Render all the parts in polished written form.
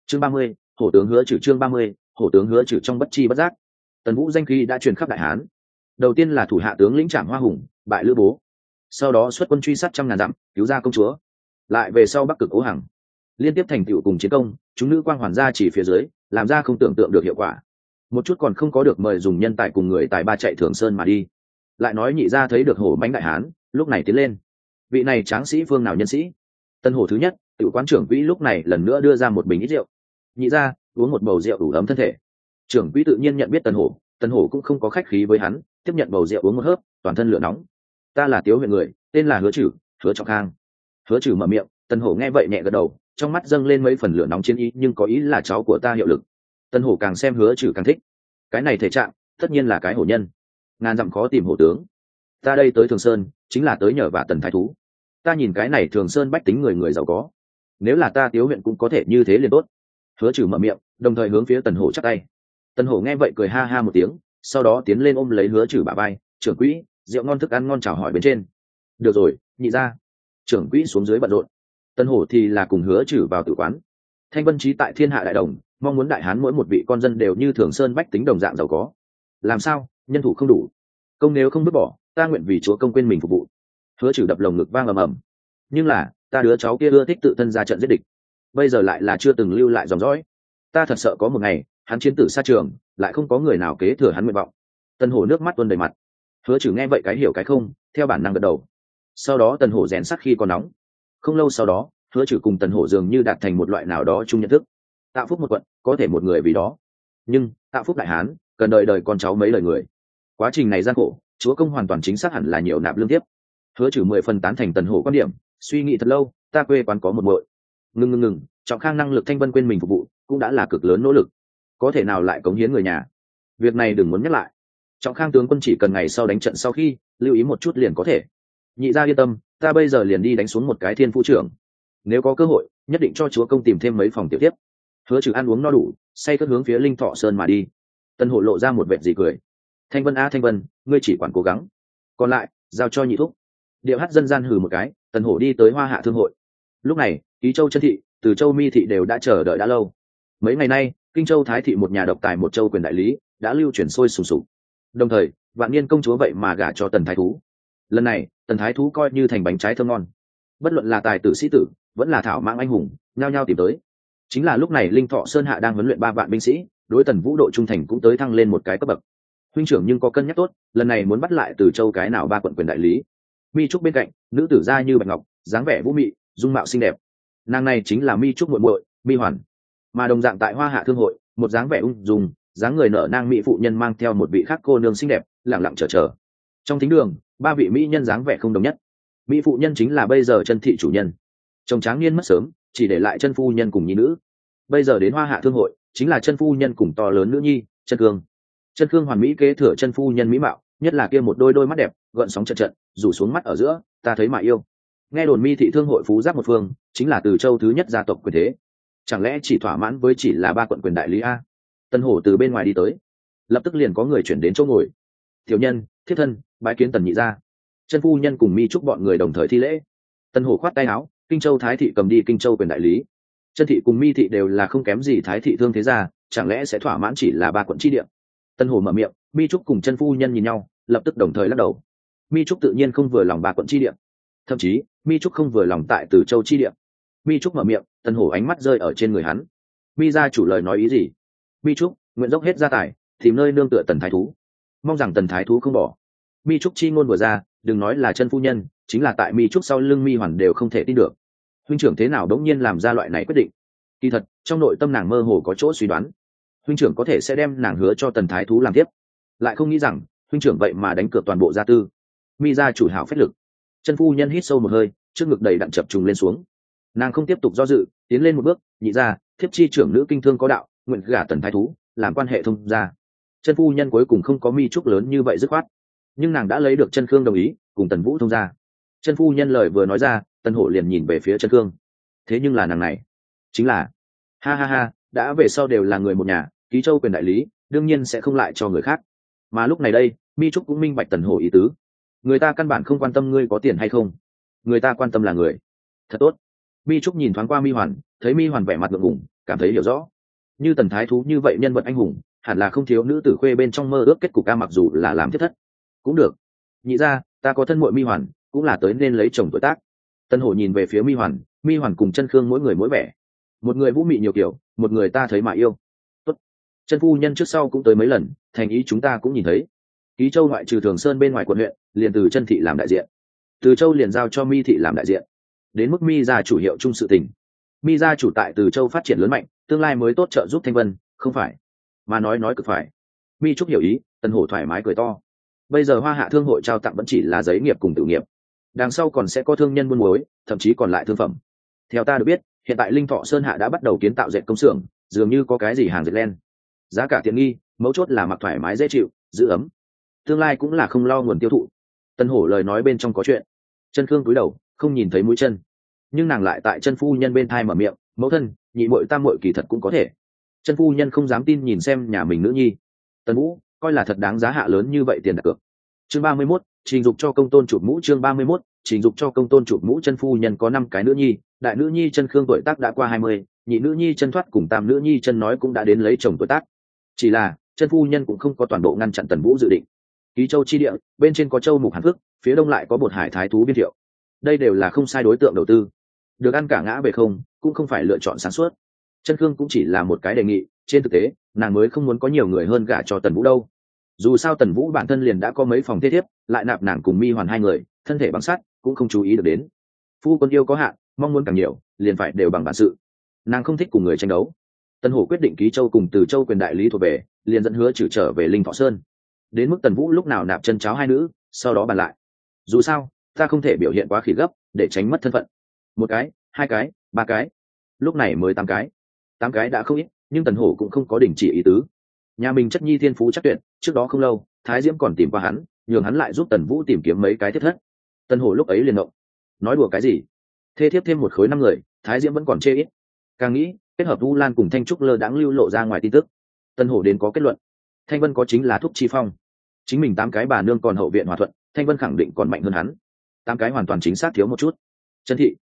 Chương 30, hổ tướng hứa trừ. Chương 30, hổ tướng hứa trừ. Trong bất chi bất giác, Tần Vũ danh khí đã truyền khắp Đại Hán. Đầu tiên là thủ hạ tướng lĩnh Trảm Hoa Hùng, bại Lữ Bố, sau đó xuất quân truy sát trăm ngàn dặm, cứu ra công chúa, lại về sau Bắc Cực Cố Hằng, liên tiếp thành tựu cùng chiến công, chúng nữ quang hoàn gia chỉ phía dưới, làm ra không tưởng tượng được hiệu quả. Một chút còn không có được mời dùng nhân tài cùng người tài ba chạy Thường Sơn mà đi. Lại nói nhị gia thấy được hổ mãnh Đại Hán, lúc này tiến lên. Vị này tráng sĩ phương nào nhân sĩ? Tân hổ thứ nhất, tiểu quán trưởng quỹ lúc này lần nữa đưa ra một bình ít rượu. Nhị gia uống một bầu rượu đủ ấm thân thể. Trưởng quỹ tự nhiên nhận biết Tần hổ cũng không có khách khí với hắn, tiếp nhận bầu rượu uống một hớp, toàn thân lửa nóng. Ta là Tiếu huyện người, tên là Hứa Trừ, Hứa Trọng Khang. Hứa Trừ mở miệng, Tần hổ nghe vậy nhẹ gật đầu, trong mắt dâng lên mấy phần lửa nóng chiến ý, nhưng có ý là cháu của ta hiệu lực. Tần hổ càng xem Hứa Trừ càng thích. Cái này thể trạng, tất nhiên là cái hổ nhân. Ngàn dặm khó tìm hổ tướng. Ta đây tới Thường Sơn, chính là tới nhờ vả Tần thái thú. Ta nhìn cái này Thường Sơn bách tính người giàu có. Nếu là ta Tiếu huyện cũng có thể như thế liền tốt. Hứa Trừ mở miệng, đồng thời hướng phía Tần hổ chắp tay. Tần hổ nghe vậy cười ha ha một tiếng, sau đó tiến lên ôm lấy Hứa Trừ bả vai, trưởng quỹ, rượu ngon thức ăn ngon chào hỏi bên trên. Được rồi, nhị gia. Trưởng quỹ xuống dưới bận rộn. Tần hổ thì là cùng Hứa Trừ vào tử quán. Thanh vân trí tại thiên hạ đại đồng, mong muốn Đại Hán mỗi một vị con dân đều như Thường Sơn bách tính đồng dạng giàu có. Làm sao, nhân thủ không đủ? Công nếu không vứt bỏ, ta nguyện vì chúa công quên mình phục vụ. Hứa Trừ đập lồng ngực vang ầm ầm. Nhưng là, ta đứa cháu kia ưa thích tự thân ra trận giết địch, bây giờ lại là chưa từng lưu lại dòng dõi. Ta thật sợ có một ngày hắn chiến tử xa trường, lại không có người nào kế thừa hắn nguyện vọng. Tần hổ nước mắt tuôn đầy mặt. Hứa Trừ nghe vậy cái hiểu cái không, theo bản năng gật đầu. Sau đó Tần hổ rèn sắt khi còn nóng. Không lâu sau đó, Hứa Trừ cùng Tần hổ dường như đạt thành một loại nào đó chung nhận thức. Tạo phúc một quận, có thể một người vì đó, nhưng tạo phúc Đại Hán cần đợi đời con cháu mấy đời người. Quá trình này gian khổ, chúa công hoàn toàn chính xác hẳn là nhiều nạp lương tiếp. Hứa Trừ 10 phần tán thành Tần hổ quan điểm, suy nghĩ thật lâu, ta quê quán có một muội. Ngừng, Trọng Khang năng lực thanh vân quên mình phục vụ, cũng đã là cực lớn nỗ lực, có thể nào lại cống hiến người nhà? Việc này đừng muốn nhắc lại. Trọng Khang tướng quân chỉ cần ngày sau đánh trận sau khi lưu ý một chút liền có thể. Nhị gia yên tâm, ta bây giờ liền đi đánh xuống một cái thiên phu trưởng. Nếu có cơ hội, nhất định cho chúa công tìm thêm mấy phòng tiểu tiếp. Hứa Trừ ăn uống no đủ, say cất hướng phía Linh Thọ Sơn mà đi. Tân hổ lộ ra một vệt gì cười. Thanh Vân Thanh Vân, ngươi chỉ quản cố gắng, còn lại giao cho nhị thúc. Điệu hát dân gian hừ một cái, Tần hổ đi tới Hoa Hạ thương hội. Lúc này, Ký Châu chân thị, Từ Châu Mi thị đều đã chờ đợi đã lâu. Mấy ngày nay, Kinh Châu Thái thị một nhà độc tài một châu quyền đại lý đã lưu truyền sôi sùng sục. Đồng thời, Vạn Niên công chúa vậy mà gả cho Tần thái thú. Lần này, Tần thái thú coi như thành bánh trái thơm ngon. Bất luận là tài tử sĩ tử, vẫn là thảo mạng anh hùng, nhao nhao tìm tới. Chính là lúc này Linh Thọ Sơn hạ đang huấn luyện 3 vạn binh sĩ, đối Tần Vũ độ trung thành cũng tới thăng lên một cái cấp bậc. Huynh trưởng nhưng có cân nhắc tốt, lần này muốn bắt lại Từ Châu cái nào 3 quận quyền đại lý. Mi Trúc bên cạnh, nữ tử da như bạch ngọc, dáng vẻ vũ mị, dung mạo xinh đẹp. Nàng này chính là Mi Trúc muội muội, Mi Hoàn. Mà đồng dạng tại Hoa Hạ thương hội, một dáng vẻ ung dung, dáng người nở nang mỹ phụ nhân mang theo một vị khác cô nương xinh đẹp, lặng lặng chờ. Trong thính đường, 3 vị mỹ nhân dáng vẻ không đồng nhất. Mỹ phụ nhân chính là bây giờ chân thị chủ nhân. Chồng tráng niên mất sớm, chỉ để lại chân phu nhân cùng nhi nữ. Bây giờ đến Hoa Hạ thương hội, chính là chân phu nhân cùng to lớn nữ nhi, chân cương. Chân cương hoàn mỹ kế thừa chân phu nhân mỹ mạo, nhất là kia một đôi mắt đẹp, gợn sóng trận, rủ xuống mắt ở giữa, ta thấy mà yêu. Nghe đồn Mi thị thương hội phú giáp một phương, chính là Từ Châu thứ nhất gia tộc quyền thế. Chẳng lẽ chỉ thỏa mãn với chỉ là 3 quận quyền đại lý a? Tân hổ từ bên ngoài đi tới, lập tức liền có người chuyển đến chỗ ngồi. Tiểu nhân, thiết thân, bái kiến Tần nhị gia. Chân phu nhân cùng Mi Trúc bọn người đồng thời thi lễ. Tân hổ khoát tay áo, Kinh Châu Thái thị cầm đi Kinh Châu quyền đại lý. Chân thị cùng Mi thị đều là không kém gì Thái thị thương thế gia, chẳng lẽ sẽ thỏa mãn chỉ là 3 quận chi địa? Tân hổ mở miệng, Mi Trúc cùng chân phu nhân nhìn nhau, lập tức đồng thời lắc đầu. Mi Trúc tự nhiên không vừa lòng 3 quận chi địa, thậm chí Mi Trúc không vừa lòng tại Từ Châu chi địa. Mi Trúc mở miệng, Tân hổ ánh mắt rơi ở trên người hắn. Mi gia chủ lời nói ý gì? Mi Trúc nguyện dốc hết gia tài, tìm nơi nương tựa Tần thái thú, mong rằng Tần thái thú không bỏ. Mi Trúc chi ngôn vừa ra, đừng nói là chân phu nhân, chính là tại Mi Trúc sau lưng Mi Hoàn đều không thể tin được. Huynh trưởng thế nào đống nhiên làm ra loại này quyết định? Kỳ thật, trong nội tâm nàng mơ hồ có chỗ suy đoán. Huynh trưởng có thể sẽ đem nàng hứa cho Tần thái thú làm tiếp, lại không nghĩ rằng huynh trưởng vậy mà đánh cược toàn bộ gia tư. Mi gia chủ hảo phách lực. Chân phu nhân hít sâu một hơi, trước ngực đầy đặn chập trùng lên xuống. Nàng không tiếp tục do dự, tiến lên một bước, nhị gia, thiếp chi trưởng nữ kinh thương có đạo, nguyện gả Tần thái thú, làm quan hệ thông gia. Chân phu nhân cuối cùng không có Mi Trúc lớn như vậy dứt khoát, nhưng nàng đã lấy được chân khương đồng ý, cùng Tần Vũ thông gia. Chân phu nhân lời vừa nói ra, Tần hổ liền nhìn về phía chân khương. Thế nhưng là nàng này, chính là ha, đã về sau đều là người một nhà, Ký Châu quyền đại lý, đương nhiên sẽ không lại cho người khác. Mà lúc này đây, Mi Trúc cũng minh bạch Tần hổ ý tứ. Người ta căn bản không quan tâm ngươi có tiền hay không, người ta quan tâm là người. Thật tốt. Mi Trúc nhìn thoáng qua Mi Hoàn, thấy Mi Hoàn vẻ mặt ngượng ngùng, cảm thấy hiểu rõ. Như Tần Thái Thú như vậy nhân vật anh hùng, hẳn là không thiếu nữ tử khuê bên trong mơ ước kết cục ca, mặc dù là làm thiết thất cũng được. Nhị ra, ta có thân muội Mi Hoàn, cũng là tới nên lấy chồng tuổi tác. Tân Hổ nhìn về phía Mi Hoàn cùng Chân Khương mỗi người mỗi vẻ, một người vũ mị nhiều kiểu, một người ta thấy mà yêu. Tốt, Chân phu nhân trước sau cũng tới mấy lần, thành ý chúng ta cũng nhìn thấy. Ký Châu ngoại trừ Thường Sơn bên ngoài quận huyện, liền từ Chân thị làm đại diện, Từ Châu liền giao cho Mi thị làm đại diện. Đến mức Mi gia chủ hiệu chung sự tình, Mi gia chủ tại Từ Châu phát triển lớn mạnh, tương lai mới tốt trợ giúp Thanh Vân, không phải? Mà nói cực phải. Mi Trúc hiểu ý, Tân Hổ thoải mái cười to. Bây giờ Hoa Hạ Thương hội trao tặng vẫn chỉ là giấy nghiệp cùng tự nghiệp, đằng sau còn sẽ có thương nhân buôn muối, thậm chí còn lại thương phẩm. Theo ta được biết, hiện tại Linh Thọ Sơn Hạ đã bắt đầu kiến tạo dệt công xưởng, dường như có cái gì hàng dệt len, giá cả tiện nghi, mấu chốt là mặc thoải mái dễ chịu, giữ ấm, tương lai cũng là không lo nguồn tiêu thụ. Tân Hổ lời nói bên trong có chuyện. Chân Khương cúi đầu không nhìn thấy mũi chân, nhưng nàng lại tại Chân phu nhân bên thai mở miệng, mẫu thân, nhị muội tam muội kỳ thật cũng có thể. Chân phu nhân không dám tin nhìn xem nhà mình nữ nhi. Tần Vũ coi là thật đáng giá hạ lớn như vậy tiền đặt cược. Chương 31, trình dục cho công tôn chụp mũ. Chương 31, trình dục cho công tôn chụp mũ. Chân phu nhân có 5 cái nữ nhi, đại nữ nhi Chân Khương tuổi tác đã qua 20, nhị nữ nhi Chân Thoát cùng tam nữ nhi Chân Nói cũng đã đến lấy chồng tuổi tác. Chỉ là Chân phu nhân cũng không có toàn bộ ngăn chặn Tần Vũ dự định. Ký Châu chi địa bên trên có Châu Mục Hàn Phước, phía đông lại có Bột Hải Thái Thú Biên Thiệu, đây đều là không sai đối tượng đầu tư. Được ăn cả ngã về không cũng không phải lựa chọn sáng suốt. Chân Khương cũng chỉ là một cái đề nghị, trên thực tế nàng mới không muốn có nhiều người hơn gả cho Tần Vũ đâu. Dù sao Tần Vũ bản thân liền đã có mấy phòng thế thiếp, lại nạp nàng cùng Mi Hoàn 2 người, thân thể bằng sắt, cũng không chú ý được đến. Phu quân yêu có hạn, mong muốn càng nhiều, liền phải đều bằng bản sự. Nàng không thích cùng người tranh đấu. Tân Hổ quyết định Ký Châu cùng Từ Châu quyền đại lý thuộc về, liền dẫn Hứa Trừ trở về Linh Thọ Sơn. Đến mức Tần Vũ lúc nào nạp chân cháo 2 nữ, sau đó bàn lại. Dù sao, ta không thể biểu hiện quá khỉ gấp, để tránh mất thân phận. 1 cái, 2 cái, 3 cái, lúc này mới 8 cái. 8 cái đã không ít, nhưng Tần Hổ cũng không có đình chỉ ý tứ. Nhà mình chất nhi thiên phú chắc tuyệt, trước đó không lâu Thái Diễm còn tìm qua hắn, nhường hắn lại giúp Tần Vũ tìm kiếm mấy cái thiết thất. Tần Hổ lúc ấy liền động, nói đùa cái gì, thê thiếp thêm một khối 5 người, Thái Diễm vẫn còn chê ít. Càng nghĩ kết hợp Vu Lan cùng Thanh Trúc lơ đãng lưu lộ ra ngoài tin tức, Tần Hổ đến có kết luận, Thanh Vân có chính là thúc chi phong, chính mình 8 cái bà nương còn hậu viện hòa thuận, Thanh Vân khẳng định còn mạnh hơn hắn. 8 cái hoàn toàn chính xác thiếu một chút. Chân thị,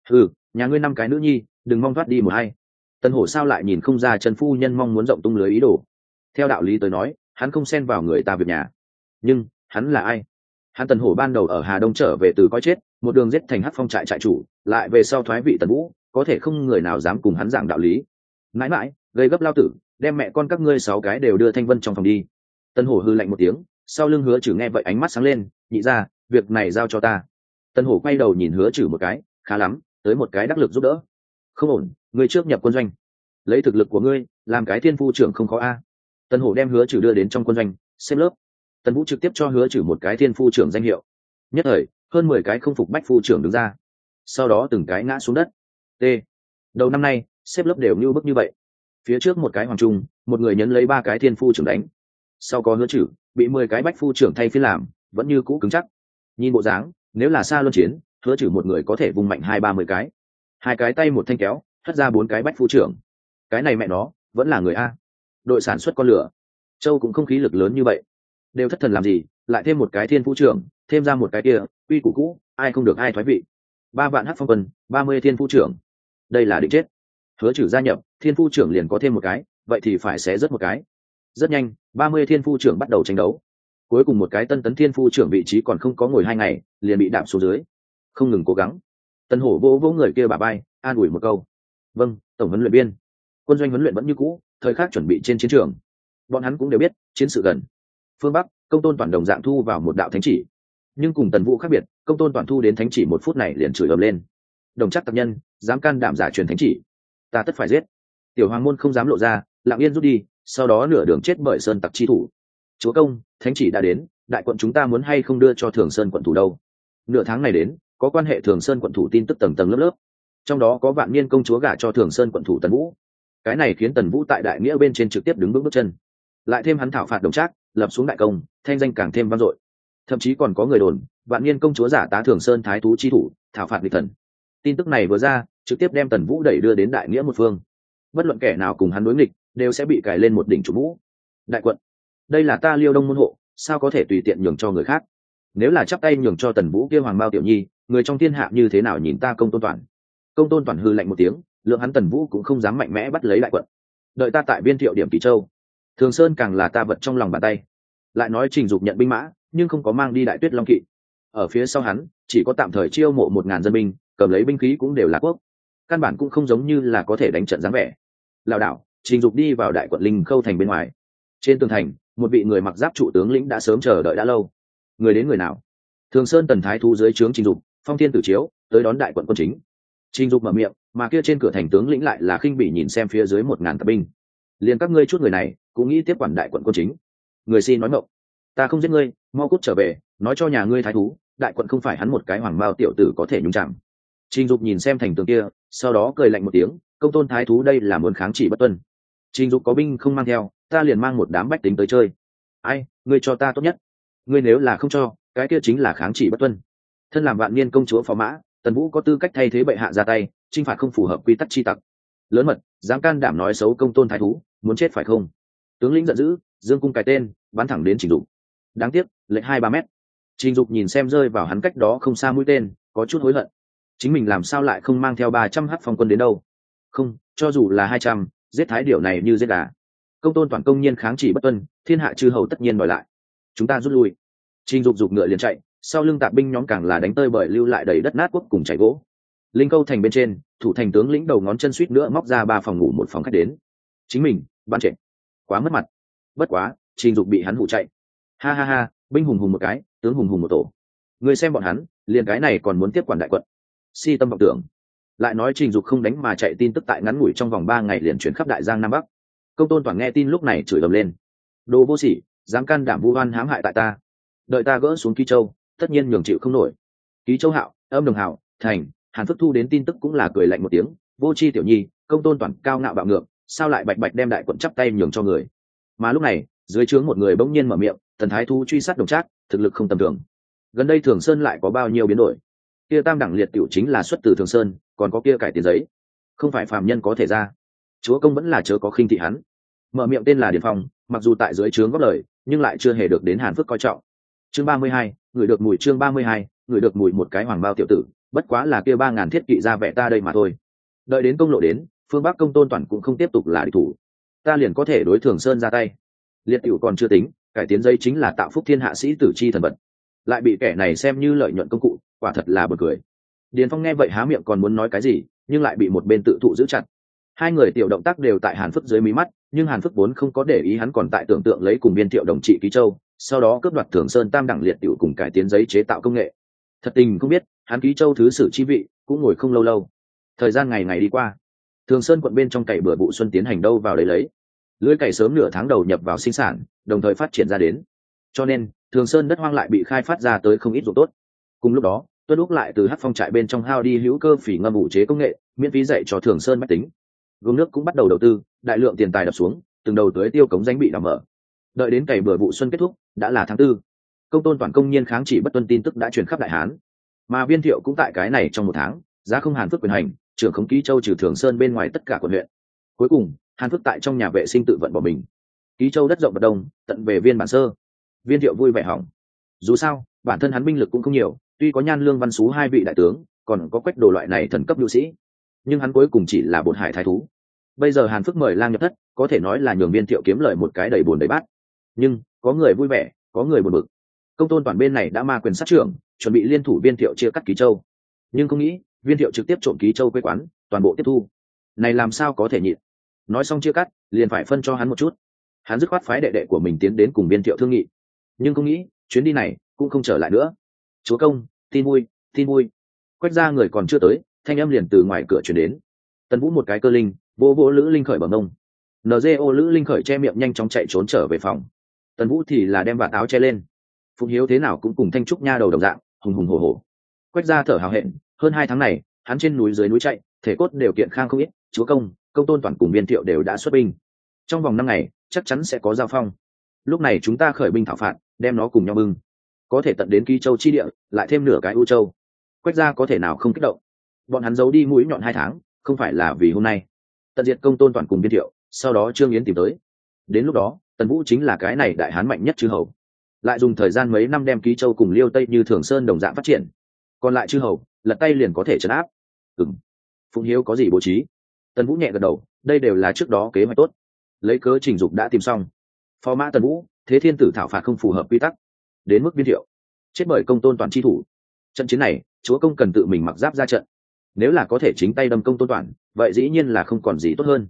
nhà ngươi 5 cái nữ nhi, đừng mong thoát đi một hay. Tần Hổ sao lại nhìn không ra Trần phu nhân mong muốn rộng tung lưới ý đồ. Theo đạo lý tới nói, hắn không xen vào người ta việc nhà, nhưng hắn là ai? Hắn Tần Hổ ban đầu ở Hà Đông trở về từ coi chết, một đường giết thành Hắc Phong trại trại chủ, lại về sau thoái vị Tần Vũ, có thể không người nào dám cùng hắn giảng đạo lý. Mãi mãi gây gấp lao tử, đem mẹ con các ngươi 6 cái đều đưa Thanh Vân trong phòng đi. Tần Hổ hư lạnh một tiếng, sau lưng Hứa Trừ nghe vậy ánh mắt sáng lên, nhị ra, việc này giao cho ta. Tần Hổ quay đầu nhìn Hứa Trừ một cái, khá lắm, tới một cái đắc lực giúp đỡ. Không ổn, ngươi trước nhập quân doanh, lấy thực lực của ngươi làm cái thiên phu trưởng không khó a. Tần Hổ đem Hứa Trừ đưa đến trong quân doanh xếp lớp. Tần Vũ trực tiếp cho Hứa Trừ một cái thiên phu trưởng danh hiệu. Nhất thời hơn 10 cái không phục bách phu trưởng đứng ra, sau đó từng cái ngã xuống đất. T. Đầu năm nay xếp lớp đều như bức như vậy, phía trước một cái hoàng trung, một người nhấn lấy 3 cái thiên phu trưởng đánh, sau có Hứa Trừ bị 10 cái bách phu trưởng thay phiên làm, vẫn như cũ cứng chắc. Nhìn bộ dáng, nếu là xa luân chiến, Hứa Trừ một người có thể vung mạnh 20-30 cái, 2 cái tay một thanh kéo hất ra 4 cái bách phu trưởng. Cái này mẹ nó vẫn là người a. Đội sản xuất con lửa châu cũng không khí lực lớn như vậy, đều thất thần làm gì, lại thêm một cái thiên phu trưởng, thêm ra một cái kia quy củ cũ, ai không được ai thoái vị. 3 vạn Hắc Phong quân, 30 thiên phu trưởng, đây là định chết. Hứa Trừ gia nhập, thiên phu trưởng liền có thêm một cái, vậy thì phải xé rớt một cái. Rất nhanh 30 thiên phu trưởng bắt đầu tranh đấu, cuối cùng một cái tân tấn thiên phu trưởng vị trí còn không có ngồi 2 ngày liền bị đạp xuống dưới. Không ngừng cố gắng, Tần Hổ vỗ vỗ người kia bả vai, an ủi một câu. Vâng, tổng huấn luyện viên. Quân doanh huấn luyện vẫn như cũ, thời khắc chuẩn bị trên chiến trường. Bọn hắn cũng đều biết chiến sự gần. Phương Bắc Công Tôn Toàn đồng dạng thu vào một đạo thánh chỉ, nhưng cùng Tần Vũ khác biệt, Công Tôn Toàn thu đến thánh chỉ 1 phút này liền chửi ầm lên. Đồng chắc tập nhân dám can đảm giả truyền thánh chỉ, ta tất phải giết. Tiểu hoàng môn không dám lộ ra, lặng yên rút đi, sau đó nửa đường chết bởi sơn tặc chi thủ. Chúa công, thánh chỉ đã đến, đại quận chúng ta muốn hay không đưa cho Thường Sơn quận thủ đâu? Nửa tháng này đến, có quan hệ Thường Sơn quận thủ tin tức tầng tầng lớp lớp, trong đó có Vạn Niên công chúa gả cho Thường Sơn quận thủ Tần Vũ. Cái này khiến Tần Vũ tại đại nghĩa bên trên trực tiếp đứng bước chân, lại thêm hắn thảo phạt Đồng Trác, lập xuống đại công, thanh danh càng thêm vang dội. Thậm chí còn có người đồn Vạn Niên công chúa giả tá Thường Sơn thái thú chi thủ, thảo phạt địch thần. Tin tức này vừa ra, trực tiếp đem Tần Vũ đẩy đưa đến đại nghĩa một phương. Bất luận kẻ nào cùng hắn đối nghịch, đều sẽ bị cài lên một đỉnh chủ mũ. Đại quận, đây là ta Liêu Đông môn hộ, sao có thể tùy tiện nhường cho người khác? Nếu là chắp tay nhường cho Tần Vũ kia hoàng bao tiểu nhi, người trong thiên hạ như thế nào nhìn ta Công Tôn Toàn? Công Tôn Toàn hư lạnh một tiếng, lượng hắn Tần Vũ cũng không dám mạnh mẽ bắt lấy đại quận. Đợi ta tại Viên Thiệu điểm Kỳ Châu, Thường Sơn càng là ta vật trong lòng bàn tay. Lại nói Trình Dục nhận binh mã, nhưng không có mang đi Đại Tuyết Long kỵ. Ở phía sau hắn, chỉ có tạm thời chiêu mộ 1000 dân binh, cầm lấy binh khí cũng đều là quốc. Căn bản cũng không giống như là có thể đánh trận dáng vẻ. Lão đảo, Trình Dục đi vào đại quận Linh Khâu thành bên ngoài. Trên tường thành, một vị người mặc giáp trụ tướng lĩnh đã sớm chờ đợi đã lâu. Người đến người nào? Thường Sơn Tần Thái Thú dưới trướng Trình Dục, Phong Thiên Tử Chiếu, tới đón đại quận quân chính. Trình Dục mở miệng, mà kia trên cửa thành tướng lĩnh lại là khinh bỉ nhìn xem phía dưới 1000 tập binh. Liền các ngươi chút người này, cũng nghĩ tiếp quản đại quận quân chính. Người xin nói ngọng, ta không giết ngươi, mau cút trở về, nói cho nhà ngươi thái thú, đại quận không phải hắn một cái hoàng bao tiểu tử có thể nhúng chạm. Trình Dục nhìn xem thành tường kia, sau đó cười lạnh một tiếng, công tôn thái thú đây là muốn kháng chỉ bất tuân. Trình Dục có binh không mang theo, ta liền mang một đám bách tính tới chơi. Ai, ngươi cho ta tốt nhất. Ngươi nếu là không cho, cái kia chính là kháng chỉ bất tuân. Thân làm vạn niên công chúa phó mã, Tần Vũ có tư cách thay thế bệ hạ ra tay, chinh phạt không phù hợp quy tắc chi tặc. Lớn mật, dám can đảm nói xấu công tôn thái thú, muốn chết phải không? Tướng lĩnh giận dữ, dương cung cái tên, bắn thẳng đến Trình Dục. Đáng tiếc, lệch 2-3 mét. Trình Dục nhìn xem rơi vào hắn cách đó không xa mũi tên, có chút hối hận. Chính mình làm sao lại không mang theo 300 hắc phong quân đến đâu? Không, cho dù là 200, giết thái điểu này như giết gà. Công tôn toàn công nhiên kháng chỉ bất tuân, thiên hạ chư hầu tất nhiên đòi lại. Chúng ta rút lui. Trình Dục giục ngựa liền chạy, sau lưng tạp binh nhóm càng là đánh tơi bời lưu lại đầy đất nát quốc cùng chảy gỗ. Linh Câu thành bên trên, thủ thành tướng lĩnh đầu ngón chân suýt nữa móc ra 3 phòng ngủ 1 phòng khách đến. Chính mình, ban trệ. Quá mất mặt. Bất quá, Trình Dục bị hắn hụ chạy. Ha ha ha, binh hùng hùng một cái, tướng hùng hùng một tổ. Người xem bọn hắn, liền cái này còn muốn tiếp quản đại quận. Si tâm vọng tưởng. Lại nói Trình Dục không đánh mà chạy tin tức tại ngắn ngủi trong vòng 3 ngày liền chuyển khắp đại giang nam bắc. Công tôn toàn nghe tin lúc này chửi ầm lên. Đồ vô sỉ, dám can đảm vu oan hãm hại tại ta. Đợi ta gỡ xuống Ký Châu, tất nhiên nhường chịu không nổi. Ký Châu Hạo, Âm Đồng Hạo, thành, Hàn Phước Thu đến tin tức cũng là cười lạnh một tiếng, vô chi tiểu nhi, công tôn toàn cao ngạo bạo ngược, sao lại bạch bạch đem đại quận chắp tay nhường cho người. Mà lúc này, dưới trướng một người bỗng nhiên mở miệng, Tần Thái Thú truy sát Đồng Trác, thực lực không tầm thường. Gần đây Thường Sơn lại có bao nhiêu biến đổi? Kia tam đẳng liệt tiểu chính là xuất từ Thường Sơn, còn có kia cải tiền giấy, không phải phàm nhân có thể ra. Chúa công vẫn là chớ có khinh thị hắn. Mở miệng tên là Điền Phong, mặc dù tại dưới trướng góp lời, nhưng lại chưa hề được đến Hàn Phước coi trọng. Chương 32, người được mùi chương 32, người được mùi một cái hoàng bao tiểu tử, bất quá là kia 3000 thiết kỵ ra vẻ ta đây mà thôi. Đợi đến công lộ đến, phương Bắc công tôn toàn cũng không tiếp tục là địch thủ, ta liền có thể đối Thường Sơn ra tay. Liệt tiểu còn chưa tính, cải tiến giấy chính là tạo phúc thiên hạ sĩ tử chi thần vật, lại bị kẻ này xem như lợi nhuận công cụ, quả thật là buồn cười. Điền Phong nghe vậy há miệng còn muốn nói cái gì, nhưng lại bị một bên tự thụ giữ chặt. Hai người tiểu động tác đều tại Hàn Phước dưới mí mắt, nhưng Hàn Phước vốn không có để ý hắn còn tại tưởng tượng lấy cùng Biên Thiệu đồng trị Ký Châu, sau đó cướp đoạt Thường Sơn tam đẳng liệt tiểu cùng cải tiến giấy chế tạo công nghệ. Thật tình không biết, hắn Ký Châu thứ sử chi vị cũng ngồi không lâu lâu. Thời gian ngày ngày đi qua, Thường Sơn quận bên trong cày bừa vụ xuân tiến hành đâu vào đấy lấy. Lưới cày sớm nửa tháng đầu nhập vào sinh sản, đồng thời phát triển ra đến. Cho nên, Thường Sơn đất hoang lại bị khai phát ra tới không ít ruộng tốt. Cùng lúc đó, Tuân Úc lại từ Hắc Phong trại bên trong hao đi hữu cơ phỉ ngâm ủ chế công nghệ, miễn phí dạy cho Thường Sơn bách tính. Gương nước cũng bắt đầu đầu tư, đại lượng tiền tài đập xuống, từng đầu tưới tiêu cống danh bị đào mở. Đợi đến cày bừa vụ xuân kết thúc, đã là tháng 4. Công tôn toàn công nhiên kháng chỉ bất tuân tin tức đã truyền khắp đại hán, mà Viên Thiệu cũng tại cái này trong 1 tháng, giá không Hàn Phước quyền hành, trưởng khống Ký Châu trừ Thường Sơn bên ngoài tất cả quận huyện. Cuối cùng, Hàn Phước tại trong nhà vệ sinh tự vận bỏ mình. Ký Châu đất rộng và đông, tận về Viên Bản Sơ. Viên Thiệu vui vẻ hỏng. Dù sao, bản thân hắn binh lực cũng không nhiều, tuy có Nhan Lương Văn Sú 2 vị đại tướng, còn có Quách Đồ loại này thần cấp nhu sĩ, nhưng hắn cuối cùng chỉ là bột hải thái thú. Bây giờ Hàn Phước mời lang nhập thất, có thể nói là nhường Viên Thiệu kiếm lời một cái đầy buồn đầy bát. Nhưng có người vui vẻ, có người buồn bực. Công tôn toàn bên này đã ma quyền sát trưởng, chuẩn bị liên thủ Viên Thiệu chia cắt Ký Châu, nhưng không nghĩ Viên Thiệu trực tiếp trộm Ký Châu quê quán, toàn bộ tiếp thu. Này làm sao có thể nhịn? Nói xong chia cắt, liền phải phân cho hắn một chút. Hắn dứt khoát phái đệ đệ của mình tiến đến cùng Viên Thiệu thương nghị, nhưng không nghĩ chuyến đi này cũng không trở lại nữa. Chúa công, tin vui, tin vui. Quách ra người còn chưa tới, thanh âm liền từ ngoài cửa truyền đến. Tần Vũ một cái cơ linh, vô vô Lữ Linh Khởi bằng ông. NGO Lữ Linh Khởi che miệng nhanh chóng chạy trốn trở về phòng. Tần Vũ thì là đem vạt áo che lên. Phụng Hiếu thế nào cũng cùng Thanh Trúc nha đầu đồng dạng, hùng hùng hổ hổ. Quách ra thở hào hẹn, hơn 2 tháng này, hắn trên núi dưới núi chạy, thể cốt đều kiện khang không ít. Chúa công, công tôn toàn cùng Viên Thiệu đều đã xuất binh. Trong vòng 5 ngày, chắc chắn sẽ có giao phong. Lúc này chúng ta khởi binh thảo phạt, đem nó cùng nhau bưng, có thể tận đến Ký Châu chi địa, lại thêm nửa cái U Châu. Quách ra có thể nào không kích động? Bọn hắn giấu đi mũi nhọn 2 tháng, không phải là vì hôm nay tận diệt công tôn toàn cùng Viên Thiệu, sau đó Trương Yến tìm tới. Đến lúc đó, Tần Vũ chính là cái này đại hán mạnh nhất chư hầu, lại dùng thời gian mấy năm đem Ký Châu cùng Liêu Tây như Thường Sơn đồng dạng phát triển. Còn lại chư hầu, lật tay liền có thể trấn áp. Phụng Hiếu có gì bố trí? Tần Vũ nhẹ gật đầu, đây đều là trước đó kế hoạch tốt. Lấy cớ Trình Dục đã tìm xong. Phó mã Tần Vũ, Thế Thiên Tử thảo phạt không phù hợp quy tắc, đến mức Viên Thiệu chết bởi Công Tôn Toàn chi thủ. Trận chiến này, chúa công cần tự mình mặc giáp ra trận. Nếu là có thể chính tay đâm Công Tôn Toàn, vậy dĩ nhiên là không còn gì tốt hơn.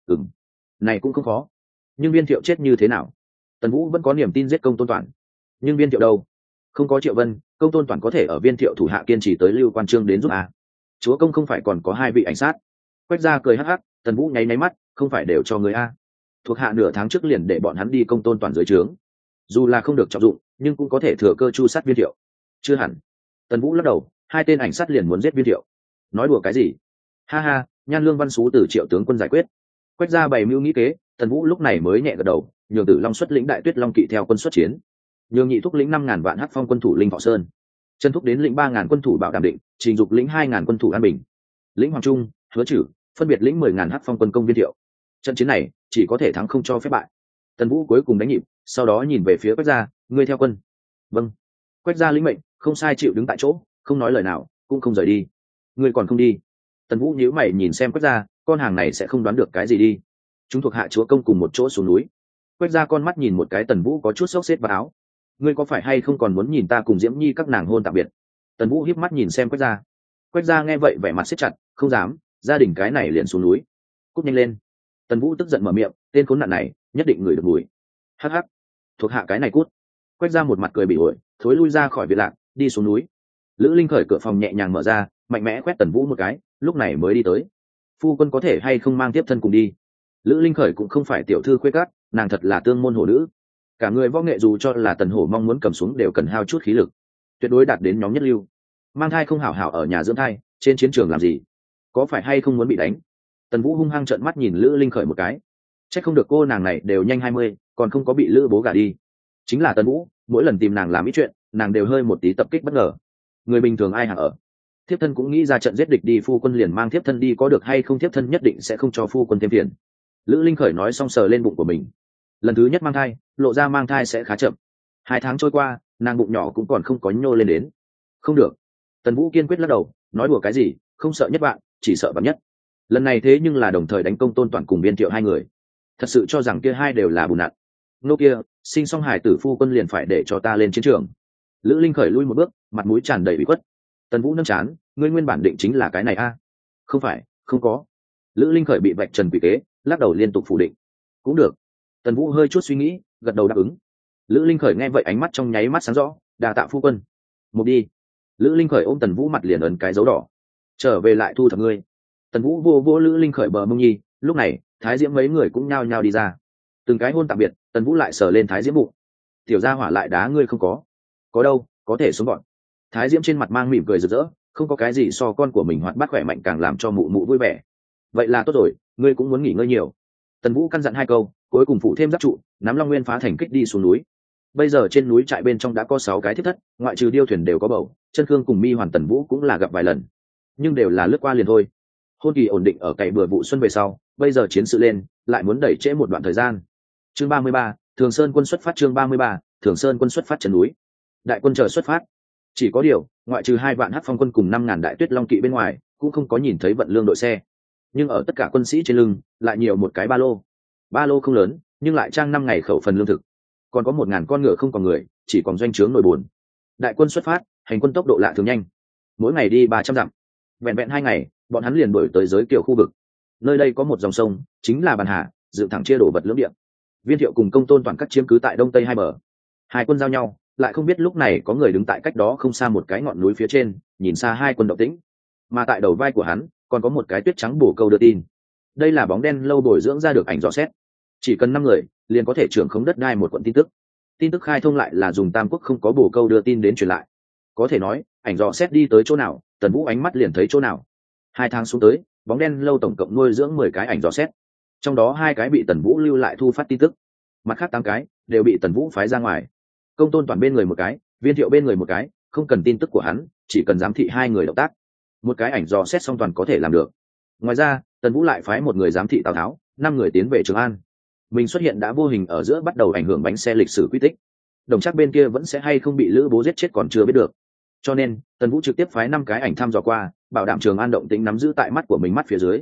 Này cũng không khó. Nhưng Viên Thiệu chết như thế nào? Tần Vũ vẫn có niềm tin giết Công Tôn Toàn. Nhưng Viên Thiệu đâu? Không có Triệu Vân, Công Tôn Toàn có thể ở Viên Thiệu thủ hạ kiên trì tới Lưu Quan Trương đến giúp à? Chúa công không phải còn có 2 vị ảnh sát? Quách Gia cười hắc hắc, Tần Vũ nháy mắt, không phải đều cho người a? Thuộc hạ nửa tháng trước liền để bọn hắn đi Công Tôn Toàn dưới trướng. Dù là không được trọng dụng, nhưng cũng có thể thừa cơ chu sát Viên Thiệu. Chưa hẳn. Tần Vũ lắc đầu, 2 tên ảnh sát liền muốn giết Viên Thiệu. Nói đùa cái gì? Ha ha, Nhan Lương Văn Xú từ Triệu tướng quân giải quyết. Quách Gia bày mưu nghĩ kế, Tần Vũ lúc này mới nhẹ gật đầu, nhường Tử Long xuất lĩnh Đại Tuyết Long kỵ theo quân xuất chiến, nhường Nhị thúc lĩnh 5.000 vạn Hắc Phong quân thủ Linh Thọ Sơn, Trần thúc đến lĩnh 3.000 quân thủ Bảo Đảm Định, Trình Dục lĩnh 2.000 quân thủ An Bình, lĩnh Hoàng Trung, Hứa Trử phân biệt lĩnh 10.000 Hắc Phong quân công Viên Thiệu. Trận chiến này chỉ có thể thắng không cho phép bại. Tần Vũ cuối cùng đánh nhịp, sau đó nhìn về phía Quách Gia, ngươi theo quân. Vâng. Quách Gia lĩnh mệnh, không sai chịu đứng tại chỗ, không nói lời nào, cũng không rời đi. Ngươi còn không đi? Tần Vũ nhíu mày nhìn xem Quách Gia, con hàng này sẽ không đoán được cái gì đi. Chúng thuộc hạ chúa công cùng một chỗ xuống núi. Quách Gia con mắt nhìn một cái Tần Vũ có chút xốc xếp vào áo. Ngươi có phải hay không còn muốn nhìn ta cùng Diễm Nhi các nàng hôn tạm biệt? Tần Vũ híp mắt nhìn xem Quách Gia. Quách Gia nghe vậy vẻ mặt siết chặt, không dám, gia đình cái này liền xuống núi. Cút nhanh lên. Tần Vũ tức giận mở miệng, tên khốn nạn này nhất định người được mùi. Hắc hắc, thuộc hạ cái này cút. Quách Gia một mặt cười bị ổi, thối lui ra khỏi viện lạc, đi xuống núi. Lữ Linh khởi cửa phòng nhẹ nhàng mở ra, mạnh mẽ quét Tần Vũ một cái, lúc này mới đi tới. Phu quân có thể hay không mang tiếp thân cùng đi? Lữ Linh khởi cũng không phải tiểu thư khuê cát, nàng thật là tương môn hổ nữ. Cả người võ nghệ dù cho là Tần Hổ mong muốn cầm xuống đều cần hao chút khí lực, tuyệt đối đạt đến nhóm nhất lưu. Mang thai không hảo hảo ở nhà dưỡng thai, trên chiến trường làm gì? Có phải hay không muốn bị đánh? Tần Vũ hung hăng trợn mắt nhìn Lữ Linh khởi một cái. Chắc không được cô nàng này đều nhanh 20, còn không có bị Lữ bố gả đi. Chính là Tần Vũ, mỗi lần tìm nàng làm ít chuyện, nàng đều hơi một tí tập kích bất ngờ. Người bình thường ai hả ở? Thiếp thân cũng nghĩ ra trận giết địch đi, phu quân liền mang thiếp thân đi có được hay không? Thiếp thân nhất định sẽ không cho phu quân thêm phiền. Lữ Linh khởi nói xong sờ lên bụng của mình. Lần thứ nhất mang thai, lộ ra mang thai sẽ khá chậm. 2 tháng trôi qua, nàng bụng nhỏ cũng còn không có nhô lên đến. Không được. Tần Vũ kiên quyết lắc đầu, nói đùa cái gì, không sợ nhất bạn, chỉ sợ bạn nhất. Lần này thế nhưng là đồng thời đánh Công Tôn Toàn cùng Viên Thiệu 2 người. Thật sự cho rằng kia 2 đều là bùn nặn. Nô kia, sinh xong hải tử phu quân liền phải để cho ta lên chiến trường. Lữ Linh khởi lui một bước, mặt mũi tràn đầy ủy khuất. Tần Vũ nâng chán, ngươi nguyên bản định chính là cái này a? Không phải, không có. Lữ Linh khởi bị vạch trần quỷ kế, lắc đầu liên tục phủ định. Cũng được. Tần Vũ hơi chút suy nghĩ, gật đầu đáp ứng. Lữ Linh khởi nghe vậy ánh mắt trong nháy mắt sáng rõ, đà tạ phu quân. Một đi. Lữ Linh khởi ôm Tần Vũ mặt liền ấn cái dấu đỏ. Trở về lại thu thập ngươi. Tần Vũ vô Lữ Linh khởi bờ mông nhi, lúc này Thái Diễm mấy người cũng nhao nhao đi ra. Từng cái hôn tạm biệt, Tần Vũ lại sờ lên Thái Diễm bụng. Tiểu gia hỏa lại đá ngươi không có? Có đâu, có thể xuống bọn. Thái Diễm trên mặt mang mỉm cười rực rỡ, không có cái gì so con của mình hoạt bát khỏe mạnh càng làm cho mụ mụ vui vẻ. Vậy là tốt rồi, ngươi cũng muốn nghỉ ngơi nhiều. Tần Vũ căn dặn 2 câu, cuối cùng phụ thêm giáp trụ, nắm Long Nguyên phá thành kích đi xuống núi. Bây giờ trên núi trại bên trong đã có 6 cái thiết thất, ngoại trừ điêu thuyền đều có bầu, Chân Khương cùng Mi Hoàn Tần Vũ cũng là gặp vài lần, nhưng đều là lướt qua liền thôi. Hôn kỳ ổn định ở cày bừa vụ xuân về sau, bây giờ chiến sự lên, lại muốn đẩy trễ một đoạn thời gian. Chương 33, Thường Sơn quân xuất phát. Chương 33, Thường Sơn quân xuất phát chân núi. Đại quân chờ xuất phát. Chỉ có điều, ngoại trừ 2 vạn Hắc Phong quân cùng 5.000 Đại Tuyết Long kỵ bên ngoài, cũng không có nhìn thấy vận lương đội xe. Nhưng ở tất cả quân sĩ trên lưng, lại nhiều một cái ba lô. Ba lô không lớn, nhưng lại trang 5 ngày khẩu phần lương thực. Còn có 1.000 con ngựa không còn người, chỉ còn doanh trướng nổi buồn. Đại quân xuất phát, hành quân tốc độ lạ thường nhanh. Mỗi ngày đi 300 dặm. Vẹn vẹn 2 ngày, bọn hắn liền đuổi tới giới Kiều khu vực. Nơi đây có một dòng sông, chính là Bàn Hà, dựng thẳng chia đổ vật lưỡng địa. Viên Thiệu cùng Công Tôn Toàn cắt chiếm cứ tại đông tây hai bờ. 2 quân giao nhau, lại không biết lúc này có người đứng tại cách đó không xa một cái ngọn núi phía trên, nhìn xa 2 quân động tĩnh. Mà tại đầu vai của hắn, còn có một cái tuyết trắng bổ câu đưa tin. Đây là bóng đen lâu bồi dưỡng ra được ảnh dò xét. Chỉ cần 5 người, liền có thể trưởng khống đất đai một quận tin tức. Tin tức khai thông lại là dùng Tam Quốc không có bổ câu đưa tin đến truyền lại. Có thể nói, ảnh dò xét đi tới chỗ nào, Tần Vũ ánh mắt liền thấy chỗ nào. 2 tháng xuống tới, bóng đen lâu tổng cộng nuôi dưỡng 10 cái ảnh dò xét. Trong đó 2 cái bị Tần Vũ lưu lại thu phát tin tức. Mặt khác 8 cái đều bị Tần Vũ phái ra ngoài. Công Tôn Toàn bên người một cái, Viên Thiệu bên người một cái, không cần tin tức của hắn, chỉ cần giám thị 2 người động tác. Một cái ảnh dò xét xong toàn có thể làm được. Ngoài ra, Tần Vũ lại phái 1 người giám thị Tào Tháo, 5 người tiến về Trường An. Mình xuất hiện đã vô hình ở giữa bắt đầu ảnh hưởng bánh xe lịch sử quy tích. Đồng chắc bên kia vẫn sẽ hay không bị Lữ Bố giết chết còn chưa biết được. Cho nên, Tần Vũ trực tiếp phái 5 cái ảnh thăm dò qua, bảo đảm Trường An động tĩnh nắm giữ tại mắt của mình mắt phía dưới.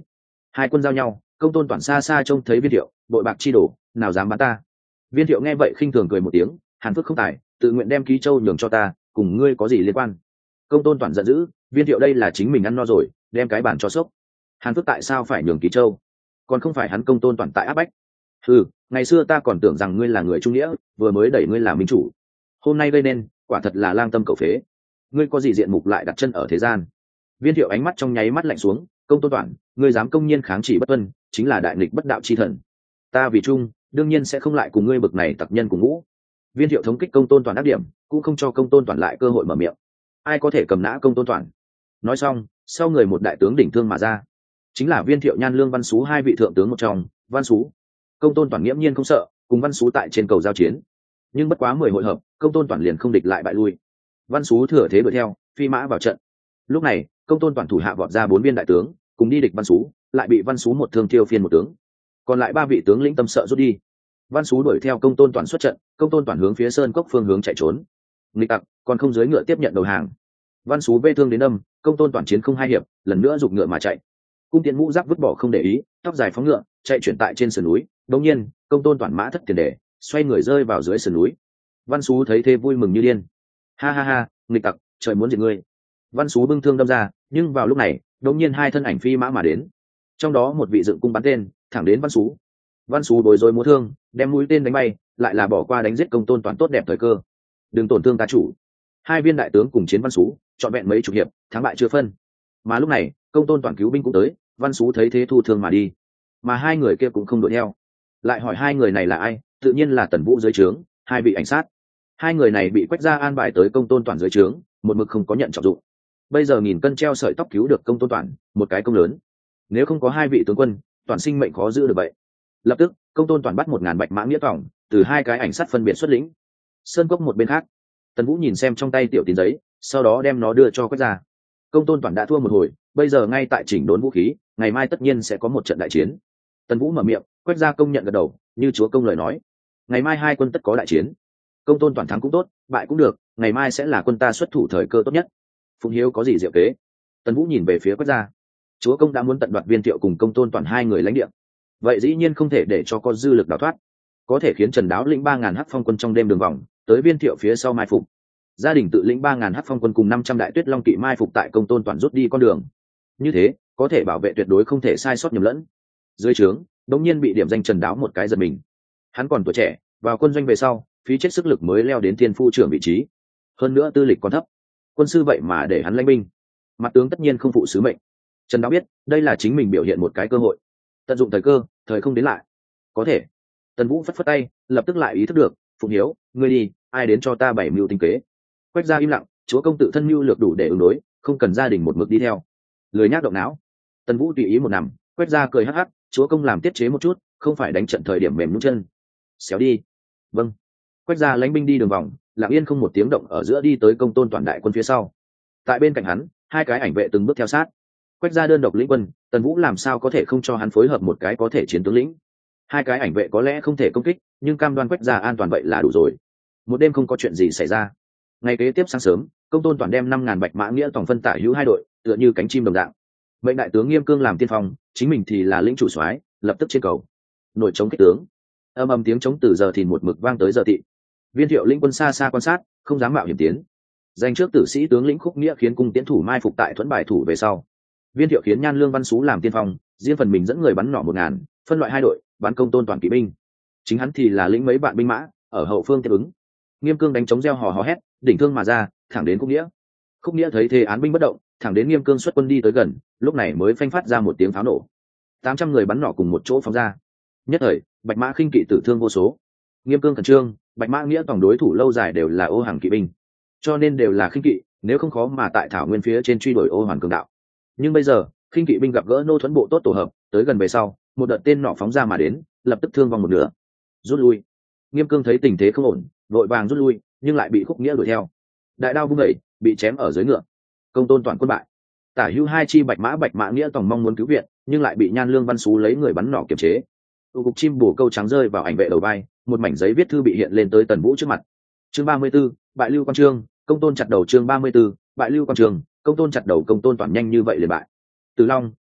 Hai quân giao nhau, Công Tôn Toản xa xa trông thấy Viên Thiệu, bội bạc chi đổ, nào dám bắn ta. Viên Thiệu nghe vậy khinh thường cười một tiếng, Hàn Phước không tài, tự nguyện đem Ký Châu nhường cho ta, cùng ngươi có gì liên quan? Công Tôn Toản giận dữ, Viên Thiệu đây là chính mình ăn no rồi, đem cái bàn cho sốc. Hàn Phước tại sao phải nhường Ký Châu? Còn không phải hắn Công Tôn Toản tại áp bách. Ừ, ngày xưa ta còn tưởng rằng ngươi là người trung nghĩa, vừa mới đẩy ngươi làm minh chủ. Hôm nay gây nên, quả thật là lang tâm cầu phế. Ngươi có gì diện mục lại đặt chân ở thế gian? Viên Thiệu ánh mắt trong nháy mắt lạnh xuống, Công Tôn Toản, ngươi dám công nhiên kháng chỉ bất tuân, chính là đại nghịch bất đạo chi thần. Ta vì trung, đương nhiên sẽ không lại cùng ngươi bực này tặc nhân cùng ngũ. Viên Thiệu thống kích Công Tôn Toản đắc điểm, cũng không cho Công Tôn Toản lại cơ hội mở miệng. Ai có thể cầm nã Công Tôn Toản? Nói xong, sau người một đại tướng đỉnh thương mà ra, chính là Viên Thiệu, Nhan Lương, Văn Sú hai vị thượng tướng một trong. Văn Sú, Công Tôn Toản nghiễm nhiên không sợ, cùng Văn Sú tại trên cầu giao chiến. Nhưng bất quá 10 hội hợp, Công Tôn Toản liền không địch lại bại lui. Văn Sú thừa thế đuổi theo, phi mã vào trận. Lúc này, Công Tôn Toản thủ hạ vọt ra 4 viên đại tướng, cùng đi địch Văn Sú, lại bị Văn Sú một thương tiêu phiên một tướng. Còn lại 3 vị tướng lĩnh tâm sợ rút đi. Văn Sú đuổi theo Công Tôn Toản xuất trận, Công Tôn Toản hướng phía sơn cốc phương hướng chạy trốn. Nghịch tặc, còn không dưới ngựa tiếp nhận đầu hàng. Văn Sú vê thương đến đâm, Công Tôn Toản chiến không hai hiệp, lần nữa giục ngựa mà chạy. Cung tiễn mũ giáp vứt bỏ không để ý, tóc dài phóng ngựa, chạy chuyển tại trên sườn núi. Đột nhiên, Công Tôn Toản mã thất tiền đề, xoay người rơi vào dưới sườn núi. Văn Sú thấy thế vui mừng như điên. Ha ha ha, nghịch tặc, trời muốn diệt ngươi. Văn Sú bưng thương đâm ra, nhưng vào lúc này, đột nhiên hai thân ảnh phi mã mà đến. Trong đó một vị dựng cung bắn tên, thẳng đến Văn Sú. Văn Sú bối rối múa thương, đem mũi tên đánh bay, lại là bỏ qua đánh giết Công Tôn Toản tốt đẹp thời cơ. Đừng tổn thương ta chủ. Hai viên đại tướng cùng chiến Văn Sú, chọn vẹn mấy chục hiệp, thắng bại chưa phân. Mà lúc này, Công Tôn Toản cứu binh cũng tới, Văn Sú thấy thế thu thương mà đi. Mà hai người kia cũng không đuổi theo. Lại hỏi hai người này là ai, tự nhiên là Tần Vũ dưới trướng, hai vị ảnh sát. Hai người này bị Quách gia an bài tới Công Tôn Toản dưới trướng, một mực không có nhận trọng dụng. Bây giờ nghìn cân treo sợi tóc cứu được Công Tôn Toản, một cái công lớn. Nếu không có hai vị tướng quân, Toản sinh mệnh khó giữ được vậy. Lập tức, Công Tôn Toản bắt 1000 bạch mã nghĩa tòng, từ hai cái ảnh sát phân biệt xuất lĩnh. Sơn cốc một bên khác, Tần Vũ nhìn xem trong tay tiểu tín giấy, sau đó đem nó đưa cho Quách gia. Công Tôn Toản đã thua một hồi, bây giờ ngay tại chỉnh đốn vũ khí, ngày mai tất nhiên sẽ có một trận đại chiến. Tần Vũ mở miệng, Quách gia công nhận gật đầu, như chúa công lời nói, ngày mai hai quân tất có đại chiến. Công Tôn Toản thắng cũng tốt, bại cũng được, ngày mai sẽ là quân ta xuất thủ thời cơ tốt nhất. Phụng Hiếu có gì diệu kế? Tần Vũ nhìn về phía Quách gia. Chúa công đã muốn tận đoạt Viên Thiệu cùng Công Tôn Toản hai người lãnh địa, vậy dĩ nhiên không thể để cho có dư lực đào thoát, có thể khiến Trần Đáo lĩnh 3000 hắc phong quân trong đêm đường vòng tới Viên Thiệu phía sau mai phục, gia đình tự lĩnh 3000 hắc phong quân cùng 500 đại tuyết long kỵ mai phục tại Công Tôn Toản rút đi con đường. Như thế có thể bảo vệ tuyệt đối không thể sai sót nhầm lẫn. Dưới trướng đống nhiên bị điểm danh Trần Đáo một cái giật mình. Hắn còn tuổi trẻ, vào quân doanh về sau phí chết sức lực mới leo đến thiên phu trưởng vị trí, hơn nữa tư lịch còn thấp, quân sư vậy mà để hắn lãnh binh, mặt tướng tất nhiên không phụ sứ mệnh. Trần Đáo biết đây là chính mình biểu hiện một cái cơ hội, tận dụng thời cơ, thời không đến lại. Có thể. Tần Vũ phất phất tay, lập tức lại ý thức được, Phụng Hiếu, ngươi đi, ai đến cho ta 7 mưu tinh kế. Quách gia im lặng, chúa công tự thân mưu lược đủ để ứng đối, không cần gia đình một mực đi theo. Lười nhác động não. Tần Vũ tùy ý một nằm, Quách gia cười hắc hắc, chúa công làm tiết chế một chút, không phải đánh trận thời điểm mềm nhũn chân. Xéo đi. Vâng. Quách gia lãnh binh đi đường vòng, lặng yên không một tiếng động ở giữa đi tới Công Tôn Toản đại quân phía sau. Tại bên cạnh hắn, hai cái ảnh vệ từng bước theo sát. Quách gia đơn độc lĩnh quân, Tần Vũ làm sao có thể không cho hắn phối hợp một cái có thể chiến tướng lĩnh. Hai cái ảnh vệ có lẽ không thể công kích, nhưng cam đoan Quách gia an toàn vậy là đủ rồi. Một đêm không có chuyện gì xảy ra. Ngày kế tiếp sáng sớm, Công Tôn Toản đem 5000 bạch mã nghĩa tổng phân tả hữu hai đội, tựa như cánh chim đồng dạng. Mệnh đại tướng Nghiêm Cương làm tiên phong, chính mình thì là lĩnh chủ soái, lập tức trên cầu. Nổi chống kích tướng. Âm ầm tiếng chống từ giờ thìn một mực vang tới giờ tị. Viên Thiệu lĩnh quân xa xa quan sát, không dám mạo hiểm tiến. Danh trước tử sĩ tướng lĩnh Khúc Nghĩa khiến cung tiễn thủ mai phục tại thuẫn bài thủ về sau. Viên Thiệu khiến Nhan Lương, Văn Sú làm tiên phong, riêng phần mình dẫn người bắn nỏ 1000, phân loại hai đội, bắn Công Tôn Toản kỵ binh. Chính hắn thì là lĩnh mấy bạn binh mã, ở hậu phương tiếp ứng. Nghiêm Cương đánh chống reo hò hò hét, đỉnh thương mà ra, thẳng đến Khúc Nghĩa. Khúc Nghĩa thấy thế án binh bất động, thẳng đến Nghiêm Cương xuất quân đi tới gần, lúc này mới phanh phát ra một tiếng pháo nổ. 800 người bắn nỏ cùng một chỗ phóng ra. Nhất thời, bạch mã khinh kỵ tử thương vô số. Nghiêm Cương khẩn trương, bạch mã nghĩa tổng đối thủ lâu dài đều là ô hàng kỵ binh, cho nên đều là khinh kỵ, nếu không khó mà tại thảo nguyên phía trên truy đuổi ô hoàn cường đạo. Nhưng bây giờ, khinh kỵ binh gặp gỡ nô thuẫn bộ tốt tổ hợp, tới gần về sau, một đợt tên nỏ phóng ra mà đến, lập tức thương vong một nửa. Rút lui. Nghiêm Cương thấy tình thế không ổn, vội vàng rút lui, nhưng lại bị Khúc Nghĩa đuổi theo. Đại đao vung đẩy, bị chém ở dưới ngựa. Công Tôn Toản quân bại. Tả hữu hai chi bạch mã nghĩa tổng mong muốn cứu viện, nhưng lại bị Nhan Lương, Văn Sú lấy người bắn nỏ kiềm chế. Tụ cục chim bổ câu trắng rơi vào ảnh vệ đầu vai, một mảnh giấy viết thư bị hiện lên tới Tần Vũ trước mặt. Chương 34, bại Lưu Quang Chương, Công Tôn chặt đầu. Chương 34, bại Lưu Quang Chương, Công Tôn chặt đầu. Công Tôn Toản nhanh như vậy liền bại. Từ Long,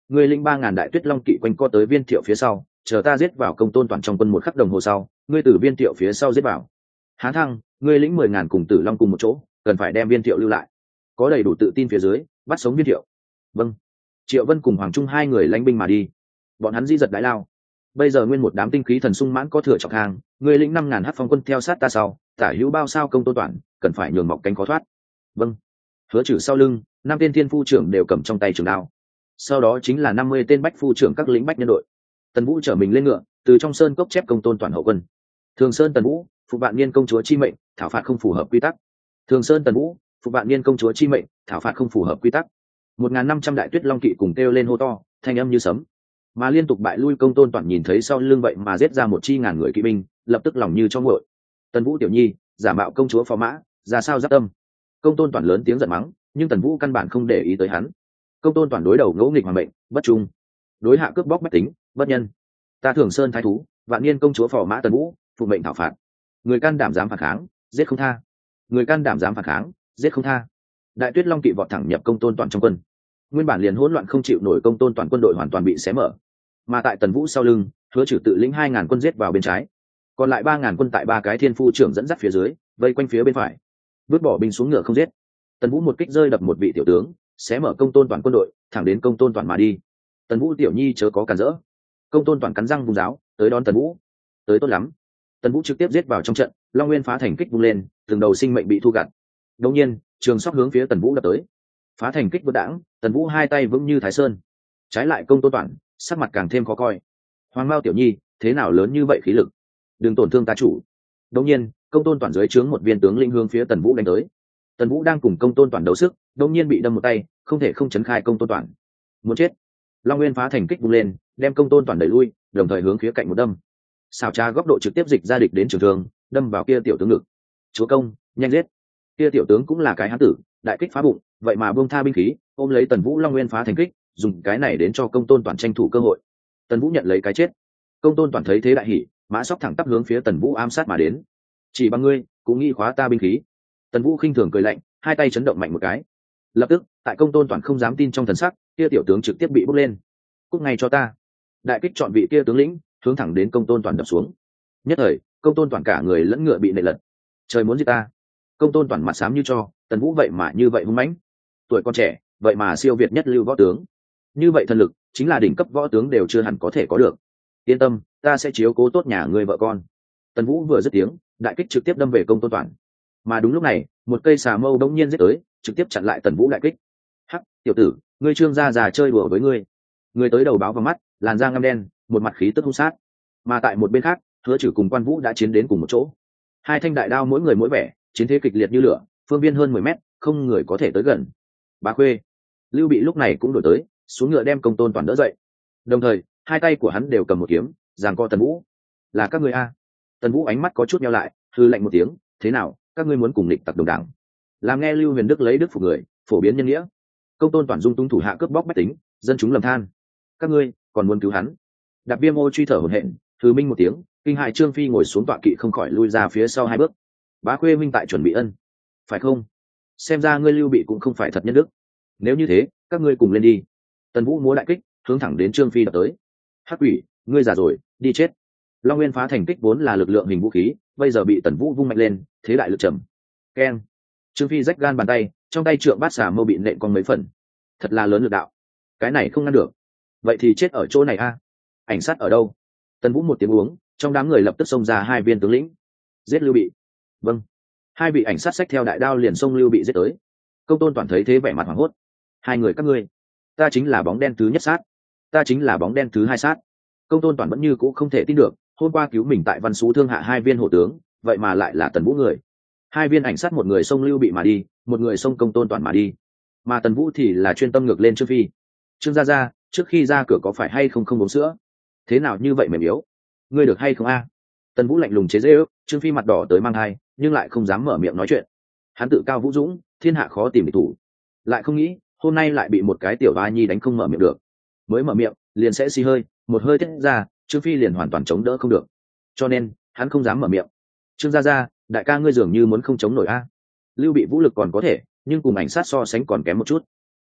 ngươi lĩnh 3.000 đại tuyết long kỵ quanh co tới Viên Thiệu phía sau, chờ ta giết vào Công Tôn Toàn trong quân một khắc đồng hồ sau, ngươi từ Viên Thiệu phía sau giết vào. Hán Thăng, ngươi lĩnh 10.000 cùng Tử Long cùng một chỗ, cần phải đem Viên Thiệu lưu lại. Có đầy đủ tự tin phía dưới, bắt sống Viên Thiệu. Vâng. Triệu Vân cùng Hoàng Trung hai người lãnh binh mà đi. Bọn hắn dĩ giật đại lao. Bây giờ nguyên một đám tinh khí thần sung mãn có thừa trọng hàng, ngươi lĩnh 5.000 hắc phong quân theo sát ta sau, tả hữu bao sao Công Tôn Toàn, cần phải nhường mọc cánh khó thoát. Vâng. Hứa Trừ sau lưng, 5 tên thiên phu trưởng đều cầm trong tay trường đao. Sau đó chính là 50 tên bách phu trưởng các lĩnh bách nhân đội. Tần Vũ trở mình lên ngựa, từ trong sơn cốc chép Công Tôn Toàn hậu quân. Thường Sơn Tần Vũ, phục vạn niên công chúa chi mệnh, thảo phạt không phù hợp quy tắc. Thường Sơn Tần Vũ, phục vạn niên công chúa chi mệnh, thảo phạt không phù hợp quy tắc. 1.500 đại tuyết long kỵ cùng kêu lên hô to, thanh âm như sấm. Mà liên tục bại lui Công Tôn Toàn nhìn thấy sau lưng vậy mà giết ra một chi ngàn người kỵ binh, lập tức lòng như cho nguội. Tần Vũ tiểu nhi, giả mạo công chúa phó mã, ra sao giáp tâm. Công Tôn Toàn lớn tiếng giận mắng, nhưng Tần Vũ căn bản không để ý tới hắn. Công Tôn Toàn đối đầu ngỗ nghịch hoàng mệnh, bất trung, đối hạ cướp bóc bách tính, bất nhân. Ta Thường Sơn thái thú, vạn niên công chúa phò mã Tần Vũ, phụ mệnh thảo phạt. Người can đảm dám phản kháng, giết không tha. Người can đảm dám phản kháng, giết không tha. Đại tuyết long kỵ vọt thẳng nhập Công Tôn Toàn trong quân. Nguyên bản liền hỗn loạn không chịu nổi Công Tôn Toàn quân đội hoàn toàn bị xé mở. Mà tại Tần Vũ sau lưng, Hứa Trừ tự lĩnh 2.000 quân giết vào bên trái, còn lại 3.000 quân tại 3 cái thiên phu trưởng dẫn dắt phía dưới, vây quanh phía bên phải. Vứt bỏ binh xuống ngựa không giết. Tần Vũ một kích rơi đập một vị tiểu tướng, xé mở Công Tôn Toàn quân đội, thẳng đến Công Tôn Toàn mà đi. Tần Vũ tiểu nhi chớ có cản rỡ. Công Tôn Toàn cắn răng vung giáo, tới đón Tần Vũ. Tới tốt lắm. Tần Vũ trực tiếp giết vào trong trận, Long Nguyên phá thành kích vung lên, từng đầu sinh mệnh bị thu gặt. Đột nhiên, trường sóc hướng phía Tần Vũ đập tới. Phá thành kích vỡ đãng, Tần Vũ hai tay vững như Thái Sơn. Trái lại Công Tôn Toàn, sắc mặt càng thêm khó coi. Hoàng Mao tiểu nhi, thế nào lớn như vậy khí lực? Đừng tổn thương ta chủ. Đột nhiên, Công Tôn Toàn dưới trướng một viên tướng linh hướng phía Tần Vũ đánh tới. Tần Vũ đang cùng Công Tôn Toàn đấu sức, đột nhiên bị đâm một tay, không thể không chấn khai Công Tôn Toàn. Muốn chết. Long Nguyên phá thành kích vung lên, đem Công Tôn Toàn đẩy lui, đồng thời hướng khía cạnh một đâm. Xảo trá góc độ trực tiếp dịch ra địch đến trường thương, đâm vào kia tiểu tướng ngực. Chúa công, nhanh giết. Kia tiểu tướng cũng là cái hán tử, đại kích phá bụng, vậy mà buông tha binh khí, ôm lấy Tần Vũ Long Nguyên phá thành kích, dùng cái này đến cho Công Tôn Toàn tranh thủ cơ hội. Tần Vũ nhận lấy cái chết. Công Tôn Toàn thấy thế đại hỉ, mã sóc thẳng tắp hướng phía Tần Vũ ám sát mà đến. Chỉ bằng ngươi, cũng nghĩ khóa ta binh khí. Tần Vũ khinh thường cười lạnh, hai tay chấn động mạnh một cái. Lập tức, tại Công Tôn Toàn không dám tin trong thần sắc, kia tiểu tướng trực tiếp bị bốc lên. Cút ngay cho ta. Đại kích chọn vị kia tướng lĩnh, hướng thẳng đến Công Tôn Toàn đập xuống. Nhất thời, Công Tôn Toàn cả người lẫn ngựa bị nện lật. Trời muốn giết ta. Công Tôn Toàn mặt xám như cho, Tần Vũ vậy mà như vậy hung mãnh. Tuổi còn trẻ, vậy mà siêu việt nhất lưu võ tướng. Như vậy thần lực, chính là đỉnh cấp võ tướng đều chưa hẳn có thể có được. Yên tâm, ta sẽ chiếu cố tốt nhà ngươi vợ con. Tần Vũ vừa dứt tiếng, đại kích trực tiếp đâm về Công Tôn Toàn. Mà đúng lúc này, một cây xà mâu bỗng nhiên giết tới, trực tiếp chặn lại Tần Vũ đại kích. Hắc, tiểu tử, ngươi Trương gia già chơi đùa với ngươi. Người tới đầu báo vào mắt, làn da ngăm đen, một mặt khí tức hung sát. Mà tại một bên khác, Hứa Trừ cùng Quan Vũ đã chiến đến cùng một chỗ. Hai thanh đại đao mỗi người mỗi vẻ, chiến thế kịch liệt như lửa, phương viên hơn 10 mét, không người có thể tới gần. Bá Khuê, Lưu Bị lúc này cũng đổi tới, xuống ngựa đem Công Tôn Toàn đỡ dậy. Đồng thời, hai tay của hắn đều cầm một kiếm, giằng co Tần Vũ. Là các ngươi a? Tần Vũ ánh mắt có chút nheo lại, hư lạnh một tiếng, thế nào, các ngươi muốn cùng địch tặc đồng đảng? Làm nghe Lưu Huyền Đức lấy đức phục người, phổ biến nhân nghĩa. Công Tôn Toàn dung tung thủ hạ cướp bóc bách tính, dân chúng lầm than. Các ngươi còn muốn cứu hắn? Đạp Viêm Ô truy thở hổn hển, hừ minh một tiếng, kinh hại Trương Phi ngồi xuống tọa kỵ không khỏi lui ra phía sau 2 bước. Bá Khuê minh tại chuẩn bị ân, phải không? Xem ra ngươi Lưu Bị cũng không phải thật nhân đức. Nếu như thế, các ngươi cùng lên đi. Tần Vũ múa đại kích, hướng thẳng đến Trương Phi đập tới. Hắc quỷ, ngươi già rồi, đi chết. Long Nguyên phá thành kích vốn là lực lượng hình vũ khí, bây giờ bị Tần Vũ vung mạnh lên, thế đại lực trầm. Keng. Trương Phi rách gan bàn tay, trong tay trượng bát xà mâu bị nện con mấy phần. Thật là lớn lực đạo. Cái này không ngăn được. Vậy thì chết ở chỗ này a. Ảnh sát ở đâu? Tần Vũ một tiếng uống, trong đám người lập tức xông ra 2 viên tướng lĩnh. Giết Lưu Bị. Vâng. 2 vị ảnh sát xách theo đại đao liền xông Lưu Bị giết tới. Công Tôn Toàn thấy thế vẻ mặt hoảng hốt. 2 người các ngươi, ta chính là bóng đen thứ nhất sát, ta chính là bóng đen thứ 2 sát. Công Tôn Toàn vẫn như cũ không thể tin được, hôm qua cứu mình tại Văn Xú thương hạ 2 viên hổ tướng, vậy mà lại là Tần Vũ người. 2 viên ảnh sát, một người xông Lưu Bị mà đi, một người xông Công Tôn Toàn mà đi, mà Tần Vũ thì là chuyên tâm ngược lên Trương Phi. Trương gia, trước khi ra cửa có phải hay không uống sữa? Thế nào như vậy mềm yếu? Ngươi được hay không a? Tần Vũ lạnh lùng chế giễu, Trương Phi mặt đỏ tới mang hai, nhưng lại không dám mở miệng nói chuyện. Hắn tự cao vũ dũng, thiên hạ khó tìm địch thủ, lại không nghĩ hôm nay lại bị một cái tiểu oa nhi đánh không mở miệng được. Mới mở miệng liền sẽ xì hơi, một hơi tiết ra, Trương Phi liền hoàn toàn chống đỡ không được, cho nên hắn không dám mở miệng. Trương gia, đại ca ngươi dường như muốn không chống nổi a. Lưu Bị vũ lực còn có thể, nhưng cùng ảnh sát so sánh còn kém một chút.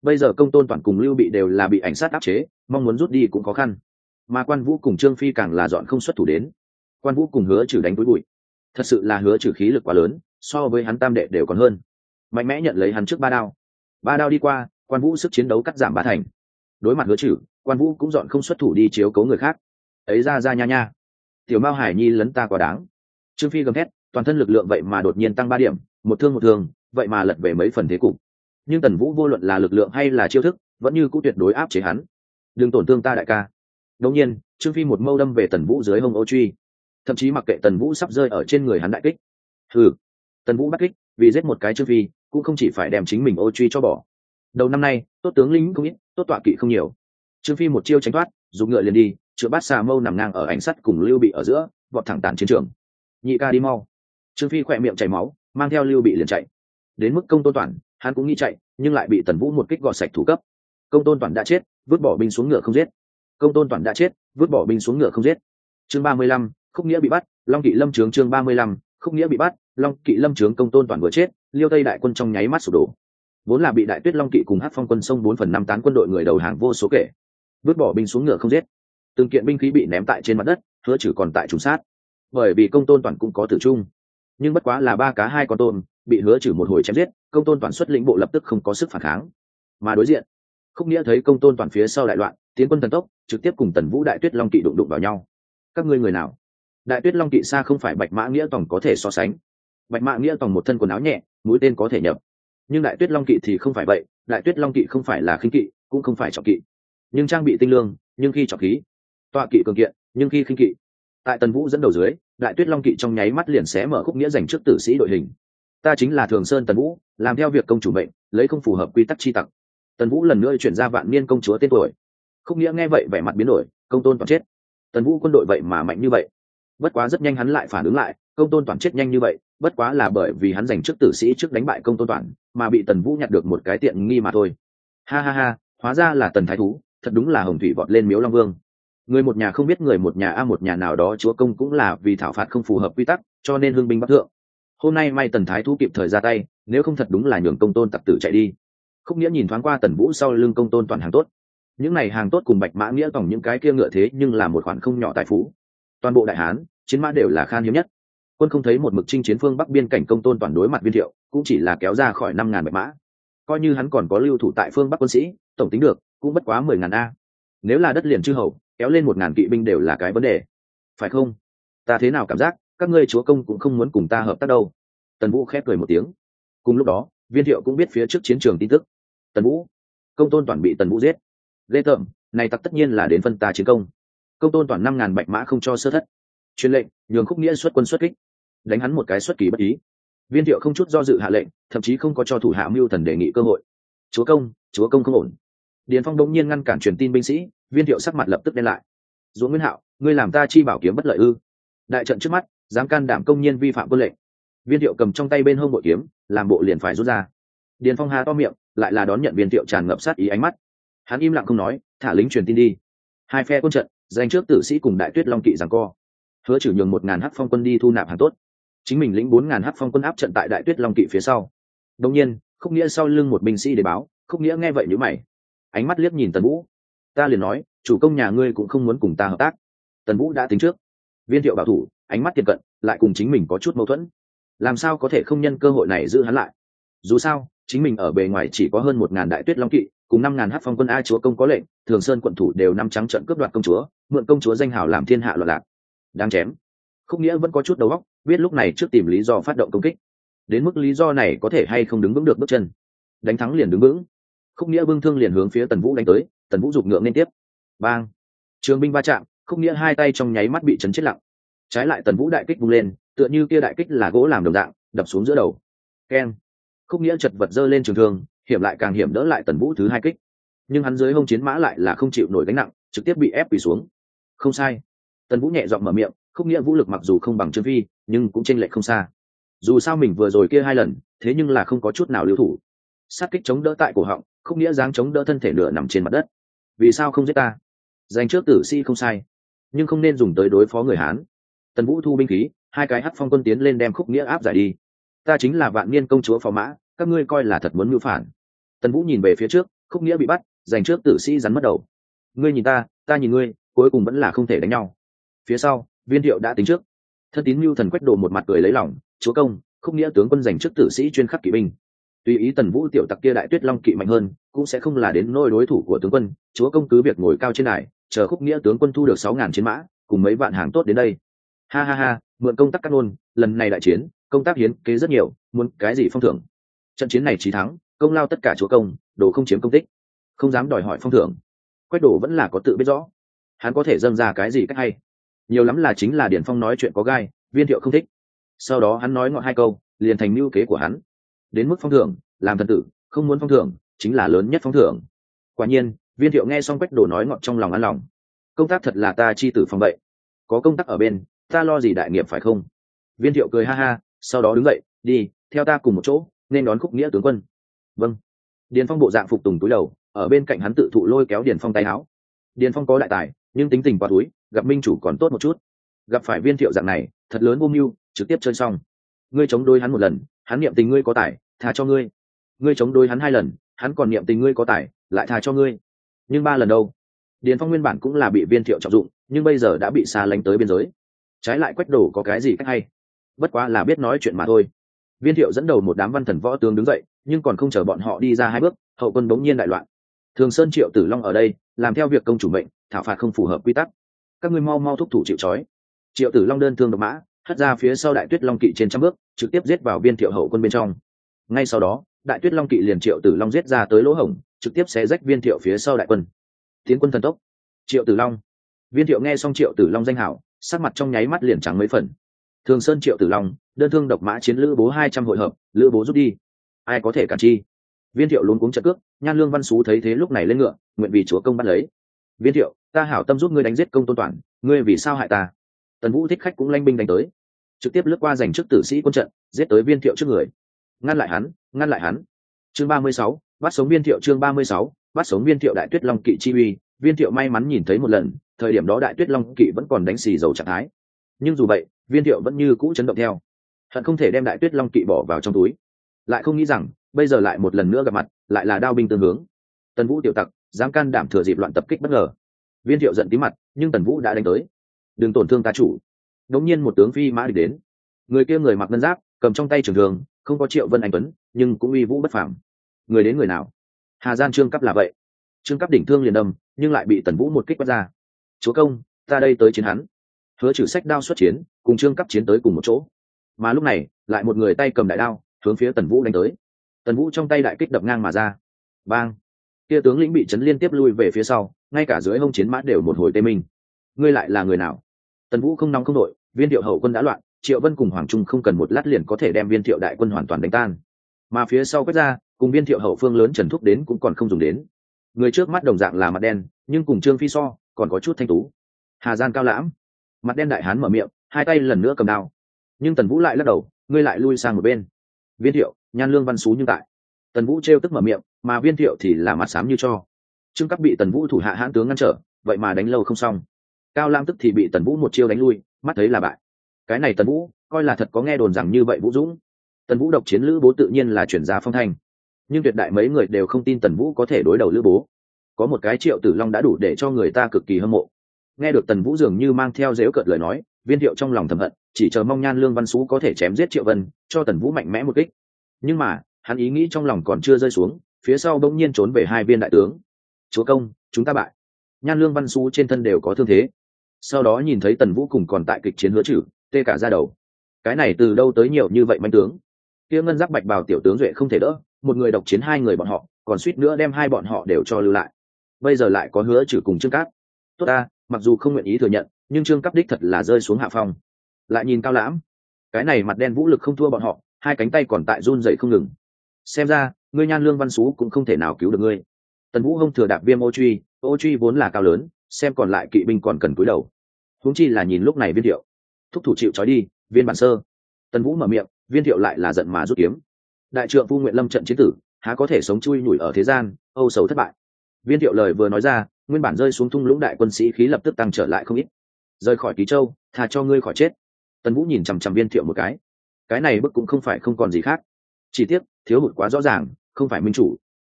bây giờ Công Tôn Toản cùng Lưu Bị đều là bị ảnh sát áp chế, mong muốn rút đi cũng khó khăn, mà Quan Vũ cùng Trương Phi càng là dọn không xuất thủ đến. Quan Vũ cùng Hứa Trừ đánh túi bụi, thật sự là Hứa Trừ khí lực quá lớn, so với hắn tam đệ đều còn hơn, mạnh mẽ nhận lấy hắn trước ba đao đi qua, Quan Vũ sức chiến đấu cắt giảm 3 thành. Đối mặt Hứa Trừ, Quan Vũ cũng dọn không xuất thủ đi chiếu cố người khác. Ấy ra nha nha, tiểu Mao Hải Nhi lấn ta quá đáng. Trương Phi gầm thét, toàn thân lực lượng vậy mà đột nhiên tăng 3 điểm, một thương, vậy mà lật về mấy phần thế cục. Nhưng Tần Vũ vô luận là lực lượng hay là chiêu thức, vẫn như cũ tuyệt đối áp chế hắn. Đừng tổn thương ta đại ca. Đột nhiên, Trương Phi một mâu đâm về Tần Vũ dưới hông ô truy, thậm chí mặc kệ Tần Vũ sắp rơi ở trên người hắn đại kích. Hừ, Tần Vũ bắt kích, vì giết một cái Trương Phi, cũng không chỉ phải đem chính mình ô truy cho bỏ. Đầu năm nay, tốt tướng lĩnh không ít, tốt tọa kỵ không nhiều. Trương Phi một chiêu tránh thoát, dùng ngựa liền đi, chữa bát xà mâu nằm ngang ở ảnh sắt cùng Lưu Bị ở giữa, vọt thẳng tàn chiến trường. Nhị ca đi mau. Trương Phi khỏe miệng chảy máu, mang theo Lưu Bị liền chạy. Đến mức Công Tôn Toản, hắn cũng nghĩ chạy, nhưng lại bị Tần Vũ một kích gọt sạch thủ cấp. Công Tôn Toản đã chết, vứt bỏ binh xuống ngựa không giết. Công Tôn Toản đã chết, vứt bỏ binh xuống ngựa không giết. Chương 35, Khúc Nghĩa bị bắt, Long Kỵ Lâm Trướng. Chương 35, Khúc Nghĩa bị bắt, Long Kỵ Lâm Trướng. Công Tôn Toản vừa chết, Liêu Tây đại quân trong nháy mắt sụp đổ. Vốn là bị Đại Tuyết Long Kỵ cùng Hắc Phong quân xông 4/5 tán quân đội người đầu hàng vô số kể, vứt bỏ binh xuống ngựa không giết. Từng kiện binh khí bị ném tại trên mặt đất, Hứa Trừ còn tại trùng sát. Bởi vì Công Tôn Toản cũng có tử trung, nhưng bất quá là 3 cá 2 con tôm, bị Hứa Trừ một hồi chém giết, Công Tôn Toản xuất lĩnh bộ lập tức không có sức phản kháng. Mà đối diện, Khúc Nghĩa thấy Công Tôn Toản phía sau đại loạn, tiến quân thần tốc, trực tiếp cùng Tần Vũ Đại Tuyết Long Kỵ đụng vào nhau. Các ngươi người nào? Đại Tuyết Long Kỵ xa không phải Bạch Mã Nghĩa Tòng có thể so sánh. Bạch Mã Nghĩa Tòng một thân quần áo nhẹ, mũi tên có thể nhập, nhưng Đại Tuyết Long Kỵ thì không phải vậy. Đại Tuyết Long Kỵ không phải là khinh kỵ, cũng không phải trọng kỵ, nhưng trang bị tinh lương, nhưng khi trọng khí, tọa kỵ cường kiện, nhưng khi khinh kỵ. Tại Tần Vũ dẫn đầu dưới, Đại Tuyết Long Kỵ trong nháy mắt liền xé mở Khúc Nghĩa giành trước tử sĩ đội hình. Ta chính là Thường Sơn Tần Vũ, làm theo việc công chủ mệnh, lấy không phù hợp quy tắc chi tặc. Tần Vũ lần nữa chuyển ra Vạn Niên công chúa tên tuổi. Khúc Nghĩa nghe vậy vẻ mặt biến đổi, Công Tôn Toản chết. Tần Vũ quân đội vậy mà mạnh như vậy. Bất quá rất nhanh hắn lại phản ứng lại, Công Tôn Toản chết nhanh như vậy, bất quá là bởi vì hắn giành trước tử sĩ trước đánh bại Công Tôn Toản, mà bị Tần Vũ nhặt được một cái tiện nghi mà thôi. Ha ha ha, hóa ra là Tần Thái Thú, thật đúng là hồng thủy vọt lên miếu Long Vương. Người một nhà không biết người một nhà một nhà nào đó chúa công cũng là vì thảo phạt không phù hợp quy tắc, cho nên hưng binh bắc thượng. Hôm nay may Tần Thái Thú kịp thời ra tay, nếu không thật đúng là nhường Công Tôn tặc tử chạy đi. Khúc Nghĩa nhìn thoáng qua Tần Vũ sau lưng Công Tôn Toản hàng tốt. Những này hàng tốt cùng Bạch Mã Nghĩa Tòng những cái kia ngựa thế nhưng là một khoản không nhỏ tài phú. Toàn bộ Đại Hán, chiến mã đều là khan hiếm nhất. Quân không thấy một mực chinh chiến phương bắc biên cảnh Công Tôn Toản đối mặt Viên Thiệu, cũng chỉ là kéo ra khỏi 5.000 bạch mã. Coi như hắn còn có lưu thủ tại phương bắc quân sĩ, tổng tính được cũng bất quá 10.000 a. Nếu là đất liền chư hầu, kéo lên 1.000 kỵ binh đều là cái vấn đề, phải không? Ta thế nào cảm giác các ngươi chúa công cũng không muốn cùng ta hợp tác đâu. Tần Vũ khép cười một tiếng. Cùng lúc đó, Viên Thiệu cũng biết phía trước chiến trường tin tức. Tần Vũ, Công Tôn Toản bị Tần Vũ giết. Ghê tởm, này tặc tất nhiên là đến phân ta chiến công. Công Tôn Toản 5.000 bạch mã không cho sơ thất. Truyền lệnh, nhường Khúc Nghĩa xuất quân xuất kích, đánh hắn một cái xuất kỳ bất ý. Viên Thiệu không chút do dự hạ lệnh, thậm chí không có cho thủ hạ Mưu Thần đề nghị cơ hội. Chúa công không ổn. Điền Phong đột nhiên ngăn cản truyền tin binh sĩ, Viên Thiệu sắc mặt lập tức đen lại. Dũng Nguyên Hạo, ngươi làm ta chi bảo kiếm bất lợi ư? Đại trận trước mắt, dám can đảm công nhiên vi phạm quân lệnh. Viên Thiệu cầm trong tay bên hông bội kiếm, làm bộ liền phải rút ra. Điền Phong há to miệng, lại là đón nhận Viên Thiệu tràn ngập sát ý ánh mắt. Hắn im lặng không nói, thả lính truyền tin đi. Hai phe quân trận, giành trước tử sĩ cùng Đại Tuyết Long Kỵ giằng co. Hứa Trừ nhường 1.000 Hắc Phong quân đi thu nạp hàng tốt, chính mình lĩnh 4.000 Hắc Phong quân áp trận tại Đại Tuyết Long Kỵ phía sau. Đột nhiên, Khúc Nghĩa sau lưng một binh sĩ để báo. Khúc Nghĩa nghe vậy nhíu mày, ánh mắt liếc nhìn Tần Vũ. Ta liền nói, chủ công nhà ngươi cũng không muốn cùng ta hợp tác. Tần Vũ đã tính trước. Viên Thiệu bảo thủ, ánh mắt tiệm cận, lại cùng chính mình có chút mâu thuẫn. Làm sao có thể không nhân cơ hội này giữ hắn lại? Dù sao, chính mình ở bề ngoài chỉ có hơn 1.000 Đại Tuyết Long Kỵ, cùng 5.000 Hắc Phong quân, ai chúa công có lệnh, Thường Sơn quận thủ đều năm trắng trận cướp đoạt công chúa, mượn công chúa danh hào làm thiên hạ loạn lạc. Đáng chém. Khúc Nghĩa vẫn có chút đầu óc, biết lúc này trước tìm lý do phát động công kích. Đến mức lý do này có thể hay không đứng vững được bước chân. Đánh thắng liền đứng vững. Khúc Nghĩa bưng thương liền hướng phía Tần Vũ đánh tới, Tần Vũ giục ngựa nên tiếp. Bang! Trường binh va chạm, Khúc Nghĩa hai tay trong nháy mắt bị chấn chết lặng. Trái lại Tần Vũ đại kích vung lên, tựa như kia đại kích là gỗ làm đồng dạng, đập xuống giữa đầu. Keng! Khúc Nghĩa chật vật giơ lên trường thương, hiểm lại càng hiểm đỡ lại Tần Vũ thứ hai kích. Nhưng hắn dưới hông chiến mã lại là không chịu nổi gánh nặng, trực tiếp bị ép quỳ xuống. Không sai. Tần Vũ nhẹ giọng mở miệng, Khúc Nghĩa vũ lực mặc dù không bằng Trương Phi, nhưng cũng chênh lệch không xa. Dù sao mình vừa rồi kia 2 lần, thế nhưng là không có chút nào lưu thủ. Sát kích chống đỡ tại cổ họng, Khúc Nghĩa dáng chống đỡ thân thể nửa nằm trên mặt đất. Vì sao không giết ta? Giành trước tử sĩ không sai, nhưng không nên dùng tới đối phó người Hán. Tần Vũ thu binh khí, 2 cái Hắc Phong quân tiến lên đem Khúc Nghĩa áp giải đi. Ta chính là Vạn Niên công chúa phò mã, các ngươi coi là thật muốn mưu phản. Tần Vũ nhìn về phía trước, Khúc nghĩa bị bắt, giành trước tử sĩ rắn mất đầu. Ngươi nhìn ta, ta nhìn ngươi, cuối cùng vẫn là không thể đánh nhau. Phía sau, Viên Thiệu đã tính trước. Thân tín Mưu Thần Quách Đồ một mặt cười lấy lòng, chúa công, Khúc nghĩa tướng quân giành trước tử sĩ chuyên khắc kỵ binh. Tùy ý Tần Vũ tiểu tặc kia đại tuyết long kỵ mạnh hơn, cũng sẽ không là đến nỗi đối thủ của tướng quân. Chúa công cứ việc ngồi cao trên đài, chờ Khúc nghĩa tướng quân thu được 6.000 chiến mã, cùng mấy vạn hàng tốt đến đây. Ha ha ha, mượn công tác cắt ngôn, lần này đại chiến, công tác hiến kế rất nhiều, muốn cái gì phong thưởng. Trận chiến này chí thắng, công lao tất cả chúa công, đồ không chiếm công tích, không dám đòi hỏi phong thưởng. Quách Đồ vẫn là có tự biết rõ, hắn có thể dâng ra cái gì cách hay, nhiều lắm là chính là Điển Phong nói chuyện có gai, Viên Thiệu không thích. Sau đó hắn nói ngọn 2 câu, liền thành mưu kế của hắn. Đến mức phong thưởng, làm thần tử, không muốn phong thưởng, chính là lớn nhất phong thưởng. Quả nhiên, Viên Thiệu nghe xong Quách Đồ nói ngọn trong lòng an lòng. Công tác thật là ta chi tử phòng vậy, có công tác ở bên, ta lo gì đại nghiệp phải không? Viên Thiệu cười ha ha, sau đó đứng dậy, đi, theo ta cùng một chỗ, nên đón Khúc nghĩa tướng quân. Vâng. Điền Phong bộ dạng phục tùng túi đầu, ở bên cạnh hắn tự thụ lôi kéo Điền Phong tay áo. Điền Phong có đại tài, nhưng tính tình quá túi, gặp minh chủ còn tốt một chút. Gặp phải Viên Thiệu dạng này, thật lớn vô mưu, trực tiếp chơi xong. Ngươi chống đối hắn một lần, hắn niệm tình ngươi có tài, tha cho ngươi. Ngươi chống đối hắn 2 lần, hắn còn niệm tình ngươi có tài, lại tha cho ngươi. Nhưng 3 lần đâu? Điền Phong nguyên bản cũng là bị Viên Thiệu trọng dụng, nhưng bây giờ đã bị xa lánh tới biên giới. Trái lại Quách Đồ có cái gì cách hay? Bất quá là biết nói chuyện mà thôi. Viên Thiệu dẫn đầu một đám văn thần võ tướng đứng dậy, nhưng còn không chờ bọn họ đi ra 2 bước, hậu quân bỗng nhiên đại loạn. Thường Sơn Triệu Tử Long ở đây, làm theo việc công chủ mệnh, thảo phạt không phù hợp quy tắc. Các ngươi mau mau thúc thủ chịu trói. Triệu Tử Long đơn thương độc mã, hất ra phía sau Đại Tuyết Long kỵ trên trăm bước, trực tiếp giết vào Viên Thiệu hậu quân bên trong. Ngay sau đó, Đại Tuyết Long kỵ liền Triệu Tử Long giết ra tới lỗ hổng, trực tiếp xé rách Viên Thiệu phía sau đại quân. Tiến quân thần tốc. Triệu Tử Long. Viên Thiệu nghe xong Triệu Tử Long danh hảo, sắc mặt trong nháy mắt liền trắng mấy phần. Thường Sơn Triệu Tử Long, đơn thương độc mã chiến Lữ Bố 200 hội hợp, Lữ Bố rút đi, ai có thể cản chi? Viên Thiệu luống cuống trận cước, Nhan Lương Văn Sú thấy thế lúc này lên ngựa, nguyện vì chúa công bắt lấy. Viên Thiệu, ta hảo tâm giúp ngươi đánh giết Công Tôn Toản, ngươi vì sao hại ta? Tần Vũ thích khách cũng lanh binh đánh tới, trực tiếp lướt qua giành trước tử sĩ quân trận, giết tới Viên Thiệu trước người. Ngăn lại hắn, ngăn lại hắn. Chương 36, bắt sống Viên Thiệu. Chương 36, bắt sống Viên Thiệu. Đại Tuyết Long kỵ chi uy, Viên Thiệu may mắn nhìn thấy một lần, thời điểm đó Đại Tuyết Long kỵ vẫn còn đánh xì dầu trạng thái. Nhưng dù vậy, Viên Thiệu vẫn như cũ chấn động theo, hận không thể đem Đại Tuyết Long kỵ bỏ vào trong túi. Lại không nghĩ rằng, bây giờ lại một lần nữa gặp mặt, lại là đao binh tương hướng. Tần Vũ tiểu tặc, dám can đảm thừa dịp loạn tập kích bất ngờ. Viên Thiệu giận tí mặt, nhưng Tần Vũ đã đánh tới. Đừng tổn thương ta chủ. Đống nhiên một tướng phi mã địch đến. Người kia người mặc ngân giáp, cầm trong tay trường thường, không có Triệu Vân Anh tuấn, nhưng cũng uy vũ bất phàm. Người đến người nào? Hà Gian Trương Cấp là vậy. Trương Cấp đỉnh thương liền đâm, nhưng lại bị Tần Vũ một kích bắt ra. Chúa công, ta đây tới chiến hắn. Hứa Trừ sách đao xuất chiến, cùng Trương Cấp chiến tới cùng một chỗ. Mà lúc này, lại một người tay cầm đại đao, hướng phía Tần Vũ đánh tới. Tần Vũ trong tay đại kích đập ngang mà ra. Bang! Kia tướng lĩnh bị chấn liên tiếp lui về phía sau, ngay cả dưới hông chiến mã đều một hồi tê minh. Ngươi lại là người nào? Tần Vũ không nóng không nội, Viên Thiệu hậu quân đã loạn, Triệu Vân cùng Hoàng Trung không cần một lát liền có thể đem Viên Thiệu đại quân hoàn toàn đánh tan. Mà phía sau quét ra, cùng Viên Thiệu hậu phương lớn Trần Thúc đến cũng còn không dùng đến. Người trước mắt đồng dạng là mặt đen, nhưng cùng Trương Phi so, còn có chút thanh tú. Hà Gian cao lãm, mặt đen đại hán mở miệng, hai tay lần nữa cầm đao. Nhưng Tần Vũ lại lắc đầu, ngươi lại lui sang một bên. Viên Thiệu, Nhan Lương Văn Sú nhưng tại. Tần Vũ trêu tức mở miệng, mà Viên Thiệu thì là mặt xám như cho. Trương Cấp bị Tần Vũ thủ hạ hãn tướng ngăn trở, vậy mà đánh lâu không xong. Cao Lam tức thì bị Tần Vũ một chiêu đánh lui, mắt thấy là bại. Cái này Tần Vũ, coi là thật có nghe đồn rằng như vậy Vũ Dũng. Tần Vũ độc chiến Lữ Bố tự nhiên là chuyển ra phong thanh, nhưng tuyệt đại mấy người đều không tin Tần Vũ có thể đối đầu Lữ Bố. Có một cái Triệu Tử Long đã đủ để cho người ta cực kỳ hâm mộ. Nghe được Tần Vũ dường như mang theo dễu cợt lời nói, Viên Thiệu trong lòng thầm hận, chỉ chờ mong Nhan Lương Văn Sú có thể chém giết Triệu Vân, cho Tần Vũ mạnh mẽ một kích. Nhưng mà, hắn ý nghĩ trong lòng còn chưa rơi xuống, phía sau bỗng nhiên trốn về 2 viên đại tướng. Chúa công, chúng ta bại. Nhan Lương Văn Sú trên thân đều có thương thế. Sau đó nhìn thấy Tần Vũ cùng còn tại kịch chiến Hứa Trừ, tê cả da đầu. Cái này từ đâu tới nhiều như vậy manh tướng? Kia ngân giáp bạch bào tiểu tướng duệ không thể đỡ, một người độc chiến 2 người bọn họ, còn suýt nữa đem 2 bọn họ đều cho lưu lại. Bây giờ lại có Hứa Trừ cùng Trương Cáp. Tốt ta, mặc dù không nguyện ý thừa nhận, nhưng Trương Cáp đích thật là rơi xuống hạ phong. Lại nhìn Cao Lãm, cái này mặt đen vũ lực không thua bọn họ, 2 cánh tay còn tại run rẩy không ngừng. Xem ra, ngươi Nhan Lương Văn Sú cũng không thể nào cứu được ngươi. Tần Vũ hông thừa đạp viêm ô truy vốn là cao lớn, xem còn lại kỵ binh còn cần cúi đầu. Huống chi là nhìn lúc này Viên Thiệu, thúc thủ chịu trói đi, Viên bản sơ. Tần Vũ mở miệng, Viên Thiệu lại là giận mà rút kiếm. Đại trượng phu nguyện lâm trận chiến tử, há có thể sống chui nhủi ở thế gian, âu sầu thất bại. Viên Thiệu lời vừa nói ra, nguyên bản rơi xuống thung lũng đại quân sĩ khí lập tức tăng trở lại không ít. Rời khỏi Ký Châu, tha cho ngươi khỏi chết. Tần Vũ nhìn chằm chằm Viên Thiệu một cái này bức cũng không phải không còn gì khác, chỉ tiếc thiếu hụt quá rõ ràng, không phải minh chủ.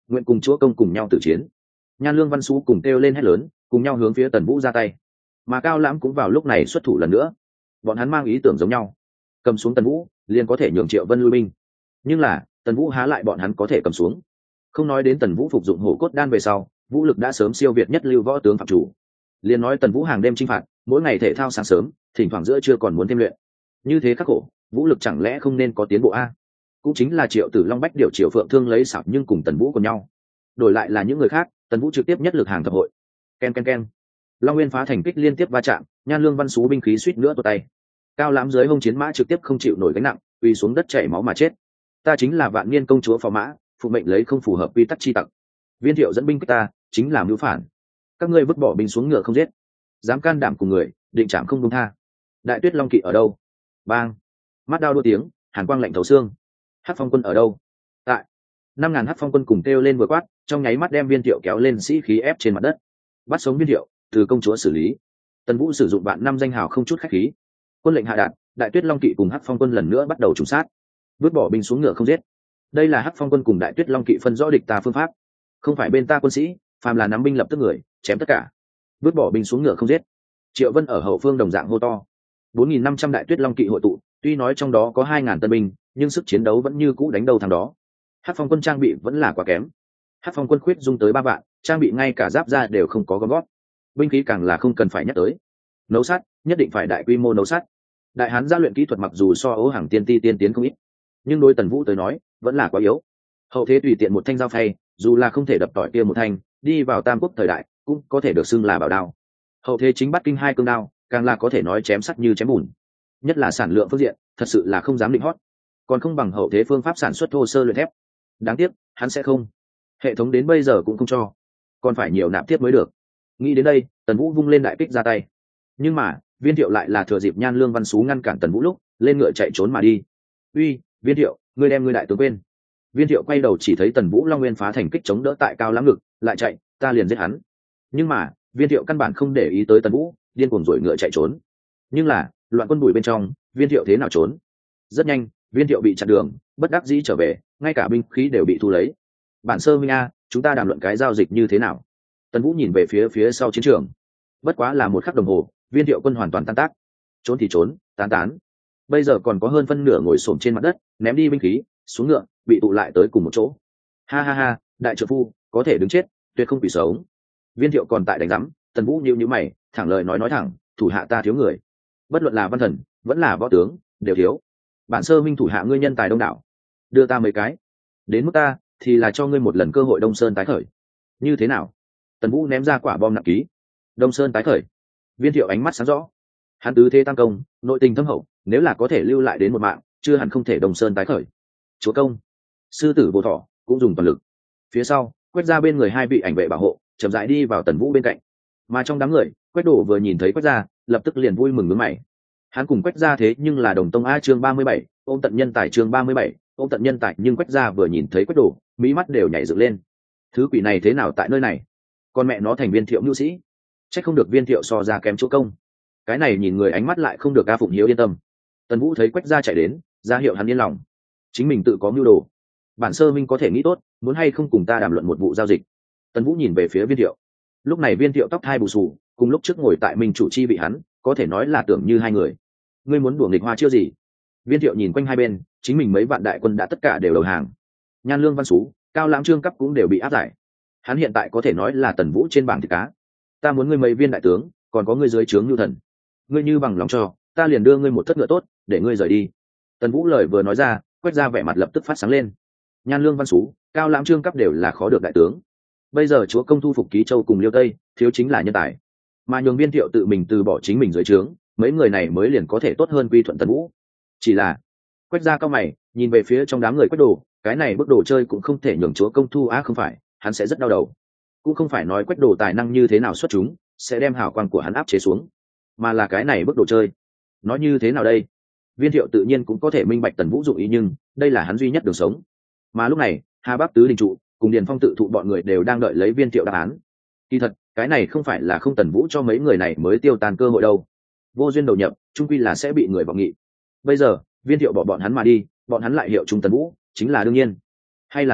nguyện cùng chúa công cùng nhau tử chiến. Nhan Lương Văn Xú cùng kêu lên hét lớn, cùng nhau hướng phía Tần Vũ ra tay. Mà Cao Lãm cũng vào lúc này xuất thủ lần nữa. Bọn hắn mang ý tưởng giống nhau, cầm xuống Tần Vũ liền có thể nhường Triệu Vân lui binh. Nhưng là Tần Vũ há lại bọn hắn có thể cầm xuống. Không nói đến Tần Vũ phục dụng hổ cốt đan về sau, vũ lực đã sớm siêu việt nhất lưu võ tướng phạm chủ. Liền nói Tần Vũ hàng đêm chinh phạt, mỗi ngày thể thao sáng sớm, thỉnh thoảng giữa trưa còn muốn thêm luyện. Như thế khắc khổ, vũ lực chẳng lẽ không nên có tiến bộ a? Cũng chính là Triệu Tử Long bách điều Triệu Phượng Thương lấy xảo nhưng cùng Tần Vũ cùng nhau. Đổi lại là những người khác, Tần Vũ trực tiếp nhất lực hàng thập hội. Ken ken ken. Long Nguyên phá thành kích liên tiếp va chạm, Nhan Lương Văn Xú binh khí suýt nữa tuột tay. Cao Lãm dưới hông chiến mã trực tiếp không chịu nổi gánh nặng, quỳ xuống đất chảy máu mà chết. Ta chính là Vạn Niên công chúa phò mã, phụ mệnh lấy không phù hợp quy tắc chi tặc. Viên Thiệu dẫn binh kích ta, chính là mưu phản. Các ngươi vứt bỏ binh xuống ngựa không giết, dám can đảm cùng người, định trảm không buông tha. Đại Tuyết Long kỵ ở đâu? Bang! Mắt đao đua tiếng, hàn quang lạnh thấu xương. Hắc Phong quân ở đâu? Tại. 5.000 Hắc Phong quân cùng kêu lên vừa quát, trong nháy mắt đem Viên Thiệu kéo lên sĩ khí ép trên mặt đất. Bắt sống Viên Thiệu, từ công chúa xử lý. Tần Vũ sử dụng vạn năm danh hào không chút khách khí. Quân lệnh hạ đạt, Đại Tuyết Long kỵ cùng Hắc Phong quân lần nữa bắt đầu trùng sát. Vứt bỏ binh xuống ngựa không giết. Đây là Hắc Phong quân cùng Đại Tuyết Long kỵ phân rõ địch ta phương pháp. Không phải bên ta quân sĩ, phàm là nắm binh lập tức người, chém tất cả. Vứt bỏ binh xuống ngựa không giết. Triệu Vân ở hậu phương đồng dạng hô to. 4.500 Đại Tuyết Long kỵ hội tụ, tuy nói trong đó có 2.000 tân binh, nhưng sức chiến đấu vẫn như cũ đánh đầu thằng đó. Hắc Phong quân trang bị vẫn là quá kém. Hắc Phong quân khuyết dung tới 3 vạn, trang bị ngay cả giáp da đều không có gom gót. Binh khí càng là không cần phải nhắc tới. Nấu sắt, nhất định phải đại quy mô nấu sắt. Đại Hán gia luyện kỹ thuật mặc dù so Ố Hàng tiên ti tiên tiến không ít, nhưng đối Tần Vũ tới nói vẫn là quá yếu. Hậu thế tùy tiện một thanh dao phay, dù là không thể đập tỏi kia một thanh, đi vào Tam Quốc thời đại cũng có thể được xưng là bảo đao. Hậu thế chính bắt kinh hai cương đao, càng là có thể nói chém sắt như chém bùn. Nhất là sản lượng phương diện, thật sự là không dám định hót. Còn không bằng hậu thế phương pháp sản xuất thô sơ luyện thép. Đáng tiếc, hắn sẽ không. Hệ thống đến bây giờ cũng không cho, còn phải nhiều nạp tiếp mới được. Nghĩ đến đây, Tần Vũ vung lên đại kích ra tay. Nhưng mà, Viên Thiệu lại là thừa dịp Nhan Lương Văn Xú ngăn cản Tần Vũ lúc, lên ngựa chạy trốn mà đi. Uy, Viên Thiệu, ngươi đem ngươi đại tướng quên. Viên Thiệu quay đầu chỉ thấy Tần Vũ Long Nguyên phá thành kích chống đỡ tại Cao Lãm ngực, lại chạy, ta liền giết hắn. Nhưng mà, Viên Thiệu căn bản không để ý tới Tần Vũ, điên cuồng rồi ngựa chạy trốn. Nhưng là, loạn quân bùi bên trong, Viên Thiệu thế nào trốn? Rất nhanh, Viên Thiệu bị chặn đường, bất đắc dĩ trở về, ngay cả binh khí đều bị thu lấy. Bản sơ minh a, chúng ta đàm luận cái giao dịch như thế nào? Tần Vũ nhìn về phía sau chiến trường. Bất quá là một khắc đồng hồ, Viên Thiệu quân hoàn toàn tan tác. Trốn thì trốn, tán tán. Bây giờ còn có hơn phân nửa ngồi xổm trên mặt đất, ném đi binh khí, xuống ngựa, bị tụ lại tới cùng một chỗ. Ha ha ha, đại trợ phu, có thể đứng chết, tuyệt không bị sống. Viên Thiệu còn tại đánh rắm, Tần Vũ nhíu mày, thẳng lời nói thẳng, thủ hạ ta thiếu người. Bất luận là văn thần, vẫn là võ tướng, đều thiếu. Bản sơ minh thủ hạ ngươi nhân tài đông đảo, đưa ta mấy cái. Đến mức ta, thì là cho ngươi một lần cơ hội Đông Sơn tái khởi. Như thế nào? Tần Vũ ném ra quả bom nặng ký. Đông Sơn tái khởi. Viên Thiệu ánh mắt sáng rõ. Hắn tứ thế tăng công, nội tình thâm hậu, nếu là có thể lưu lại đến một mạng, chưa hẳn không thể Đông Sơn tái khởi. Chúa công, sư tử Vô Thọ cũng dùng toàn lực. Phía sau, Quách Gia bên người hai vị ảnh vệ bảo hộ, chậm rãi đi vào Tần Vũ bên cạnh. Mà trong đám người, Quách Đổ vừa nhìn thấy Quách Gia, lập tức liền vui mừng nhướng mày. Hắn cùng Quách Gia thế nhưng là đồng tông a, chương 37, ôm tận nhân tài, chương 37, ôm tận nhân tài, nhưng Quách Gia vừa nhìn thấy Quách Đổ, mí mắt đều nhảy dựng lên. Thứ quỷ này thế nào tại nơi này? Con mẹ nó thành Viên Thiệu nhu sĩ, chắc không được Viên Thiệu so ra kém chỗ công. Cái này nhìn người ánh mắt lại không được A Phụng Hiếu yên tâm. Tần Vũ thấy Quách Gia chạy đến, ra hiệu hắn yên lòng, chính mình tự có mưu đồ. Bản sơ minh có thể nghĩ tốt, muốn hay không cùng ta đàm luận một vụ giao dịch. Tần Vũ nhìn về phía Viên Thiệu. Lúc này Viên Thiệu tóc hai bù xù, cùng lúc trước ngồi tại Minh chủ chi vị hắn, có thể nói là tưởng như hai người. Ngươi muốn đùa nghịch hoa chiêu gì? Viên Thiệu nhìn quanh hai bên, chính mình mấy vạn đại quân đã tất cả đều đầu hàng. Nhan Lương Văn Xú, Cao Lãm Trương Cấp cũng đều bị áp giải. Hắn hiện tại có thể nói là Tần Vũ trên bảng thịt cá. Ta muốn ngươi mấy viên đại tướng, còn có ngươi dưới trướng Nưu Thần. Ngươi như bằng lòng cho, ta liền đưa ngươi một thất ngựa tốt, để ngươi rời đi. Tần Vũ lời vừa nói ra, Quách Gia vẻ mặt lập tức phát sáng lên. Nhan Lương Văn Xú, Cao Lãm Trương Cấp đều là khó được đại tướng. Bây giờ chúa công thu phục Ký Châu cùng Liêu Tây, thiếu chính là nhân tài. Mà nhường Viên Thiệu tự mình từ bỏ chính mình dưới trướng, mấy người này mới liền có thể tốt hơn quy thuận Tần Vũ. Chỉ là, Quách Gia cao mày, nhìn về phía trong đám người Quách Đồ, cái này bức đồ chơi cũng không thể nhường chúa công thu á, không phải, hắn sẽ rất đau đầu. Cũng không phải nói Quách Đồ tài năng như thế nào xuất chúng, sẽ đem hào quang của hắn áp chế xuống, mà là cái này bức đồ chơi. Nói như thế nào đây? Viên Thiệu tự nhiên cũng có thể minh bạch Tần Vũ dụng ý, nhưng đây là hắn duy nhất đường sống. Mà lúc này, Hà Bắc Tứ Đình Trụ cùng Điền Phong tự thụ bọn người đều đang đợi lấy Viên Thiệu đáp án. Kỳ thật, cái này không phải là không Tần Vũ cho mấy người này mới tiêu tan cơ hội đâu. Vô duyên đầu nhập, chung quy là sẽ bị người vọng nghị. Bây giờ, Viên Thiệu bỏ bọn hắn mà đi, bọn hắn lại hiệu trung Tần Vũ, chính là đương nhiên. Hay là nói,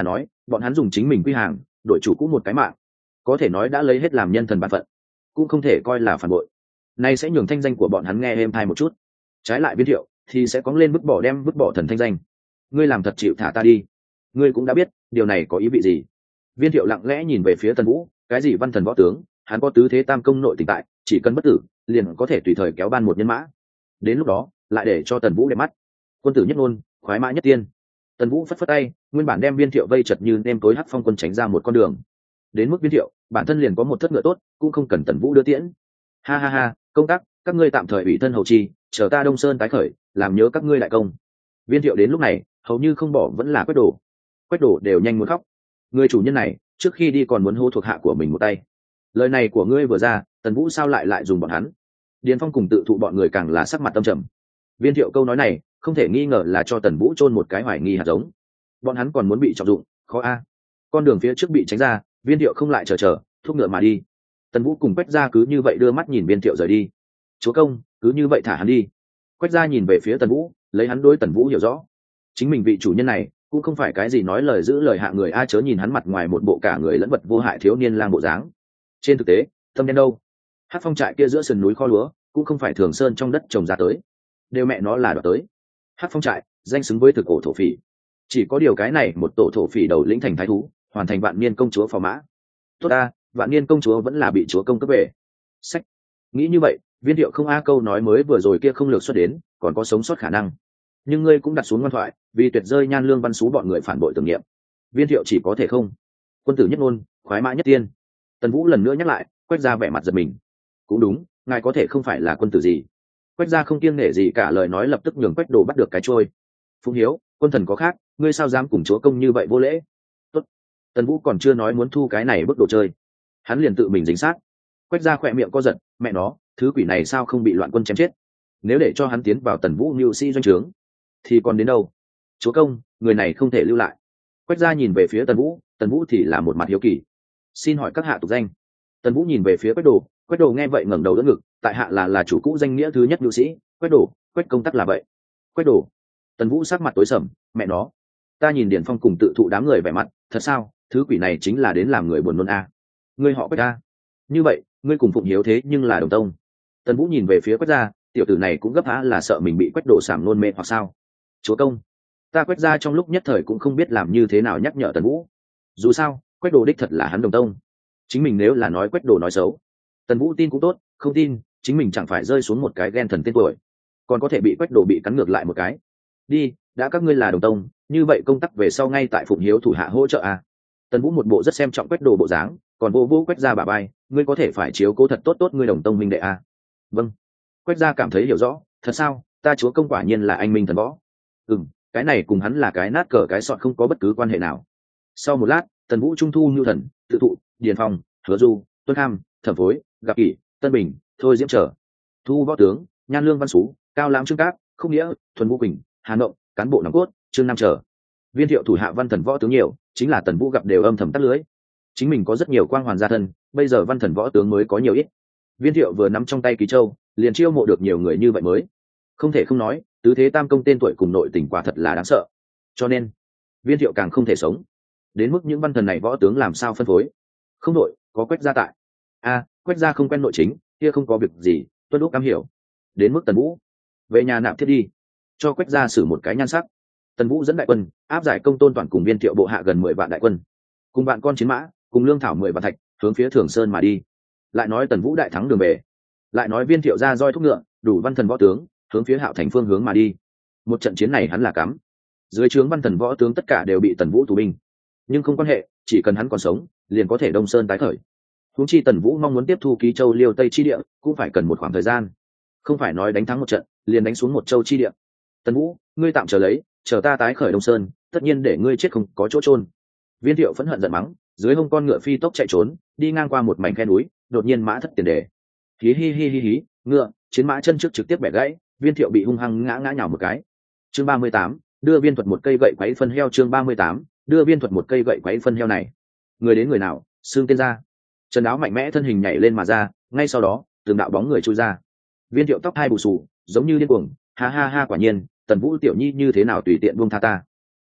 bọn hắn dùng chính mình quy hàng đội chủ cũ một cái mạng, có thể nói đã lấy hết làm nhân thần bản phận, cũng không thể coi là phản bội. Nay sẽ nhường thanh danh của bọn hắn nghe êm tai một chút, trái lại Viên Thiệu thì sẽ cóng lên vứt bỏ thần thanh danh. Ngươi làm thật chịu thả ta đi, ngươi cũng đã biết điều này có ý vị gì. Viên Thiệu lặng lẽ nhìn về phía Tần Vũ, cái gì văn thần võ tướng, hắn có tứ thế tam công nội tình tại, chỉ cần bất tử liền có thể tùy thời kéo ban một nhân mã, đến lúc đó lại để cho Tần Vũ đẹp mắt. Quân tử nhất ngôn, khoái mã nhất tiên. Tần Vũ phất phất tay, nguyên bản đem Viên Thiệu vây chật như nêm tối hắc phong quân tránh ra một con đường. Đến mức Viên Thiệu bản thân liền có một thất ngựa tốt, cũng không cần Tần Vũ đưa tiễn. Ha ha ha, công tác các ngươi tạm thời ủy thân hầu trì, chờ ta Đông Sơn tái khởi, làm nhớ các ngươi đại công. Viên Thiệu đến lúc này hầu như không bỏ vẫn là Quách Đồ đều nhanh muốn khóc. Người chủ nhân này trước khi đi còn muốn hô thuộc hạ của mình một tay. Lời này của ngươi vừa ra, Tần Vũ sao lại dùng bọn hắn? Điền Phong cùng tự thụ bọn người càng là sắc mặt tâm trầm. Viên Thiệu câu nói này không thể nghi ngờ là cho Tần Vũ chôn một cái hoài nghi hạt giống. Bọn hắn còn muốn bị trọng dụng, khó a. Con đường phía trước bị tránh ra, Viên Thiệu không lại chờ, thúc ngựa mà đi. Tần Vũ cùng Quách Gia cứ như vậy đưa mắt nhìn Viên Thiệu rời đi. Chúa công, cứ như vậy thả hắn đi. Quách Gia nhìn về phía Tần Vũ, lấy hắn đối Tần Vũ hiểu rõ, chính mình vị chủ nhân này cũng không phải cái gì nói lời giữ lời hạ người a, chớ nhìn hắn mặt ngoài một bộ cả người lẫn vật vô hại thiếu niên lang bộ dáng, trên thực tế tâm đen đâu. Hát phong trại kia giữa sườn núi kho lúa cũng không phải thường sơn trong đất trồng ra tới, đều mẹ nó là đoạt tới. Hát phong trại danh xứng với thực cổ thổ phỉ, chỉ có điều cái này một tổ thổ phỉ đầu lĩnh thành thái thú, hoàn thành vạn niên công chúa phò mã. Tốt ta, vạn niên công chúa vẫn là bị chúa công cấp về. Sách nghĩ như vậy, Viên Thiệu không a câu nói mới vừa rồi kia không lược xuất đến, còn có sống sót khả năng. Nhưng ngươi cũng đặt xuống ngoan thoại, vì tuyệt rơi Nhan Lương Văn Xú bọn người phản bội tưởng niệm. Viên Thiệu chỉ có thể không. Quân tử nhất ngôn, khoái mã nhất tiên. Tần Vũ lần nữa nhắc lại, Quách Gia vẻ mặt giật mình. Cũng đúng, ngài có thể không phải là quân tử gì. Quách Gia không kiêng nể gì cả lời nói lập tức nhường Quách Đồ bắt được cái trôi. Phụng Hiếu, quân thần có khác, ngươi sao dám cùng chúa công như vậy vô lễ? Tốt. Tần Vũ còn chưa nói muốn thu cái này bức đồ chơi, hắn liền tự mình dính sát. Quách Gia khỏe miệng co giật, mẹ nó, thứ quỷ này sao không bị loạn quân chém chết? Nếu để cho hắn tiến vào Tần Vũ mưu sĩ doanh trướng thì còn đến đâu? Chúa công, người này không thể lưu lại. Quách Gia nhìn về phía Tần Vũ thì là một mặt hiếu kỳ. Xin hỏi các hạ tục danh? Tần Vũ nhìn về phía Quách Đồ nghe vậy ngẩng đầu đỡ ngực, tại hạ là chủ cũ danh nghĩa thứ nhất mưu sĩ Quách Đồ, Quách công tắc là vậy. Quách Đồ. Tần Vũ sắc mặt tối sầm, mẹ nó, ta nhìn Điền Phong cùng tự thụ đám người vẻ mặt, thật sao? Thứ quỷ này chính là đến làm người buồn nôn a. Ngươi họ Quách a? Như vậy, ngươi cùng Phụng Hiếu thế nhưng là đồng tông. Tần Vũ nhìn về phía Quách Gia, tiểu tử này cũng gấp há là sợ mình bị Quách Đồ sảm nôn mê hoặc sao? Chúa công, ta Quách Gia trong lúc nhất thời cũng không biết làm như thế nào nhắc nhở Tần Vũ. Dù sao, Quách Đồ đích thật là hắn đồng tông. Chính mình nếu là nói Quách Đồ nói xấu, Tần Vũ tin cũng tốt, không tin, chính mình chẳng phải rơi xuống một cái ghen thần tên tuổi, còn có thể bị Quách Đồ bị cắn ngược lại một cái. Đi, đã các ngươi là đồng tông, như vậy công tác về sau ngay tại Phụng Hiếu thủ hạ hỗ trợ à? Tần Vũ một bộ rất xem trọng Quách Đồ bộ dáng, còn vô Quách Gia bà bay, ngươi có thể phải chiếu cố thật tốt ngươi đồng tông minh đệ à? Vâng. Quách Gia cảm thấy hiểu rõ, thật sao? Ta chúa công quả nhiên là anh minh thần võ. Cái này cùng hắn là cái nát cờ cái sọt không có bất cứ quan hệ nào. Sau một lát, Tần Vũ trung thu Nưu Thần, Tự Thụ, Điền Phong, Hứa Du, Tuân Kham, Thẩm Phối, Gặp Kỷ, Tân Bình, Thôi Diễm Trở, Thu Võ Tướng, Nhan Lương Văn Xú, Cao Lãm Trương Cáp, Không Nghĩa, Thuần Vũ Quỳnh, Hà Nội, cán bộ nòng cốt, Trương Nam Trở. Viên Thiệu thủ hạ văn thần võ tướng nhiều, chính là Tần Vũ gặp đều âm thầm tắt lưới. Chính mình có rất nhiều quang hoàn gia thân, bây giờ văn thần võ tướng mới có nhiều ít. Viên Thiệu vừa nắm trong tay Ký Châu, liền chiêu mộ được nhiều người như vậy mới. Không thể không nói, tứ thế tam công tên tuổi cùng nội tình quả thật là đáng sợ. Cho nên, Viên Thiệu càng không thể sống. Đến mức những văn thần này võ tướng làm sao phân phối? Không nội, có Quách Gia tại. Quách Gia không quen nội chính, kia không có việc gì, Tuân Úc cam hiểu. Đến mức Tần Vũ, về nhà nạp thiết đi, cho Quách Gia xử một cái nhan sắc. Tần Vũ dẫn đại quân, áp giải Công Tôn Toàn cùng Viên Thiệu bộ hạ gần 10 vạn đại quân, cùng vạn con chiến mã, cùng lương thảo 10 vạn thạch, hướng phía Thường Sơn mà đi. Lại nói Tần Vũ đại thắng đường về, lại nói Viên Thiệu ra roi thúc ngựa, đủ văn thần võ tướng, hướng phía Hạo Thành phương hướng mà đi. Một trận chiến này hắn là cắm, dưới trướng văn thần võ tướng tất cả đều bị Tần Vũ tù binh, nhưng không quan hệ, chỉ cần hắn còn sống, liền có thể Đông Sơn tái khởi. Huống chi Tần Vũ mong muốn tiếp thu Ký Châu Liêu Tây chi địa, cũng phải cần một khoảng thời gian, không phải nói đánh thắng một trận, liền đánh xuống một châu chi địa. Tần Vũ, ngươi tạm chờ lấy, chờ ta tái khởi Đông Sơn, tất nhiên để ngươi chết không có chỗ chôn. Viên Thiệu phẫn hận giận mắng, dưới hông con ngựa phi tốc chạy trốn, đi ngang qua một mảnh khe núi, đột nhiên mã thất tiền đề. Hí hí hí hí hí, ngựa, chiến mã chân trước trực tiếp bẻ gãy, Viên Thiệu bị hung hăng ngã nhào một cái. Chương 38, đưa Viên Thuật một cây gậy quấy phân heo. Chương 38, đưa Viên Thuật một cây gậy quấy phân heo này. Người đến người nào, xương tên ra. Trần Áo mạnh mẽ thân hình nhảy lên mà ra, ngay sau đó, từng đạo bóng người chui ra. Viên Thiệu tóc hai bù xù, giống như điên cuồng, ha ha ha, quả nhiên, Tần Vũ tiểu nhi như thế nào tùy tiện buông tha ta.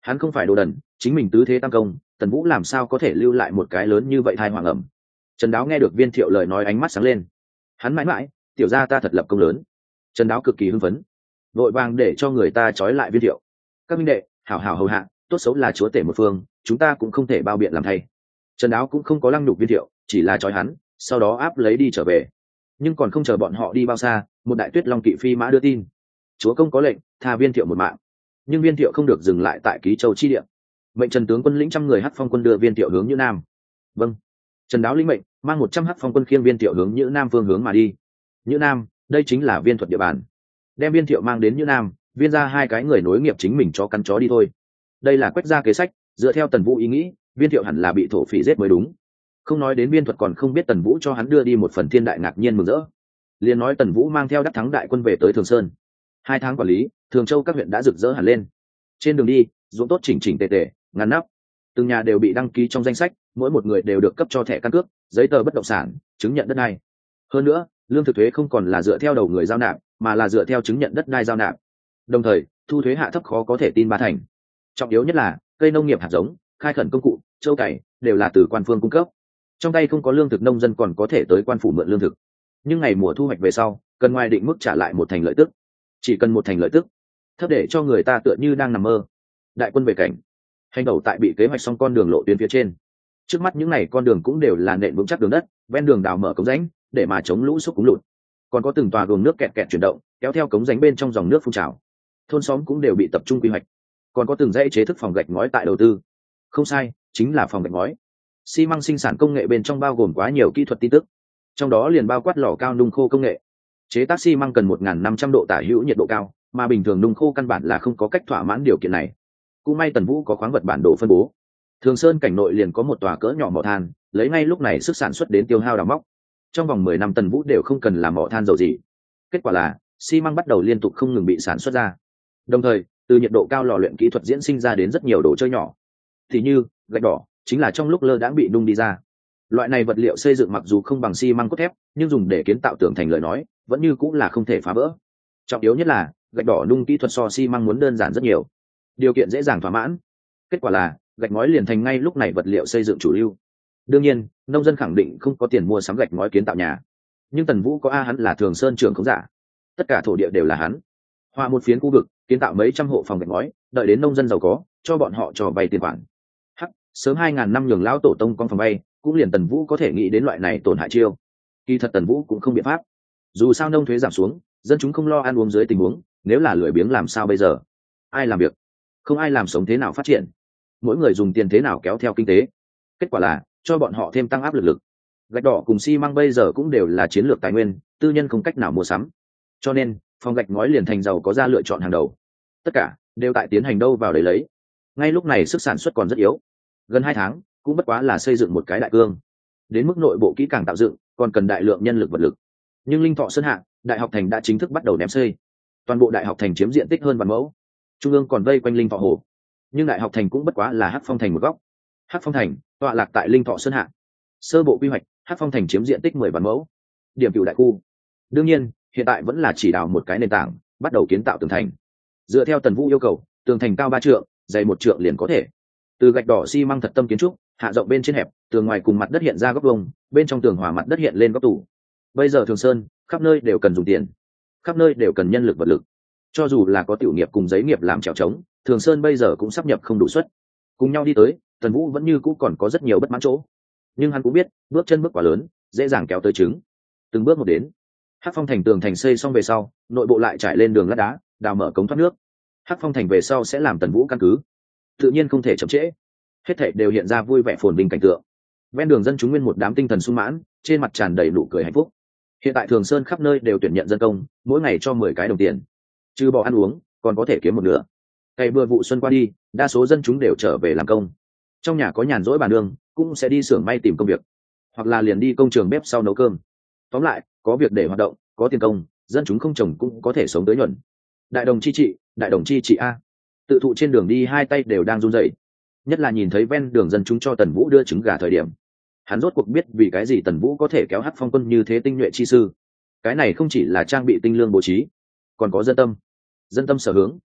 Hắn không phải đồ đần, chính mình tứ thế tam công, Tần Vũ làm sao có thể lưu lại một cái lớn như vậy thai hoàng ẩm. Trần Đáo nghe được Viên Thiệu lời nói ánh mắt sáng lên. Hắn mãi mãi, tiểu gia ta thật lập công lớn. Trần Đáo cực kỳ hưng phấn, vội vàng để cho người ta trói lại Viên Thiệu. Các minh đệ, hảo hảo hầu hạ, tốt xấu là chúa tể một phương, chúng ta cũng không thể bao biện làm thay. Trần Đáo cũng không có lăng nhục Viên Thiệu, chỉ là trói hắn, sau đó áp lấy đi trở về. Nhưng còn không chờ bọn họ đi bao xa, một đại tuyết long kỵ phi mã đưa tin, chúa công có lệnh tha Viên Thiệu một mạng. Nhưng Viên Thiệu không được dừng lại tại Ký Châu chi địa, mệnh Trần tướng quân lĩnh 100 người Hắc Phong quân đưa Viên Thiệu hướng Nhữ Nam. Vâng. Trần Đáo lĩnh mệnh, mang 100 Hắc Phong quân khiêng Viên Thiệu hướng Nhữ Nam phương hướng mà đi. Nhữ Nam, đây chính là Viên thuật địa bàn. Đem Viên Thiệu mang đến Nhữ Nam, Viên ra hai cái người nối nghiệp chính mình cho cắn chó đi thôi. Đây là Quách gia kế sách, dựa theo Tần Vũ ý nghĩ, Viên Thiệu hẳn là bị thổ phỉ giết mới đúng. Không nói đến Viên thuật còn không biết Tần Vũ cho hắn đưa đi một phần thiên đại ngạc nhiên mừng rỡ. Liền nói Tần Vũ mang theo đắc thắng đại quân về tới Thường Sơn. 2 tháng quản lý, Thường Châu các huyện đã rực rỡ hẳn lên. Trên đường đi, ruộng tốt chỉnh chỉnh tề tề, ngăn nắp. Từng nhà đều bị đăng ký trong danh sách, mỗi một người đều được cấp cho thẻ căn cước, giấy tờ bất động sản, chứng nhận đất đai. Hơn nữa, lương thực thuế không còn là dựa theo đầu người giao nạp, mà là dựa theo chứng nhận đất đai giao nạp. Đồng thời, thu thuế hạ thấp khó có thể tin 3 thành. Trọng yếu nhất là, cây nông nghiệp hạt giống, khai khẩn công cụ, châu cày đều là từ quan phương cung cấp. Trong tay không có lương thực nông dân còn có thể tới quan phủ mượn lương thực. Nhưng ngày mùa thu hoạch về sau, cần ngoài định mức trả lại 1 thành lợi tức. Chỉ cần 1 thành lợi tức, thấp để cho người ta tựa như đang nằm mơ. Đại quân về cảnh, hành đầu tại bị kế hoạch xong con đường lộ tuyến phía trên. Trước mắt những này con đường cũng đều là nền vững chắc đường đất, ven đường đào mở cống rãnh để mà chống lũ xúc cúng lụt. Còn có từng tòa luồng nước kẹt kẹt chuyển động, kéo theo cống rãnh bên trong dòng nước phun trào. Thôn xóm cũng đều bị tập trung quy hoạch. Còn có từng dãy chế thức phòng gạch ngói tại đầu tư. Không sai, chính là phòng gạch ngói. Xi măng sinh sản công nghệ bên trong bao gồm quá nhiều kỹ thuật tin tức. Trong đó liền bao quát lò cao nung khô công nghệ. Chế tác xi măng cần 1500 độ tả hữu nhiệt độ cao, mà bình thường nung khô căn bản là không có cách thỏa mãn điều kiện này. Cũng may Tần Vũ có khoáng vật bản đồ phân bố. Thường Sơn cảnh nội liền có một tòa cỡ nhỏ mỏ than, lấy ngay lúc này sức sản xuất đến tiêu hao đào móc. Trong vòng 10 năm Tần Vũ đều không cần làm mỏ than dầu gì. Kết quả là xi măng bắt đầu liên tục không ngừng bị sản xuất ra. Đồng thời, từ nhiệt độ cao lò luyện kỹ thuật diễn sinh ra đến rất nhiều đồ chơi nhỏ. Thì như gạch đỏ, chính là trong lúc lơ đãng bị nung đi ra. Loại này vật liệu xây dựng mặc dù không bằng xi măng cốt thép, nhưng dùng để kiến tạo tường thành lời nói, vẫn như cũng là không thể phá vỡ. Trọng yếu nhất là, gạch đỏ nung kỹ thuật so xi măng muốn đơn giản rất nhiều. Điều kiện dễ dàng thỏa mãn. Kết quả là, gạch ngói liền thành ngay lúc này vật liệu xây dựng chủ lưu. Đương nhiên, nông dân khẳng định không có tiền mua sắm gạch ngói kiến tạo nhà. Nhưng Tần Vũ có hắn là Thường Sơn trưởng khống giả. Tất cả thổ địa đều là hắn. Hoa một phiến khu vực, kiến tạo mấy trăm hộ phòng gạch ngói, đợi đến nông dân giàu có, cho bọn họ cho vay tiền khoản. Sớm 2000 năm nhường lão tổ tông con phòng vay, cũng liền Tần Vũ có thể nghĩ đến loại này tổn hại chiêu. Kỳ thật Tần Vũ cũng không biện pháp. Dù sao nông thuế giảm xuống, dân chúng không lo ăn uống dưới tình huống, nếu là lười biếng làm sao bây giờ? Ai làm việc? Không ai làm sống thế nào phát triển? Mỗi người dùng tiền thế nào kéo theo kinh tế? Kết quả là cho bọn họ thêm tăng áp lực. Gạch đỏ cùng xi măng bây giờ cũng đều là chiến lược tài nguyên, tư nhân không cách nào mua sắm. Cho nên, phòng gạch ngói liền thành giàu có ra lựa chọn hàng đầu. Tất cả đều tại tiến hành đâu vào đấy lấy. Ngay lúc này sức sản xuất còn rất yếu. Gần 2 tháng, cũng bất quá là xây dựng một cái đại cương. Đến mức nội bộ kỹ càng tạo dựng, còn cần đại lượng nhân lực vật lực. Nhưng Linh Thọ Sơn Hạ, đại học thành đã chính thức bắt đầu ném xây. Toàn bộ đại học thành chiếm diện tích hơn vạn mẫu. Trung ương còn vây quanh Linh Thọ Hồ. Nhưng đại học thành cũng bất quá là Hắc Phong thành một góc. Hắc Phong thành tọa lạc tại Linh Thọ Sơn Hạ. Sơ bộ quy hoạch, Hắc Phong thành chiếm diện tích 10 vạn mẫu. Điểm cửu đại khu. Đương nhiên, hiện tại vẫn là chỉ đào một cái nền tảng, bắt đầu kiến tạo tường thành. Dựa theo Tần Vũ yêu cầu, tường thành cao 3 trượng, dày 1 trượng liền có thể. Từ gạch đỏ xi măng thật tâm kiến trúc, hạ rộng bên trên hẹp, tường ngoài cùng mặt đất hiện ra góc vuông, bên trong tường hòa mặt đất hiện lên góc tủ. Bây giờ Thường Sơn, khắp nơi đều cần dùng tiền, khắp nơi đều cần nhân lực vật lực. Cho dù là có tiểu nghiệp cùng giấy nghiệp làm trèo trống, Thường Sơn bây giờ cũng sắp nhập không đủ suất. Cùng nhau đi tới, Tần Vũ vẫn như cũ còn có rất nhiều bất mãn chỗ. Nhưng hắn cũng biết, bước chân bước quá lớn, dễ dàng kéo tới trứng. Từng bước một đến. Hắc Phong thành tường thành xây xong về sau, nội bộ lại trải lên đường lát đá, đào mở cống thoát nước. Hắc Phong thành về sau sẽ làm Tần Vũ căn cứ. Tự nhiên không thể chậm trễ. Hết thảy đều hiện ra vui vẻ phồn vinh cảnh tượng. Ven đường dân chúng nguyên một đám tinh thần sung mãn, trên mặt tràn đầy nụ cười hạnh phúc. Hiện tại Thường Sơn khắp nơi đều tuyển nhận dân công, mỗi ngày cho 10 cái đồng tiền. Trừ bỏ ăn uống, còn có thể kiếm một nửa. Ngày bữa vụ xuân qua đi, đa số dân chúng đều trở về làm công. Trong nhà có nhàn rỗi bà nương, cũng sẽ đi xưởng may tìm công việc, hoặc là liền đi công trường bếp sau nấu cơm. Tóm lại, có việc để hoạt động, có tiền công, dân chúng không trồng cũng có thể sống tới nhuận. Đại đồng chi trị a. Tự thụ trên đường đi 2 tay đều đang run rẩy. Nhất là nhìn thấy ven đường dân chúng cho Tần Vũ đưa trứng gà thời điểm, hắn rốt cuộc biết vì cái gì Tần Vũ có thể kéo Hắc Phong quân như thế tinh nhuệ chi sư. Cái này không chỉ là trang bị tinh lương bố trí, còn có dân tâm sở hướng,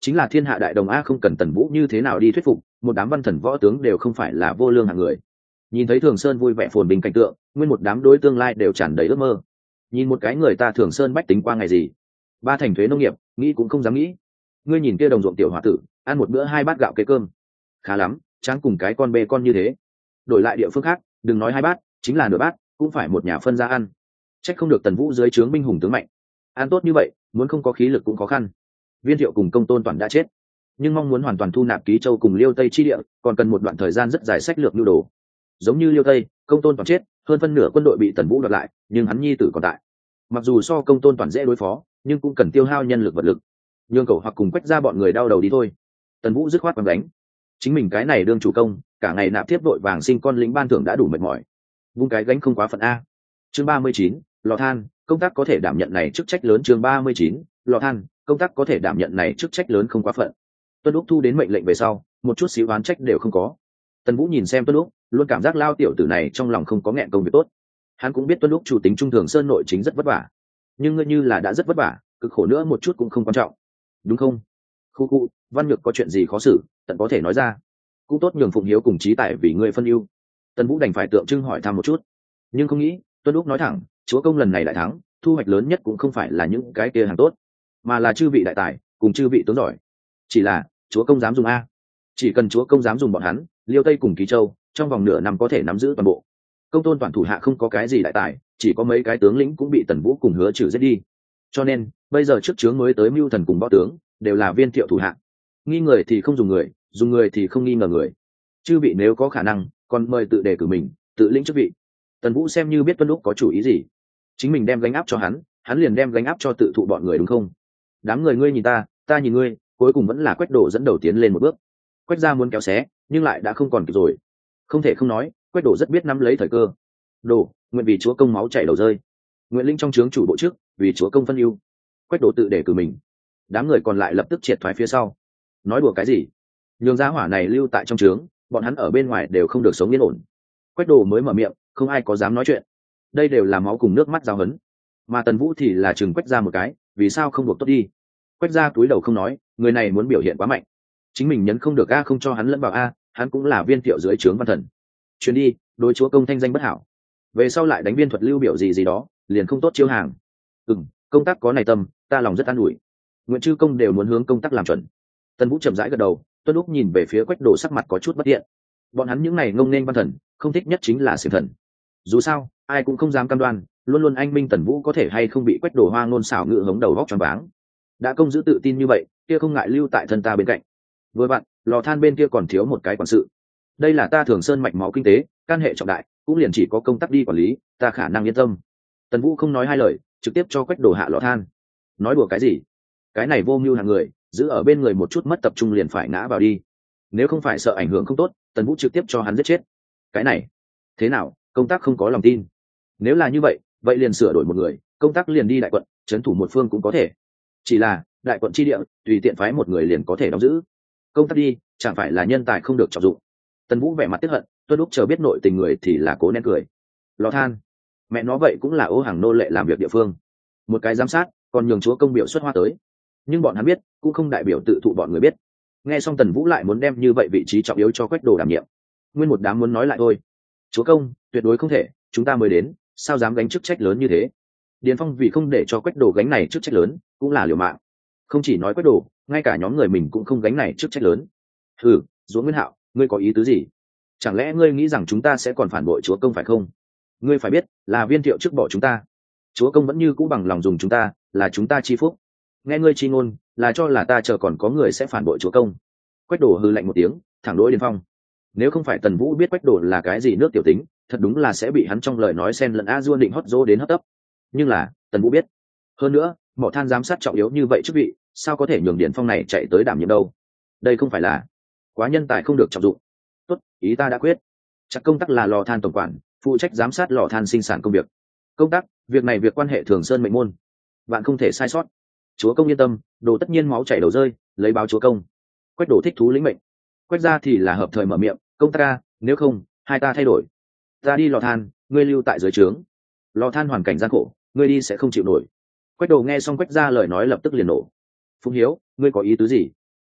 chính là thiên hạ đại đồng a, không cần Tần Vũ như thế nào đi thuyết phục, một đám văn thần võ tướng đều không phải là vô lương hạng người. Nhìn thấy Thường Sơn vui vẻ phồn bình cảnh tượng, nguyên một đám đối tương lai đều tràn đầy ước mơ. Nhìn một cái người ta Thường Sơn bách tính qua ngày gì, ba thành thuế nông nghiệp, nghĩ cũng không dám nghĩ. Ngươi nhìn kia đồng ruộng tiểu hòa tử, ăn một bữa 2 bát gạo kế cơm, khá lắm, tráng cùng cái con bê con như thế. Đổi lại địa phương khác, đừng nói 2 bát, chính là nửa bát, cũng phải một nhà phân ra ăn. Trách không được Tần Vũ dưới trướng binh hùng tướng mạnh, ăn tốt như vậy, muốn không có khí lực cũng khó khăn. Viên Thiệu cùng Công Tôn Toàn đã chết, nhưng mong muốn hoàn toàn thu nạp Ký Châu cùng Liêu Tây chi địa, còn cần một đoạn thời gian rất dài sách lược nhu đồ. Giống như Liêu Tây, Công Tôn Toàn chết, hơn phân nửa quân đội bị Tần Vũ đoạt lại, nhưng hắn nhi tử còn tại. Mặc dù so Công Tôn Toàn dễ đối phó, nhưng cũng cần tiêu hao nhân lực vật lực. Nhường Cẩu hoặc cùng Quách ra bọn người đau đầu đi thôi. Tần Vũ dứt khoát quăng đánh. Chính mình cái này đương chủ công, cả ngày nạp tiếp đội vàng sinh con lính ban thưởng đã đủ mệt mỏi. Vung cái gánh không quá phận a. Chương 39, lò than, công tác có thể đảm nhận này chức trách lớn. Chương 39, lò than, công tác có thể đảm nhận này chức trách lớn không quá phận. Tuân Úc thu đến mệnh lệnh về sau, một chút xíu oán trách đều không có. Tần Vũ nhìn xem Tuân Úc, luôn cảm giác lao tiểu tử này trong lòng không có nghẹn công việc tốt. Hắn cũng biết Tuân Úc chủ tính trung thường sơn nội chính rất vất vả, nhưng ngươi như là đã rất vất vả, cực khổ nữa một chút cũng không quan trọng, đúng không? Khu khu, Văn Nhược có chuyện gì khó xử, tận có thể nói ra. Cũng tốt nhường Phụng Hiếu cùng Chí Tài vì ngươi phân ưu. Tần Vũ đành phải tượng trưng hỏi thăm một chút, nhưng không nghĩ Tuân Úc nói thẳng, chúa công lần này đại thắng, thu hoạch lớn nhất cũng không phải là những cái kia hàng tốt, mà là chư vị đại tài cùng chư vị tướng giỏi. Chỉ là chúa công dám dùng a, chỉ cần chúa công dám dùng bọn hắn, Liêu Tây cùng Ký Châu trong vòng nửa năm có thể nắm giữ toàn bộ. Công Tôn Toàn thủ hạ không có cái gì đại tài, chỉ có mấy cái tướng lĩnh cũng bị Tần Vũ cùng Hứa Trừ giết đi. Cho nên bây giờ trước chướng mới tới Mưu Thần cùng Võ tướng đều là Viên Thiệu thủ hạ. Nghi người thì không dùng người, dùng người thì không nghi ngờ người. Chư vị nếu có khả năng, còn mời tự đề cử mình, tự lĩnh chức vị. Tần Vũ xem như biết Tuân Úc có chủ ý gì, chính mình đem gánh áp cho hắn, hắn liền đem gánh áp cho tự thụ bọn người, đúng không? Đám người ngươi nhìn ta, ta nhìn ngươi, cuối cùng vẫn là Quách Đổ dẫn đầu tiến lên một bước. Quách gia muốn kéo xé, nhưng lại đã không còn kịp rồi. Không thể không nói, Quách Đổ rất biết nắm lấy thời cơ. Đổ, nguyện vì chúa công máu chảy đầu rơi, nguyện linh trong trướng chủ bộ trước, vì chúa công phân ưu. Quách Đổ tự đề cử mình. Đám người còn lại lập tức triệt thoái phía sau. Nói đùa cái gì? Nhường gia hỏa này lưu tại trong trướng, bọn hắn ở bên ngoài đều không được sống yên ổn. Quách Đổ mới mở miệng, không ai có dám nói chuyện. Đây đều là máu cùng nước mắt giao hấn. Mà Tần Vũ thì là chừng Quách gia một cái, vì sao không buộc tốt đi? Quách gia túi đầu không nói, người này muốn biểu hiện quá mạnh, chính mình nhấn không được a, không cho hắn lẫn vào a, hắn cũng là Viên Thiệu dưới trướng văn thần. Chuyến đi, đối chúa công thanh danh bất hảo, về sau lại đánh viên thuật lưu biểu gì gì đó, liền không tốt chiêu hàng. Công tác có này tâm, ta lòng rất an ủi. Nguyện chư công đều muốn hướng công tác làm chuẩn. Tần Vũ chậm rãi gật đầu. Tuân Úc nhìn về phía Quách Đổ, sắc mặt có chút bất thiện. Bọn hắn những này ngông nên văn thần, không thích nhất chính là xiển thần. Dù sao, ai cũng không dám cam đoan, luôn luôn anh minh Tần Vũ có thể hay không bị Quách Đổ hoa ngôn xảo ngữ hống đầu góc choáng váng. Đã công giữ tự tin như vậy, kia không ngại lưu tại thân ta bên cạnh. Vừa bạn, lò than bên kia còn thiếu một cái quản sự. Đây là ta Thường Sơn mạch máu kinh tế, can hệ trọng đại, cũng liền chỉ có công tác đi quản lý, ta khả năng yên tâm. Tần Vũ không nói hai lời, trực tiếp cho Quách Đổ hạ lò than. Nói đùa cái gì? Cái này vô mưu hàng người, giữ ở bên người một chút mất tập trung liền phải ngã vào đi. Nếu không phải sợ ảnh hưởng không tốt, Tần Vũ trực tiếp cho hắn giết chết. Cái này, thế nào, công tác không có lòng tin? Nếu là như vậy, vậy liền sửa đổi một người, công tác liền đi đại quận, trấn thủ một phương cũng có thể. Chỉ là đại quận chi địa, tùy tiện phái một người liền có thể đóng giữ. Công tác đi, chẳng phải là nhân tài không được trọng dụng. Tần Vũ vẻ mặt tiếc hận, Tuân Úc chờ biết nội tình người thì là cố nén cười. Lò than, mẹ nó vậy cũng là ô hàng nô lệ làm việc địa phương. Một cái giám sát, còn nhường chúa công biểu xuất hoa tới. Nhưng bọn hắn biết, cũng không đại biểu tự thụ bọn người biết. Nghe xong Tần Vũ lại muốn đem như vậy vị trí trọng yếu cho Quách Đổ đảm nhiệm. Nguyên một đám muốn nói lại thôi. Chúa công, tuyệt đối không thể, chúng ta mới đến, sao dám gánh chức trách lớn như thế? Điền Phong vì không để cho Quách Đổ gánh này chức trách lớn, cũng là liều mạng. Không chỉ nói Quách Đổ, ngay cả nhóm người mình cũng không gánh này chức trách lớn. Duẫn Nguyên Hạo, ngươi có ý tứ gì? Chẳng lẽ ngươi nghĩ rằng chúng ta sẽ còn phản bội chúa công phải không? Ngươi phải biết, là Viên Thiệu trước bỏ chúng ta, chúa công vẫn như cũ bằng lòng dùng chúng ta, là chúng ta chi phúc. Nghe ngươi chi ngôn, là cho là ta chờ còn có người sẽ phản bội chúa công. Quách Đổ hừ lạnh một tiếng, thẳng đối Điền Phong. Nếu không phải Tần Vũ biết Quách Đổ là cái gì nước tiểu tính, thật đúng là sẽ bị hắn trong lời nói xen lẫn a dua định hót dỗ đến hấp tấp. Nhưng là Tần Vũ biết, hơn nữa mỏ than giám sát trọng yếu như vậy chức vị, sao có thể nhường Điền Phong này chạy tới đảm nhiệm đâu? Đây không phải là quá nhân tài không được trọng dụng. Tốt, ý ta đã quyết. Chắc công tác là lò than tổng quản, phụ trách giám sát lò than sinh sản công việc. Công tác, việc này việc quan hệ Thường Sơn mệnh môn, bạn không thể sai sót. Chúa công yên tâm, Đồ tất nhiên máu chảy đầu rơi, lấy báo chúa công. Quách Đổ thích thú lĩnh mệnh. Quách gia thì là hợp thời mở miệng, công ta, nếu không, hai ta thay đổi. Ta đi lò than, ngươi lưu tại dưới trướng. Lò than hoàn cảnh gian khổ, ngươi đi sẽ không chịu nổi. Quách Đổ nghe xong Quách gia lời nói lập tức liền nổ. Phụng Hiếu, ngươi có ý tứ gì?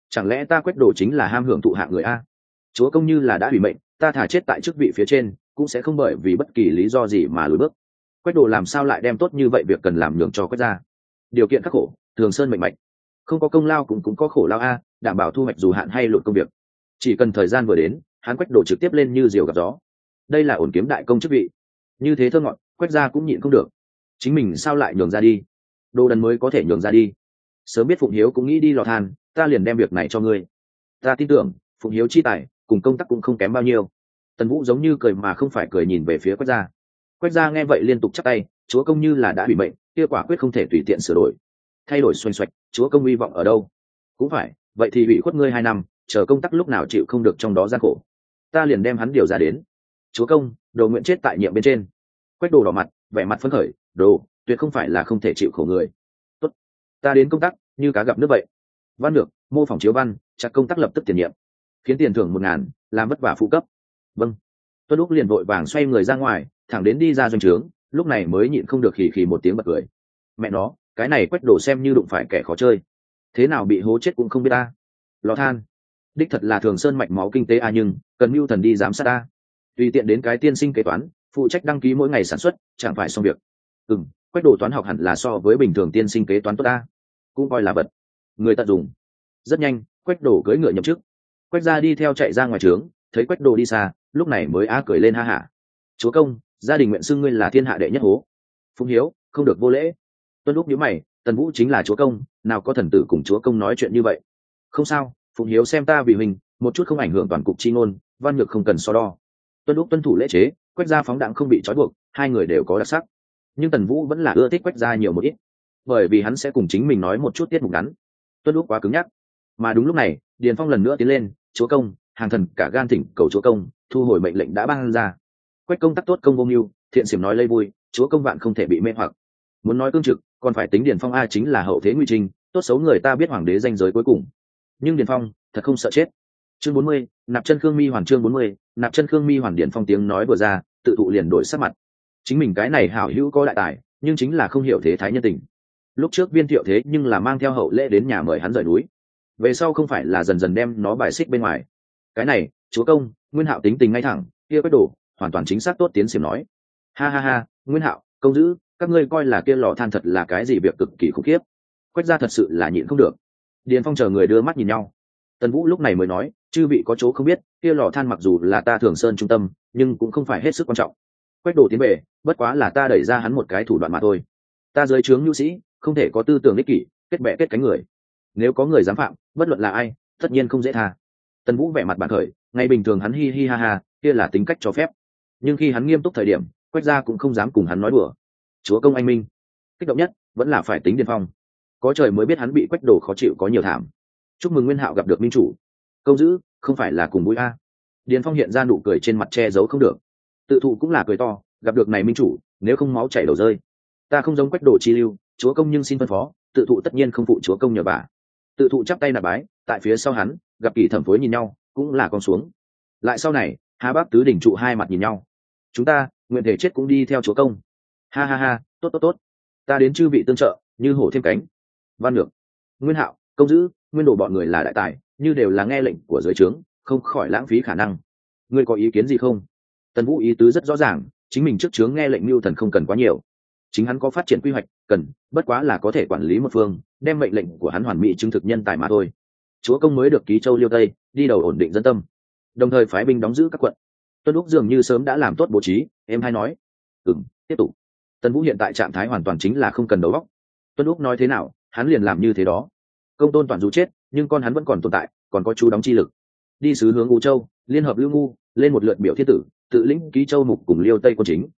chẳng lẽ ta Quách Đồ chính là ham hưởng thụ hạng người a? Chúa công như là đã hủy mệnh, ta thả chết tại chức vị phía trên cũng sẽ không bởi vì bất kỳ lý do gì mà lùi bước. Quách Đồ làm sao lại đem tốt như vậy việc cần làm nhường cho Quách gia? Điều kiện khắc khổ, Thường Sơn mệnh mạch, không có công lao cũng có khổ lao a, đảm bảo thu hoạch dù hạn hay lụt công việc. Chỉ cần thời gian vừa đến, hắn Quách Đồ trực tiếp lên như diều gặp gió. Đây là ổn kiếm đại công chức vị, như thế thơ ngọt, Quách gia cũng nhịn không được. Chính mình sao lại nhường ra đi? Đồ đần mới có thể nhường ra đi. Sớm biết Phụng Hiếu cũng nghĩ đi lò than, ta liền đem việc này cho ngươi. Ta tin tưởng Phụng Hiếu chi tài cùng công tác cũng không kém bao nhiêu. Tần Vũ giống như cười mà không phải cười nhìn về phía Quách gia. Quách gia nghe vậy liên tục chắp tay, chúa công như là đã hủy mệnh, kia quả quyết không thể tùy tiện sửa đổi. Thay đổi xoành xoạch, chúa công hy vọng ở đâu? Cũng phải, vậy thì bị khuất ngươi 2 năm, chờ công tác lúc nào chịu không được trong đó gian khổ, ta liền đem hắn điều ra đến. Chúa công, Đồ nguyện chết tại nhiệm bên trên. Quách Đồ đỏ mặt, vẻ mặt phấn khởi, Đồ, tuyệt không phải là không thể chịu khổ người. Tốt, ta đến công tác như cá gặp nước vậy. Văn được, mô phỏng chiếu văn, chặt công tác lập tức tiền nhiệm, khiến tiền thưởng 1.000, làm vất vả phụ cấp. Vâng. Tuân Lúc liền vội vàng xoay người ra ngoài, thẳng đến đi ra doanh trướng, lúc này mới nhịn không được khì khì một tiếng bật cười. Mẹ nó, cái này Quách Đồ xem như đụng phải kẻ khó chơi, thế nào bị hố chết cũng không biết ta. Lò than, đích thật là Thường Sơn mạch máu kinh tế nhưng cần mưu thần đi giám sát ta. Tùy tiện đến cái tiên sinh kế toán, phụ trách đăng ký mỗi ngày sản xuất, chẳng phải xong việc. Quách Đồ toán học hẳn là so với bình thường tiên sinh kế toán tốt ta, cũng coi là vật người tận dụng. Rất nhanh, Quách Đồ cưỡi ngựa nhậm chức. Quách gia đi theo chạy ra ngoài trướng, thấy Quách Đồ đi xa, lúc này mới á cười lên ha hả. Chúa công, gia đình nguyện xưng ngươi là thiên hạ đệ nhất hố. Phụng Hiếu, không được vô lễ. Tuân Lúc nhíu mày, Tần Vũ chính là chúa công, nào có thần tử cùng chúa công nói chuyện như vậy. Không sao, Phụng Hiếu xem ta vì mình, một chút không ảnh hưởng toàn cục chi ngôn, văn nhược không cần so đo. Tuân Lúc tuân thủ lễ chế, Quách gia phóng đẳng không bị trói buộc, hai người đều có đặc sắc. Nhưng Tần Vũ vẫn là ưa thích Quách gia nhiều một ít, bởi vì hắn sẽ cùng chính mình nói một chút tiết mục ngắn. Tuân Lúc quá cứng nhắc. Mà đúng lúc này, Điền Phong lần nữa tiến lên, chúa công, hàng thần cả gan thỉnh cầu chúa công thu hồi mệnh lệnh đã ban ra. Quách công tác tốt công vô mưu, thiện xiểm nói lây vui, chúa công vạn không thể bị mê hoặc. Muốn nói cương trực, còn phải tính Điền Phong a, chính là hậu thế nguy trinh, tốt xấu người ta biết hoàng đế danh giới cuối cùng. Nhưng Điền Phong thật không sợ chết. Chương 40, nạp chân Khương Mi Hoàn. Chương 40, nạp chân Khương Mi Hoàn. Điền Phong tiếng nói vừa ra, tự thụ liền đổi sắc mặt. Chính mình cái này hảo hữu có đại tài, nhưng chính là không hiểu thế thái nhân tình. Lúc trước Viên Thiệu thế nhưng là mang theo hậu lễ đến nhà mời hắn rời núi, về sau không phải là dần dần đem nó bài xích bên ngoài. Cái này, chúa công, Nguyên Hạo tính tình ngay thẳng, kia Quách Đồ hoàn toàn chính xác tốt. Tiến xiểm nói, ha ha ha, Nguyên Hạo, công dữ, các ngươi coi là kia lò than thật là cái gì việc cực kỳ khủng khiếp. Quách gia thật sự là nhịn không được. Điền Phong chờ người đưa mắt nhìn nhau. Tần Vũ lúc này mới nói, chư vị có chỗ không biết, kia lò than mặc dù là ta Thường Sơn trung tâm, nhưng cũng không phải hết sức quan trọng. Quách Đồ tiến về, bất quá là ta đẩy ra hắn một cái thủ đoạn mà thôi. Ta dưới trướng nhu sĩ, không thể có tư tưởng ích kỷ, kết bè kết cánh người. Nếu có người dám phạm, bất luận là ai, tất nhiên không dễ tha. Tần Vũ vẻ mặt bản khởi, ngày bình thường hắn hi hi ha ha, kia là tính cách cho phép. Nhưng khi hắn nghiêm túc thời điểm, Quách gia cũng không dám cùng hắn nói đùa. Chúa công anh minh, kích động nhất vẫn là phải tính Điền Phong. Có trời mới biết hắn bị Quách Đồ khó chịu có nhiều thảm. Chúc mừng Nguyên Hạo gặp được minh chủ. Công dữ, không phải là cùng vui a. Điền Phong hiện ra nụ cười trên mặt che giấu không được. Tự thụ cũng là cười to, gặp được này minh chủ, nếu không máu chảy đầu rơi. Ta không giống Quách Đồ chi lưu, chúa công nhưng xin phân phó, tự thụ tất nhiên không phụ chúa công nhờ vả. Tự thụ chắp tay nạp bái, tại phía sau hắn, gặp Kỷ Thẩm Phối nhìn nhau, cũng là con xuống. Lại sau này, Hà Bắc tứ đỉnh trụ hai mặt nhìn nhau. Chúng ta nguyện thể chết cũng đi theo chúa công. Ha ha ha, tốt tốt tốt, ta đến chư vị tương trợ, như hổ thêm cánh. Văn Nhược, Nguyên Hạo, công dữ, Nguyên Đồ bọn người là đại tài, như đều là nghe lệnh của dưới trướng, không khỏi lãng phí khả năng. Ngươi có ý kiến gì không? Tần Vũ ý tứ rất rõ ràng, chính mình trước trướng nghe lệnh mưu thần không cần quá nhiều, chính hắn có phát triển quy hoạch cần, bất quá là có thể quản lý một phương, đem mệnh lệnh của hắn hoàn mỹ chứng thực nhân tài mà thôi. Chúa công mới được ký châu Liêu Tây, đi đầu ổn định dân tâm, đồng thời phái binh đóng giữ các quận. Tuân Lúc dường như sớm đã làm tốt bố trí, em hay nói, tiếp tục. Tần Vũ hiện tại trạng thái hoàn toàn chính là không cần đầu óc. Tuân Lúc nói thế nào, hắn liền làm như thế đó. Công tôn toàn dù chết, nhưng con hắn vẫn còn tồn tại, còn có chú đóng chi lực. Đi sứ hướng U Châu, liên hợp Lưu Ngu, lên một lượt biểu thiên tử, tự lĩnh ký châu mục cùng Liêu Tây quân chính.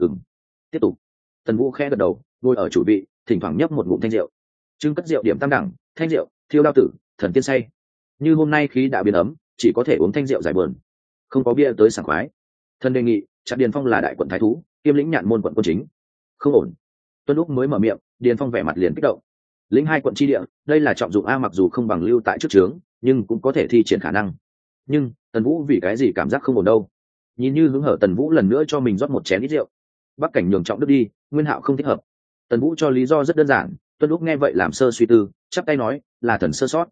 Tiếp tục. Tần Vũ khẽ gật đầu, ngồi ở chủ vị, thỉnh thoảng nhấp một ngụm thanh rượu. Trưng cất rượu điểm tam đẳng, thanh rượu, thiêu đao tử, thần tiên say. Như hôm nay khí đã biến ấm, chỉ có thể uống thanh rượu giải buồn, không có bia tới sảng khoái. Thần đề nghị, chặt Điền Phong là đại quận thái thú, kiêm lĩnh Nhạn môn quận quân chính. Không ổn. Tuân Lúc mới mở miệng, Điền Phong vẻ mặt liền kích động. Lĩnh 2 quận chi địa, đây là trọng dụng a, mặc dù không bằng lưu tại trước trướng, nhưng cũng có thể thi triển khả năng. Nhưng Tần Vũ vì cái gì cảm giác không ổn đâu? Nhìn như hứng hở Tần Vũ lần nữa cho mình rót một chén ít rượu. Bắc cảnh nhường trọng đức đi, Nguyên Hạo không thích hợp. Tần Vũ cho lý do rất đơn giản. Tuân Lúc nghe vậy làm sơ suy tư, chắp tay nói, là thần sơ sót.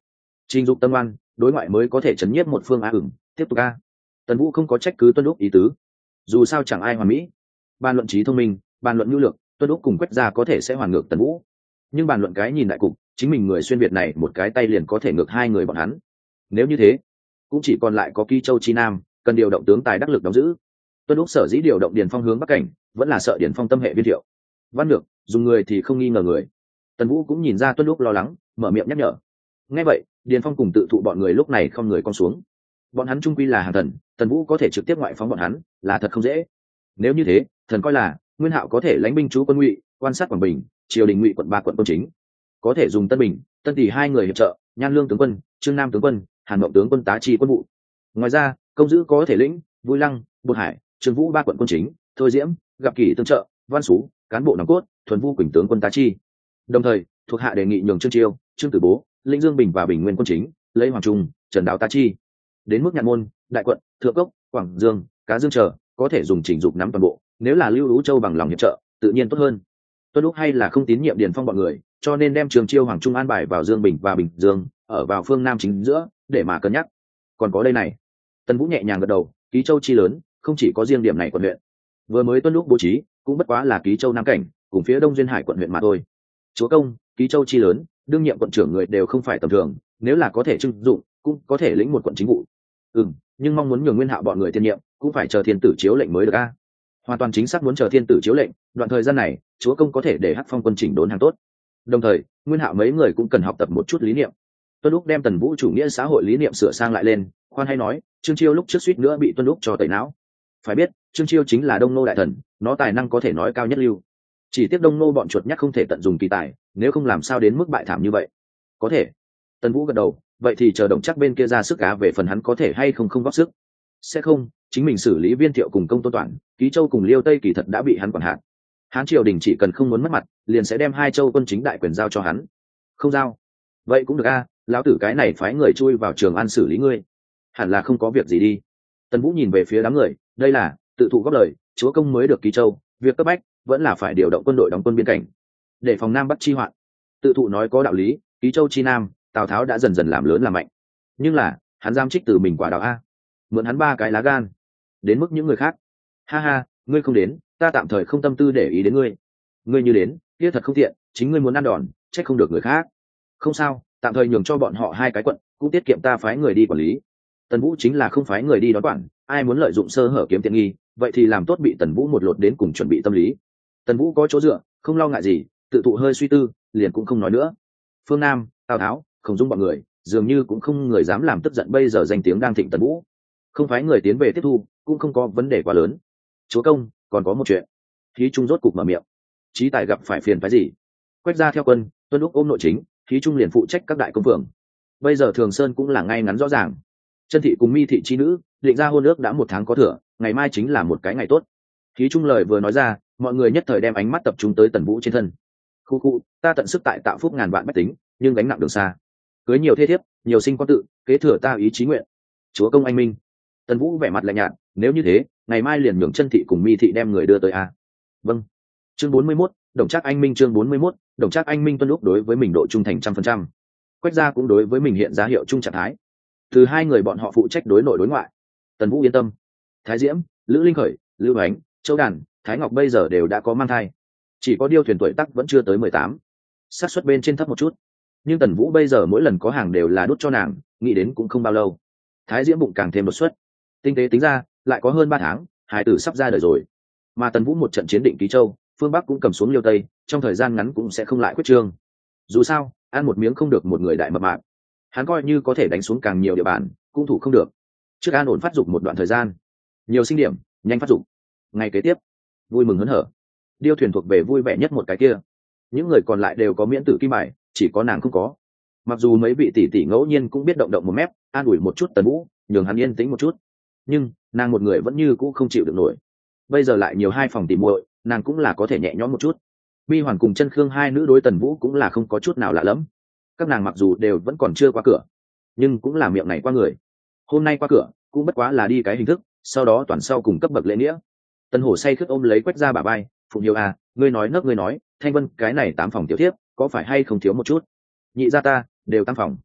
trình dục tâm oan đối ngoại mới có thể chấn nhiếp một phương tiếp tục a. Tần Vũ không có trách cứ Tuân Lúc ý tứ, dù sao chẳng ai hoàn mỹ. Bàn luận trí thông minh, bàn luận nhu lược, Tuân Lúc cùng Quách gia có thể sẽ hoàn ngược Tần Vũ, nhưng bàn luận cái nhìn đại cục, chính mình người xuyên việt này một cái tay liền có thể ngược hai người bọn hắn. Nếu như thế, cũng chỉ còn lại có Ký Châu chi nam cần điều động tướng tài đắc lực đóng giữ. Tuân Lúc sở dĩ điều động Điền Phong hướng bắc cảnh, vẫn là sợ Điền Phong tâm hệ viên thiệu. Văn Lược dùng người thì không nghi ngờ người. Tần Vũ cũng nhìn ra Tuân Lúc lo lắng, mở miệng nhắc nhở. Nghe vậy, Điền Phong cùng tự thụ bọn người lúc này không người con xuống. Bọn hắn trung quy là hàng thần, Tần Vũ có thể trực tiếp ngoại phóng bọn hắn, là thật không dễ. Nếu như thế, thần coi là Nguyên Hạo có thể lãnh binh trú quân Ngụy, quan sát Quảng Bình, triều đình Ngụy quận 3 quận quân chính, có thể dùng Tân Bình, Tân Tỷ hai người hiệp trợ, Nhan Lương tướng quân, Trương Nam tướng quân, Hàn Mộng tướng quân tá chi quân vụ. Ngoài ra, Công Dữ có thể lĩnh Vui Lăng, Bột Hải, Trương Vũ 3 quận quân chính, Thôi Diễm, Gặp Kỷ tương trợ, Văn Sú, cán bộ nòng cốt, Thuần Vu Quỳnh tướng quân tá chi. Đồng thời, thuộc hạ đề nghị nhường Trương Chiêu, Trương Tử Bố, Lĩnh Dương Bình và Bình Nguyên quân chính, lấy Hoàng Trung, Trần Đáo tá chi. Đến mức Nhạn Môn, Đại Quận, Thượng Cốc, Quảng Dương, Cá Dương chờ, có thể dùng chỉnh dục nắm toàn bộ, nếu là Lưu Ú Châu bằng lòng hiệp trợ, tự nhiên tốt hơn. Tuân Lúc hay là không tín nhiệm Điền Phong bọn người, cho nên đem Trường Chiêu Hoàng Trung an bài vào Dương Bình và Bình Dương, ở vào phương nam chính giữa, để mà cân nhắc. Còn có đây này. Tần Vũ nhẹ nhàng gật đầu, Ký Châu chi lớn, không chỉ có riêng điểm này quận huyện. Vừa mới Tuân Lúc bố trí, cũng bất quá là Ký Châu Nam cảnh, cùng phía Đông Duyên Hải quận huyện mà thôi. Chúa công, Ký Châu chi lớn, đương nhiệm quận trưởng người đều không phải tầm thường, nếu là có thể trưng dụng, cũng có thể lĩnh một quận chính vụ. Nhưng mong muốn nhường Nguyên Hạo bọn người tiên nhiệm, cũng phải chờ thiên tử chiếu lệnh mới được a. Hoàn toàn chính xác muốn chờ thiên tử chiếu lệnh, đoạn thời gian này, chúa công có thể để Hắc Phong quân chỉnh đốn hàng tốt. Đồng thời, Nguyên Hạo mấy người cũng cần học tập một chút lý niệm. Tuân Lúc đem Tần Vũ chủ nghĩa xã hội lý niệm sửa sang lại lên, khoan hay nói, Trương Chiêu lúc trước suýt nữa bị Tuân Lúc cho tẩy não. Phải biết, Trương Chiêu chính là Đông Nô đại thần, nó tài năng có thể nói cao nhất lưu. Chỉ tiếc Đông Nô bọn chuột nhắt không thể tận dụng kỳ tài, nếu không làm sao đến mức bại thảm như vậy. Có thể. Tần Vũ gật đầu, vậy thì chờ Đồng Trác bên kia ra sức cá về phần hắn có thể hay không góp sức. Sẽ không, chính mình xử lý Viên Thiệu cùng Công Tôn Toản, Ký Châu cùng Liêu Tây kỳ thật đã bị hắn quản hạt. Hán triều đình chỉ cần không muốn mất mặt, liền sẽ đem 2 châu quân chính đại quyền giao cho hắn. Không giao, vậy cũng được a, lão tử cái này phái người chui vào Trường An xử lý ngươi, hẳn là không có việc gì đi. Tần Vũ nhìn về phía đám người, đây là tự thụ góp lời, chúa công mới được Ký Châu, việc cấp bách vẫn là phải điều động quân đội đóng quân biên cảnh, để phòng Nam Bắc chi hoạn. Tự thụ nói có đạo lý, Ký Châu chi Nam, Tào Tháo đã dần dần làm lớn làm mạnh, nhưng là hắn giam trích từ mình quả đạo a, mượn hắn 3 cái lá gan. Đến mức những người khác, ha ha, ngươi không đến, ta tạm thời không tâm tư để ý đến ngươi. Ngươi như đến, kia thật không tiện, chính ngươi muốn ăn đòn, trách không được người khác. Không sao, tạm thời nhường cho bọn họ 2 cái quận, cũng tiết kiệm ta phái người đi quản lý. Tần Vũ chính là không phái người đi đón quản, ai muốn lợi dụng sơ hở kiếm tiện nghi, vậy thì làm tốt bị Tần Vũ một lột đến cùng chuẩn bị tâm lý. Tần Vũ có chỗ dựa, không lo ngại gì, tự thụ hơi suy tư, liền cũng không nói nữa. Phương Nam, Tào Tháo, Khổng Dung bọn người, dường như cũng không người dám làm tức giận bây giờ danh tiếng đang thịnh Tần Vũ. Không phái người tiến về tiếp thu, cũng không có vấn đề quá lớn. Chúa công, còn có một chuyện. Khí Trung rốt cục mở miệng. Chí tài gặp phải phiền phái gì? Quách gia theo quân, Tuân Lúc ôm nội chính, Khí Trung liền phụ trách các đại công phường. Bây giờ Thường Sơn cũng là ngay ngắn rõ ràng. Chân thị cùng Mi thị chi nữ, định ra hôn ước đã 1 tháng có thừa, ngày mai chính là một cái ngày tốt. Khí Trung lời vừa nói ra, mọi người nhất thời đem ánh mắt tập trung tới Tần Vũ trên thân. Khu, ta tận sức tại tạo phúc ngàn vạn bách tính, nhưng gánh nặng đường xa. Cưới nhiều thê thiếp, nhiều sinh con tự, kế thừa ta ý chí nguyện. Chúa công anh minh. Tần Vũ vẻ mặt lạnh nhạt, nếu như thế, ngày mai liền nhường Chân thị cùng Mi thị đem người đưa tới a. Vâng. Chương 41, Đồng Trác anh minh. Chương 41, Đồng Trác anh minh. Tuân Lúc đối với mình độ trung thành 100%. Quách gia cũng đối với mình hiện ra hiệu trung trạng thái. Từ 2 người bọn họ phụ trách đối nội đối ngoại. Tần Vũ yên tâm. Thái Diễm, Lữ Linh Khởi, Lưu Ánh, Châu Đàn, Thái Ngọc bây giờ đều đã có mang thai, chỉ có Điêu Thuyền tuổi tác vẫn chưa tới 18, xác suất bên trên thấp một chút. Nhưng Tần Vũ bây giờ mỗi lần có hàng đều là đút cho nàng, nghĩ đến cũng không bao lâu. Thái Diễm bụng càng thêm đột xuất, tinh tế tính ra lại có hơn 3 tháng, hài tử sắp ra đời rồi. Mà Tần Vũ một trận chiến định Ký Châu, phương Bắc cũng cầm xuống Liêu Tây, trong thời gian ngắn cũng sẽ không lại quyết trương. Dù sao, ăn một miếng không được một người đại mập mạp, hắn coi như có thể đánh xuống càng nhiều địa bàn, cũng thủ không được. Trước an ổn phát dục một đoạn thời gian, nhiều sinh điểm, nhanh phát dục. Ngày kế tiếp, vui mừng hớn hở. Điêu Thuyền thuộc về vui vẻ nhất một cái kia, những người còn lại đều có miễn tử kim bài, chỉ có nàng không có. Mặc dù mấy vị tỷ tỷ ngẫu nhiên cũng biết động động một mép, an ủi một chút Tần Vũ, nhường hắn yên tĩnh một chút, nhưng nàng một người vẫn như cũ không chịu được nổi. Bây giờ lại nhiều 2 phòng tỉ muội, nàng cũng là có thể nhẹ nhõm một chút. Bi Hoàn cùng Chân Khương 2 nữ đối Tần Vũ cũng là không có chút nào lạ lẫm. Các nàng mặc dù đều vẫn còn chưa qua cửa, nhưng cũng là miệng này qua người. Hôm nay qua cửa cũng bất quá là đi cái hình thức, sau đó toàn sau cùng cấp bậc lễ nghĩa. Tần Hổ say khướt ôm lấy Quách gia bả vai, Phụng Hiếu à, ngươi nói nấc ngươi nói, Thanh Vân cái này 8 phòng tiểu thiếp, có phải hay không thiếu một chút? Nhị gia ta đều 8 phòng.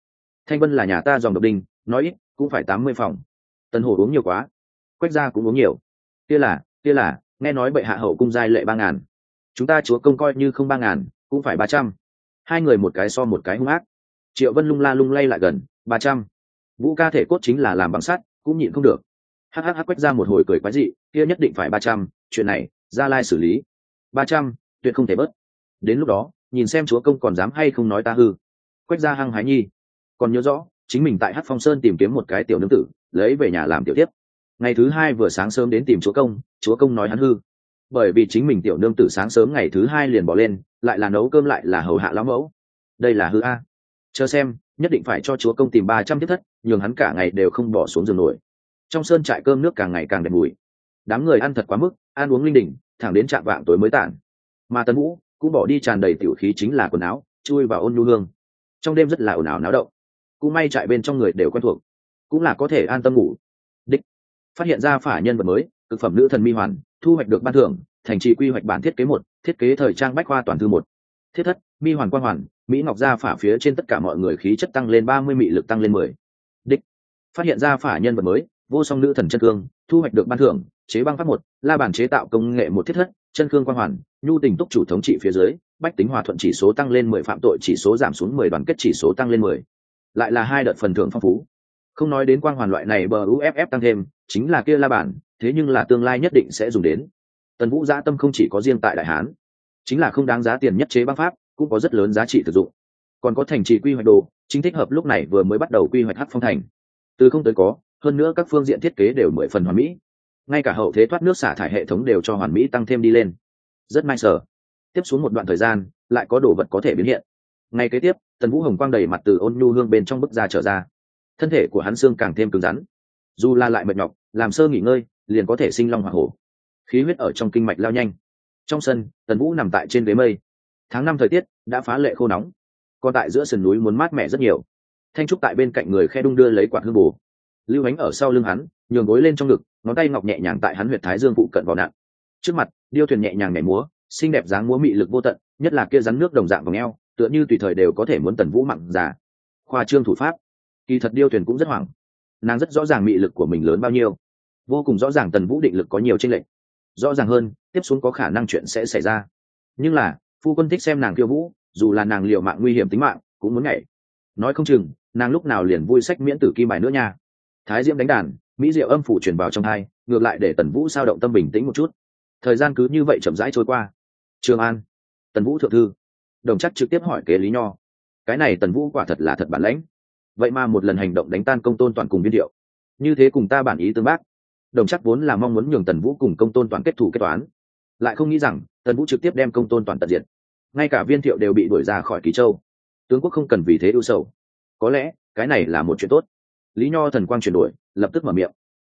Thanh Vân là nhà ta dòng độc đinh, nói ít cũng phải 80 phòng. Tần Hổ uống nhiều quá. Quách gia cũng uống nhiều. Kia là, nghe nói bệ hạ hậu cung giai lệ 3.000. Chúng ta chúa công coi như không 3.000, cũng phải 300. Hai người một cái so một cái hung ác. Triệu Vân lung la lung lay lại gần, 300. Vũ ca thể cốt chính là làm bằng sắt, cũng nhịn không được. Hắc Quách gia một hồi cười quái dị, kia nhất định phải 300, chuyện này Gia Lai xử lý. 300, tuyệt không thể bớt. Đến lúc đó, nhìn xem chúa công còn dám hay không nói ta hư. Quách gia hăng hái nhi, còn nhớ rõ chính mình tại Hắc Phong Sơn tìm kiếm một cái tiểu nương tử, lấy về nhà làm tiểu tiếp. Ngày thứ hai vừa sáng sớm đến tìm chúa công nói hắn hư, bởi vì chính mình tiểu nương tử sáng sớm ngày thứ hai liền bỏ lên, lại là nấu cơm lại là hầu hạ lão mẫu. Đây là hư a. Chờ xem, nhất định phải cho chúa công tìm 300 tiếp thất, nhường hắn cả ngày đều không bỏ xuống giường nổi. Trong sơn trại cơm nước càng ngày càng đẹp mùi, đám người ăn thật quá mức, ăn uống linh đình, thẳng đến trạm vạng tối mới tản. Mà Tần Vũ cũng bỏ đi tràn đầy tiểu khí chính là quần áo, chui vào ôn nhu hương. Trong đêm rất là ồn ào náo động, cũng may trại bên trong người đều quen thuộc, cũng là có thể an tâm ngủ. Đích phát hiện ra phả nhân vật mới, cực phẩm nữ thần mi hoàn, thu hoạch được ban thưởng, thành trì quy hoạch bản thiết kế 1, thiết kế thời trang bách khoa toàn thư 1. Thiết thất, mi hoàn quan hoàn, mỹ ngọc gia phả phía trên tất cả mọi người khí chất tăng lên 30, mị lực tăng lên 10. Đích phát hiện ra phả nhân vật mới, vô song nữ thần chân cương, thu hoạch được ban thưởng, chế băng pháp 1, la bàn chế tạo công nghệ 1 thiết thất, chân cương quan hoàn, nhu tình túc chủ thống trị phía dưới, bách tính hòa thuận chỉ số tăng lên 10, phạm tội chỉ số giảm xuống 10, đoàn kết chỉ số tăng lên 10. Lại là 2 đợt phần thưởng phong phú. Không nói đến quang hoàn loại này bờ uff tăng thêm, chính là kia la bàn, thế nhưng là tương lai nhất định sẽ dùng đến. Tần Vũ dã tâm không chỉ có riêng tại Đại Hán, chính là không đáng giá tiền nhất chế băng pháp, cũng có rất lớn giá trị thực dụng. Còn có thành trì quy hoạch đồ, chính thích hợp lúc này vừa mới bắt đầu quy hoạch Hắc Phong thành. Từ không tới có, hơn nữa các phương diện thiết kế đều 10 phần hoàn mỹ. Ngay cả hậu thế thoát nước xả thải hệ thống đều cho hoàn mỹ tăng thêm đi lên. Rất may sở. Tiếp xuống một đoạn thời gian, lại có đồ vật có thể biến hiện. Ngày kế tiếp, Tần Vũ hồng quang đầy mặt từ ôn nhu hương bên trong bức ra trở ra. Thân thể của hắn xương càng thêm cứng rắn. Dù là lại mệt nhọc, làm sơ nghỉ ngơi, liền có thể sinh long hỏa hổ. Khí huyết ở trong kinh mạch lao nhanh. Trong sân, Tần Vũ nằm tại trên ghế mây. Tháng 5 thời tiết đã phá lệ khô nóng, còn tại giữa sườn núi muốn mát mẻ rất nhiều. Thanh trúc tại bên cạnh người khe đung đưa lấy quạt hương bù. Lưu Ánh ở sau lưng hắn, nhường gối lên trong ngực, ngón tay ngọc nhẹ nhàng tại hắn huyệt thái dương phụ cận vào nặng. Trước mặt, điêu thuyền nhẹ nhàng nhảy múa, xinh đẹp dáng múa mị lực vô tận, nhất là kia rắn nước đồng dạng vòng eo, tựa như tùy thời đều có thể muốn Tần Vũ mặn già. Khoa trương thủ pháp, kỳ thật điêu thuyền cũng rất hoảng. Nàng rất rõ ràng mị lực của mình lớn bao nhiêu, vô cùng rõ ràng Tần Vũ định lực có nhiều chênh lệch. Rõ ràng hơn, tiếp xuống có khả năng chuyện sẽ xảy ra. Nhưng là, phu quân thích xem nàng khiêu vũ, dù là nàng liều mạng nguy hiểm tính mạng, cũng muốn nhảy. Nói không chừng, nàng lúc nào liền vui sách miễn tử kim bài nữa nha. Thái diễm đánh đàn, mỹ diệu âm phủ truyền vào trong tai, ngược lại để Tần Vũ sao động tâm bình tĩnh một chút. Thời gian cứ như vậy chậm rãi trôi qua. Trường An, Tần Vũ thượng thư. Đồng Chắc trực tiếp hỏi kế Lý Nho. Cái này Tần Vũ quả thật là thật bản lãnh. Vậy mà một lần hành động đánh tan Công Tôn Toàn cùng Viên Thiệu, như thế cùng ta bản ý tương bác. Đồng Chắc vốn là mong muốn nhường Tần Vũ cùng Công Tôn Toàn kết thù kết toán, lại không nghĩ rằng Tần Vũ trực tiếp đem Công Tôn Toàn tận diệt, ngay cả Viên Thiệu đều bị đuổi ra khỏi Ký Châu. Tướng quốc không cần vì thế ưu sầu, có lẽ cái này là một chuyện tốt. Lý Nho thần quang chuyển đổi, lập tức mở miệng.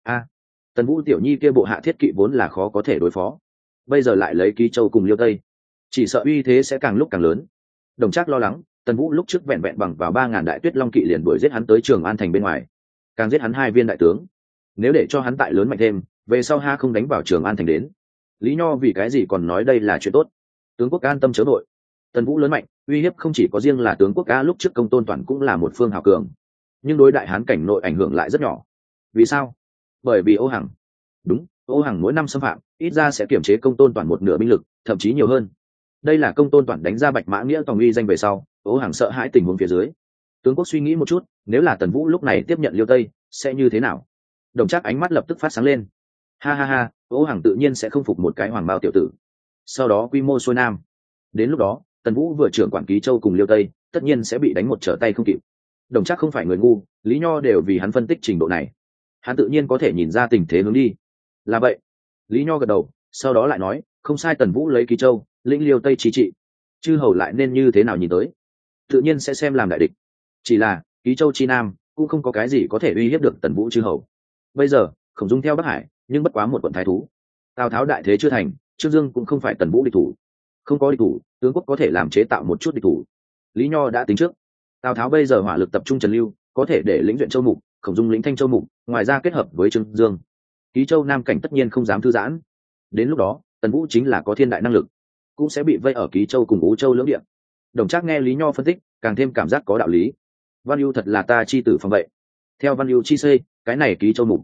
Tần Vũ tiểu nhi kia bộ hạ thiết kỵ vốn là khó có thể đối phó, bây giờ lại lấy Ký Châu cùng Liêu Tây, chỉ sợ uy thế sẽ càng lúc càng lớn. Đồng Trác lo lắng, Tần Vũ lúc trước vẹn vẹn bằng vào 3.000 đại tuyết long kỵ liền đuổi giết hắn tới Trường An thành bên ngoài, càng giết hắn 2 viên đại tướng. Nếu để cho hắn tại lớn mạnh thêm, về sau ha không đánh vào Trường An thành đến. Lý Nho vì cái gì còn nói đây là chuyện tốt? Tướng quốc an tâm chớ vội. Tần Vũ lớn mạnh, uy hiếp không chỉ có riêng là tướng quốc ca, lúc trước Công Tôn Toàn cũng là một phương hào cường, nhưng đối đại hán cảnh nội ảnh hưởng lại rất nhỏ. Vì sao? Bởi vì Ô Hằng. Đúng, Ô Hằng mỗi năm xâm phạm, ít ra sẽ kiểm chế Công Tôn Toàn một nửa binh lực, thậm chí nhiều hơn. Đây là Công Tôn Toàn đánh ra Bạch Mã Nghĩa tòng uy danh về sau, Ô Hằng sợ hãi tình huống phía dưới. Tướng quốc suy nghĩ một chút, nếu là Tần Vũ lúc này tiếp nhận Liêu Tây, sẽ như thế nào? Đồng Trác ánh mắt lập tức phát sáng lên. Ha ha ha, Ô Hằng tự nhiên sẽ không phục một cái hoàng bao tiểu tử. Sau đó quy mô xuôi nam. Đến lúc đó, Tần Vũ vừa trưởng quản Ký Châu cùng Liêu Tây, tất nhiên sẽ bị đánh một trở tay không kịp. Đồng Trác không phải người ngu, Lý Nho đều vì hắn phân tích trình độ này, hắn tự nhiên có thể nhìn ra tình thế hướng đi. Là vậy. Lý Nho gật đầu, sau đó lại nói, không sai, Tần Vũ lấy Ký Châu, lĩnh Liêu Tây trí trị, chư hầu lại nên như thế nào nhìn tới? Tự nhiên sẽ xem làm đại địch. Chỉ là Ký Châu chi nam cũng không có cái gì có thể uy hiếp được Tần Vũ chư hầu. Bây giờ Khổng Dung theo Bắc Hải, nhưng bất quá một quận thái thú. Tào Tháo đại thế chưa thành, Trương Dương cũng không phải Tần Vũ địch thủ. Không có địch thủ, tướng quốc có thể làm chế tạo một chút địch thủ. Lý Nho đã tính trước. Tào Tháo bây giờ hỏa lực tập trung Trần Lưu, có thể để lĩnh Duyện Châu Mục, Khổng Dung lĩnh Thanh Châu Mục, ngoài ra kết hợp với Trương Dương, Ký Châu Nam cảnh tất nhiên không dám thư giãn. Đến lúc đó, Tần Vũ chính là có thiên đại năng lực, cũng sẽ bị vây ở Ký Châu cùng Ú Châu lưỡng địa. Đồng Trác nghe Lý Nho phân tích, càng thêm cảm giác có đạo lý. Văn Ưu thật là ta chi tử phòng vậy. Theo Văn Ưu chi xây, cái này ký châu mục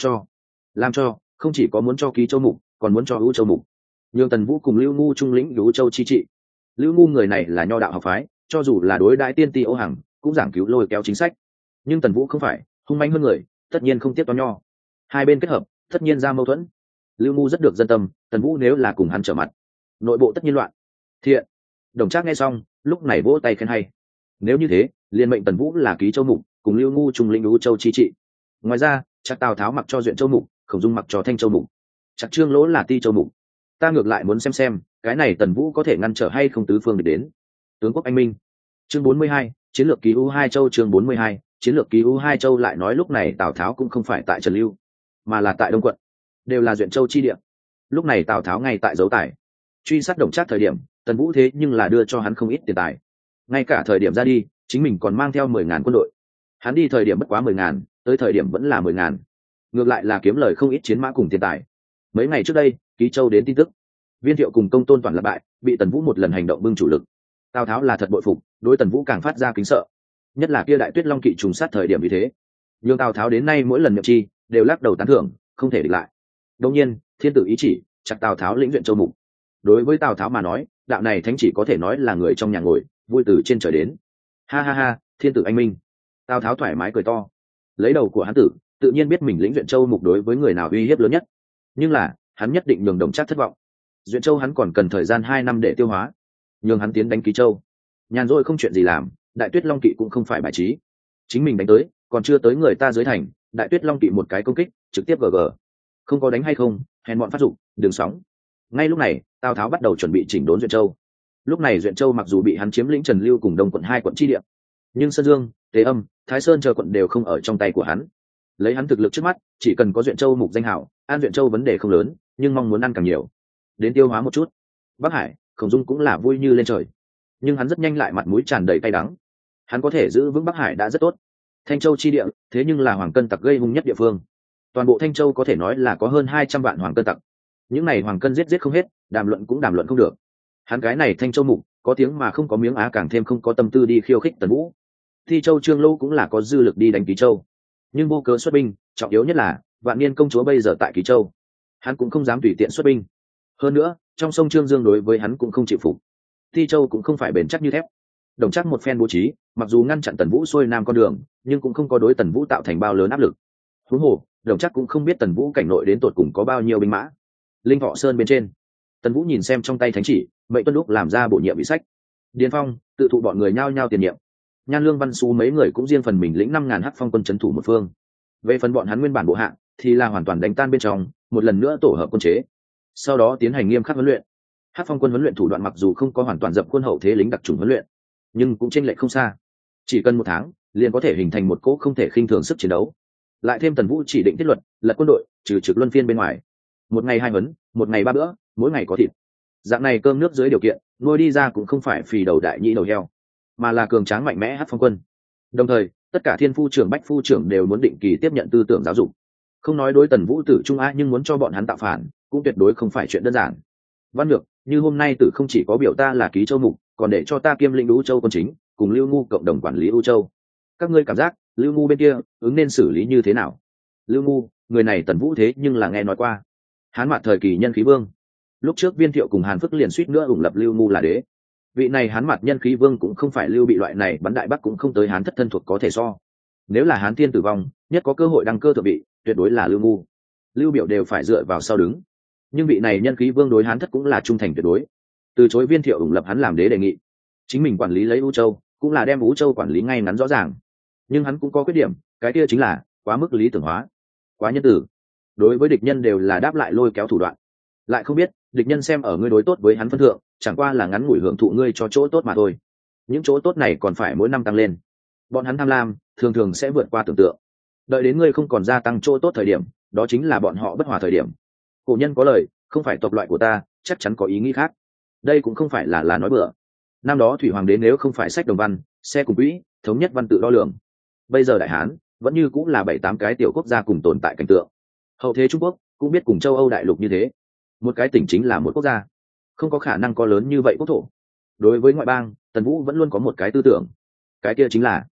làm cho không chỉ có muốn cho ký châu mục, còn muốn cho ưu châu mục. Nhường Tần Vũ cùng Lưu Ngu trung lĩnh ưu châu chi trị. Lưu Ngu người này là nho đạo học phái, cho dù là đối đãi tiên ti Ô Hằng cũng giảng cứu lôi kéo chính sách, nhưng Tần Vũ không phải, hung manh hơn người, tất nhiên không tiếp toán nho. Hai bên kết hợp, tất nhiên ra mâu thuẫn. Lưu Ngu rất được dân tâm, Tần Vũ nếu là cùng hắn trở mặt, nội bộ tất nhiên loạn. Thiện. Đồng Trác nghe xong, lúc này vỗ tay khen hay. Nếu như thế, liên mệnh Tần Vũ là ký châu mục, cùng Lưu Ngu trùng lĩnh ưu châu chi trị. Ngoài ra, chắc Tào Tháo mặc cho Duyện châu mục, Khổng Dung mặc cho Thanh châu mục, chắc Trương Lỗ là Ti châu mục. Ta ngược lại muốn xem cái này Tần Vũ có thể ngăn trở hay không tứ phương địch đến. Tướng quốc anh minh. Chương 42, chiến lược ký U2 châu. Chương 42, chiến lược ký U2 châu. Lại nói lúc này Tào Tháo cũng không phải tại Trần Lưu, mà là tại Đông quận, đều là Duyện châu chi địa. Lúc này Tào Tháo ngay tại dấu tài truy sát Đồng Trác thời điểm, Tần Vũ thế nhưng là đưa cho hắn không ít tiền tài. Ngay cả thời điểm ra đi, chính mình còn mang theo 10.000 quân đội. Hắn đi thời điểm bất quá 10.000, tới thời điểm vẫn là 10.000. Ngược lại là kiếm lời không ít chiến mã cùng tiền tài. Mấy ngày trước đây, Ký Châu đến tin tức, Viên Thiệu cùng Công Tôn toàn lập bại, bị Tần Vũ một lần hành động bưng chủ lực. Tào Tháo là thật bội phục, đối Tần Vũ càng phát ra kính sợ. Nhất là kia Đại Tuyết Long kỵ trùng sát thời điểm như thế, nhưng Tào Tháo đến nay mỗi lần nhậm chi đều lắc đầu tán thưởng, không thể địch lại. Đương nhiên, thiên tử ý chỉ, chặt Tào Tháo lĩnh Duyện châu mục. Đối với Tào Tháo mà nói, đạo này thánh chỉ có thể nói là người trong nhà ngồi, vui từ trên trời đến. Ha ha ha, thiên tử anh minh. Tào Tháo thoải mái cười to. Lấy đầu của hắn tử, tự nhiên biết mình lĩnh Duyện châu mục đối với người nào uy hiếp lớn nhất. Nhưng là, hắn nhất định nhường Đồng Trác thất vọng. Duyện châu hắn còn cần thời gian 2 năm để tiêu hóa, nhường hắn tiến đánh Ký Châu. Nhàn rỗi không chuyện gì làm, Đại Tuyết Long kỵ cũng không phải bài trí. Chính mình đánh tới, còn chưa tới người ta dưới thành, Đại Tuyết Long kỵ một cái công kích, trực tiếp GG. Không có đánh hay không, hèn bọn phát dụng, đường sóng. Ngay lúc này, Tào Tháo bắt đầu chuẩn bị chỉnh đốn Duyện Châu. Lúc này Duyện Châu mặc dù bị hắn chiếm lĩnh Trần Lưu cùng Đông quận 2 quận chi địa, nhưng Sơn Dương, Tế Âm, Thái Sơn chờ quận đều không ở trong tay của hắn. Lấy hắn thực lực trước mắt, chỉ cần có Duyện Châu mục danh hảo, an Duyện Châu vấn đề không lớn, nhưng mong muốn ăn càng nhiều, đến tiêu hóa một chút. Bắc Hải, Khổng Dung cũng là vui như lên trời, nhưng hắn rất nhanh lại mặt mũi tràn đầy cay đắng. Hắn có thể giữ vững Bắc Hải đã rất tốt. Thanh Châu chi địa, thế nhưng là Hoàng Cân tặc gây hung nhất địa phương. Toàn bộ Thanh Châu có thể nói là có hơn 200 vạn Hoàng Cân tặc. Những này Hoàng Cân giết không hết, đàm luận cũng đàm luận không được. Hắn cái này Thanh Châu mục, có tiếng mà không có miếng á, càng thêm không có tâm tư đi khiêu khích Tần Vũ. Thi Châu Trương Lâu cũng là có dư lực đi đánh Ký Châu, nhưng vô cớ xuất binh, trọng yếu nhất là Vạn Niên công chúa bây giờ tại Ký Châu, hắn cũng không dám tùy tiện xuất binh. Hơn nữa, trong sông Trương Dương đối với hắn cũng không chịu phục. Thi Châu cũng không phải bền chắc như thép. Đồng Trác một phen bố trí, mặc dù ngăn chặn Tần Vũ xuôi nam con đường, nhưng cũng không có đối Tần Vũ tạo thành bao lớn áp lực. Huống hồ, Đồng Trác cũng không biết Tần Vũ cảnh nội đến tột cùng có bao nhiêu binh mã. Linh Thọ Sơn bên trên, Tần Vũ nhìn xem trong tay thánh chỉ, mệnh tuân lúc làm ra bổ nhiệm vị sách. Điền Phong tự thụ bọn người nhao nhao tiền nhiệm. Nhan Lương Văn Xú mấy người cũng riêng phần mình lĩnh 5.000 hắc phong quân trấn thủ một phương. Về phần bọn hắn nguyên bản bộ hạ, thì là hoàn toàn đánh tan bên trong, một lần nữa tổ hợp quân chế. Sau đó tiến hành nghiêm khắc huấn luyện. Hắc phong quân huấn luyện thủ đoạn mặc dù không có hoàn toàn dập khuôn hậu thế lính đặc trùng huấn luyện, nhưng cũng chênh lệch không xa. Chỉ cần 1 tháng, liền có thể hình thành một cỗ không thể khinh thường sức chiến đấu. Lại thêm Tần Vũ chỉ định thiết luật, lật quân đội, trừ trực luân phiên bên ngoài. 1 ngày 2 huấn, 1 ngày 3 bữa, mỗi ngày có thịt. Dạng này cơm nước dưới điều kiện, nuôi đi ra cũng không phải phì đầu đại nhĩ đầu heo, mà là cường tráng mạnh mẽ hắc phong quân. Đồng thời, tất cả thiên phu trưởng bách phu trưởng đều muốn định kỳ tiếp nhận tư tưởng giáo dục. Không nói đối Tần Vũ tử trung á, nhưng muốn cho bọn hắn tạo phản, cũng tuyệt đối không phải chuyện đơn giản. Văn Nhược, như hôm nay tử không chỉ có biểu ta là Ký Châu mục, còn để cho ta kiêm lĩnh U Châu quân chính, cùng Lưu Ngu cộng đồng quản lý U Châu. Các ngươi cảm giác, Lưu Ngu bên kia ứng nên xử lý như thế nào? Lưu Ngu, người này Tần Vũ thế nhưng là nghe nói qua. Hán Mạt thời kỳ nhân khí vương. Lúc trước Viên Thiệu cùng Hàn Phức liền suýt nữa ủng lập Lưu Ngu là đế. Vị này Hán Mạt nhân khí vương cũng không phải Lưu Bị loại này bắn đại bắc cũng không tới Hán thất thân thuộc có thể so. Nếu là Hán Thiên tử vong, nhất có cơ hội đăng cơ thượng vị, tuyệt đối là Lưu Ngu. Lưu Biểu đều phải dựa vào sau đứng. Nhưng vị này nhân khí vương đối Hán thất cũng là trung thành tuyệt đối. Từ chối Viên Thiệu ủng lập hắn làm đế đề nghị, chính mình quản lý lấy U Châu, cũng là đem U Châu quản lý ngay ngắn rõ ràng. Nhưng hắn cũng có khuyết điểm, cái kia chính là quá mức lý tưởng hóa, quá nhân tử. Đối với địch nhân đều là đáp lại lôi kéo thủ đoạn, lại không biết địch nhân xem ở ngươi đối tốt với hắn phân thượng, chẳng qua là ngắn ngủi hưởng thụ ngươi cho chỗ tốt mà thôi. Những chỗ tốt này còn phải mỗi năm tăng lên. Bọn hắn tham lam, thường thường sẽ vượt qua tưởng tượng. Đợi đến ngươi không còn gia tăng chỗ tốt thời điểm, đó chính là bọn họ bất hòa thời điểm. Cổ nhân có lời, không phải tộc loại của ta, chắc chắn có ý nghĩ khác. Đây cũng không phải là nói bừa. Năm đó Thủy Hoàng đế nếu không phải sách đồng văn, xe cùng quỹ, thống nhất văn tự đo lường. Bây giờ Đại Hán vẫn như cũng là 7-8 cái tiểu quốc gia cùng tồn tại cảnh tượng. Hậu thế Trung Quốc cũng biết cùng châu Âu đại lục như thế, một cái tỉnh chính là một quốc gia, không có khả năng có lớn như vậy quốc thổ. Đối với ngoại bang, Tần Vũ vẫn luôn có một cái tư tưởng, cái kia chính là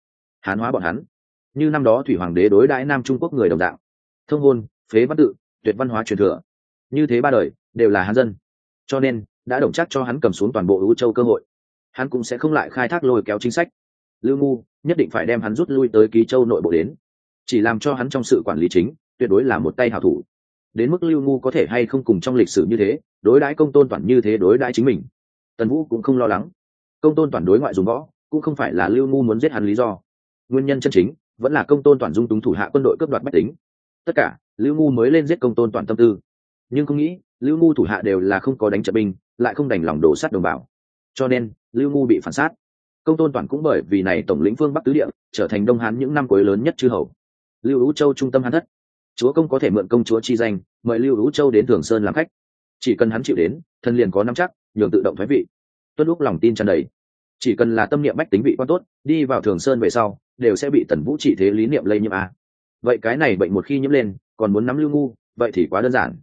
hán hóa bọn hắn, như năm đó thủy hoàng đế đối đãi Nam Trung Quốc người đồng dạng, thông hôn, phế văn tự, tuyệt văn hóa truyền thừa, như thế ba đời đều là hán dân. Cho nên đã đồng chắc cho hắn cầm xuống toàn bộ ưu châu cơ hội, hắn cũng sẽ không lại khai thác lôi kéo chính sách. Lưu Ngu nhất định phải đem hắn rút lui tới Ký Châu nội bộ đến, chỉ làm cho hắn trong sự quản lý chính tuyệt đối là một tay hảo thủ. Đến mức Lưu Ngu có thể hay không cùng trong lịch sử như thế đối đãi Công Tôn Toản như thế đối đãi chính mình, Tần Vũ cũng không lo lắng. Công Tôn Toản đối ngoại dùng võ cũng không phải là Lưu Ngu muốn giết hắn lý do, nguyên nhân chân chính vẫn là Công Tôn Toản dung túng thủ hạ quân đội cướp đoạt bách tính. Tất cả Lưu Ngu mới lên giết Công Tôn Toản tâm tư, nhưng không nghĩ Lưu Ngu thủ hạ đều là không có đánh trận binh, lại không đành lòng đổ sát đồng bào, cho nên Lưu Ngu bị phản sát. Công Tôn Toản cũng bởi vì này tổng lĩnh phương Bắc tứ địa, trở thành Đông Hán những năm cuối lớn nhất chư hầu. Lưu Hữu Châu trung tâm Hán thất, chúa công có thể mượn công chúa chi danh mời Lưu Hữu Châu đến Thường Sơn làm khách, chỉ cần hắn chịu đến, thân liền có nắm chắc nhường tự động thoái vị. Tuân Lúc lòng tin tràn đầy, chỉ cần là tâm niệm bách tính vị quan tốt, đi vào Thường Sơn về sau đều sẽ bị Tần Vũ trị thế lý niệm lây nhiễm a. Vậy cái này bệnh một khi nhiễm lên, còn muốn nắm Lưu Ngu, vậy thì quá đơn giản.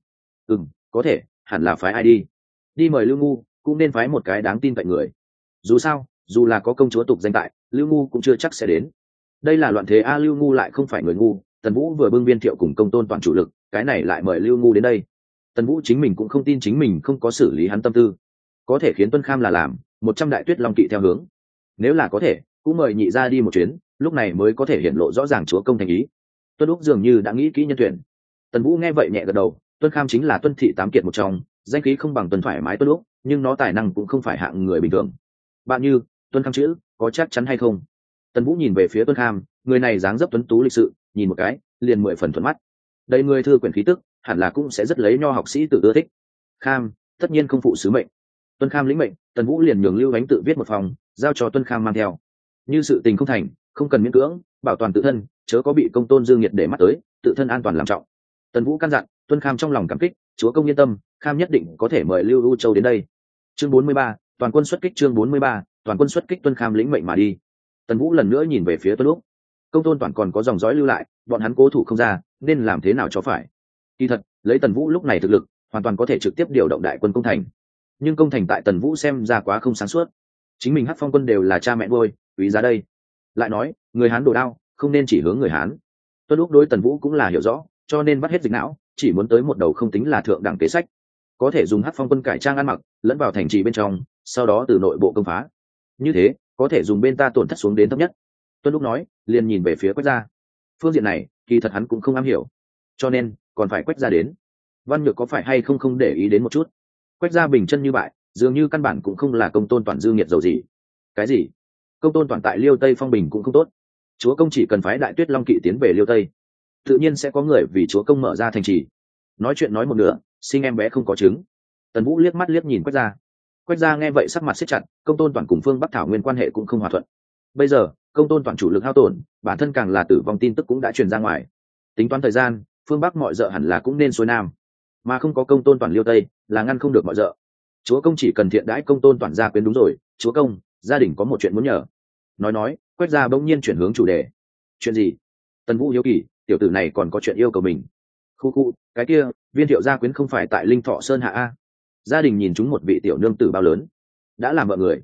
Có thể, hẳn là phái ai đi mời Lưu Ngu, cũng nên phái một cái đáng tin cậy người. Dù sao, dù là có công chúa tục danh tại, Lưu Ngu cũng chưa chắc sẽ đến. Đây là loạn thế a, Lưu Ngu lại không phải người ngu. Tần Vũ vừa bưng Viên Thiệu cùng Công Tôn Toàn chủ lực, cái này lại mời Lưu Ngu đến đây. Tần Vũ chính mình cũng không tin chính mình không có xử lý hắn tâm tư, có thể khiến Tuân Kham là làm 100 đại tuyết long kỵ theo hướng. Nếu là có thể, cũng mời nhị ra đi một chuyến, lúc này mới có thể hiện lộ rõ ràng chúa công thành ý. Tuân Lúc dường như đã nghĩ kỹ nhân tuyển. Tần Vũ nghe vậy nhẹ gật đầu. Tuân Kham chính là Tuân thị tám kiệt một trong, danh khí không bằng Tuân thoải mái Tuân Lúc, nhưng nó tài năng cũng không phải hạng người bình thường. Bạn như Tuân Kham chữ có chắc chắn hay không? Tần Vũ nhìn về phía Tuân Kham, người này dáng dấp tuấn tú lịch sự, nhìn một cái liền 10 phần thuận mắt. Đây người thư quyển khí tức, hẳn là cũng sẽ rất lấy nho học sĩ tự ưa thích. Kham tất nhiên không phụ sứ mệnh. Tuân Kham lĩnh mệnh, Tần Vũ liền nhường Lưu Ánh tự viết một phòng, giao cho Tuân Kham mang theo. Như sự tình không thành, không cần miễn cưỡng, bảo toàn tự thân, chớ có bị Công Tôn Dương Nhiệt để mắt tới, tự thân an toàn làm trọng. Tần Vũ căn dặn. Tuân Kham trong lòng cảm kích, chúa công yên tâm, Kham nhất định có thể mời Lưu U Châu đến đây. Chương 43, toàn quân xuất kích. Chương 43, toàn quân xuất kích. Tuân Kham lĩnh mệnh mà đi. Tần Vũ lần nữa nhìn về phía Tuân Lúc. Công Tôn Toàn còn có dòng dõi lưu lại, bọn hắn cố thủ không ra, nên làm thế nào cho phải? Kỳ thật, lấy Tần Vũ lúc này thực lực, hoàn toàn có thể trực tiếp điều động đại quân công thành. Nhưng công thành tại Tần Vũ xem ra quá không sáng suốt. Chính mình Hắc Phong quân đều là cha mẹ nuôi, quý giá đây. Lại nói, người Hán đồ đao, không nên chỉ hướng người Hán. Tuân Lúc đối Tần Vũ cũng là hiểu rõ, cho nên bắt hết dịch não, chỉ muốn tới một đầu không tính là thượng đẳng kế sách, có thể dùng Hắc Phong quân cải trang ăn mặc lẫn vào thành trì bên trong, sau đó từ nội bộ công phá. Như thế có thể dùng bên ta tổn thất xuống đến thấp nhất. Tuân Lúc nói, liền nhìn về phía Quách Gia. Phương diện này kỳ thật hắn cũng không am hiểu, cho nên còn phải Quách Gia đến. Văn Nhược có phải hay không không để ý đến một chút. Quách Gia bình chân như bại, dường như căn bản cũng không là Công Tôn Toàn dư nghiệt dầu gì. Cái gì? Công Tôn Toàn tại Liêu Tây phong bình cũng không tốt, chúa công chỉ cần phái đại tuyết long kỵ tiến về Liêu Tây, tự nhiên sẽ có người vì chúa công mở ra thành trì. Nói chuyện nói một nửa, sinh em bé không có trứng. Tần Vũ liếc mắt liếc nhìn Quách Gia. Quách Gia nghe vậy sắc mặt siết chặt, Công Tôn Toàn cùng Phương Bắc Thảo Nguyên quan hệ cũng không hòa thuận. Bây giờ Công Tôn Toàn chủ lực hao tổn, bản thân càng là tử vong tin tức cũng đã truyền ra ngoài. Tính toán thời gian, Phương Bắc mọi dợ hẳn là cũng nên xuôi nam, mà không có Công Tôn Toàn Liêu Tây là ngăn không được mọi dợ. Chúa công chỉ cần thiện đãi Công Tôn Toàn gia quyến. Đúng rồi, chúa công, gia đình có một chuyện muốn nhờ. Nói, Quách Gia bỗng nhiên chuyển hướng chủ đề. Chuyện gì? Tần Vũ hiếu kỳ, tiểu tử này còn có chuyện yêu cầu mình. Khu, cái kia Viên Thiệu gia quyến không phải tại Linh Thọ Sơn hạ a? Gia đình nhìn chúng một vị tiểu nương tử bao lớn, đã làm vợ người.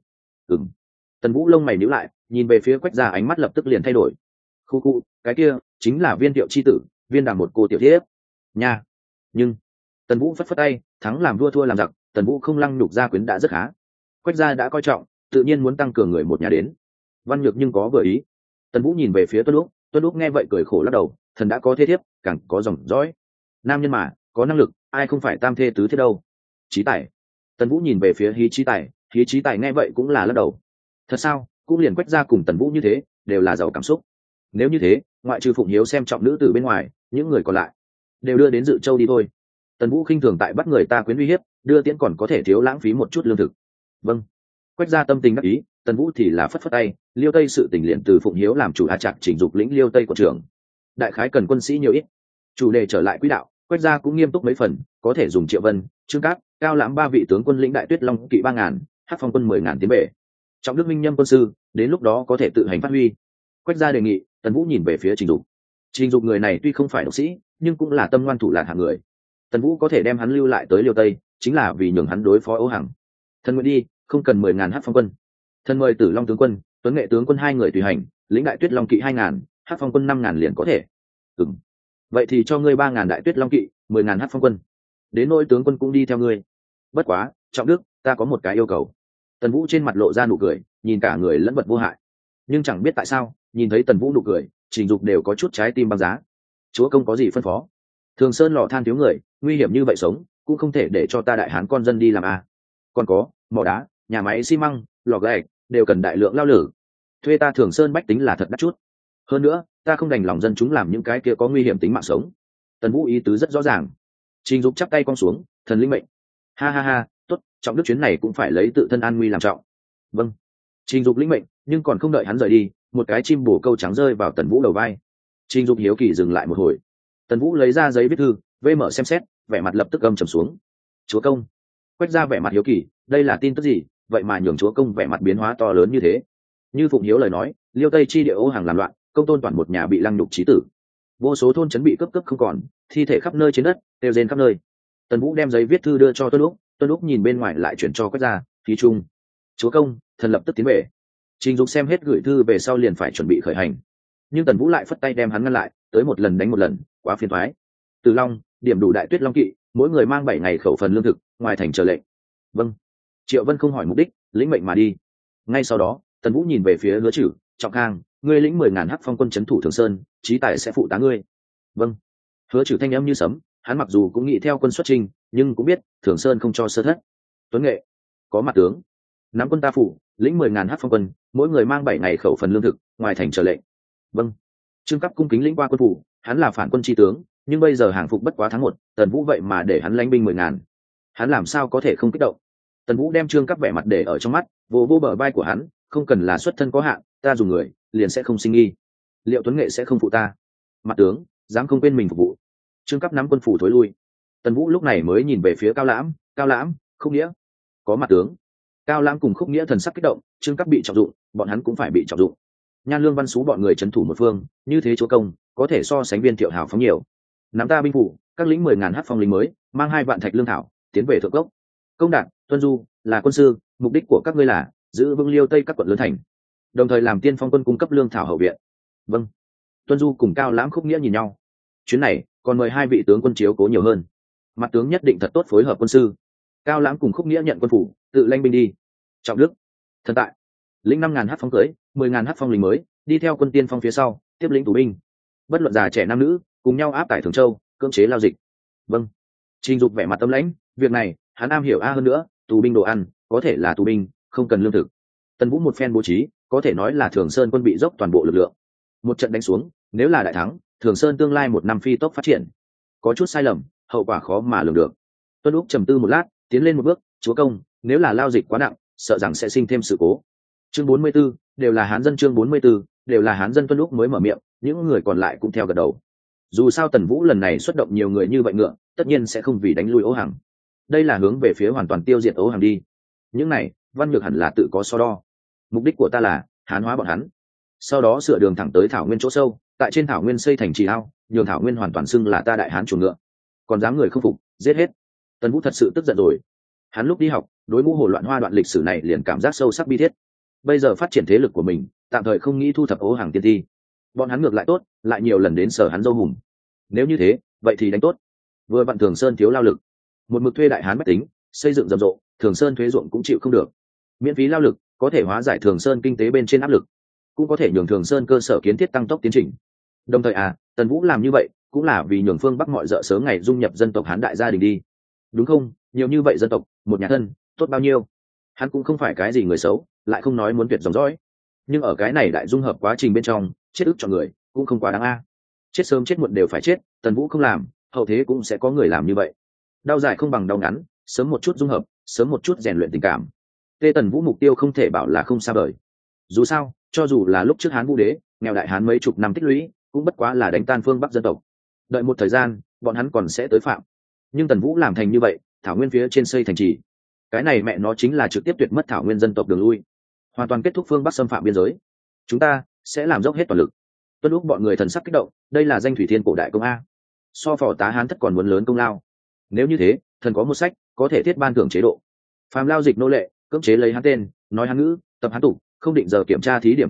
Tần Vũ lông mày nhíu lại, nhìn về phía Quách Gia, ánh mắt lập tức liền thay đổi. Khu, cái kia chính là Viên Thiệu chi tử, Viên Đàm một cô tiểu thiếp nha. Nhưng Tần Vũ phất phất tay, thắng làm vua thua làm giặc, Tần Vũ không lăng nhục gia quyến đã rất khá. Quách Gia đã coi trọng, tự nhiên muốn tăng cường người một nhà đến. Văn Nhược nhưng có vừa ý. Tần Vũ nhìn về phía Tuân Lúc nghe vậy cười khổ lắc đầu, thần đã có thế thiếp, càng có dòng dõi. Nam nhân mà, có năng lực, ai không phải tam thê tứ thiếp đâu. Chí Tài. Tần Vũ nhìn về phía Hí Chí Tài nghe vậy cũng là lắc đầu. Thật sao? Cũng liền Quách Gia cùng Tần Vũ như thế, đều là giàu cảm xúc. Nếu như thế, ngoại trừ Phụng Hiếu xem trọng nữ từ bên ngoài, những người còn lại đều đưa đến Dự Châu đi thôi. Tần Vũ khinh thường tại bắt người ta quyến uy hiếp, đưa tiễn còn có thể thiếu lãng phí một chút lương thực. Vâng. Quách Gia tâm tình đắc ý, Tần Vũ thì là phất phất tay, Liêu Tây sự tình liền từ Phụng Hiếu làm chủ, Trạc chỉnh dục lĩnh Liêu Tây của trưởng. Đại khái cần quân sĩ nhiều ít. Chủ đề trở lại quỹ đạo, Quách Gia cũng nghiêm túc mấy phần, có thể dùng Triệu Vân, Trương Cát, Cao Lãm ba vị tướng quân lĩnh đại tuyết long kỵ 3000, Hắc Phong quân 10.000 tiến bể. Trọng Đức Minh Nhâm quân sư, đến lúc đó có thể tự hành phát huy. Quách Gia đề nghị. Tần Vũ nhìn về phía Trình Dục. Trình Dục người này tuy không phải độc sĩ, nhưng cũng là tâm ngoan thủ lạn hạng người. Tần Vũ có thể đem hắn lưu lại tới Liêu Tây, chính là vì nhường hắn đối phó Âu Hằng. Thần nguyện đi, không cần 10.000 Hắc Phong quân. Thần mời Tử Long tướng quân, Tuấn Nghệ tướng quân 2 người tùy hành, lĩnh đại tuyết long kỵ 2.000, Hắc Phong quân 5.000 liền có thể. Ừm. Vậy thì cho ngươi 3.000 đại tuyết long kỵ, 10.000 Hắc Phong quân. Đến nỗi tướng quân cũng đi theo ngươi. Bất quá, Trọng Đức, ta có một cái yêu cầu. Tần Vũ trên mặt lộ ra nụ cười, nhìn cả người lẫn vật vô hại. Nhưng chẳng biết tại sao, nhìn thấy Tần Vũ nụ cười, Trình Dục đều có chút trái tim băng giá. Chúa công có gì phân phó? Thường Sơn lò than thiếu người, nguy hiểm như vậy sống, cũng không thể để cho ta đại hán con dân đi làm à. Còn có, mỏ đá, nhà máy xi măng, lò gạch đều cần đại lượng lao lử. Thuê ta Thường Sơn bách tính là thật đắt chút. Hơn nữa, ta không đành lòng dân chúng làm những cái kia có nguy hiểm tính mạng sống. Tần Vũ ý tứ rất rõ ràng. Trình Dục chắp tay cong xuống, thần linh mệnh. Ha ha ha, tốt, Trọng Đức chuyến này cũng phải lấy tự thân an nguy làm trọng. Vâng. Trình Dục lĩnh mệnh, nhưng còn không đợi hắn rời đi, một cái chim bồ câu trắng rơi vào Tần Vũ đầu vai. Trình Dục hiếu kỳ dừng lại một hồi. Tần Vũ lấy ra giấy viết thư, vê mở xem xét, vẻ mặt lập tức âm trầm xuống. Chúa công. Quét ra vẻ mặt hiếu kỳ, đây là tin tức gì, vậy mà nhường chúa công vẻ mặt biến hóa to lớn như thế. Như Phụng Hiếu lời nói, Liêu Tây chi địa ô hàng làm loạn, công tôn toàn một nhà bị lăng nhục chí tử. Vô số thôn trấn bị cướp không còn, thi thể khắp nơi trên đất, đều rên khắp nơi. Tần Vũ đem giấy viết thư đưa cho Tuân Úc nhìn bên ngoài lại chuyển cho Quách gia, ký chung. Chúa công, thần lập tức tiến về. Trình Dục xem hết gửi thư về sau liền phải chuẩn bị khởi hành, nhưng Tần Vũ lại phất tay đem hắn ngăn lại, tới một lần đánh một lần, quá phiền toái. Từ Long, điểm đủ đại tuyết long kỵ, mỗi người mang 7 ngày khẩu phần lương thực, ngoài thành chờ lệnh. Vâng. Triệu Vân không hỏi mục đích, lĩnh mệnh mà đi. Ngay sau đó, Tần Vũ nhìn về phía Hứa Trử, Trọng Khang, ngươi lĩnh 10.000 Hắc Phong quân trấn thủ Thường Sơn, chí tài sẽ phụ tá ngươi. Vâng. Hứa Trử thanh âm như sấm, hắn mặc dù cũng nghĩ theo quân xuất chinh, nhưng cũng biết Thường Sơn không cho sơ thất. Tuấn Nghệ, có mặt tướng, nắm quân ta phủ, lĩnh 10.000 Hắc Phong quân, mỗi người mang 7 ngày khẩu phần lương thực, ngoài thành chờ lệnh. Vâng. Trương Cấp cung kính lĩnh qua quân phủ, hắn là phản quân chi tướng, nhưng bây giờ hàng phục bất quá tháng 1, Tần Vũ vậy mà để hắn lãnh binh 10.000, hắn làm sao có thể không kích động. Tần Vũ đem Trương Cấp vẻ mặt để ở trong mắt, vô bờ vai của hắn, không cần là xuất thân có hạn, ta dùng người liền sẽ không sinh nghi. Liệu Tuấn Nghệ sẽ không phụ ta? Mặt tướng dám không quên mình phục vụ. Trương Cấp nắm quân phủ thối lui. Tần Vũ lúc này mới nhìn về phía Cao Lãm, Khúc Nghĩa, có mặt tướng. Cao Lãm cùng Khúc Nghĩa thần sắc kích động, Trương Cấp bị trọng dụng, bọn hắn cũng phải bị trọng dụng. Nhan Lương Văn Sú bọn người trấn thủ một phương, như thế chúa công có thể so sánh Viên Thiệu hào phóng nhiều. Nắm ta binh phủ, các lính 10.000 Hắc Phong lính mới, mang 2 vạn thạch lương thảo, tiến về Thượng Cốc. Công Đạt, Tuân Du là quân sư, mục đích của các ngươi là giữ vững Liêu Tây các quận lớn thành, đồng thời làm tiên phong quân cung cấp lương thảo hậu viện. Vâng. Tuân Du cùng Cao Lãm Khúc Nghĩa nhìn nhau. Chuyến này còn mời 2 vị tướng quân chiếu cố nhiều hơn. Mặt tướng nhất định thật tốt phối hợp quân sư. Cao Lãm cùng Khúc Nghĩa nhận quân phủ, tự lãnh binh đi. Trọng Đức, thần tại, lĩnh 5.000 Hắc Phong cưới, 10.000 Hắc Phong lính mới, đi theo quân tiên phong phía sau, tiếp lĩnh tù binh. Bất luận già trẻ nam nữ, cùng nhau áp tải Thường Châu, cưỡng chế lao dịch. Vâng. Trình Dục vẻ mặt tâm lãnh, việc này hắn am hiểu hơn nữa, tù binh đồ ăn có thể là tù binh, không cần lương thực. Tần Vũ một phen bố trí, có thể nói là Thường Sơn quân bị dốc toàn bộ lực lượng. Một trận đánh xuống, nếu là đại thắng, Thường Sơn tương lai 1 năm phi tốc phát triển. Có chút sai lầm, hậu quả khó mà lường được. Tuân Úc trầm tư một lát, tiến lên một bước, chúa công, nếu là lao dịch quá nặng, sợ rằng sẽ sinh thêm sự cố. Chương 44, đều là hán dân. Chương 44, đều là hán dân. Tuân Úc mới mở miệng, những người còn lại cũng theo gật đầu. Dù sao Tần Vũ lần này xuất động nhiều người như vậy ngựa, tất nhiên sẽ không vì đánh lui Ố Hằng. Đây là hướng về phía hoàn toàn tiêu diệt Ố Hằng đi. Những này, Văn Nhược hẳn là tự có so đo. Mục đích của ta là hán hóa bọn hắn, sau đó sửa đường thẳng tới Thảo Nguyên chỗ sâu, tại trên Thảo Nguyên xây thành trì ao, nhường Thảo Nguyên hoàn toàn xưng là ta đại hán chuồng ngựa. Còn dám người không phục, giết hết. Tần Vũ thật sự tức giận rồi. Hắn lúc đi học, đối Ngũ Hồ Loạn Hoa đoạn lịch sử này liền cảm giác sâu sắc bi thiết. Bây giờ phát triển thế lực của mình, tạm thời không nghĩ thu thập Ố Hằng tiên thi. Bọn hắn ngược lại tốt, lại nhiều lần đến sở hắn dâu hùm. Nếu như thế, vậy thì đánh tốt. Vừa vặn Thường Sơn thiếu lao lực, một mực thuê đại hán bách tính, xây dựng rầm rộ, Thường Sơn thuế ruộng cũng chịu không được. Miễn phí lao lực có thể hóa giải Thường Sơn kinh tế bên trên áp lực, cũng có thể nhường Thường Sơn cơ sở kiến thiết tăng tốc tiến trình. Đồng thời Tần Vũ làm như vậy cũng là vì nhường phương Bắc mọi dợ sớm ngày dung nhập dân tộc Hán đại gia đình đi, đúng không? Nhiều như vậy dân tộc, một nhà thân, tốt bao nhiêu. Hắn cũng không phải cái gì người xấu, lại không nói muốn tuyệt dòng dõi, nhưng ở cái này đại dung hợp quá trình bên trong, chết ức cho người cũng không quá đáng chết sớm chết muộn đều phải chết. Tần Vũ không làm, hậu thế cũng sẽ có người làm như vậy. Đau dài không bằng đau ngắn, sớm một chút dung hợp, sớm một chút rèn luyện tình cảm. Tần Vũ mục tiêu không thể bảo là không xa vời. Dù sao, cho dù là lúc trước Hán Vũ Đế nghèo đại Hán mấy chục năm tích lũy, cũng bất quá là đánh tan phương Bắc dân tộc. Đợi một thời gian, bọn hắn còn sẽ tới phạm. Nhưng Tần Vũ làm thành như vậy, Thảo Nguyên phía trên xây thành trì, cái này mẹ nó chính là trực tiếp tuyệt mất Thảo Nguyên dân tộc đường lui, hoàn toàn kết thúc phương Bắc xâm phạm biên giới. Chúng ta sẽ làm dốc hết toàn lực. Tuân Lúc bọn người thần sắc kích động, đây là danh thủy thiên cổ đại công a, so phò tá Hán thất còn muốn lớn công lao. Nếu như thế, thần có một sách có thể thiết ban thưởng chế độ, phàm lao dịch nô lệ, cưỡng chế lấy Hán tên, nói Hán ngữ, tập Hán tục, không định giờ kiểm tra thí điểm khảo hạch,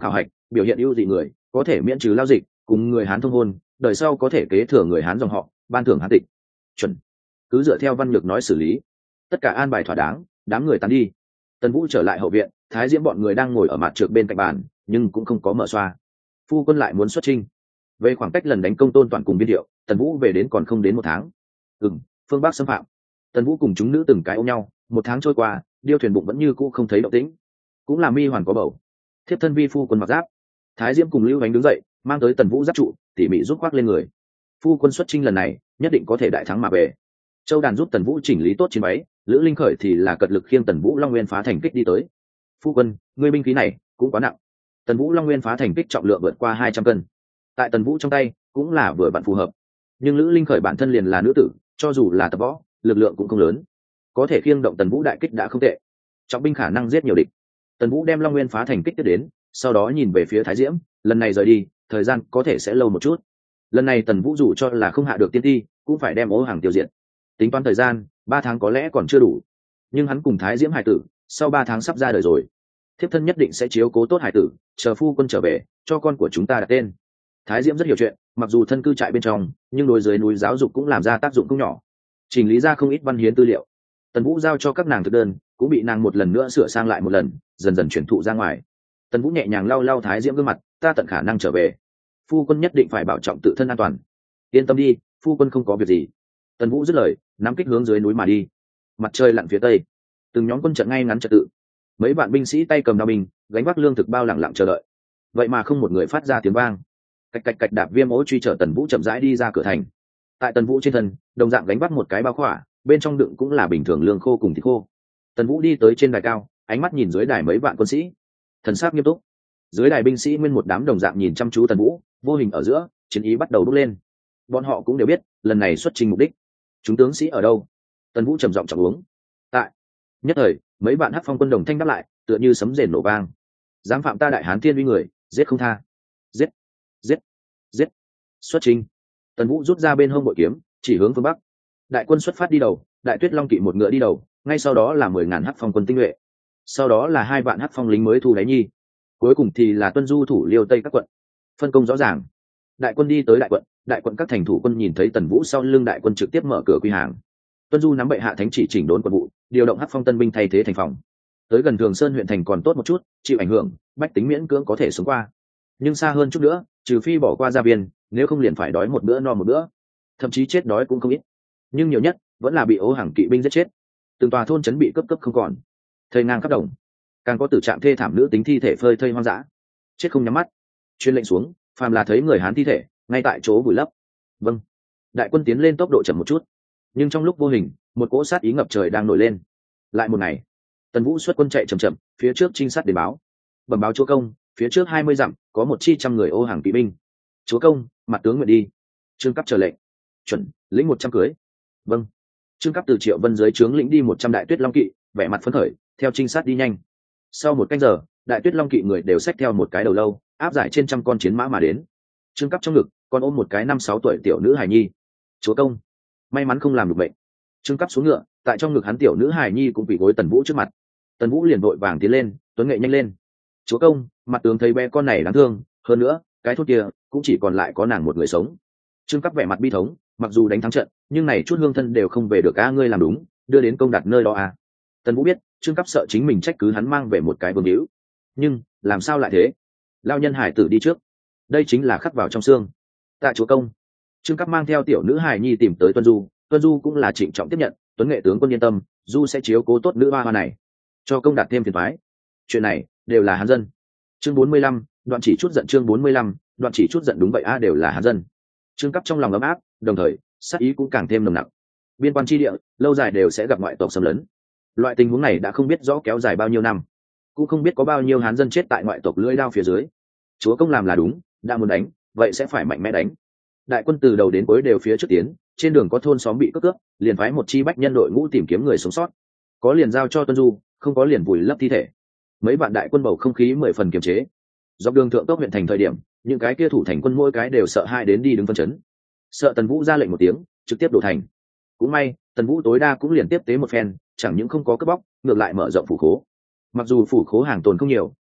biểu hiện ưu dị người có thể miễn trừ lao dịch, cùng người Hán thông hôn, đời sau có thể kế thừa người Hán dòng họ, ban thưởng Hán tịch. Chuẩn. Cứ dựa theo Văn Nhược nói xử lý. Tất cả an bài thỏa đáng, đám người tán đi. Tần Vũ trở lại hậu viện, Thái Diễm bọn người đang ngồi ở mặt trược bên cạnh bàn, nhưng cũng không có mở xoa. Phu quân lại muốn xuất chinh. Về khoảng cách lần đánh công Tôn Toàn cùng Biên Điệu, Tần Vũ về đến còn không đến một tháng. Phương Bắc xâm phạm. Tần Vũ cùng chúng nữ từng cái ôm nhau, một tháng trôi qua, điêu thuyền bụng vẫn như cũ không thấy động tĩnh. Cũng là mi hoàn có bầu. Thiếp thân vi phu quân mặc giáp. Thái Diễm cùng Lưu Hành đứng dậy, mang tới Tần Vũ giáp trụ, tỉ mỉ giúp khoác lên người. Phu quân xuất chinh lần này, nhất định có thể đại thắng mà về. Châu Đàn giúp Tần Vũ chỉnh lý tốt chiến váy, Lữ Linh Khởi thì là cật lực khiêng Tần Vũ Long Nguyên phá thành kích đi tới. Phu quân, ngươi binh khí này cũng quá nặng. Tần Vũ Long Nguyên phá thành kích trọng lượng vượt qua 200 cân. Tại Tần Vũ trong tay cũng là vừa vặn phù hợp. Nhưng Lữ Linh Khởi bản thân liền là nữ tử, cho dù là tập võ, lực lượng cũng không lớn, có thể khiêng động Tần Vũ đại kích đã không tệ. Trọng binh khả năng giết nhiều địch. Tần Vũ đem Long Nguyên phá thành kích tiếp đến, sau đó nhìn về phía Thái Diễm, lần này rời đi, thời gian có thể sẽ lâu một chút. Lần này Tần Vũ dù cho là không hạ được tiên ti, cũng phải đem Ô Hàng tiêu diệt. Tính toán thời gian, 3 tháng có lẽ còn chưa đủ. Nhưng hắn cùng Thái Diễm hải tử, sau 3 tháng sắp ra đời rồi. Thiếp thân nhất định sẽ chiếu cố tốt hải tử, chờ phu quân trở về, cho con của chúng ta đặt tên. Thái Diễm rất hiểu chuyện, mặc dù thân cư trại bên trong, nhưng đối dưới núi giáo dục cũng làm ra tác dụng không nhỏ. Chỉnh lý ra không ít văn hiến tư liệu. Tần Vũ giao cho các nàng thực đơn, cũng bị nàng một lần nữa sửa sang lại một lần, dần dần chuyển thụ ra ngoài. Tần Vũ nhẹ nhàng lau lau Thái Diễm gương mặt, ta tận khả năng trở về. Phu quân nhất định phải bảo trọng tự thân an toàn. Yên tâm đi, phu quân không có việc gì. Tần Vũ dứt lời, nắm kích hướng dưới núi mà đi. Mặt trời lặn phía tây, từng nhóm quân trận ngay ngắn trật tự. Mấy vạn binh sĩ tay cầm đao binh, gánh vác lương thực bao lẳng lặng chờ đợi. Vậy mà không một người phát ra tiếng vang. Cạch cạch cạch, đạp Viêm Ố truy chở Tần Vũ chậm rãi đi ra cửa thành. Tại Tần Vũ trên thân, đồng dạng gánh vác một cái bao khỏa, bên trong đựng cũng là bình thường lương khô cùng thịt khô. Tần Vũ đi tới trên đài cao, ánh mắt nhìn dưới đài mấy vạn quân sĩ, thần sắc nghiêm túc. Dưới đài binh sĩ nguyên một đám đồng dạng nhìn chăm chú Tần Vũ, vô hình ở giữa, chiến ý bắt đầu bốc lên. Bọn họ cũng đều biết, lần này xuất trình mục đích. Chúng tướng sĩ ở đâu? Tần Vũ trầm giọng trọng uống. Tại. Nhất thời, mấy vạn Hắc Phong quân đồng thanh đáp lại, tựa như sấm rền nổ vang. Dám phạm ta Đại Hán Thiên uy người, giết không tha. Giết, giết, giết. Xuất trình. Tần Vũ rút ra bên hông bội kiếm, chỉ hướng phương bắc. Đại quân xuất phát đi đầu, Đại Tuyết Long kỵ một ngựa đi đầu, ngay sau đó là 10.000 Hắc Phong quân tinh nhuệ, sau đó là 2 vạn Hắc Phong lính mới thu đáy nhi, cuối cùng thì là Tuân Du thủ Liêu Tây các quận. Phân công rõ ràng. Đại quân đi tới đại quận các thành thủ quân nhìn thấy Tần Vũ sau lưng đại quân trực tiếp mở cửa quy hàng. Tuân Du nắm bệ hạ thánh chỉ chỉnh đốn quân vụ, điều động Hắc Phong tân binh thay thế thành phòng. Tới gần Thường Sơn huyện thành còn tốt một chút, chịu ảnh hưởng, bách tính miễn cưỡng có thể sống qua. Nhưng xa hơn chút nữa, trừ phi bỏ qua gia viên, nếu không liền phải đói một bữa no một bữa, thậm chí chết đói cũng không ít. Nhưng nhiều nhất vẫn là bị Ô Hàng kỵ binh giết chết. Từng tòa thôn trấn bị cấp không còn, thây ngang khắp đồng, càng có tử trạng thê thảm nữ tính thi thể phơi thây hoang dã, chết không nhắm mắt. Chuyên lệnh xuống, phàm là thấy người Hán thi thể, ngay tại chỗ vùi lấp. Vâng. Đại quân tiến lên tốc độ chậm một chút, nhưng trong lúc vô hình, một cỗ sát ý ngập trời đang nổi lên. Lại một ngày, Tần Vũ xuất quân chạy chậm chậm, phía trước trinh sát đến báo, bẩm báo chúa công, phía trước 20 dặm có một chi trăm người Ô Hàng kỵ binh. Chúa công, mặt tướng nguyện đi. Trương Cấp chờ lệnh. Chuẩn, lĩnh 100 cưới. Vâng. Trương Cấp từ Triệu Vân dưới trướng lĩnh đi 100 Đại Tuyết Long kỵ, vẻ mặt phấn khởi, theo trinh sát đi nhanh. Sau một canh giờ, Đại Tuyết Long kỵ người đều xách theo một cái đầu lâu, áp giải trên trăm con chiến mã mà đến. Trương Cấp trong ngực còn ôm một cái 5-6 tuổi tiểu nữ hài nhi. Chúa công, may mắn không làm được bệnh. Trương Cấp xuống ngựa, tại trong ngực hắn tiểu nữ hài nhi cũng bị gối Tần Vũ trước mặt. Tần Vũ liền vội vàng tiến lên, tuấn nghệ nhanh lên. Chúa công, mặt tướng thấy bé con này đáng thương, hơn nữa cái thốt kia cũng chỉ còn lại có nàng một người sống. Trương Cấp vẻ mặt bi thống, mặc dù đánh thắng trận, nhưng này chút hương thân đều không về được. Ngươi làm đúng, đưa đến công đặt nơi đó à. Tần Vũ biết Trương Cấp sợ chính mình trách cứ hắn mang về một cái vương hữu, nhưng làm sao lại thế? Lao nhân hải tử đi trước, đây chính là khắc vào trong xương. Tạ chúa công. Trương Cấp mang theo tiểu nữ hài nhi tìm tới Tuân Du cũng là trịnh trọng tiếp nhận. Tuấn nghệ tướng quân yên tâm, Du sẽ chiếu cố tốt nữ hoa này, cho công đạt thêm phiền toái. Chuyện này đều là Hán dân. Chương 45, đoạn chỉ chút giận. Chương 45, đoạn chỉ chút giận. Đúng vậy đều là Hán dân. Trương Cấp trong lòng ấm áp, đồng thời sát ý cũng càng thêm nồng nặc. Biên quan chi địa lâu dài đều sẽ gặp ngoại tộc xâm lấn, loại tình huống này đã không biết rõ kéo dài bao nhiêu năm, cũng không biết có bao nhiêu Hán dân chết tại ngoại tộc lưỡi đao phía dưới. Chúa công làm là đúng, đã muốn đánh vậy sẽ phải mạnh mẽ đánh. Đại quân từ đầu đến cuối đều phía trước tiến, trên đường có thôn xóm bị cướp, liền phái một chi bách nhân đội ngũ tìm kiếm người sống sót, có liền giao cho Tuân Du, không có liền vùi lấp thi thể. Mấy vạn đại quân bầu không khí 10 phần kiềm chế. Dọc đường thượng tốc huyện thành thời điểm, những cái kia thủ thành quân mỗi cái đều sợ hai đến đi đứng phân chấn, sợ Tần Vũ ra lệnh một tiếng trực tiếp đổ thành. Cũng may Tần Vũ tối đa cũng liền tiếp tế một phen, chẳng những không có cướp bóc, ngược lại mở rộng phủ khố. Mặc dù phủ khố hàng tồn không nhiều,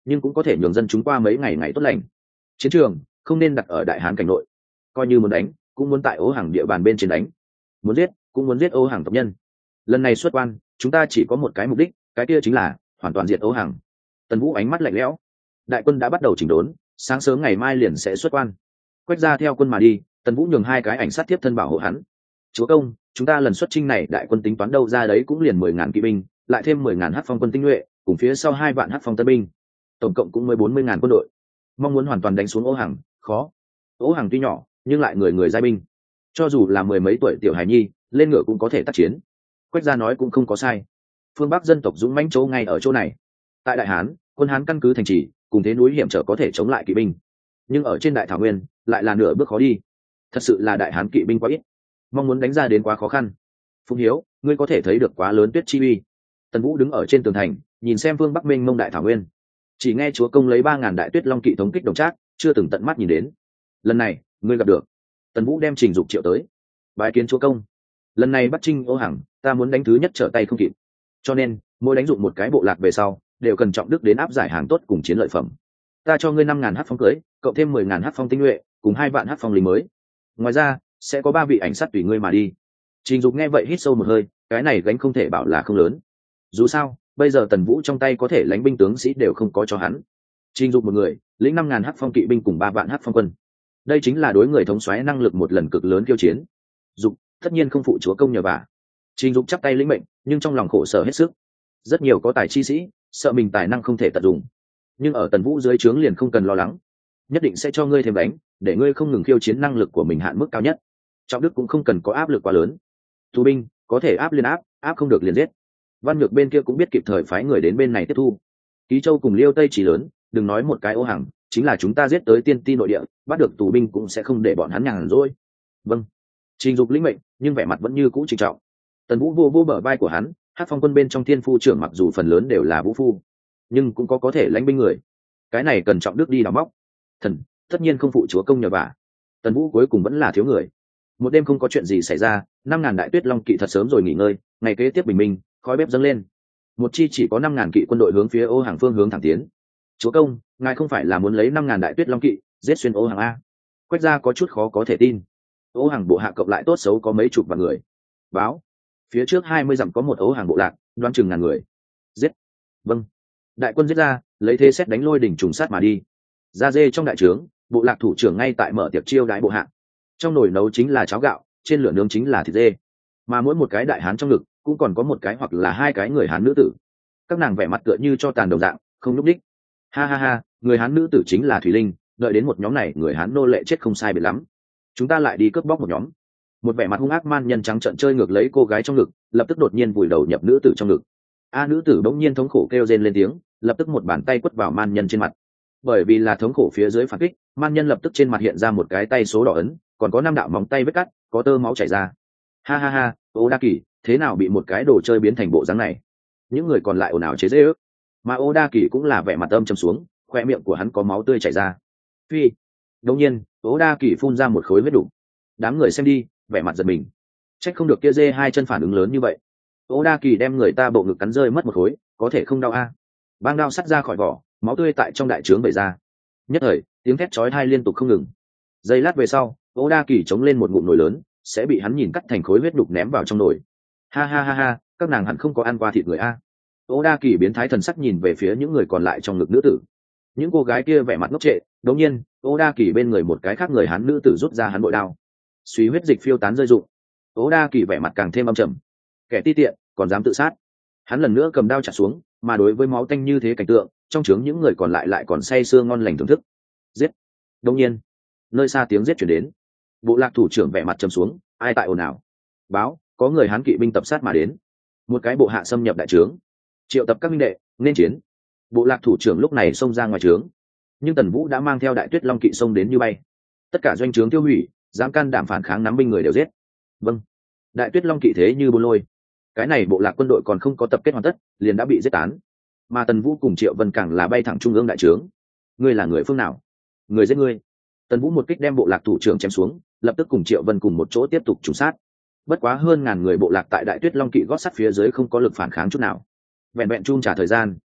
nhưng cũng có thể nhường dân chúng qua mấy ngày ngày tốt lành. Chiến trường không nên đặt ở đại hán cảnh nội, coi như muốn đánh cũng muốn tại Ô Hàng địa bàn bên trên đánh, muốn giết cũng muốn giết Ô Hàng tộc nhân. Lần này xuất quan chúng ta chỉ có một cái mục đích, cái kia chính là hoàn toàn diệt Ô Hàng. Tần Vũ ánh mắt lạnh lẽo. Đại quân đã bắt đầu chỉnh đốn, sáng sớm ngày mai liền sẽ xuất quan. Quách Gia theo quân mà đi, Tần Vũ nhường 2 cái ảnh sát tiếp thân bảo hộ hắn. Chúa công, chúng ta lần xuất chinh này đại quân tính toán đâu ra đấy cũng liền 10.000 kỵ binh, lại thêm 10.000 hắc phong quân tinh nhuệ, cùng phía sau 2 vạn hắc phong tân binh, tổng cộng cũng mới 40.000 quân đội. Mong muốn hoàn toàn đánh xuống Ô Hàng, khó. Ô Hàng tuy nhỏ, nhưng lại người người giai binh, cho dù là mười mấy tuổi tiểu hài nhi, lên ngựa cũng có thể tác chiến. Quách Gia nói cũng không có sai. Phương Bắc dân tộc dũng mãnh chỗ ngay ở chỗ này. Tại Đại Hán, quân Hán căn cứ thành trì, cùng thế núi hiểm trở có thể chống lại kỵ binh, nhưng ở trên đại thảo nguyên lại là nửa bước khó đi. Thật sự là Đại Hán kỵ binh quá ít, mong muốn đánh ra đến quá khó khăn. Phùng Hiếu, ngươi có thể thấy được quá lớn tuyết chi uy. Tần Vũ đứng ở trên tường thành, nhìn xem phương Bắc mênh mông đại thảo nguyên, chỉ nghe chúa công lấy 3.000 đại tuyết long kỵ thống kích Đồng Trác, chưa từng tận mắt nhìn đến. Lần này ngươi gặp được. Tần Vũ đem Trình Dục triệu tới. Bái kiến chúa công. Lần này bắt chinh Ô Hàng, ta muốn đánh thứ nhất trở tay không kịp, cho nên mỗi đánh dụng một cái bộ lạc về sau đều cần trọng đức đến áp giải hàng tốt cùng chiến lợi phẩm. Ta cho ngươi 5.000 hắc phong cưới, cộng thêm 10.000 hắc phong tinh nhuệ, cùng 2 vạn hắc phong lính mới. Ngoài ra sẽ có 3 vị ảnh sát tùy ngươi mà đi. Trình Dục nghe vậy hít sâu một hơi, cái này gánh không thể bảo là không lớn. Dù sao bây giờ Tần Vũ trong tay có thể lãnh binh tướng sĩ đều không có cho hắn. Trình Dục một người lĩnh 5.000 hắc phong kỵ binh cùng 3 vạn hắc phong quân, đây chính là đối người thống soái năng lực một lần cực lớn khiêu chiến. Dục tất nhiên không phụ chúa công nhờ vả. Trình Dục chắp tay lĩnh mệnh, nhưng trong lòng khổ sở hết sức. Rất nhiều có tài chi sĩ sợ mình tài năng không thể tận dụng, nhưng ở Tần Vũ dưới trướng liền không cần lo lắng, nhất định sẽ cho ngươi thêm đánh, để ngươi không ngừng khiêu chiến năng lực của mình hạn mức cao nhất. Trọng đức cũng không cần có áp lực quá lớn. Tù binh có thể áp liền áp không được liền giết. Văn Nhược bên kia cũng biết kịp thời phái người đến bên này tiếp thu. Ký Châu cùng Liêu Tây chỉ lớn, đừng nói một cái Ô Hàng, chính là chúng ta giết tới Tiên Ti nội địa, bắt được tù binh cũng sẽ không để bọn hắn nhàn rỗi. Vâng. Trình Dục lĩnh mệnh, nhưng vẻ mặt vẫn như cũ trịnh trọng. Tần Vũ vô bờ vai của hắn, Hắc Phong quân bên trong Thiên Phu trưởng mặc dù phần lớn đều là vũ phu, nhưng cũng có thể lãnh binh người. Cái này cần trọng đức đi đào móc. Thần tất nhiên không phụ chúa công nhờ vả. Tần Vũ cuối cùng vẫn là thiếu người. Một đêm không có chuyện gì xảy ra, 5.000 đại tuyết long kỵ thật sớm rồi nghỉ ngơi, ngày kế tiếp bình minh, khói bếp dâng lên. Một chi chỉ có 5.000 kỵ quân đội hướng phía Ô Hàng phương hướng thẳng tiến. Chúa công, ngài không phải là muốn lấy 5.000 đại tuyết long kỵ giết xuyên Ô Hàng a? Quách Gia có chút khó có thể tin. Ô Hàng bộ hạ cộng lại tốt xấu có mấy chục vạn người. Báo, phía trước 20 dặm có một Ô Hàng bộ lạc, đoán chừng ngàn người. Giết. Vâng. Đại quân giết ra, lấy thế xét đánh lôi đỉnh trùng sát mà đi. Ra dê trong đại trướng, bộ lạc thủ trưởng ngay tại mở tiệc chiêu đãi bộ hạ. Trong nồi nấu chính là cháo gạo, trên lửa nướng chính là thịt dê, mà mỗi một cái đại hán trong ngực cũng còn có một cái hoặc là 2 cái người hán nữ tử. Các nàng vẻ mặt tựa như cho tàn đồng dạng, không lúc đích. Ha ha ha, người hán nữ tử chính là Thủy Linh, đợi đến một nhóm này người hán nô lệ chết không sai biệt lắm, chúng ta lại đi cướp bóc một nhóm. Một vẻ mặt hung ác man nhân trắng trợn chơi ngược lấy cô gái trong ngực, lập tức đột nhiên vùi đầu nhập nữ tử trong ngực. Nữ tử bỗng nhiên thống khổ kêu rên lên tiếng, lập tức một bàn tay quất vào man nhân trên mặt. Bởi vì là thống khổ phía dưới phản kích, man nhân lập tức trên mặt hiện ra một cái tay số đỏ ấn, còn có 5 đạo móng tay vết cắt, có tơ máu chảy ra. Ha ha ha, Ô Đa Kỳ, thế nào bị một cái đồ chơi biến thành bộ dáng này? Những người còn lại ồn ào chế giễu ước, mà Ô Đa Kỳ cũng là vẻ mặt âm trầm xuống, khoe miệng của hắn có máu tươi chảy ra. Phi. Đột nhiên, Ô Đa Kỳ phun ra một khối huyết đủ. Đám người xem đi, vẻ mặt giật mình. Trách không được kia dê 2 chân phản ứng lớn như vậy. Ô Đa Kỳ đem người ta bộ ngực cắn rơi mất một khối, có thể không đau a? Bang đao sắt ra khỏi vỏ, máu tươi tại trong đại trướng bày ra. Nhất thời, tiếng thét chói tai liên tục không ngừng. Giây lát về sau, Ô Đa Kỳ chống lên một ngụm nồi lớn, sẽ bị hắn nhìn cắt thành khối huyết đục ném vào trong nồi. Ha ha ha ha, các nàng hẳn không có ăn qua thịt người a. Ô Đa Kỳ biến thái thần sắc nhìn về phía những người còn lại trong ngực nữ tử. Những cô gái kia vẻ mặt ngốc trệ, đột nhiên, Ô Đa Kỳ bên người một cái khác người hắn nữ tử rút ra hắn bội đao. Suy huyết dịch phiêu tán rơi rụng. Ô Đa Kỳ vẻ mặt càng thêm âm trầm. Kẻ ti tiện, còn dám tự sát. Hắn lần nữa cầm đao chặt xuống, mà đối với máu tanh như thế cảnh tượng, trong trướng những người còn lại còn say sưa ngon lành thưởng thức. Giết. Đột nhiên, nơi xa tiếng giết chuyển đến. Bộ lạc thủ trưởng vẻ mặt trầm xuống, ai tại ồn ào? Báo, có người hán kỵ binh tập sát mà đến. Một cái bộ hạ xâm nhập đại trướng, triệu tập các minh đệ nên chiến. Bộ lạc thủ trưởng lúc này xông ra ngoài trướng, nhưng Tần Vũ đã mang theo đại tuyết long kỵ xông đến như bay. Tất cả doanh trướng tiêu hủy, dám can đảm phản kháng nắm binh người đều giết. Vâng. Đại tuyết long kỵ thế như bôn lôi. Cái này bộ lạc quân đội còn không có tập kết hoàn tất, liền đã bị giết tán. Mà Tần Vũ cùng Triệu Vân càng là bay thẳng trung ương đại trướng. Ngươi là người phương nào? Người giết ngươi. Tần Vũ một kích đem bộ lạc thủ trưởng chém xuống, lập tức cùng Triệu Vân cùng một chỗ tiếp tục trùng sát. Bất quá hơn ngàn người bộ lạc tại đại tuyết long kỵ gót sắt phía dưới không có lực phản kháng chút nào. Vẹn vẹn chung trả thời gian,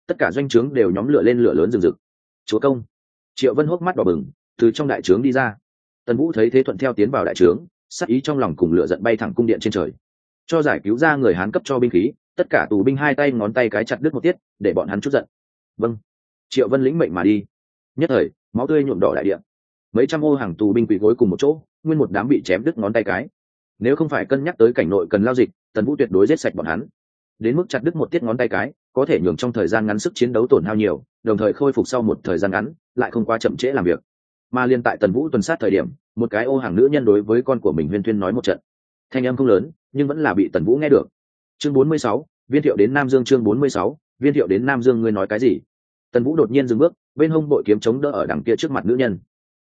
tất cả doanh trướng đều nhóm lửa lên lửa lớn rừng rực. Chúa công. Triệu Vân hốc mắt đỏ bừng từ trong đại trướng đi ra. Tần Vũ thấy thế thuận theo tiến vào đại trướng, sát ý trong lòng cùng lửa giận bay thẳng cung điện trên trời. Cho giải cứu ra người Hán cấp cho binh khí, tất cả tù binh hai tay ngón tay cái chặt đứt một tiết, để bọn hắn chút giận. Vâng. Triệu Vân lĩnh mệnh mà đi. Nhất thời, máu tươi nhuộm đỏ đại địa. Mấy trăm ô hàng tù binh quỳ gối cùng một chỗ, nguyên một đám bị chém đứt ngón tay cái. Nếu không phải cân nhắc tới cảnh nội cần lao dịch, Tần Vũ tuyệt đối giết sạch bọn hắn. Đến mức chặt đứt một tiết ngón tay cái, có thể nhường trong thời gian ngắn sức chiến đấu tổn hao nhiều, đồng thời khôi phục sau một thời gian ngắn, lại không quá chậm trễ làm việc. Mà liên tại Tần Vũ tuần sát thời điểm, một cái ô hàng nữ nhân đối với con của mình huyên thuyên nói một trận. Thanh âm không lớn, nhưng vẫn là bị Tần Vũ nghe được. Chương 46, Viên Thiệu đến Nam Dương. Chương 46, Viên Thiệu đến Nam Dương. Ngươi nói cái gì? Tần Vũ đột nhiên dừng bước, bên hông bội kiếm chống đỡ ở đằng kia trước mặt nữ nhân.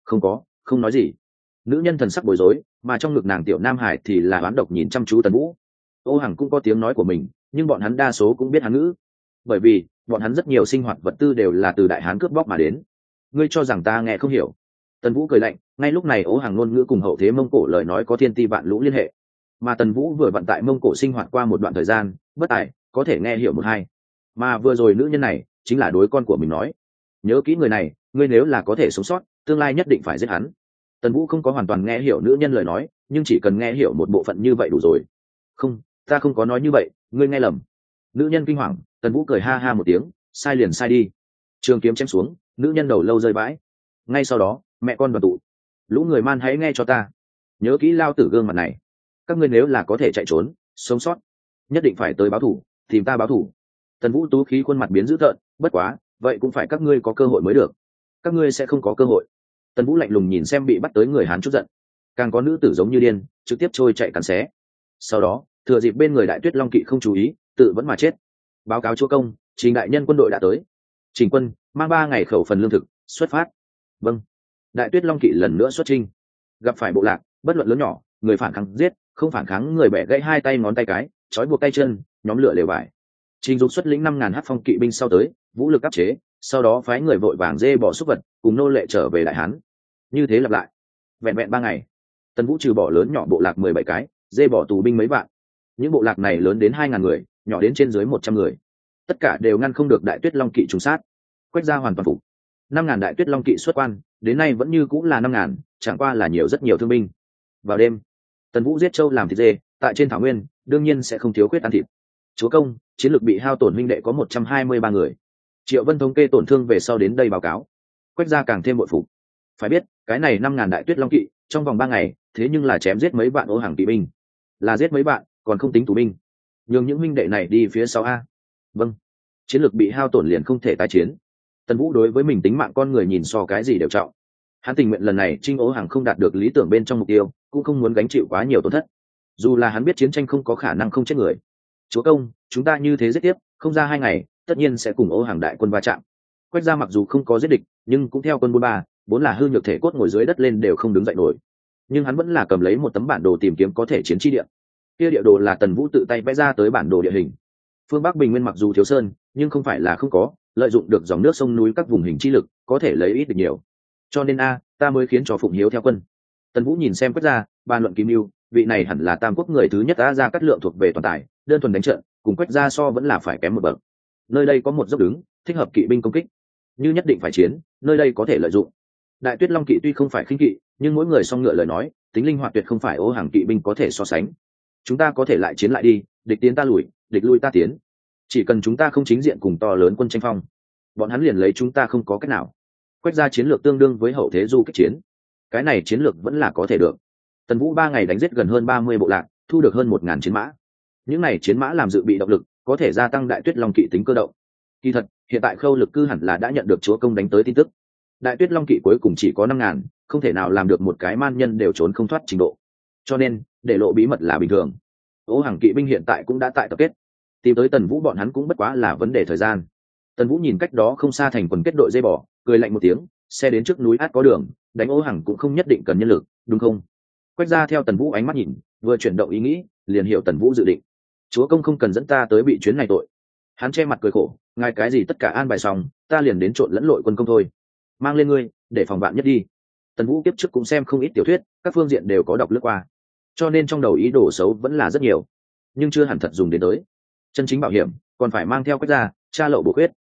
Không nói gì. Nữ nhân thần sắc bối rối, mà trong ngực nàng tiểu Nam Hải thì là oán độc nhìn chăm chú Tần Vũ. Ô Hằng cũng có tiếng nói của mình, nhưng bọn hắn đa số cũng biết Hán ngữ, bởi vì bọn hắn rất nhiều sinh hoạt vật tư đều là từ Đại Hán cướp bóc mà đến. Ngươi cho rằng ta nghe không hiểu? Tần Vũ cười lạnh, ngay lúc này Ô Hằng ngôn ngữ cùng hậu thế Mông Cổ lời nói có thiên ti vạn lũ liên hệ, mà Tần Vũ vừa vận tại Mông Cổ sinh hoạt qua một đoạn thời gian, bất tài có thể nghe hiểu một hai. Mà vừa rồi nữ nhân này chính là đối con của mình nói, nhớ kỹ người này, ngươi nếu là có thể sống sót, tương lai nhất định phải giết hắn. Tần Vũ không có hoàn toàn nghe hiểu nữ nhân lời nói, nhưng chỉ cần nghe hiểu một bộ phận như vậy đủ rồi. Không, ta không có nói như vậy, ngươi nghe lầm. Nữ nhân kinh hoàng. Tần Vũ cười ha ha một tiếng, sai liền sai đi. Trường kiếm chém xuống, nữ nhân đầu lâu rơi bãi. Ngay sau đó, mẹ con đoàn tụ. Lũ người Man hãy nghe cho ta, nhớ kỹ lao tử gương mặt này. Các ngươi nếu là có thể chạy trốn, sống sót, nhất định phải tới báo thù, tìm ta báo thù. Tần Vũ tú khí khuôn mặt biến dữ tợn, bất quá, vậy cũng phải các ngươi có cơ hội mới được. Các ngươi sẽ không có cơ hội. Tần Vũ lạnh lùng nhìn xem bị bắt tới người Hán chút giận. Càng có nữ tử giống như điên, trực tiếp trôi chạy cắn xé. Sau đó, thừa dịp bên người Đại Tuyết Long kỵ không chú ý, tự vẫn mà chết. Báo cáo chúa công, Trình đại nhân quân đội đã tới. Trình quân mang 3 ngày khẩu phần lương thực, xuất phát. Vâng. Đại Tuyết Long kỵ lần nữa xuất chinh. Gặp phải bộ lạc, bất luận lớn nhỏ, người phản kháng giết, không phản kháng người bẻ gãy hai tay ngón tay cái, trói buộc tay chân, nhóm lửa lều vải. Trình Dục xuất lĩnh 5.000 hắc phong kỵ binh sau tới, vũ lực áp chế, sau đó phái người vội vàng dê bỏ súc vật, cùng nô lệ trở về Đại Hán. Như thế lặp lại, vẹn vẹn 3 ngày. Tần Vũ trừ bỏ lớn nhỏ bộ lạc 17 cái, dê bỏ tù binh mấy vạn. Những bộ lạc này lớn đến 2.000 người, nhỏ đến trên dưới 100 người, tất cả đều ngăn không được Đại Tuyết Long kỵ trùng sát. Quách gia hoàn toàn phục. 5.000 Đại Tuyết Long kỵ xuất quan, đến nay vẫn như cũng là 5.000, chẳng qua là nhiều rất nhiều thương binh. Vào đêm, Tần Vũ giết trâu làm thịt dê, tại trên thảo nguyên, đương nhiên sẽ không thiếu khuyết ăn thịt. Chúa công, chiến lược bị hao tổn huynh đệ có 123 người. Triệu Vân thống kê tổn thương về sau đến đây báo cáo. Quách gia càng thêm bội phục. Phải biết, cái này 5.000 Đại Tuyết Long kỵ, trong vòng 3 ngày, thế nhưng là chém giết mấy vạn ô hàng kỵ binh. Là giết mấy bạn, còn không tính tù binh. Nhường những huynh đệ này đi phía sau a. Vâng. Chiến lược bị hao tổn liền không thể tái chiến. Tần Vũ đối với mình tính mạng con người nhìn so cái gì đều trọng. Hắn tình nguyện lần này Trinh Ô Hàng không đạt được lý tưởng bên trong mục tiêu, cũng không muốn gánh chịu quá nhiều tổn thất. Dù là hắn biết chiến tranh không có khả năng không chết người. Chúa công, chúng ta như thế giết tiếp, không ra 2 ngày, tất nhiên sẽ cùng Ô Hàng đại quân va chạm. Quách gia mặc dù không có giết địch, nhưng cũng theo quân buôn ba, vốn là hư nhược thể cốt ngồi dưới đất lên đều không đứng dậy nổi. Nhưng hắn vẫn là cầm lấy một tấm bản đồ tìm kiếm có thể chiến chi địa. Kia địa đồ là Tần Vũ tự tay vẽ ra tới bản đồ địa hình. Phương Bắc Bình Nguyên mặc dù thiếu sơn, nhưng không phải là không có, lợi dụng được dòng nước sông núi các vùng hình chi lực, có thể lấy ít được nhiều. Cho nên ta mới khiến cho Phụng Hiếu theo quân. Tần Vũ nhìn xem Quách gia, bàn luận Kim Lưu, vị này hẳn là Tam Quốc người thứ nhất đã ra cắt lượng thuộc về toàn tài, đơn thuần đánh trận, cùng Quách gia so vẫn là phải kém một bậc. Nơi đây có một dốc đứng, thích hợp kỵ binh công kích. Như nhất định phải chiến, nơi đây có thể lợi dụng. Đại Tuyết Long kỵ tuy không phải khinh kỵ, nhưng mỗi người song ngựa lời nói, tính linh hoạt tuyệt không phải Ô Hàng kỵ binh có thể so sánh. Chúng ta có thể lại chiến lại đi, địch tiến ta lùi, địch lui ta tiến. Chỉ cần chúng ta không chính diện cùng to lớn quân tranh phong, bọn hắn liền lấy chúng ta không có cách nào. Quách gia chiến lược tương đương với hậu thế du kích chiến, cái này chiến lược vẫn là có thể được. Tần Vũ 3 ngày đánh giết gần hơn 30 bộ lạc, thu được hơn 1.000 chiến mã. Những này chiến mã làm dự bị động lực, có thể gia tăng Đại Tuyết Long kỵ tính cơ động. Kỳ thật, hiện tại Khâu Lực Cư hẳn là đã nhận được chúa công đánh tới tin tức. Đại Tuyết Long kỵ cuối cùng chỉ có 5.000, không thể nào làm được một cái man nhân đều trốn không thoát trình độ. Cho nên, để lộ bí mật là bình thường. Ô Hàng kỵ binh hiện tại cũng đã tại tập kết, tìm tới Tần Vũ bọn hắn cũng bất quá là vấn đề thời gian. Tần Vũ nhìn cách đó không xa thành quần kết đội dây bò, cười lạnh một tiếng, xe đến trước núi át có đường, đánh Ô Hàng cũng không nhất định cần nhân lực, đúng không? Quách gia theo Tần Vũ ánh mắt nhìn, vừa chuyển động ý nghĩ, liền hiểu Tần Vũ dự định. Chúa công không cần dẫn ta tới bị chuyến này tội. Hắn che mặt cười khổ, ngài cái gì tất cả an bài xong, ta liền đến trộn lẫn lội quân công thôi. Mang lên ngươi, để phòng bạn nhất đi. Tần Vũ kiếp trước cũng xem không ít tiểu thuyết, các phương diện đều có đọc lướt qua, cho nên trong đầu ý đồ xấu vẫn là rất nhiều, nhưng chưa hẳn thật dùng đến tới. Chân chính bảo hiểm còn phải mang theo Quách gia, tra lậu bổ khuyết.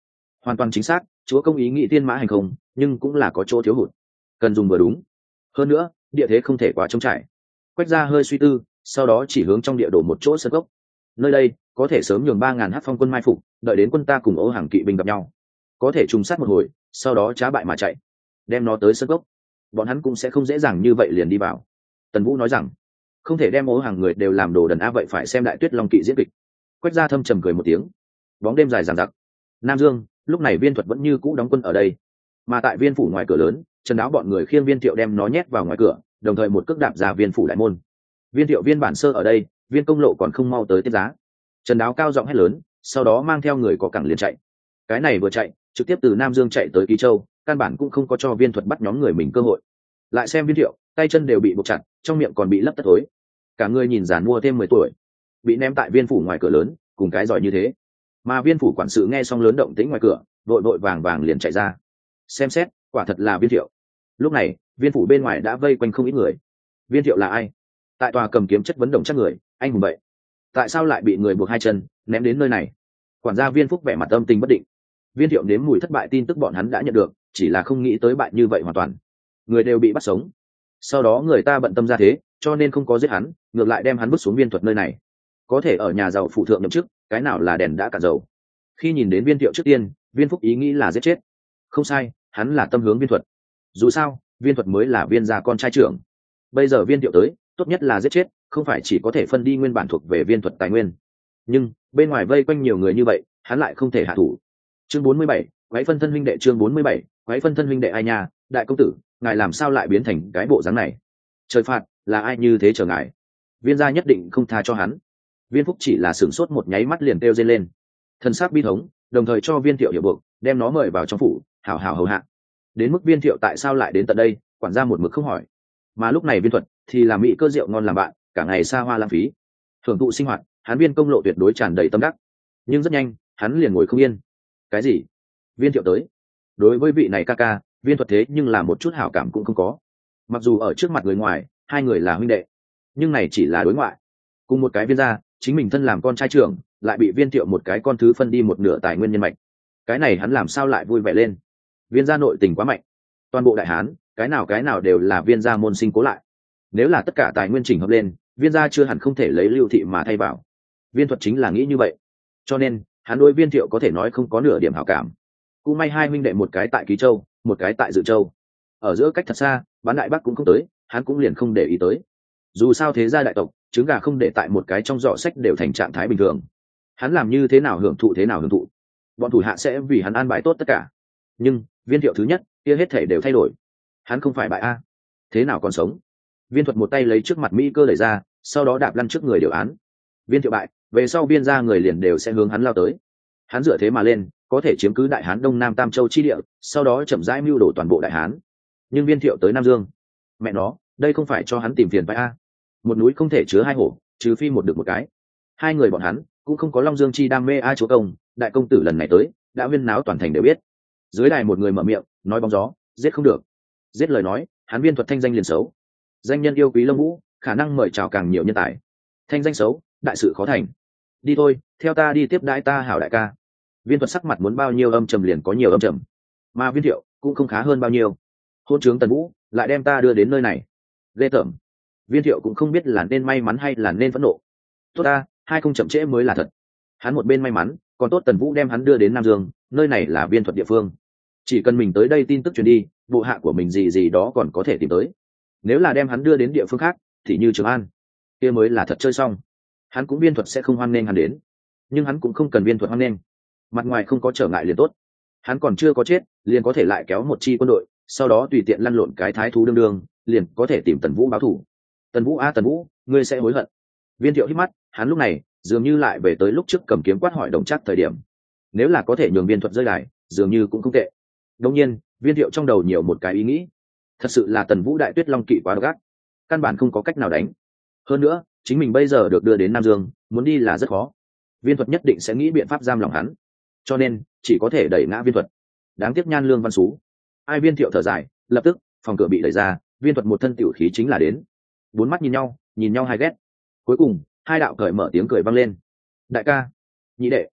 Hoàn toàn chính xác, chúa công ý nghĩ tiên mã hành không, nhưng cũng là có chỗ thiếu hụt, cần dùng vừa đúng. Hơn nữa địa thế không thể quá trống trải. Quách gia hơi suy tư, sau đó chỉ hướng trong địa đồ một chỗ sân gốc. Nơi đây có thể sớm nhường 3.000 hắc phong quân mai phục, đợi đến quân ta cùng Ô Hàng kỵ binh gặp nhau, có thể trùng sát một hồi, sau đó trá bại mà chạy, đem nó tới sân gốc. Bọn hắn cũng sẽ không dễ dàng như vậy liền đi vào. Tần Vũ nói rằng, không thể đem Ô Hàng người đều làm đồ đần a, vậy phải xem Đại Tuyết Long kỵ diễn kịch. Quách gia thâm trầm cười một tiếng. Bóng đêm dài dằng dặc. Nam Dương, lúc này Viên Thuật vẫn như cũ đóng quân ở đây, mà tại Viên phủ ngoài cửa lớn, Trần Đáo bọn người khiêng Viên Thiệu đem nó nhét vào ngoài cửa, đồng thời một cước đạp ra Viên phủ đại môn. Viên Thiệu viên bản sơ ở đây, Viên công lộ còn không mau tới tiếp giá. Trần Đáo cao giọng hét lớn, sau đó mang theo người có cẳng liền chạy. Cái này vừa chạy, trực tiếp từ Nam Dương chạy tới Ký Châu, căn bản cũng không có cho Viên Thuật bắt nhóm người mình cơ hội. Lại xem Viên Thiệu, tay chân đều bị buộc chặt, trong miệng còn bị lấp tất tối, cả người nhìn giàn mua thêm 10 tuổi, bị ném tại Viên phủ ngoài cửa lớn, cùng cái giỏi như thế. Mà Viên phủ quản sự nghe xong lớn động tĩnh ngoài cửa, vội vội vàng vàng liền chạy ra. Xem xét, quả thật là Viên Thiệu. Lúc này, Viên phủ bên ngoài đã vây quanh không ít người. Viên Thiệu là ai? Tại tòa cầm kiếm chất vấn đồng chắc người, anh hùng vậy. Tại sao lại bị người buộc hai chân, ném đến nơi này? Quản gia Viên Phúc vẻ mặt âm tình bất định. Viên Thiệu nếm mùi thất bại tin tức bọn hắn đã nhận được, chỉ là không nghĩ tới bại như vậy hoàn toàn. Người đều bị bắt sống. Sau đó người ta bận tâm ra thế, cho nên không có giết hắn, ngược lại đem hắn vứt xuống Viên Thuật nơi này. Có thể ở nhà giàu phụ thượng nhậm chức, cái nào là đèn đã cạn dầu. Khi nhìn đến Viên Thiệu trước tiên, Viên Phúc ý nghĩ là giết chết. Không sai, hắn là tâm hướng Viên Thuật. Dù sao, Viên Thuật mới là Viên gia con trai trưởng. Bây giờ Viên Thiệu tới, tốt nhất là giết chết, không phải chỉ có thể phân đi nguyên bản thuộc về Viên Thuật tài nguyên. Nhưng bên ngoài vây quanh nhiều người như vậy, hắn lại không thể hạ thủ. Chương 47, quái phân thân huynh đệ. Chương 47, quái phân thân huynh đệ. Ai nha, đại công tử, ngài làm sao lại biến thành cái bộ dáng này? Trời phạt, là ai như thế chờ ngài? Viên gia nhất định không tha cho hắn. Viên Phúc chỉ là sửng sốt một nháy mắt liền kêu dây lên, thần sắc bi thống, đồng thời cho Viên Thiệu hiểu buộc, đem nó mời vào trong phủ, hảo hảo hầu hạ. Đến mức Viên Thiệu tại sao lại đến tận đây, quản gia một mực không hỏi. Mà lúc này Viên Thuật thì làm mỹ cơ rượu ngon làm bạn, cả ngày xa hoa lãng phí, hưởng thụ sinh hoạt, hắn Viên công lộ tuyệt đối tràn đầy tâm đắc. Nhưng rất nhanh, hắn liền ngồi không yên. Cái gì? Viên Thiệu tới? Đối với vị này ca ca, Viên Thuật thế nhưng là một chút hảo cảm cũng không có. Mặc dù ở trước mặt người ngoài, hai người là huynh đệ, nhưng này chỉ là đối ngoại. Cùng một cái Viên gia, chính mình thân làm con trai trưởng, lại bị Viên Thiệu một cái con thứ phân đi một nửa tài nguyên nhân mạch. Cái này hắn làm sao lại vui vẻ lên? Viên gia nội tình quá mạnh, toàn bộ đại hán, cái nào đều là Viên gia môn sinh cố lại. Nếu là tất cả tài nguyên chỉnh hợp lên, Viên gia chưa hẳn không thể lấy Lưu thị mà thay vào. Viên Thuật chính là nghĩ như vậy, cho nên hắn đối Viên Thiệu có thể nói không có nửa điểm hảo cảm. Cũng may hai huynh đệ một cái tại Ký Châu, một cái tại Dự Châu, ở giữa cách thật xa, bán đại bắc cũng không tới, hắn cũng liền không để ý tới. Dù sao thế gia đại tộc, trứng gà không để tại một cái trong giỏ sách đều thành trạng thái bình thường. Hắn làm như thế nào hưởng thụ thế nào hưởng thụ, bọn thủ hạ sẽ vì hắn an bài tốt tất cả. Nhưng Viên Thiệu thứ nhất, kia hết thể đều thay đổi. Hắn không phải bại a, thế nào còn sống? Viên Thuật một tay lấy trước mặt mỹ cơ đẩy ra, sau đó đạp lăn trước người điều án. Viên Thiệu bại, về sau Viên gia người liền đều sẽ hướng hắn lao tới. Hắn dựa thế mà lên, có thể chiếm cứ đại hán đông nam tam châu chi địa, sau đó chậm rãi mưu đồ toàn bộ đại hán. Nhưng Viên Thiệu tới Nam Dương, mẹ nó, đây không phải cho hắn tìm phiền phải a? Một núi không thể chứa hai hổ, trừ phi một được một cái. Hai người bọn hắn cũng không có Long Dương chi đam mê a. Chúa công, đại công tử lần này tới, đã huyên náo toàn thành đều biết. Dưới đài một người mở miệng, nói bóng gió, giết không được. Giết lời nói, hắn Viên Thuật thanh danh liền xấu. Danh nhân yêu quý Long Vũ, khả năng mời chào càng nhiều nhân tài. Thanh danh xấu, đại sự khó thành. Đi thôi, theo ta đi tiếp đãi ta hảo đại ca. Viên Thuật sắc mặt muốn bao nhiêu âm trầm liền có nhiều âm trầm, mà Viên Thiệu cũng không khá hơn bao nhiêu. Hôn trướng Tần Vũ lại đem ta đưa đến nơi này, ghê tởm. Viên Thiệu cũng không biết là nên may mắn hay là nên phẫn nộ. Tốt ta, hai không chậm trễ mới là thật. Hắn một bên may mắn, còn tốt Tần Vũ đem hắn đưa đến Nam Dương, nơi này là Viên Thuật địa phương. Chỉ cần mình tới đây tin tức truyền đi, bộ hạ của mình gì gì đó còn có thể tìm tới. Nếu là đem hắn đưa đến địa phương khác, thì như Trường An, kia mới là thật chơi xong. Hắn cũng Viên Thuật sẽ không hoan nghênh hắn đến, nhưng hắn cũng không cần Viên Thuật hoan nghênh. Mặt ngoài không có trở ngại liền tốt. Hắn còn chưa có chết, liền có thể lại kéo một chi quân đội, sau đó tùy tiện lăn lộn cái thái thú đương đương, liền có thể tìm Tần Vũ báo thù. Tần Vũ a Tần Vũ, ngươi sẽ hối hận. Viên Thiệu hít mắt, hắn lúc này dường như lại về tới lúc trước cầm kiếm quát hỏi Đồng Trác thời điểm. Nếu là có thể nhường Viên Thuật rơi đài, dường như cũng không tệ. Đương nhiên, Viên Thiệu trong đầu nhiều một cái ý nghĩ. Thật sự là Tần Vũ Đại Tuyết Long kỵ quá độc ác, căn bản không có cách nào đánh. Hơn nữa, chính mình bây giờ được đưa đến Nam Dương, muốn đi là rất khó. Viên Thuật nhất định sẽ nghĩ biện pháp giam lòng hắn, cho nên chỉ có thể đẩy ngã Viên Thuật. Đáng tiếc Nhan Lương Văn Xú. Ai Viên Thiệu thở dài, lập tức phòng cửa bị đẩy ra, Viên Thuật một thân tiểu khí chính là đến. Bốn mắt nhìn nhau hai ghét. Cuối cùng hai đạo cởi mở tiếng cười vang lên. Đại ca, nhị đệ.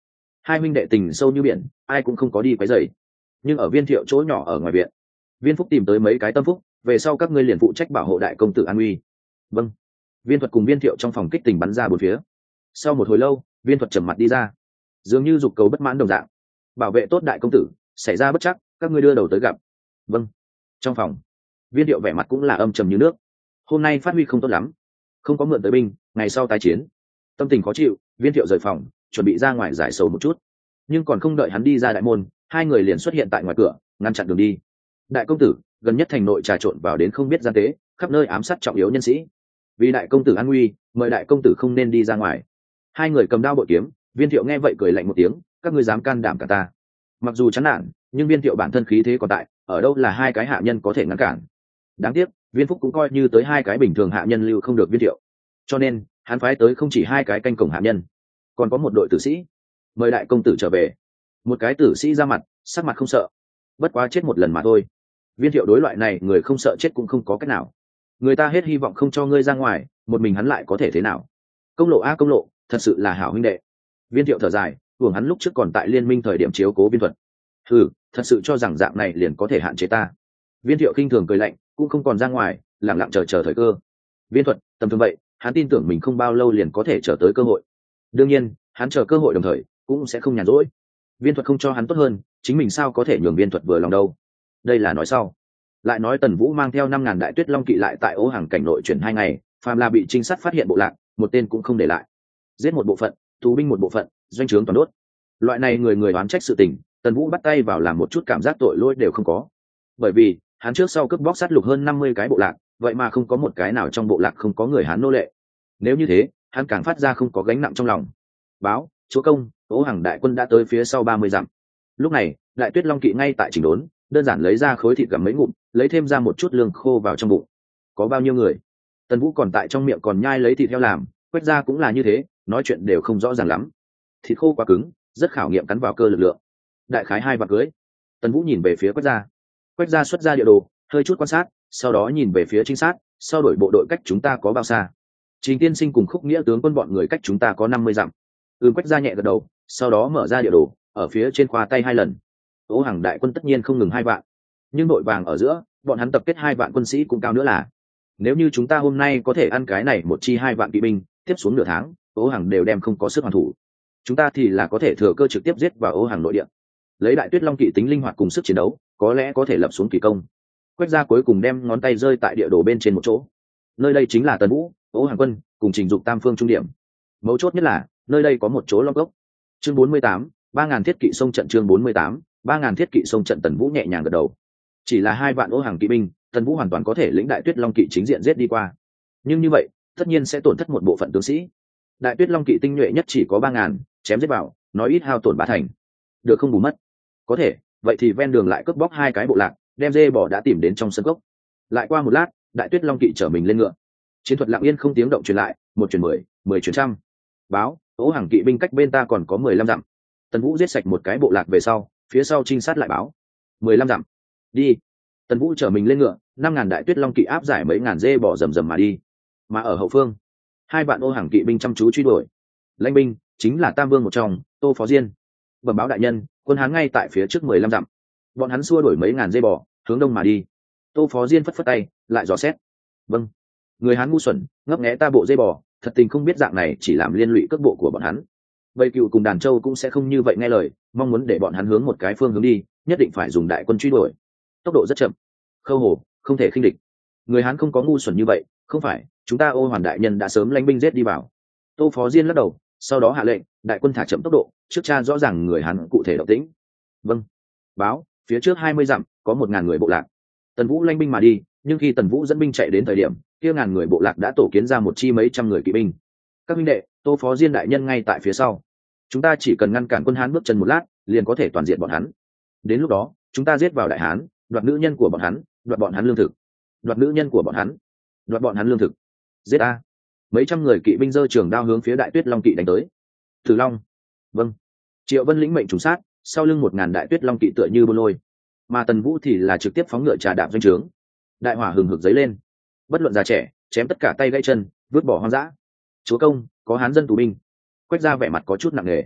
Hai huynh đệ tình sâu như biển, ai cũng không có đi quấy rầy. Nhưng ở Viên Thiệu chỗ nhỏ ở ngoài viện, Viên Phúc tìm tới mấy cái tâm phúc, về sau các ngươi liền phụ trách bảo hộ đại công tử an uy. Vâng. Viên Thuật cùng Viên Thiệu trong phòng kích tình bắn ra bốn phía. Sau một hồi lâu, Viên Thuật trầm mặt đi ra, dường như dục cầu bất mãn đồng dạng. Bảo vệ tốt đại công tử, xảy ra bất chắc, các ngươi đưa đầu tới gặp. Vâng. Trong phòng, Viên Thiệu vẻ mặt cũng là âm trầm như nước. Hôm nay phát huy không tốt lắm, không có mượn tới binh, ngày sau tái chiến. Tâm tình khó chịu, Viên Thiệu rời phòng, chuẩn bị ra ngoài giải sầu một chút. Nhưng còn không đợi hắn đi ra đại môn, hai người liền xuất hiện tại ngoài cửa, ngăn chặn đường đi. Đại công tử, gần nhất thành nội trà trộn vào đến không biết gian tế, khắp nơi ám sát trọng yếu nhân sĩ. Vì đại công tử an nguy, mời đại công tử không nên đi ra ngoài. Hai người cầm đao bội kiếm. Viên Thiệu nghe vậy cười lạnh một tiếng, các ngươi dám can đảm cả ta. Mặc dù chán nản, nhưng Viên Thiệu bản thân khí thế còn tại, ở đâu là hai cái hạ nhân có thể ngăn cản. Đáng tiếc, Viên Phúc cũng coi như tới hai cái bình thường hạ nhân lưu không được Viên Thiệu, cho nên hắn phái tới không chỉ hai cái canh cổng hạ nhân, còn có một đội tử sĩ. Mời đại công tử trở về. Một cái tử sĩ ra mặt, sắc mặt không sợ. Bất quá chết một lần mà thôi. Viên Thiệu đối loại này người không sợ chết cũng không có cách nào. Người ta hết hy vọng không cho ngươi ra ngoài, một mình hắn lại có thể thế nào? Công lộ a công lộ, thật sự là hảo huynh đệ. Viên Thiệu thở dài, tưởng hắn lúc trước còn tại liên minh thời điểm chiếu cố Viên Thuật. Thật sự cho rằng dạng này liền có thể hạn chế ta. Viên Thiệu khinh thường cười lạnh, cũng không còn ra ngoài, lặng lặng chờ thời cơ. Viên Thuật tầm thường vậy, hắn tin tưởng mình không bao lâu liền có thể chờ tới cơ hội. Đương nhiên, hắn chờ cơ hội đồng thời cũng sẽ không nhàn rỗi. Viên Thuật không cho hắn tốt hơn, chính mình sao có thể nhường Viên Thuật vừa lòng đâu. Đây là nói sau. Lại nói Tần Vũ mang theo 5.000 đại tuyết long kỵ lại tại Ô Hàng cảnh nội chuyển 2 ngày, phàm là bị trinh sát phát hiện bộ lạc, một tên cũng không để lại. Giết một bộ phận, tù binh một bộ phận, doanh trướng toàn đốt. Loại này người người oán trách sự tình, Tần Vũ bắt tay vào làm một chút cảm giác tội lỗi đều không có. Bởi vì, hắn trước sau cướp bóc sát lục hơn 50 cái bộ lạc, vậy mà không có một cái nào trong bộ lạc không có người Hán nô lệ. Nếu như thế, hắn càng phát ra không có gánh nặng trong lòng. Báo, chúa công, Ô Hàng đại quân đã tới phía sau 30 dặm. Lúc này, đại tuyết long kỵ ngay tại chỉnh đốn, đơn giản lấy ra khối thịt gặm mấy ngụm, lấy thêm ra một chút lương khô vào trong bụng. Có bao nhiêu người? Tần Vũ còn tại trong miệng còn nhai lấy thịt heo làm, Quách gia cũng là như thế, nói chuyện đều không rõ ràng lắm. Thịt khô quá cứng, rất khảo nghiệm cắn vào cơ lực lượng. Đại khái 2 vạn cưới. Tần Vũ nhìn về phía Quách gia. Quách gia xuất ra địa đồ, hơi chút quan sát, sau đó nhìn về phía trinh sát, sau đổi bộ đội cách chúng ta có bao xa. Trình Tiên Sinh cùng Khúc Nghĩa tướng quân bọn người cách chúng ta có 50 dặm. Quách gia nhẹ gật đầu, sau đó mở ra địa đồ, ở phía trên khoa tay 2 lần. Ô Hàng đại quân tất nhiên không ngừng 2 vạn, nhưng đội vàng ở giữa, bọn hắn tập kết 2 vạn quân sĩ cũng cao nữa là. Nếu như chúng ta hôm nay có thể ăn cái này một chi 2 vạn kỵ binh, tiếp xuống nửa tháng, Ô Hàng đều đem không có sức hoàn thủ. Chúng ta thì là có thể thừa cơ trực tiếp giết vào Ô Hàng nội địa. Lấy đại tuyết long kỵ tính linh hoạt cùng sức chiến đấu, có lẽ có thể lập xuống kỳ công. Quách gia cuối cùng đem ngón tay rơi tại địa đồ bên trên một chỗ. Nơi đây chính là Tần Vũ, Ô Hàng quân cùng Trình Dục tam phương trung điểm. Mấu chốt nhất là, nơi đây có một chỗ long gốc. Chương 48, 3000 thiết kỵ sông trận. Chương 48, 3000 thiết kỵ sông trận. Tần Vũ nhẹ nhàng gật đầu. Chỉ là 2 vạn Ô Hàng kỵ binh, Tần Vũ hoàn toàn có thể lĩnh đại tuyết long kỵ chính diện giết đi qua. Nhưng như vậy, tất nhiên sẽ tổn thất một bộ phận tướng sĩ. Đại tuyết long kỵ tinh nhuệ nhất chỉ có 3000, chém giết vào, nói ít hao tổn 3 thành. Được không bù mất? Có thể, vậy thì ven đường lại cướp bóc 2 cái bộ lạc, đem dê bò đã tìm đến trong sân gốc. Lại qua một lát, đại tuyết long kỵ chở mình lên ngựa. Chiến thuật lặng yên không tiếng động truyền lại, 1 truyền 10, 10 truyền trăm. Báo, Ô Hàng kỵ binh cách bên ta còn có 15 dặm. Tần Vũ giết sạch một cái bộ lạc về sau, phía sau trinh sát lại báo 15 dặm. Đi. Tần Vũ chở mình lên ngựa, 5.000 đại tuyết long kỵ áp giải mấy ngàn dê bò rầm rầm mà đi. Mà ở hậu phương, 2 vạn Ô Hàng kỵ binh chăm chú truy đuổi. Lãnh binh chính là Tam Vương một trong, Tô Phó Diên. Bẩm báo đại nhân, quân Hán ngay tại phía trước 15 dặm. Bọn hắn xua đuổi mấy ngàn dê bò, hướng đông mà đi. Tô Phó Diên phất phất tay, lại dò xét. Vâng. Người Hán ngu xuẩn, ngấp nghé ta bộ dê bò, thật tình không biết dạng này chỉ làm liên lụy cước bộ của bọn hắn. Vậy Cựu cùng Đàn Châu cũng sẽ không như vậy nghe lời, mong muốn để bọn hắn hướng một cái phương hướng đi, nhất định phải dùng đại quân truy đuổi. Tốc độ rất chậm. Khâu Hồ, không thể khinh địch. Người Hán không có ngu xuẩn như vậy, không phải, chúng ta Ô Hoàn đại nhân đã sớm lãnh binh giết đi vào. Tô Phó Diên lắc đầu, sau đó hạ lệnh, đại quân thả chậm tốc độ, trước cha rõ ràng người Hán cụ thể động tĩnh. Vâng. Báo, phía trước 20 dặm, có 1000 người bộ lạc. Tần Vũ lãnh binh mà đi, nhưng khi Tần Vũ dẫn binh chạy đến thời điểm, kia ngàn người bộ lạc đã tổ kiến ra một chi mấy trăm người kỵ binh. Các huynh đệ, Tô Phó Diên đại nhân ngay tại phía sau. Chúng ta chỉ cần ngăn cản quân Hán bước chân một lát, liền có thể toàn diện bọn hắn. Đến lúc đó, chúng ta giết vào Đại Hán, đoạt nữ nhân của bọn hắn, đoạt bọn hắn lương thực. Đoạt nữ nhân của bọn hắn, đoạt bọn hắn lương thực. Giết a! Mấy trăm người kỵ binh giơ trường đao hướng phía Đại Tuyết Long kỵ đánh tới. Tử Long. Vâng. Triệu Vân lĩnh mệnh trùng sát, sau lưng 1000 Đại Tuyết Long kỵ tựa như bô lôi. Mà Tần Vũ thì là trực tiếp phóng ngựa trà đạp doanh trướng. Đại hỏa hừng hực dấy lên. Bất luận già trẻ, chém tất cả tay gãy chân, vứt bỏ hoang dã. Chúa công, có Hán dân tù binh. Quách gia vẻ mặt có chút nặng nề.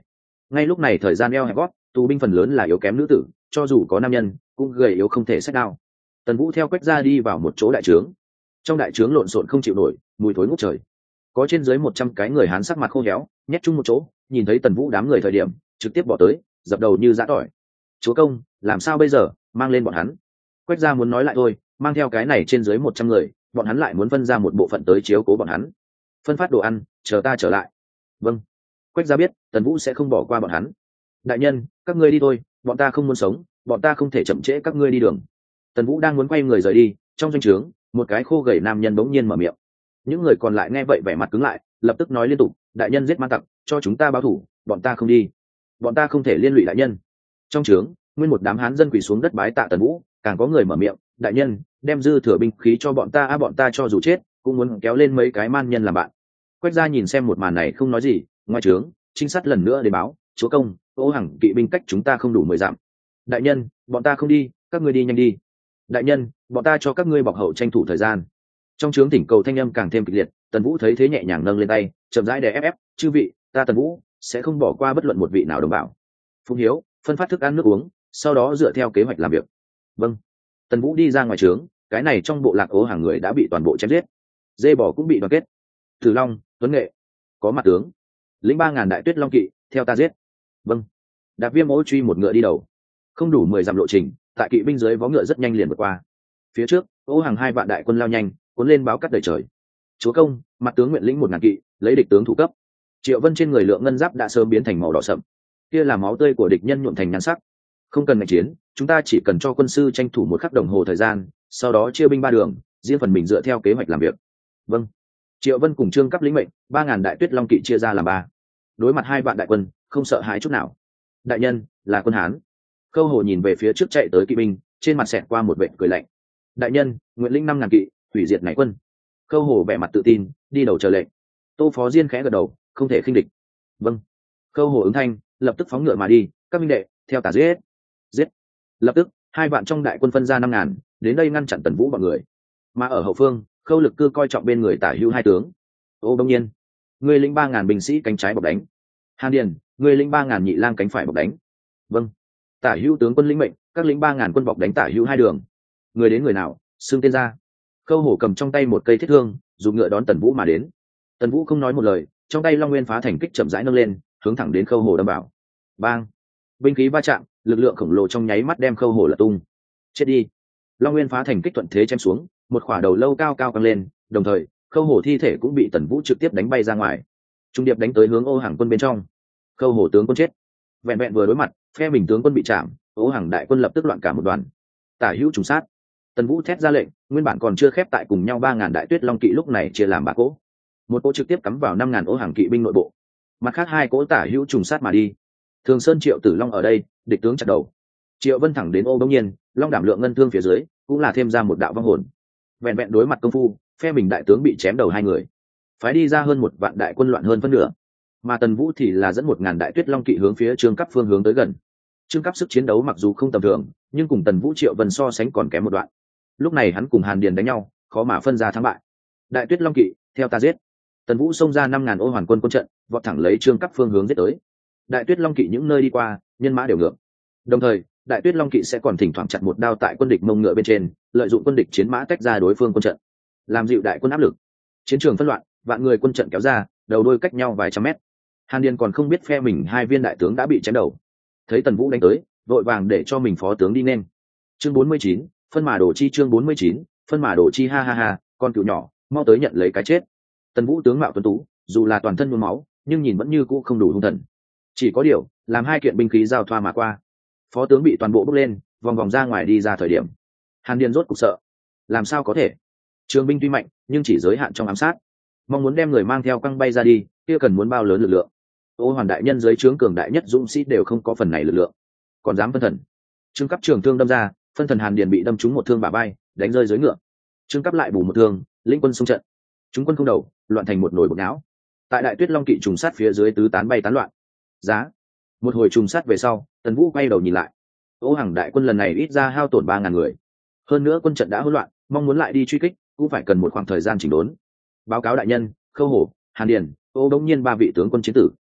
Ngay lúc này thời gian eo hẹp gót, tù binh phần lớn là yếu kém nữ tử, cho dù có nam nhân cũng gầy yếu không thể xách đao. Tần Vũ theo Quách Gia đi vào một chỗ đại trướng. Trong đại trướng lộn xộn không chịu nổi, mùi thối ngút trời. Có trên dưới 100 cái người Hán sắc mặt khô héo, nhét chung một chỗ, nhìn thấy Tần Vũ đám người thời điểm, trực tiếp bỏ tới, dập đầu như giã tỏi. Chúa công, làm sao bây giờ, mang lên bọn hắn. Quách Gia muốn nói lại thôi, mang theo cái này trên dưới 100 người, bọn hắn lại muốn phân ra một bộ phận tới chiếu cố bọn hắn. Phân phát đồ ăn, chờ ta trở lại. Vâng. Quách Gia biết Tần Vũ sẽ không bỏ qua bọn hắn. Đại nhân, các ngươi đi thôi, bọn ta không muốn sống, bọn ta không thể chậm trễ các ngươi đi đường. Tần Vũ đang muốn quay người rời đi, trong doanh trướng một cái khô gầy nam nhân bỗng nhiên mở miệng. Những người còn lại nghe vậy vẻ mặt cứng lại, lập tức nói liên tục, đại nhân giết man tặc, cho chúng ta báo thủ, bọn ta không đi, bọn ta không thể liên lụy đại nhân. Trong trướng nguyên một đám Hán dân quỳ xuống đất bái tạ Tần Vũ, càng có người mở miệng, đại nhân đem dư thừa binh khí cho bọn ta, bọn ta cho dù chết cũng muốn kéo lên mấy cái man nhân làm bạn. Quách Gia nhìn xem một màn này không nói gì. Ngoài trướng trinh sát lần nữa đến báo, chúa công, Ô Hằng kỵ binh cách chúng ta không đủ 10 dặm. Đại nhân, bọn ta không đi, các ngươi đi nhanh đi. Đại nhân, bọn ta cho các ngươi bọc hậu tranh thủ thời gian. Trong trướng thỉnh cầu thanh âm càng thêm kịch liệt. Tần Vũ thấy thế nhẹ nhàng nâng lên tay, chậm rãi đè ép, chư vị, ta Tần Vũ sẽ không bỏ qua bất luận một vị nào đồng bào. Phụng hiếu, phân phát thức ăn nước uống, sau đó dựa theo kế hoạch làm việc. Vâng. Tần Vũ đi ra ngoài trướng, cái này trong bộ lạc Ô Hàng người đã bị toàn bộ chém giết, dê bò cũng bị đoàn kết. Tử Long, Tuấn Nghệ, có mặt tướng, lĩnh 3000 đại tuyết long kỵ, theo ta giết. Vâng. Đạp Viêm Ô truy một ngựa đi đầu, không đủ 10 dặm lộ trình, tại kỵ binh dưới vó ngựa rất nhanh liền vượt qua. Phía trước, Ô Hàng 2 vạn đại quân lao nhanh, cuốn lên báo cắt đầy trời. Chúa công, mặt tướng nguyện lĩnh 1000 kỵ, lấy địch tướng thủ cấp. Triệu Vân trên người lượng ngân giáp đã sớm biến thành màu đỏ sậm, kia là máu tươi của địch nhân nhuộm thành nhan sắc. Không cần ngạch chiến, chúng ta chỉ cần cho quân sư tranh thủ 1 khắc đồng hồ thời gian, sau đó chia binh 3 đường, riêng phần mình dựa theo kế hoạch làm việc. Vâng. Triệu Vân cùng Trương Cấp lĩnh mệnh, 3000 đại tuyết long kỵ chia ra làm 3. Đối mặt 2 vạn đại quân, không sợ hãi chút nào. Đại nhân, là quân Hán. Khâu Hổ nhìn về phía trước chạy tới kỵ binh, trên mặt xẹt qua một vệt cười lạnh. Đại nhân, nguyện lĩnh 5000 kỵ, hủy diệt này quân. Khâu Hổ vẻ mặt tự tin, đi đầu chờ lệnh. Tô Phó Diên khẽ gật đầu, không thể khinh địch. Vâng. Khâu Hổ ứng thanh, lập tức phóng ngựa mà đi, các minh đệ, theo tả giết. Giết. Lập tức, 2 vạn trong đại quân phân ra 5000, đến đây ngăn chặn Tần Vũ bọn người. Mà ở hậu phương, Khâu Lực Cư coi trọng bên người Tả Hữu 2 tướng. Ô Đông Nhiên, người lĩnh 3000 binh sĩ cánh trái bọc đánh. Hàn Điền, người lĩnh 3000 nhị lang cánh phải bọc đánh. Vâng. Tả Hữu tướng quân lĩnh mệnh, các lĩnh 3000 quân bọc đánh Tả Hữu 2 đường. Người đến người nào, xưng tên ra. Khâu Hổ cầm trong tay một cây thiết thương, dùng ngựa đón Tần Vũ mà đến. Tần Vũ không nói một lời, trong tay Long Nguyên Phá Thành Kích chậm rãi nâng lên, hướng thẳng đến Khâu Hổ đâm vào. Bang! Binh khí va chạm, lực lượng khổng lồ trong nháy mắt đem Khâu Hổ lật tung. Chết đi! Long Nguyên Phá Thành Kích thuận thế chém xuống, một khỏa đầu lâu cao cao căng lên, đồng thời Khâu Hổ thi thể cũng bị Tần Vũ trực tiếp đánh bay ra ngoài. Trung điệp đánh tới hướng Ô Hàng quân bên trong. Khâu Hổ tướng quân chết. Vẹn vẹn vừa đối mặt, phe mình tướng quân bị chạm, Ô Hàng đại quân lập tức loạn cả một đoàn. Tả Hữu trùng sát. Tần Vũ thét ra lệnh, nguyên bản còn chưa khép tại cùng nhau 3000 đại tuyết long kỵ lúc này chia làm 3 cỗ. Một cỗ trực tiếp cắm vào 5000 Ô Hàng kỵ binh nội bộ. Mặt khác 2 cỗ Tả Hữu trùng sát mà đi. Thường Sơn Triệu Tử Long ở đây, địch tướng chặt đầu. Triệu Vân thẳng đến Ô Đông Nhiên, Long Đảm lượng ngân thương phía dưới, cũng là thêm ra một đạo vong hồn. Vẹn vẹn đối mặt công phu, phe mình đại tướng bị chém đầu 2 người. Phái đi ra hơn 1 vạn đại quân loạn hơn phân nửa. Mà Tần Vũ thì là dẫn 1000 đại tuyết long kỵ hướng phía Trương Cấp phương hướng tới gần. Trương Cấp sức chiến đấu mặc dù không tầm thường, nhưng cùng Tần Vũ Triệu Vân so sánh còn kém một đoạn. Lúc này hắn cùng Hàn Điền đánh nhau, khó mà phân ra thắng bại. Đại tuyết long kỵ, theo ta giết. Tần Vũ xông ra 5000 Ô Hoàn quân quân trận, vọt thẳng lấy Trương Cấp phương hướng giết tới. Đại tuyết long kỵ những nơi đi qua, nhân mã đều ngược. Đồng thời, đại tuyết long kỵ sẽ còn thỉnh thoảng chặt một đao tại quân địch mông ngựa bên trên, lợi dụng quân địch chiến mã tách ra đối phương quân trận, làm dịu đại quân áp lực. Chiến trường phân loạn, vạn người quân trận kéo ra, đầu đôi cách nhau vài trăm mét. Hàn Điền còn không biết phe mình 2 viên đại tướng đã bị chém đầu. Thấy Tần Vũ đánh tới, vội vàng để cho mình phó tướng đi nên. Chương 49, phân mã đồ chi. Chương 49, phân mã đồ chi. Ha ha ha, con cừu nhỏ, mau tới nhận lấy cái chết. Tần Vũ tướng mạo tuấn tú, dù là toàn thân nhuốm máu, nhưng nhìn vẫn như cũ không đủ hung thần. Chỉ có điều, làm 2 kiện binh khí giao thoa mà qua. Phó tướng bị toàn bộ bốc lên, vòng vòng ra ngoài đi ra thời điểm. Hàn Điền rốt cục sợ. Làm sao có thể? Trường binh tuy mạnh, nhưng chỉ giới hạn trong ám sát. Mong muốn đem người mang theo căng bay ra đi, kia cần muốn bao lớn lực lượng. Ô Hoàn đại nhân dưới trướng cường đại nhất dũng sĩ đều không có phần này lực lượng, còn dám phân thần. Trương Cấp trường thương đâm ra, phân thần Hàn Điền bị đâm trúng một thương bả vai, đánh rơi dưới ngựa. Trương Cấp lại bù một thương, lĩnh quân xung trận. Chúng quân không đầu, loạn thành một nồi bột não. Tại đại tuyết long kỵ trùng sát phía dưới tứ tán bay tán loạn. Giá. Một hồi trùng sát về sau, Tần Vũ quay đầu nhìn lại. Ô Hàng đại quân lần này ít ra hao tổn 3000 người. Hơn nữa quân trận đã hỗn loạn, mong muốn lại đi truy kích, cũng phải cần một khoảng thời gian chỉnh đốn. Báo cáo đại nhân, Khâu Hổ, Hàn Điền, Ô Đông Nhiên 3 vị tướng quân chiến tử.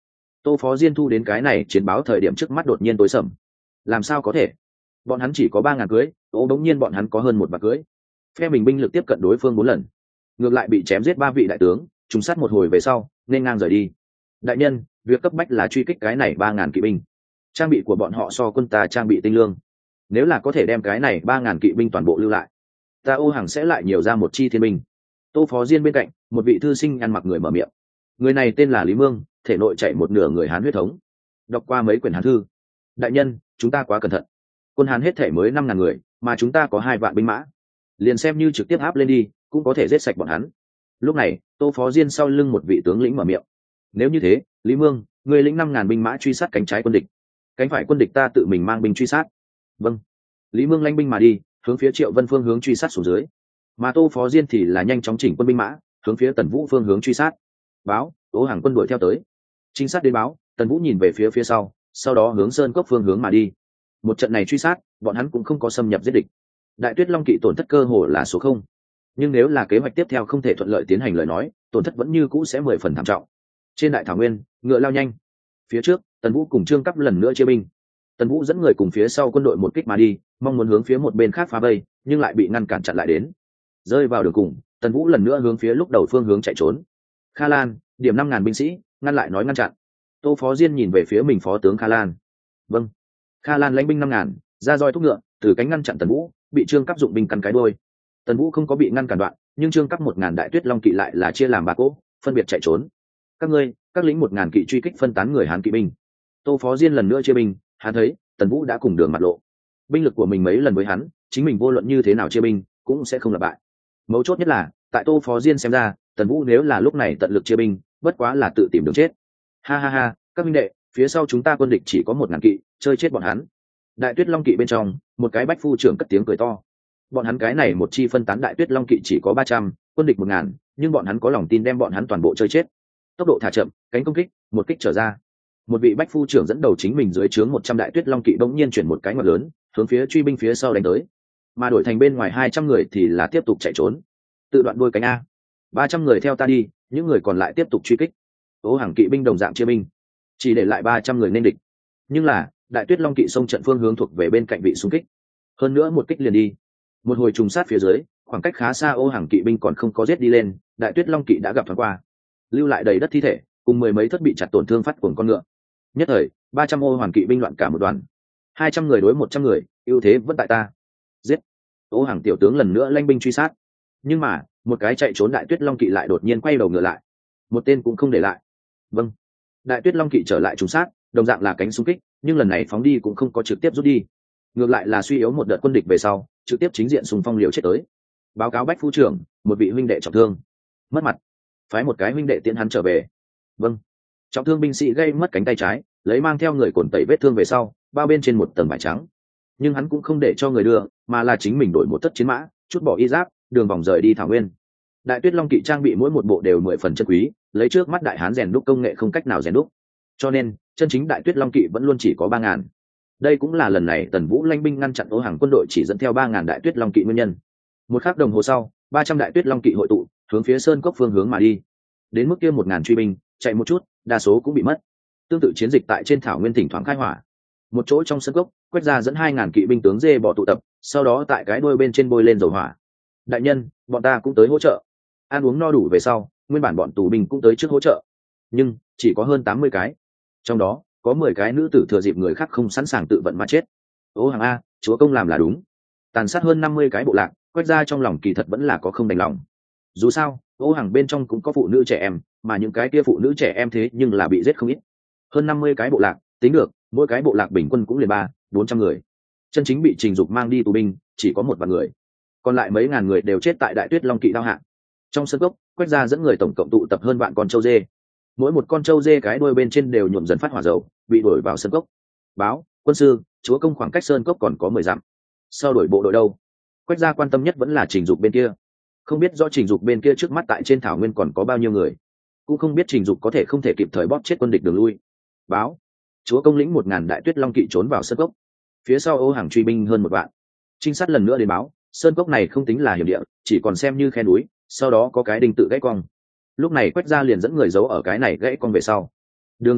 Tô Phó Diên thu đến cái này chiến báo thời điểm trước mắt đột nhiên tối sầm. Làm sao có thể? Bọn hắn chỉ có 3.000 cưới, đống nhiên bọn hắn có hơn 1 vạn cưới. Phe mình binh lực tiếp cận đối phương 4 lần, ngược lại bị chém giết 3 vị đại tướng, trùng sát một hồi về sau, nên ngang rời đi. Đại nhân, việc cấp bách là truy kích cái này 3.000 kỵ binh. Trang bị của bọn họ so quân ta trang bị tinh lương. Nếu là có thể đem cái này 3.000 kỵ binh toàn bộ lưu lại, ta Ô Hàng sẽ lại nhiều ra một chi thiên binh. Tô Phó Diên bên cạnh, một vị thư sinh ăn mặc người mở miệng. Người này tên là Lý Mương, thể nội chảy một nửa người Hán huyết thống. Đọc qua mấy quyển Hán thư. Đại nhân, chúng ta quá cẩn thận. Quân Hán hết thể mới 5.000 người, mà chúng ta có 2 vạn binh mã. Liền xem như trực tiếp áp lên đi, cũng có thể giết sạch bọn hắn. Lúc này, Tô Phó Diên sau lưng một vị tướng lĩnh mở miệng. Nếu như thế, Lý Mương, người lĩnh 5.000 binh mã truy sát cánh trái quân địch. Cánh phải quân địch ta tự mình mang binh truy sát. Vâng. Lý Mương lanh binh mà đi, hướng phía Triệu Vân phương hướng truy sát xuống dưới. Mà Tô Phó Diên thì là nhanh chóng chỉnh quân binh mã, hướng phía Tần Vũ phương hướng truy sát. Báo, Ô Hàng quân đuổi theo tới. Trinh sát đến báo, Tần Vũ nhìn về phía sau đó hướng Sơn Cốc phương hướng mà đi. Một trận này truy sát, bọn hắn cũng không có xâm nhập giết địch. Đại Tuyết Long kỵ tổn thất cơ hồ là số 0. Nhưng nếu là kế hoạch tiếp theo không thể thuận lợi tiến hành lời nói, tổn thất vẫn như cũ sẽ 10 phần thảm trọng. Trên đại thảo nguyên, ngựa lao nhanh. Phía trước, Tần Vũ cùng Trương Cấp lần nữa chia binh. Tần Vũ dẫn người cùng phía sau quân đội một kích mà đi, mong muốn hướng phía một bên khác phá vây, nhưng lại bị ngăn cản chặn lại đến. Rơi vào đường cùng, Tần Vũ lần nữa hướng phía lúc đầu phương hướng chạy trốn. Kha Lan, điểm 5.000 binh sĩ, ngăn lại nói ngăn chặn. Tô Phó Diên nhìn về phía mình phó tướng Kha Lan. Vâng. Kha Lan lãnh binh 5.000, ra roi thúc ngựa, từ cánh ngăn chặn Tần Vũ, bị Trương Cấp dụng binh căn cái đuôi. Tần Vũ không có bị ngăn cản đoạn, nhưng Trương Cấp 1.000 đại Tuyết Long kỵ lại là chia làm 3 cỗ, phân biệt chạy trốn. Các ngươi, các lính 1.000 kỵ truy kích phân tán người Hán kỵ binh. Tô Phó Diên lần nữa chia binh, hắn thấy Tần Vũ đã cùng đường mặt lộ. Binh lực của mình mấy lần với hắn, chính mình vô luận như thế nào chia binh, cũng sẽ không lặp bại. Mấu chốt nhất là, tại Tô Phó Diên xem ra, Tần Vũ nếu là lúc này tận lực chia binh, bất quá là tự tìm đường chết. Ha ha ha, các minh đệ, phía sau chúng ta quân địch chỉ có 1.000 kỵ, chơi chết bọn hắn. Đại Tuyết Long kỵ bên trong, một cái bách phu trưởng cất tiếng cười to. Bọn hắn cái này một chi phân tán Đại Tuyết Long kỵ chỉ có 300, quân địch 1.000, nhưng bọn hắn có lòng tin đem bọn hắn toàn bộ chơi chết. Tốc độ thả chậm, cánh công kích, một kích trở ra. Một vị bách phu trưởng dẫn đầu chính mình dưới trướng 100 Đại Tuyết Long kỵ bỗng nhiên chuyển một cái ngoặt lớn, hướng phía truy binh phía sau đánh tới. Mà đổi thành bên ngoài 200 người thì là tiếp tục chạy trốn. Tự đoạn đôi cánh a. 300 người theo ta đi, những người còn lại tiếp tục truy kích. Ô Hàng kỵ binh đồng dạng chia binh, chỉ để lại 300 người nên địch. Nhưng là, Đại Tuyết Long kỵ xông trận phương hướng thuộc về bên cạnh vị xung kích. Hơn nữa một kích liền đi. Một hồi trùng sát phía dưới, khoảng cách khá xa Ô Hàng kỵ binh còn không có giết đi lên, Đại Tuyết Long kỵ đã gặp thoáng qua. Lưu lại đầy đất thi thể, cùng 10 mấy thất bị chặt tổn thương phát cuồng con ngựa. Nhất thời, 300 Ô Hoàn kỵ binh loạn cả một đoàn. 200 người đối 100 người, ưu thế vẫn tại ta. Giết. Ô Hàng tiểu tướng lần nữa lanh binh truy sát. Nhưng mà, một cái chạy trốn Đại Tuyết Long kỵ lại đột nhiên quay đầu ngựa lại. Một tên cũng không để lại. Vâng. Đại Tuyết Long kỵ trở lại trùng sát, đồng dạng là cánh xung kích, nhưng lần này phóng đi cũng không có trực tiếp rút đi. Ngược lại là suy yếu một đợt quân địch về sau, trực tiếp chính diện xung phong liều chết tới. Báo cáo bách phu trưởng, một vị huynh đệ trọng thương, mất mặt, phái một cái huynh đệ tiễn hắn trở về. Vâng. Trọng thương binh sĩ gây mất cánh tay trái, lấy mang theo người cồn tẩy vết thương về sau, bao bên trên một tầng vải trắng. Nhưng hắn cũng không để cho người đưa, mà là chính mình đổi một tất chiến mã, chút bỏ y giáp, đường vòng rời đi thảo nguyên. Đại Tuyết Long kỵ trang bị mỗi một bộ đều 10 phần chân quý, lấy trước mắt đại hán rèn đúc công nghệ không cách nào rèn đúc, cho nên chân chính Đại Tuyết Long kỵ vẫn luôn chỉ có 3.000. Đây cũng là lần này Tần Vũ lãnh binh ngăn chặn Ô Hàng quân đội chỉ dẫn theo 3.000 Đại Tuyết Long kỵ nguyên nhân. Một khắc đồng hồ sau, 300 Đại Tuyết Long kỵ hội tụ, hướng phía Sơn Cốc phương hướng mà đi. Đến mức kia 1.000 truy binh, chạy một chút, đa số cũng bị mất. Tương tự chiến dịch tại trên thảo nguyên thỉnh thoảng khai hỏa. Một chỗ trong Sơn Cốc, Quách Gia dẫn 2.000 kỵ binh tướng dê bò tụ tập, sau đó tại cái đuôi bên trên bôi lên dầu hỏa. Đại nhân, bọn ta cũng tới hỗ trợ. Ăn uống no đủ về sau, nguyên bản bọn tù binh cũng tới trước hỗ trợ, nhưng chỉ có hơn 80 cái. Trong đó có 10 cái nữ tử thừa dịp người khác không sẵn sàng tự vận mà chết. Ô Hàng a, chúa công làm là đúng. Tàn sát hơn 50 cái bộ lạc, Quách Gia trong lòng kỳ thật vẫn là có không đành lòng. Dù sao, Ô Hàng bên trong cũng có phụ nữ trẻ em, mà những cái kia phụ nữ trẻ em thế nhưng là bị giết không ít. Hơn 50 cái bộ lạc, tính được, mỗi cái bộ lạc bình quân cũng liền 300-400 người. Chân chính bị Trình Dục mang đi tù binh, chỉ có 1 vạn người. Còn lại mấy ngàn người đều chết tại Đại Tuyết Long kỵ đao hạ. Trong sân cốc, Quách Gia dẫn người tổng cộng tụ tập hơn vạn con trâu dê. Mỗi một con trâu dê cái đuôi bên trên đều nhuộm dần phát hỏa dầu, bị đuổi vào sân cốc. Báo, quân sư, chúa công khoảng cách sơn cốc còn có 10 dặm. Sau đổi bộ đội đâu? Quách Gia quan tâm nhất vẫn là Trình Dục bên kia. Không biết do Trình Dục bên kia trước mắt tại trên thảo nguyên còn có bao nhiêu người, cũng không biết Trình Dục có thể không thể kịp thời bóp chết quân địch đường lui. Báo, chúa công lĩnh 1.000 Đại Tuyết Long kỵ trốn vào sơn cốc, phía sau Ô Hàng truy binh hơn 1 vạn. Trinh sát lần nữa đến báo, sơn cốc này không tính là hiểm địa, chỉ còn xem như khe núi, sau đó có cái đinh tự gãy cong. Lúc này Quách Gia liền dẫn người giấu ở cái này gãy cong về sau. Đường rẽ miệng,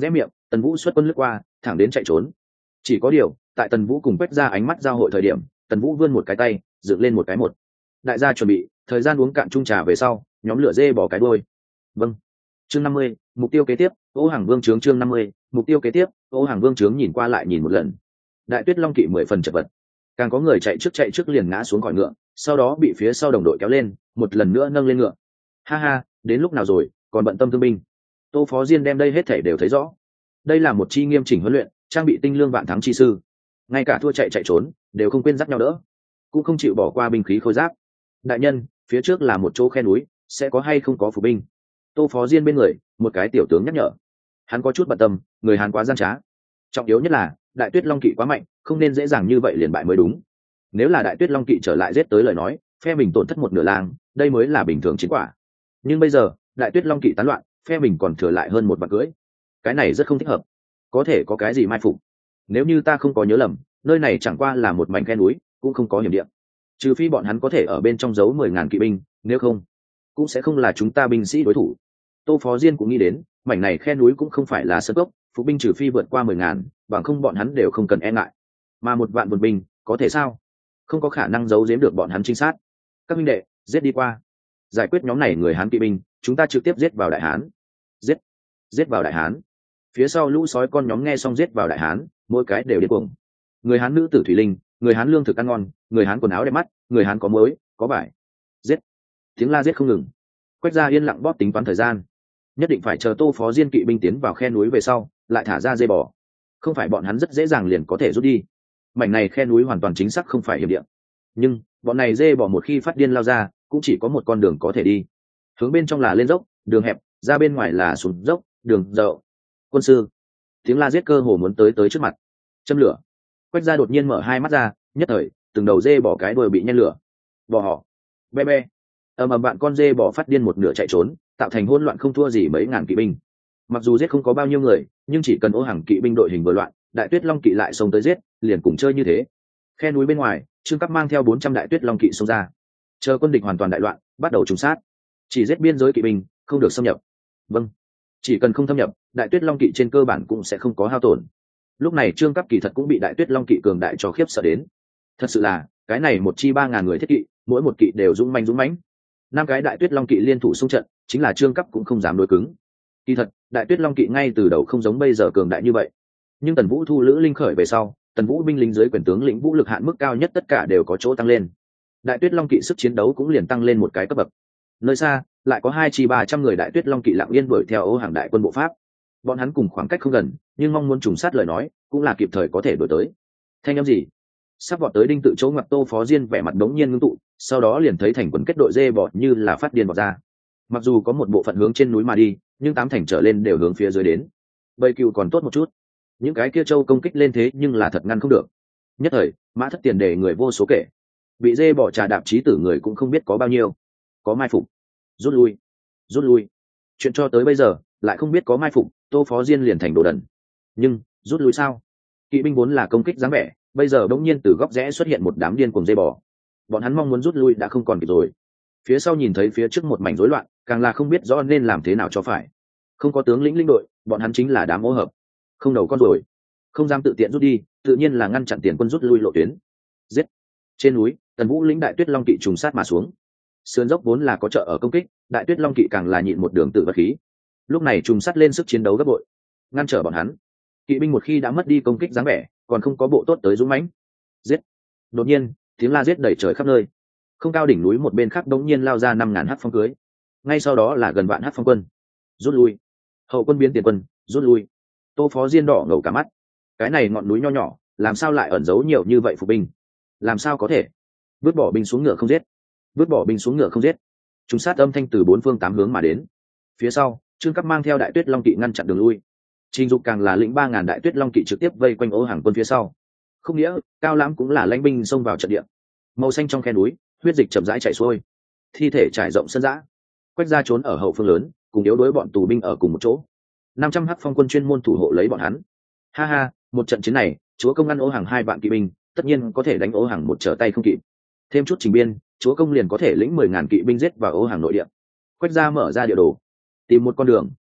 Tần Vũ xuất quân lướt qua, thẳng đến chạy trốn. Chỉ có điều, tại Tần Vũ cùng Quách Gia ánh mắt giao hội thời điểm, Tần Vũ vươn một cái tay, dựng lên một cái một. Đại gia chuẩn bị, thời gian uống cạn chung trà về sau, nhóm lửa dê bỏ cái đuôi. Vâng. Chương 50, mục tiêu kế tiếp, Ô Hàng Vương trướng chương 50, mục tiêu kế tiếp, Ô Hàng Vương trướng nhìn qua lại nhìn một lần. Đại Tuyết Long kỵ 10 phần chật vật. Càng có người chạy trước liền ngã xuống khỏi ngựa, sau đó bị phía sau đồng đội kéo lên, một lần nữa nâng lên ngựa. Ha ha, đến lúc nào rồi, còn bận tâm thương binh. Tô Phó Diên đem đây hết thảy đều thấy rõ. Đây là một chi nghiêm chỉnh huấn luyện, trang bị tinh lương vạn thắng chi sư. Ngay cả thua chạy trốn, đều không quên dắt nhau đỡ, cũng không chịu bỏ qua binh khí khôi giáp. Đại nhân, phía trước là một chỗ khe núi, sẽ có hay không có phục binh? Tô Phó Diên bên người, một cái tiểu tướng nhắc nhở. Hắn có chút bận tâm, người Hán quá gian trá. Trọng yếu nhất là, Đại Tuyết Long kỵ quá mạnh, không nên dễ dàng như vậy liền bại mới đúng. Nếu là Đại Tuyết Long kỵ trở lại giết tới lời nói, phe mình tổn thất một nửa làng, đây mới là bình thường chiến quả. Nhưng bây giờ, Đại Tuyết Long kỵ tán loạn, phe mình còn thừa lại hơn một vạn cưỡi. Cái này rất không thích hợp. Có thể có cái gì mai phục? Nếu như ta không có nhớ lầm, nơi này chẳng qua là một mảnh khe núi, cũng không có hiểm địa. Trừ phi bọn hắn có thể ở bên trong giấu 10.000 kỵ binh, nếu không, cũng sẽ không là chúng ta binh sĩ đối thủ. Tô Phó Diên cũng nghĩ đến, mảnh này khe núi cũng không phải là sơ gốc, phục binh trừ phi vượt qua 10.000, bằng không bọn hắn đều không cần e ngại. Mà một vạn quân binh, có thể sao? Không có khả năng giấu giếm được bọn hắn trinh sát. Các huynh đệ, giết đi qua. Giải quyết nhóm này người Hán kỵ binh, chúng ta trực tiếp giết vào Đại Hán. Giết vào Đại Hán. Phía sau lũ sói con nhóm nghe xong giết vào Đại Hán, mỗi cái đều điên cuồng. Người Hán nữ tử thủy linh, người Hán lương thực ăn ngon, người Hán quần áo đẹp mắt, người Hán có muối, có vải. Giết. Tiếng la giết không ngừng. Quách Gia yên lặng bóp tính toán thời gian. Nhất định phải chờ Tô Phó Diên kỵ binh tiến vào khe núi về sau, lại thả ra dây bò. Không phải bọn hắn rất dễ dàng liền có thể rút đi. Mảnh này khe núi hoàn toàn chính xác không phải hiểm địa. Nhưng, bọn này dê bò một khi phát điên lao ra, cũng chỉ có một con đường có thể đi. Hướng bên trong là lên dốc, đường hẹp, ra bên ngoài là xuống dốc, đường rộng. Quân sư. Tiếng la giết cơ hồ muốn tới trước mặt. Châm lửa. Quách Gia đột nhiên mở hai mắt ra, nhất thời, từng đầu dê bò cái đuôi bị nhen lửa. Bò họ. Be be. Ầm bạn con dê bò phát điên một nửa chạy trốn, tạo thành hỗn loạn không thua gì mấy ngàn kỵ binh. Mặc dù giết không có bao nhiêu người, nhưng chỉ cần Ô Hàng kỵ binh đội hình vừa loạn, Đại Tuyết Long kỵ lại xông tới giết, liền cùng chơi như thế. Khe núi bên ngoài, Trương Cấp mang theo 400 Đại Tuyết Long kỵ xông ra. Chờ quân địch hoàn toàn đại loạn, bắt đầu trùng sát. Chỉ giết biên giới kỵ binh, không được xâm nhập. Vâng. Chỉ cần không thâm nhập, Đại Tuyết Long kỵ trên cơ bản cũng sẽ không có hao tổn. Lúc này Trương Cấp kỳ thật cũng bị Đại Tuyết Long kỵ cường đại cho khiếp sợ đến. Thật sự là, cái này một chi 3000 người thiết kỵ, mỗi một kỵ đều dũng mãnh. 5 cái Đại Tuyết Long kỵ liên thủ xung trận, chính là Trương Cấp cũng không dám đối cứng. Kỳ thật, Đại Tuyết Long kỵ ngay từ đầu không giống bây giờ cường đại như vậy. Nhưng Tần Vũ thu Lữ Linh khởi về sau, Tần Vũ binh lính dưới quyền tướng lĩnh vũ lực hạn mức cao nhất tất cả đều có chỗ tăng lên. Đại Tuyết Long kỵ sức chiến đấu cũng liền tăng lên một cái cấp bậc. Nơi xa, lại có 2 chi 300 người Đại Tuyết Long kỵ lặng yên đuổi theo Ô Hàng đại quân bộ Pháp. Bọn hắn cùng khoảng cách không gần, nhưng mong muốn trùng sát lời nói, cũng là kịp thời có thể đuổi tới. Thanh âm gì? Sắp vọt tới đinh tự chỗ ngoặt Tô Phó Diên vẻ mặt đống nhiên ngưng tụ, sau đó liền thấy thành quần kết đội dê bọt như là phát điên bọt ra. Mặc dù có một bộ phận hướng trên núi mà đi, nhưng 8 thành trở lên đều hướng phía dưới đến. Bầy cừu còn tốt một chút, những cái kia trâu công kích lên thế nhưng là thật ngăn không được. Nhất thời, mã thất tiền để người vô số kể, bị dê bỏ trà đạp chí tử người cũng không biết có bao nhiêu. Có mai phục, rút lui. Chuyện cho tới bây giờ lại không biết có mai phục, Tô Phó Diên liền thành đồ đần. Nhưng rút lui sao? Kỵ binh vốn là công kích dáng vẻ, bây giờ bỗng nhiên từ góc rẽ xuất hiện một đám điên cuồng dê bò. Bọn hắn mong muốn rút lui đã không còn kịp rồi. Phía sau nhìn thấy phía trước một mảnh rối loạn, càng là không biết rõ nên làm thế nào cho phải. Không có tướng lĩnh đội, bọn hắn chính là đám ô hợp, không đầu con rồi, không dám tự tiện rút đi, tự nhiên là ngăn chặn tiền quân rút lui lộ tuyến. Giết. Trên núi, Tần Vũ lĩnh Đại Tuyết Long kỵ trùng sát mà xuống. Sườn dốc vốn là có trợ ở công kích, Đại Tuyết Long kỵ càng là nhịn một đường tự vật khí. Lúc này trùng sát lên sức chiến đấu gấp bội, ngăn trở bọn hắn. Kỵ binh một khi đã mất đi công kích dáng vẻ, còn không có bộ tốt tới dũng mãnh. Giết. Đột nhiên, tiếng la giết đầy trời khắp nơi. Không cao đỉnh núi một bên khác đống nhiên lao ra 5000 hắc phong cưới. Ngay sau đó là gần vạn hắc phong quân. Rút lui. Hậu quân biến tiền quân, rút lui. Tô Phó Diên đỏ ngầu cả mắt. Cái này ngọn núi nho nhỏ, làm sao lại ẩn giấu nhiều như vậy phục binh? Làm sao có thể? Vứt bỏ binh xuống ngựa không giết. Chúng sát âm thanh từ 4 phương 8 hướng mà đến. Phía sau, Trương Cấp mang theo Đại Tuyết Long kỵ ngăn chặn đường lui. Trình Dục càng là lĩnh 3000 Đại Tuyết Long kỵ trực tiếp vây quanh Ô Hàng quân phía sau. Không nghĩa, Cao Lãm cũng là lãnh binh xông vào trận địa. Màu xanh trong khe núi, huyết dịch chậm rãi chảy xuôi, thi thể trải rộng sân dã. Quách Gia trốn ở hậu phương lớn, cùng yếu đối bọn tù binh ở cùng một chỗ. 500 hắc phong quân chuyên môn thủ hộ lấy bọn hắn. Ha ha, một trận chiến này, chúa công ngăn Ô Hàng 2 vạn kỵ binh, tất nhiên có thể đánh Ô Hàng một trở tay không kịp. Thêm chút trình biên, chúa công liền có thể lĩnh 10.000 kỵ binh giết vào Ô Hàng nội địa. Quách Gia mở ra địa đồ, tìm một con đường.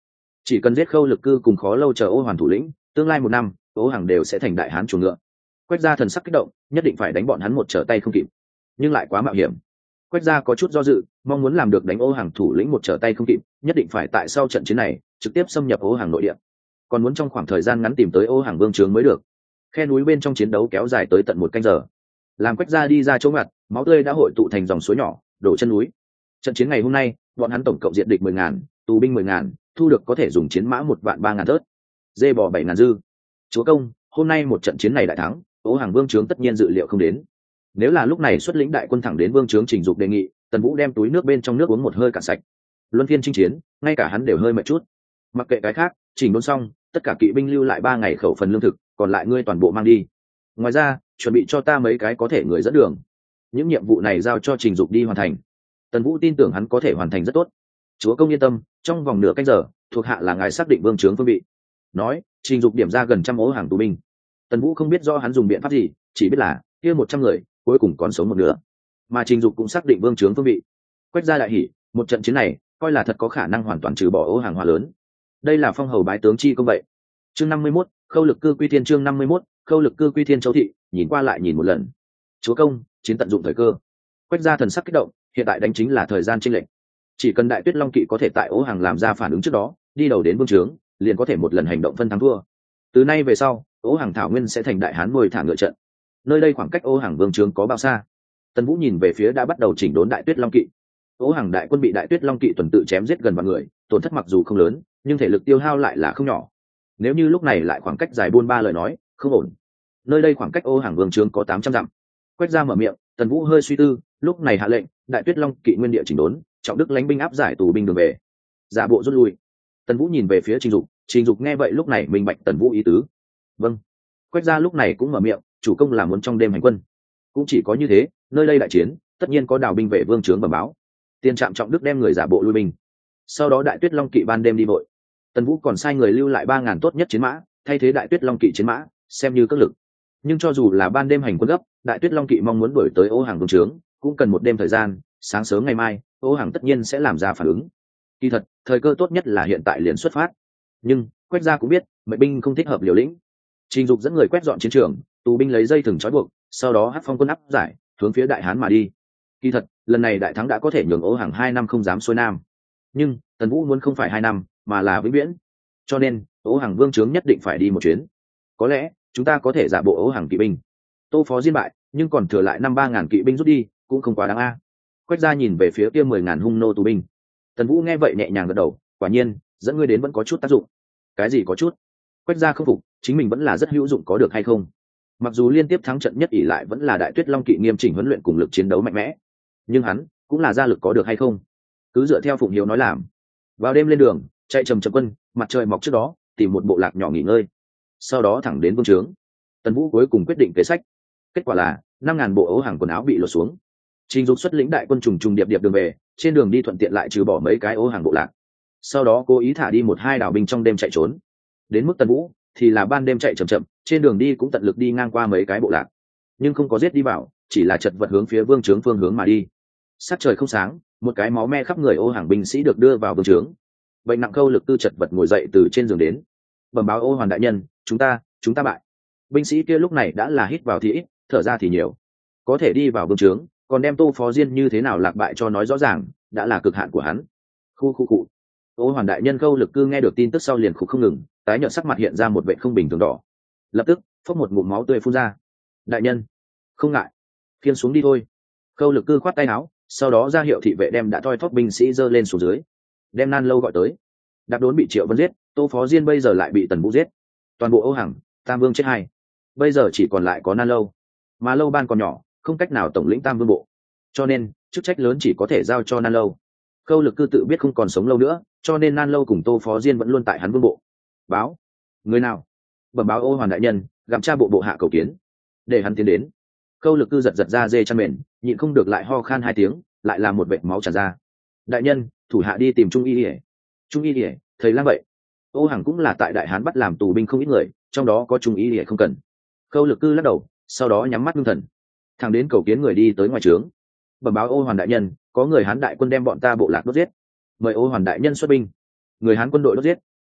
chỉ cần giết Khâu Lực Cư cùng Khó Lâu chờ Ô Hoàn thủ lĩnh, tương lai 1 năm Ô Hàng đều sẽ thành đại hán chuồng ngựa. Quách gia thần sắc kích động, nhất định phải đánh bọn hắn một trở tay không kịp, nhưng lại quá mạo hiểm. Quách gia có chút do dự, mong muốn làm được đánh Ô Hàng thủ lĩnh một trở tay không kịp, nhất định phải tại sau trận chiến này trực tiếp xâm nhập Ô Hàng nội địa, còn muốn trong khoảng thời gian ngắn tìm tới Ô Hàng vương trướng mới được. Khe núi bên trong chiến đấu kéo dài tới tận 1 canh giờ, làm Quách gia đi ra chỗ ngặt, máu tươi đã hội tụ thành dòng suối nhỏ đổ chân núi. Trận chiến ngày hôm nay bọn hắn tổng cộng diệt địch 10.000, tù binh 10.000, thu được có thể dùng chiến mã 1.300.000 thớt, dê bò 7.000 dư. Chúa công, hôm nay một trận chiến này đại thắng, Ô Hàng vương trướng tất nhiên dự liệu không đến. Nếu là lúc này xuất lĩnh đại quân thẳng đến vương trướng trình dục đề nghị, Tần Vũ đem túi nước bên trong nước uống một hơi cạn sạch. Luân phiên chinh chiến, ngay cả hắn đều hơi mệt chút. Mặc kệ cái khác, chỉnh đốn xong, tất cả kỵ binh lưu lại 3 ngày khẩu phần lương thực, còn lại ngươi toàn bộ mang đi. Ngoài ra, chuẩn bị cho ta mấy cái có thể người dẫn đường. Những nhiệm vụ này giao cho trình dục đi hoàn thành. Tần Vũ tin tưởng hắn có thể hoàn thành rất tốt. Chúa công yên tâm, trong vòng nửa canh giờ, thuộc hạ là ngài xác định vương trướng phương vị. Nói, trình dục điểm ra gần 100 Ô Hàng tù binh. Tần Vũ không biết do hắn dùng biện pháp gì, chỉ biết là kia 100 người cuối cùng còn sống một nửa. Mà trình dục cũng xác định vương trướng phương vị. Quách gia đại hỉ, một trận chiến này coi là thật có khả năng hoàn toàn trừ bỏ Ô Hàng hỏa lớn. Đây là phong hầu bái tướng chi công vậy. Chương 51, Khâu Lực Cư quy thiên. Chương 51, Khâu Lực Cư quy thiên. Châu thị nhìn qua lại nhìn một lần. Chúa công, chiến tận dụng thời cơ. Quách gia thần sắc kích động, hiện tại đánh chính là thời gian chênh lệch. Chỉ cần Đại Tuyết Long kỵ có thể tại Ô Hàng làm ra phản ứng trước đó, đi đầu đến vương trướng, liền có thể một lần hành động phân thắng thua. Từ nay về sau, Ô Hàng thảo nguyên sẽ thành đại hán nuôi thả ngựa trận. Nơi đây khoảng cách Ô Hàng vương trướng có bao xa? Tần Vũ nhìn về phía đã bắt đầu chỉnh đốn Đại Tuyết Long kỵ. Ô Hàng đại quân bị Đại Tuyết Long kỵ tuần tự chém giết gần vạn người, tổn thất mặc dù không lớn, nhưng thể lực tiêu hao lại là không nhỏ. Nếu như lúc này lại khoảng cách dài buôn ba lời nói, không ổn. Nơi đây khoảng cách Ô Hàng vương trướng có 800 dặm. Quách gia mở miệng, Tần Vũ hơi suy tư, lúc này hạ lệnh, Đại Tuyết Long kỵ nguyên địa chỉnh đốn, trọng đức lãnh binh áp giải tù binh đường về. Giả bộ rút lui. Tần Vũ nhìn về phía Trình Dục, Trình Dục nghe vậy lúc này minh bạch Tần Vũ ý tứ. Vâng. Quách gia lúc này cũng mở miệng, chủ công là muốn trong đêm hành quân. Cũng chỉ có như thế, nơi đây đại chiến, tất nhiên có đào binh vệ vương trướng bẩm báo. Tiền trạm trọng đức đem người giả bộ lui binh. Sau đó Đại Tuyết Long kỵ ban đêm đi vội. Tần Vũ còn sai người lưu lại 3.000 tốt nhất chiến mã, thay thế Đại Tuyết Long kỵ chiến mã, xem như cất lực. Nhưng cho dù là ban đêm hành quân gấp, Đại Tuyết Long kỵ mong muốn đuổi tới Ô Hàng vương trướng, cũng cần một đêm thời gian, sáng sớm ngày mai, Ô Hàng tất nhiên sẽ làm ra phản ứng. Kỳ thật, thời cơ tốt nhất là hiện tại liền xuất phát. Nhưng Quách gia cũng biết, mệnh binh không thích hợp liều lĩnh. Trình Dục dẫn người quét dọn chiến trường, tù binh lấy dây thừng trói buộc, sau đó hất phong quân áp giải, hướng phía Đại Hán mà đi. Kỳ thật, lần này đại thắng đã có thể nhường Ô Hàng 2 năm không dám xuôi nam. Nhưng Tần Vũ muốn không phải 2 năm, mà là vĩnh viễn. Cho nên, Ô Hàng vương trướng nhất định phải đi một chuyến. Có lẽ, chúng ta có thể giả bộ Ô Hàng kỵ binh. Tô Phó diên bại, nhưng còn thừa lại 5-3 ngàn kỵ binh rút đi, cũng không quá đáng a. Quách gia nhìn về phía kia 10.000 hung nô tù binh. Tần Vũ nghe vậy nhẹ nhàng gật đầu, quả nhiên, dẫn ngươi đến vẫn có chút tác dụng. Cái gì có chút? Quách gia không phục, chính mình vẫn là rất hữu dụng có được hay không? Mặc dù liên tiếp thắng trận nhất ỷ lại vẫn là Đại Tuyết Long kỵ nghiêm chỉnh huấn luyện cùng lực chiến đấu mạnh mẽ, nhưng hắn cũng là gia lực có được hay không? Cứ dựa theo Phụng Hiếu nói làm. Vào đêm lên đường, chạy trầm trầm quân, mặt trời mọc trước đó, tìm một bộ lạc nhỏ nghỉ ngơi. Sau đó thẳng đến vương trướng. Tần Vũ cuối cùng quyết định kế sách. Kết quả là 5.000 bộ Ô Hàng quần áo bị lột xuống. Trình Dục xuất lĩnh đại quân trùng trùng điệp điệp đường về, trên đường đi thuận tiện lại trừ bỏ mấy cái Ô Hàng bộ lạc. Sau đó cố ý thả đi 1-2 đảo binh trong đêm chạy trốn. Đến mức Tần Vũ thì là ban đêm chạy chậm chậm, trên đường đi cũng tận lực đi ngang qua mấy cái bộ lạc, nhưng không có giết đi vào, chỉ là chật vật hướng phía vương trướng phương hướng mà đi. Sắc trời không sáng, một cái máu me khắp người Ô Hàng binh sĩ được đưa vào vương trướng. Bệnh nặng Khâu Lực Tư chật vật ngồi dậy từ trên giường đến, bẩm báo Ô Hoàn đại nhân, chúng ta bại. Binh sĩ kia lúc này đã là hít vào thì ít, thở ra thì nhiều. Có thể đi vào vương trướng, còn đem Tô Phó diên như thế nào lạc bại cho nói rõ ràng, đã là cực hạn của hắn. Khu. Ô Hoàn đại nhân Khâu Lực Cư nghe được tin tức sau liền khục không ngừng, tái nhợt sắc mặt hiện ra một vẻ không bình thường đỏ. Lập tức phốc một ngụm máu tươi phun ra. Đại nhân, không ngại, khiêng xuống đi thôi. Khâu Lực Cư khoát tay áo, sau đó ra hiệu thị vệ đem đã thoi thóp binh sĩ dơ lên xuống dưới, đem Nan Lâu gọi tới. Đạp Đốn bị Triệu Vân giết, Tô Phó diên bây giờ lại bị Tần Vũ giết, toàn bộ Ô Hàng, Tam Vương chết 2, bây giờ chỉ còn lại có Nan Lâu, mà Lâu Ban còn nhỏ, không cách nào tổng lĩnh Tam Vương bộ, cho nên chức trách lớn chỉ có thể giao cho Nan Lâu. Khâu Lực Cư tự biết không còn sống lâu nữa, cho nên Nan Lâu cùng Tô Phó diên vẫn luôn tại hắn vương bộ. Báo, người nào? Bẩm báo Ô Hoàn đại nhân, gặp cha bộ hạ cầu kiến, để hắn tiến đến. Khâu Lực Cư giật ra dê chăn mền, nhịn không được lại ho khan 2 tiếng, lại là một vệt máu tràn ra. Đại nhân, thủ hạ đi tìm Trung Y Điệp. Trung Y Điệp, thầy lang vậy. Ô Hàng cũng là tại Đại Hán bắt làm tù binh không ít người, trong đó có Trung Y Điệp không cần. Khâu Lực Cư lắc đầu, sau đó nhắm mắt ngưng thần, thẳng đến cầu kiến người đi tới ngoài trướng. Bẩm báo Ô Hoàn đại nhân, có người Hán đại quân đem bọn ta bộ lạc đốt giết, mời Ô Hoàn đại nhân xuất binh. Người Hán quân đội đốt giết.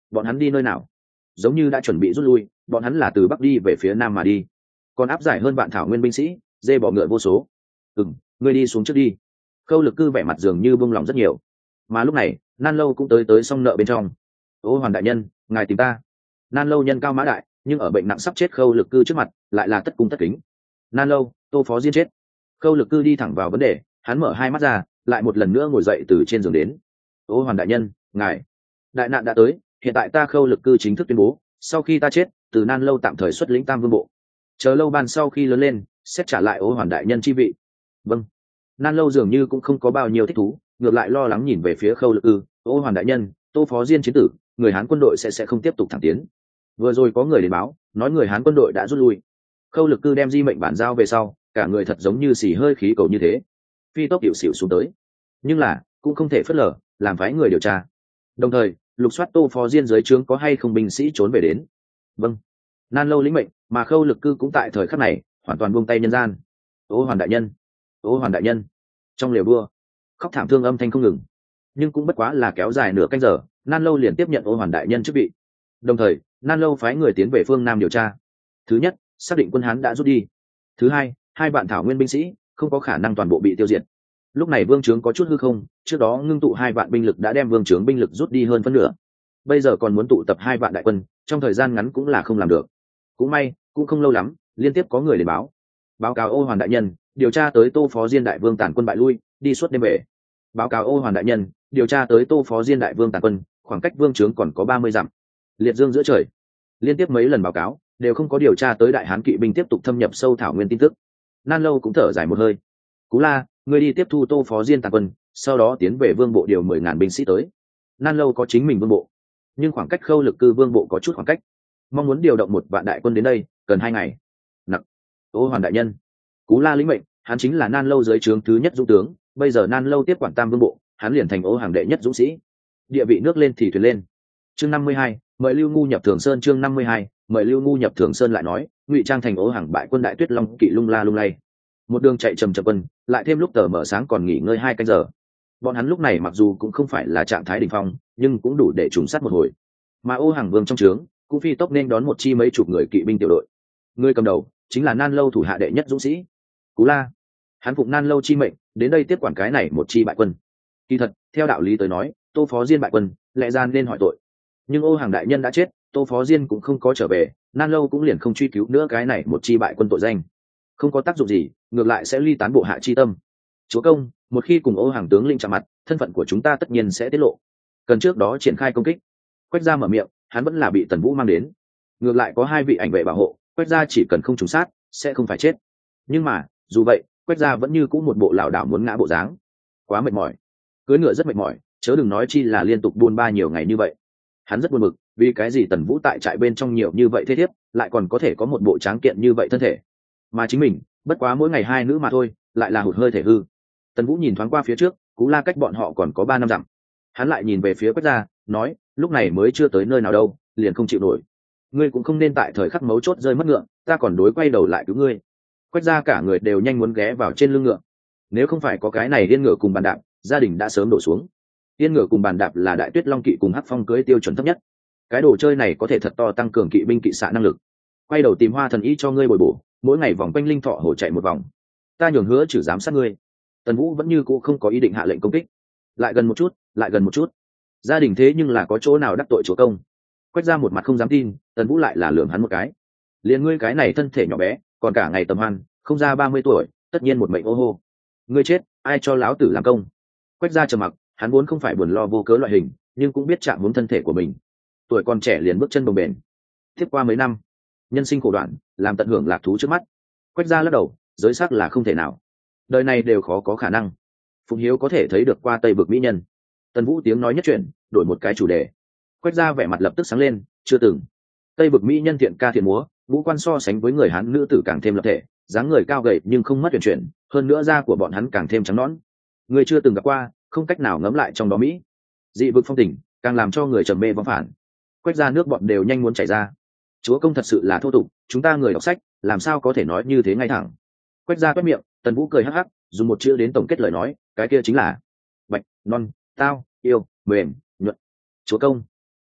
Bọn hắn đi nơi nào? Giống như đã chuẩn bị rút lui, bọn hắn là từ bắc đi về phía nam mà đi. Còn áp giải hơn vạn thảo nguyên binh sĩ, dê bò ngựa vô số. Ngươi đi xuống trước đi. Khâu Lực Cư vẻ mặt dường như buông lòng rất nhiều. Mà lúc này Nan Lâu cũng tới xong nợ bên trong. Ô Hoàn đại nhân, ngài tìm ta. Nan Lâu nhân cao mã đại, nhưng ở bệnh nặng sắp chết Khâu Lực Cư trước mặt lại là tất cung tất kính. Nan Lâu, Tô Phó Diên chết. Khâu Lực Cư đi thẳng vào vấn đề, hắn mở hai mắt ra, lại một lần nữa ngồi dậy từ trên giường đến. Ô Hoàn đại nhân, ngài, đại nạn đã tới, hiện tại ta Khâu Lực Cư chính thức tuyên bố, sau khi ta chết, từ Nan Lâu tạm thời xuất lĩnh Tam Vương bộ, chờ Lâu Ban sau khi lớn lên xét trả lại Ô Hoàn đại nhân chi vị. Vâng. Nan Lâu dường như cũng không có bao nhiêu thích thú, ngược lại lo lắng nhìn về phía Khâu Lực Cư. Ô Hoàn đại nhân, Tô Phó Diên chiến tử, người Hán quân đội sẽ không tiếp tục thẳng tiến. Vừa rồi có người đến báo, nói người Hán quân đội đã rút lui. Khâu Lực Cư đem di mệnh bản giao về sau, cả người thật giống như xì hơi khí cầu như thế, phi tốc hiệu xỉu xuống tới. Nhưng là cũng không thể phớt lờ, làm phái người điều tra, đồng thời lục soát Tô Phó Diên dưới trướng có hay không binh sĩ trốn về đến. Vâng. Nan Lâu lĩnh mệnh, mà Khâu Lực Cư cũng tại thời khắc này hoàn toàn buông tay nhân gian. Ô Hoàn đại nhân, Ô Hoàn đại nhân. Trong lều đua khóc thảm thương âm thanh không ngừng, nhưng cũng bất quá là kéo dài nửa canh giờ, Nan Lâu liền tiếp nhận Ô Hoàn đại nhân chức vị. Đồng thời Nan Lâu phái người tiến về phương nam điều tra. Thứ nhất, xác định quân Hán đã rút đi. Thứ hai, hai vạn thảo nguyên binh sĩ không có khả năng toàn bộ bị tiêu diệt. Lúc này vương trướng có chút hư không, trước đó ngưng tụ hai vạn binh lực đã đem vương trướng binh lực rút đi hơn phân nửa, bây giờ còn muốn tụ tập hai vạn đại quân, trong thời gian ngắn cũng là không làm được. Cũng may cũng không lâu lắm, liên tiếp có người đến báo cáo Ô Hoàn đại nhân, điều tra tới Tô Phó Diên đại vương tản quân bại lui, đi suốt đêm về. Báo cáo Ô Hoàn đại nhân, điều tra tới Tô Phó Diên đại vương tản quân, khoảng cách vương trướng còn có 30 dặm, liệt dương giữa trời. Liên tiếp mấy lần báo cáo đều không có điều tra tới đại hán kỵ binh tiếp tục thâm nhập sâu thảo nguyên tin tức. Nan Lâu cũng thở dài một hơi. Cú La, ngươi đi tiếp thu Tô Phó Diên tản quân, sau đó tiến về vương bộ điều 10.000 binh sĩ tới. Nan Lâu có chính mình vương bộ, nhưng khoảng cách Khâu Lực Cư vương bộ có chút khoảng cách, mong muốn điều động một vạn đại quân đến đây cần 2 ngày. Nặc. Ô Hoàn đại nhân. Cú La lĩnh mệnh, hắn chính là Nan Lâu dưới trướng thứ nhất dũng tướng, bây giờ Nan Lâu tiếp quản Tam Vương bộ, hắn liền thành Ô hàng đệ nhất dũng sĩ, địa vị nước lên thì thuyền lên. Chương 52, mời Lưu Ngu nhập Thường Sơn. Chương 52, mời Lưu Ngu nhập Thường Sơn lại nói, ngụy trang thành Ô hàng bại quân đại tuyết long kỵ lung la lung lay, một đường chạy trầm chậm quân, lại thêm lúc tờ mở sáng còn nghỉ ngơi 2 canh giờ. Bọn hắn lúc này mặc dù cũng không phải là trạng thái đỉnh phong, nhưng cũng đủ để trùng sát một hồi. Mà Ô hàng vương trong trướng cũng phi tốc nên đón một chi mấy chục người kỵ binh tiểu đội, người cầm đầu chính là Nan Lâu thủ hạ đệ nhất dũng sĩ Cú La. Hắn phụng Nan Lâu chi mệnh đến đây tiếp quản cái này một chi bại quân. Kỳ thật theo đạo lý tới nói, Tô Phó Diên bại quân lẽ ra nên hỏi tội, nhưng Ô hàng đại nhân đã chết, Tô Phó Diên cũng không có trở về, Nan Lâu cũng liền không truy cứu nữa cái này một chi bại quân tội danh, không có tác dụng gì, ngược lại sẽ ly tán bộ hạ chi tâm. Chúa công, một khi cùng Ô hàng tướng linh chạm mặt, thân phận của chúng ta tất nhiên sẽ tiết lộ, cần trước đó triển khai công kích. Quách Gia mở miệng, hắn vẫn là bị Tần Vũ mang đến, ngược lại có 2 vị ảnh vệ bảo hộ, Quách Gia chỉ cần không trùng sát sẽ không phải chết. Nhưng mà dù vậy, Quách Gia vẫn như cũ một bộ lảo đảo muốn ngã bộ dáng, quá mệt mỏi, cưỡi ngựa rất mệt mỏi, chớ đừng nói chi là liên tục buôn ba nhiều ngày như vậy. Hắn rất buồn bực, vì cái gì Tần Vũ tại trại bên trong nhiều như vậy thế thiếp, lại còn có thể có một bộ tráng kiện như vậy thân thể, mà chính mình bất quá mỗi ngày 2 nữ mà thôi, lại là hụt hơi thể hư. Tần Vũ nhìn thoáng qua phía trước, Cú La cách bọn họ còn có 3 năm dặm, hắn lại nhìn về phía Quách Gia, nói, lúc này mới chưa tới nơi nào đâu, liền không chịu nổi. Ngươi cũng không nên tại thời khắc mấu chốt rơi mất ngựa, ta còn đối quay đầu lại cứu ngươi. Quách Gia cả người đều nhanh muốn ghé vào trên lưng ngựa, nếu không phải có cái này yên ngựa cùng bàn đạp, gia đình đã sớm đổ xuống. Yên ngựa cùng bàn đạp là đại tuyết long kỵ cùng hắc phong cưới tiêu chuẩn thấp nhất, cái đồ chơi này có thể thật to tăng cường kỵ binh kỵ xạ năng lực. Quay đầu tìm Hoa thần y cho ngươi bồi bổ, mỗi ngày vòng quanh linh thọ hồ chạy một vòng, ta nhường hứa trừ giám sát ngươi. Tần Vũ vẫn như cũ không có ý định hạ lệnh công kích. Lại gần một chút, lại gần một chút, gia đình thế nhưng là có chỗ nào đắc tội chúa công. Quách Gia một mặt không dám tin, Tần Vũ lại là lườm hắn một cái, liền ngươi cái này thân thể nhỏ bé, còn cả ngày tầm hoan, không ra 30 tuổi, tất nhiên một mệnh ô hô. Ngươi chết, ai cho lão tử làm công? Quách Gia trầm mặc, hắn vốn không phải buồn lo vô cớ loại hình, nhưng cũng biết chạm hướng thân thể của mình, tuổi còn trẻ liền bước chân bồng bềnh. Tiếp qua mấy năm, nhân sinh khổ đoạn, làm tận hưởng lạc thú trước mắt. Quách Gia lắc đầu, giới xác là không thể nào, đời này đều khó có khả năng. Phụng Hiếu có thể thấy được qua Tây vực mỹ nhân. Tần Vũ tiếng nói nhất chuyện, đổi một cái chủ đề. Quách Gia vẻ mặt lập tức sáng lên, chưa từng. Tây vực mỹ nhân thiện ca thiện múa, ngũ quan so sánh với người Hán nữ tử càng thêm lập thể, dáng người cao gầy nhưng không mất huyền chuyển, hơn nữa da của bọn hắn càng thêm trắng nõn. Người chưa từng gặp qua, không cách nào ngẫm lại trong đó mỹ. Dị vực phong tình, càng làm cho người trầm mê vắng phản. Quách Gia nước bọn đều nhanh muốn chảy ra. Chúa công thật sự là thô tục, chúng ta người đọc sách, làm sao có thể nói như thế ngay thẳng. Quách Gia quét miệng, Tần Vũ cười hắc hắc, dùng một chữ đến tổng kết lời nói, cái kia chính là bạch, non, tao, yêu, mềm, nhuận. Chúa công.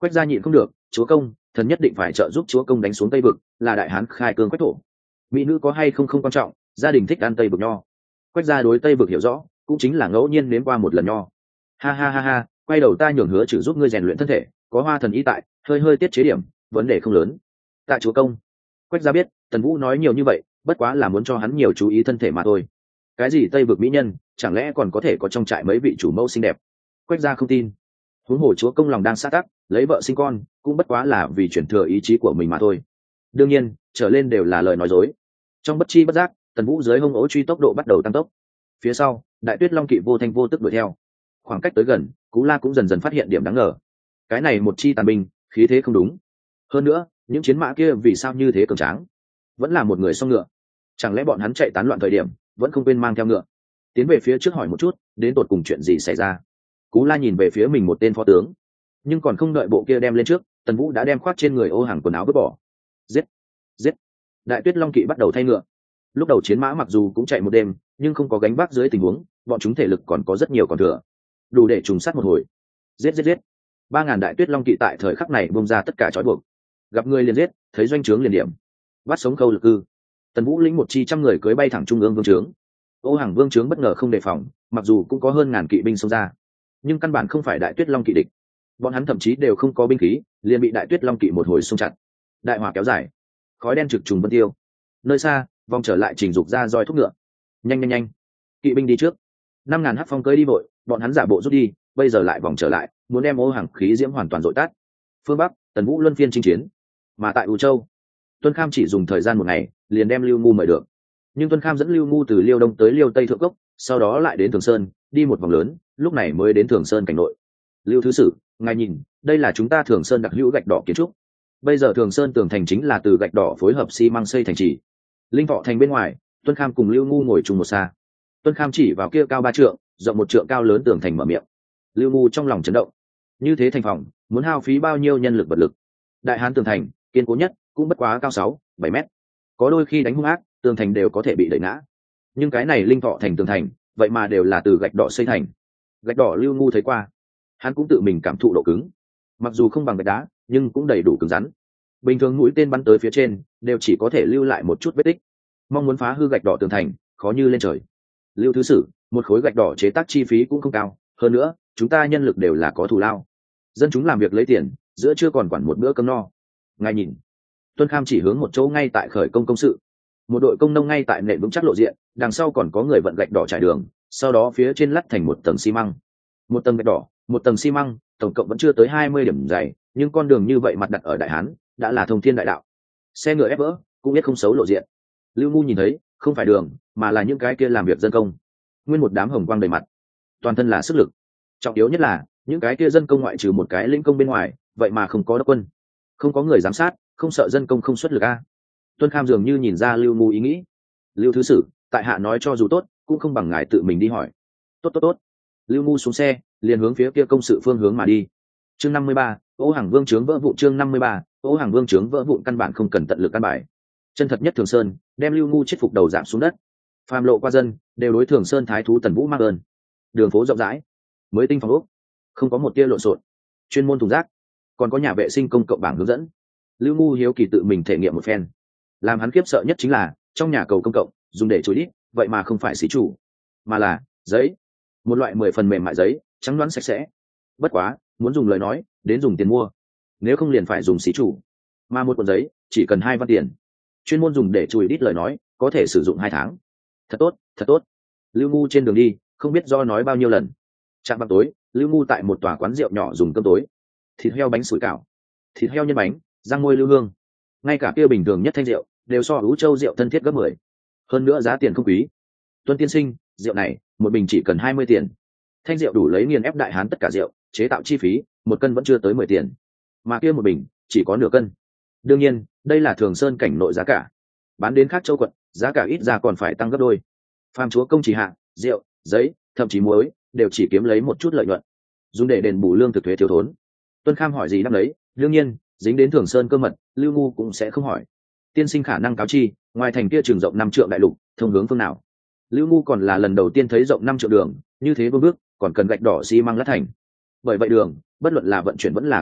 Quách gia nhịn không được, chúa công, thần nhất định phải trợ giúp chúa công đánh xuống Tây vực, là đại hán khai cương quách thổ. Mỹ nữ có hay không không quan trọng, gia đình thích ăn Tây vực nho. Quách gia đối Tây vực hiểu rõ, cũng chính là ngẫu nhiên nếm qua một lần nho. Ha ha ha ha, quay đầu ta nhường Hứa Trừ giúp ngươi rèn luyện thân thể, có Hoa thần y tại, hơi hơi tiết chế điểm, vấn đề không lớn. Tạ chúa công. Quách gia biết, Tần Vũ nói nhiều như vậy, bất quá là muốn cho hắn nhiều chú ý thân thể mà thôi. Cái gì Tây vực mỹ nhân, chẳng lẽ còn có thể có trong trại mấy vị chủ mẫu xinh đẹp? Quách gia không tin. Huống hồ chúa công lòng đang sát tắc, lấy vợ sinh con, cũng bất quá là vì chuyển thừa ý chí của mình mà thôi. Đương nhiên, trở lên đều là lời nói dối. Trong bất chi bất giác, Tần Vũ dưới hông ố truy tốc độ bắt đầu tăng tốc. Phía sau, Đại Tuyết Long kỵ vô thanh vô tức đuổi theo. Khoảng cách tới gần, Cú La cũng dần dần phát hiện điểm đáng ngờ. Cái này một chi tàn binh, khí thế không đúng. Hơn nữa, những chiến mã kia vì sao như thế cường tráng? Vẫn là một người song ngựa. Chẳng lẽ bọn hắn chạy tán loạn thời điểm, vẫn không quên mang theo ngựa? Tiến về phía trước hỏi một chút, đến tột cùng chuyện gì xảy ra? Cú La nhìn về phía mình một tên phó tướng, nhưng còn không đợi bộ kia đem lên trước, Tần Vũ đã đem khoác trên người ô hàng quần áo vứt bỏ. Giết, giết! Đại Tuyết Long kỵ bắt đầu thay ngựa. Lúc đầu chiến mã mặc dù cũng chạy một đêm, nhưng không có gánh vác dưới tình huống, bọn chúng thể lực còn có rất nhiều còn thừa, đủ để trùng sát một hồi. Giết giết giết! 3.000 Đại Tuyết Long kỵ tại thời khắc này bung ra tất cả trói buộc, gặp người liền giết, thấy doanh trướng liền điểm, bắt sống khâu lực cư. Tần Vũ lĩnh một chi trăm người cưới bay thẳng trung ương vương trướng. Ô hàng vương trướng bất ngờ không đề phòng, mặc dù cũng có hơn ngàn kỵ binh xông ra, nhưng căn bản không phải Đại Tuyết Long kỵ địch. Bọn hắn thậm chí đều không có binh khí, liền bị Đại Tuyết Long kỵ một hồi xung chặt. Đại hỏa kéo dài, khói đen trực trùng vân tiêu. Nơi xa, vòng trở lại trình dục ra roi thúc ngựa. Nhanh nhanh nhanh, kỵ binh đi trước. 5.000 hắc phong cưỡi đi vội, bọn hắn giả bộ rút đi, bây giờ lại vòng trở lại, muốn đem ô hàng khí diễm hoàn toàn dội tắt. Phương Bắc, Tần Vũ luân phiên chinh chiến, mà tại U Châu, Tuân Kham chỉ dùng thời gian một ngày, liền đem Lưu Ngu mời được. Nhưng Tuân Kham dẫn Lưu Ngu từ Liêu Đông tới Liêu Tây thượng cốc, sau đó lại đến Thường Sơn, đi một vòng lớn, lúc này mới đến Thường Sơn cảnh nội. Lưu thứ sử, ngài nhìn, đây là chúng ta Thường Sơn đặc hữu gạch đỏ kiến trúc. Bây giờ Thường Sơn tường thành chính là từ gạch đỏ phối hợp xi măng xây thành trì. Linh Thọ thành bên ngoài, Tuân Kham cùng Lưu Ngu ngồi chung một xa. Tuân Kham chỉ vào kia cao 3 trượng, rộng 1 trượng cao lớn tường thành mở miệng. Lưu Ngu trong lòng chấn động. Như thế thành phòng, muốn hao phí bao nhiêu nhân lực vật lực? Đại Hán tường thành, kiên cố nhất, cũng bất quá cao 6-7 mét. Có đôi khi đánh hung ác, tường thành đều có thể bị đẩy ngã. Nhưng cái này Linh Thọ thành tường thành, vậy mà đều là từ gạch đỏ xây thành. Gạch đỏ Lưu Ngu thấy qua, hắn cũng tự mình cảm thụ độ cứng. Mặc dù không bằng gạch đá, nhưng cũng đầy đủ cứng rắn. Bình thường mũi tên bắn tới phía trên, đều chỉ có thể lưu lại một chút vết tích. Mong muốn phá hư gạch đỏ tường thành, khó như lên trời. Lưu thứ sử, một khối gạch đỏ chế tác chi phí cũng không cao, hơn nữa, chúng ta nhân lực đều là có thù lao. Dân chúng làm việc lấy tiền, giữa chưa còn quản một bữa cơm no. Ngài nhìn, Tuân Kham chỉ hướng một chỗ ngay tại khởi công công sự. Một đội công nông ngay tại nền vững chắc lộ diện, đằng sau còn có người vận gạch đỏ trải đường, sau đó phía trên lắt thành một tầng xi măng. Một tầng gạch đỏ, một tầng xi măng, tổng cộng vẫn chưa tới 20 điểm dày, nhưng con đường như vậy mặt đặt ở Đại Hán, đã là thông thiên đại đạo. Xe ngựa ép vỡ, cũng biết không xấu lộ diện. Lưu Ngu nhìn thấy, không phải đường, mà là những cái kia làm việc dân công. Nguyên một đám hồng quang đầy mặt, toàn thân là sức lực. Trọng yếu nhất là, những cái kia dân công ngoại trừ một cái lĩnh công bên ngoài, vậy mà không có đốc quân, không có người giám sát, không sợ dân công không xuất lực a. Tuân Kham dường như nhìn ra Lưu Ngu ý nghĩ. Lưu thứ sử, tại hạ nói cho dù tốt, cũng không bằng ngài tự mình đi hỏi. Tốt tốt tốt. Lưu Ngu xuống xe, liền hướng phía kia công sự phương hướng mà đi. Chương 53, Ô Hàng Vương trướng vỡ vụn. Chương 53, Ô Hàng Vương trướng vỡ vụn, căn bản không cần tận lực căn bài. Chân thật nhất Thường Sơn, đem Lưu Ngu chết phục đầu giảm xuống đất. Phàm lộ qua dân, đều đối Thường Sơn thái thú Tần Vũ mang ơn. Đường phố rộng rãi, mới tinh phòng ốc, không có một tia lộn xộn, chuyên môn thùng rác, còn có nhà vệ sinh công cộng bảng hướng dẫn. Lưu Ngu hiếu kỳ tự mình thể nghiệm một phen. Làm hắn khiếp sợ nhất chính là, trong nhà cầu công cộng, dùng để chối đít, vậy mà không phải xí chủ, mà là giấy. Một loại 10 phần mềm mại giấy, trắng đoán sạch sẽ. Bất quá, muốn dùng lời nói, đến dùng tiền mua. Nếu không liền phải dùng xí chủ. Mà một cuộn giấy, chỉ cần 2 văn tiền. Chuyên môn dùng để chùi đít lời nói, có thể sử dụng 2 tháng. Thật tốt, thật tốt. Lưu Ngu trên đường đi, không biết do nói bao nhiêu lần. Trạm vào tối, Lưu Ngu tại một tòa quán rượu nhỏ dùng cơm tối. Thịt heo bánh sủi cảo, thịt heo nhân bánh, rang môi lưu hương. Ngay cả kia bình thường nhất thanh rượu, đều so Ú Châu rượu thân thiết gấp 10. Hơn nữa giá tiền không quý. Tuân tiên sinh, rượu này, một bình chỉ cần 20 tiền. Thanh rượu đủ lấy nghiền ép Đại Hán tất cả rượu, chế tạo chi phí, một cân vẫn chưa tới 10 tiền. Mà kia một bình, chỉ có nửa cân. Đương nhiên, đây là Thường Sơn cảnh nội giá cả. Bán đến khác châu quận, giá cả ít ra còn phải tăng gấp đôi. Phàm chúa công chỉ hạ, rượu, giấy, thậm chí muối, đều chỉ kiếm lấy một chút lợi nhuận, dùng để đền bù lương thực thuế thiếu thốn. Tuân Kham hỏi gì đáp đấy, đương nhiên, dính đến Thường Sơn cơ mật, Lưu Ngu cũng sẽ không hỏi. Tiên sinh khả năng cáo chi, ngoài thành kia trường rộng 5 trượng đại lục, thông hướng phương nào? Lưu Ngu còn là lần đầu tiên thấy rộng 5 trượng đường, như thế vương bước, còn cần gạch đỏ xi măng lát thành. Bởi vậy đường, bất luận là vận chuyển vẫn là cái khác,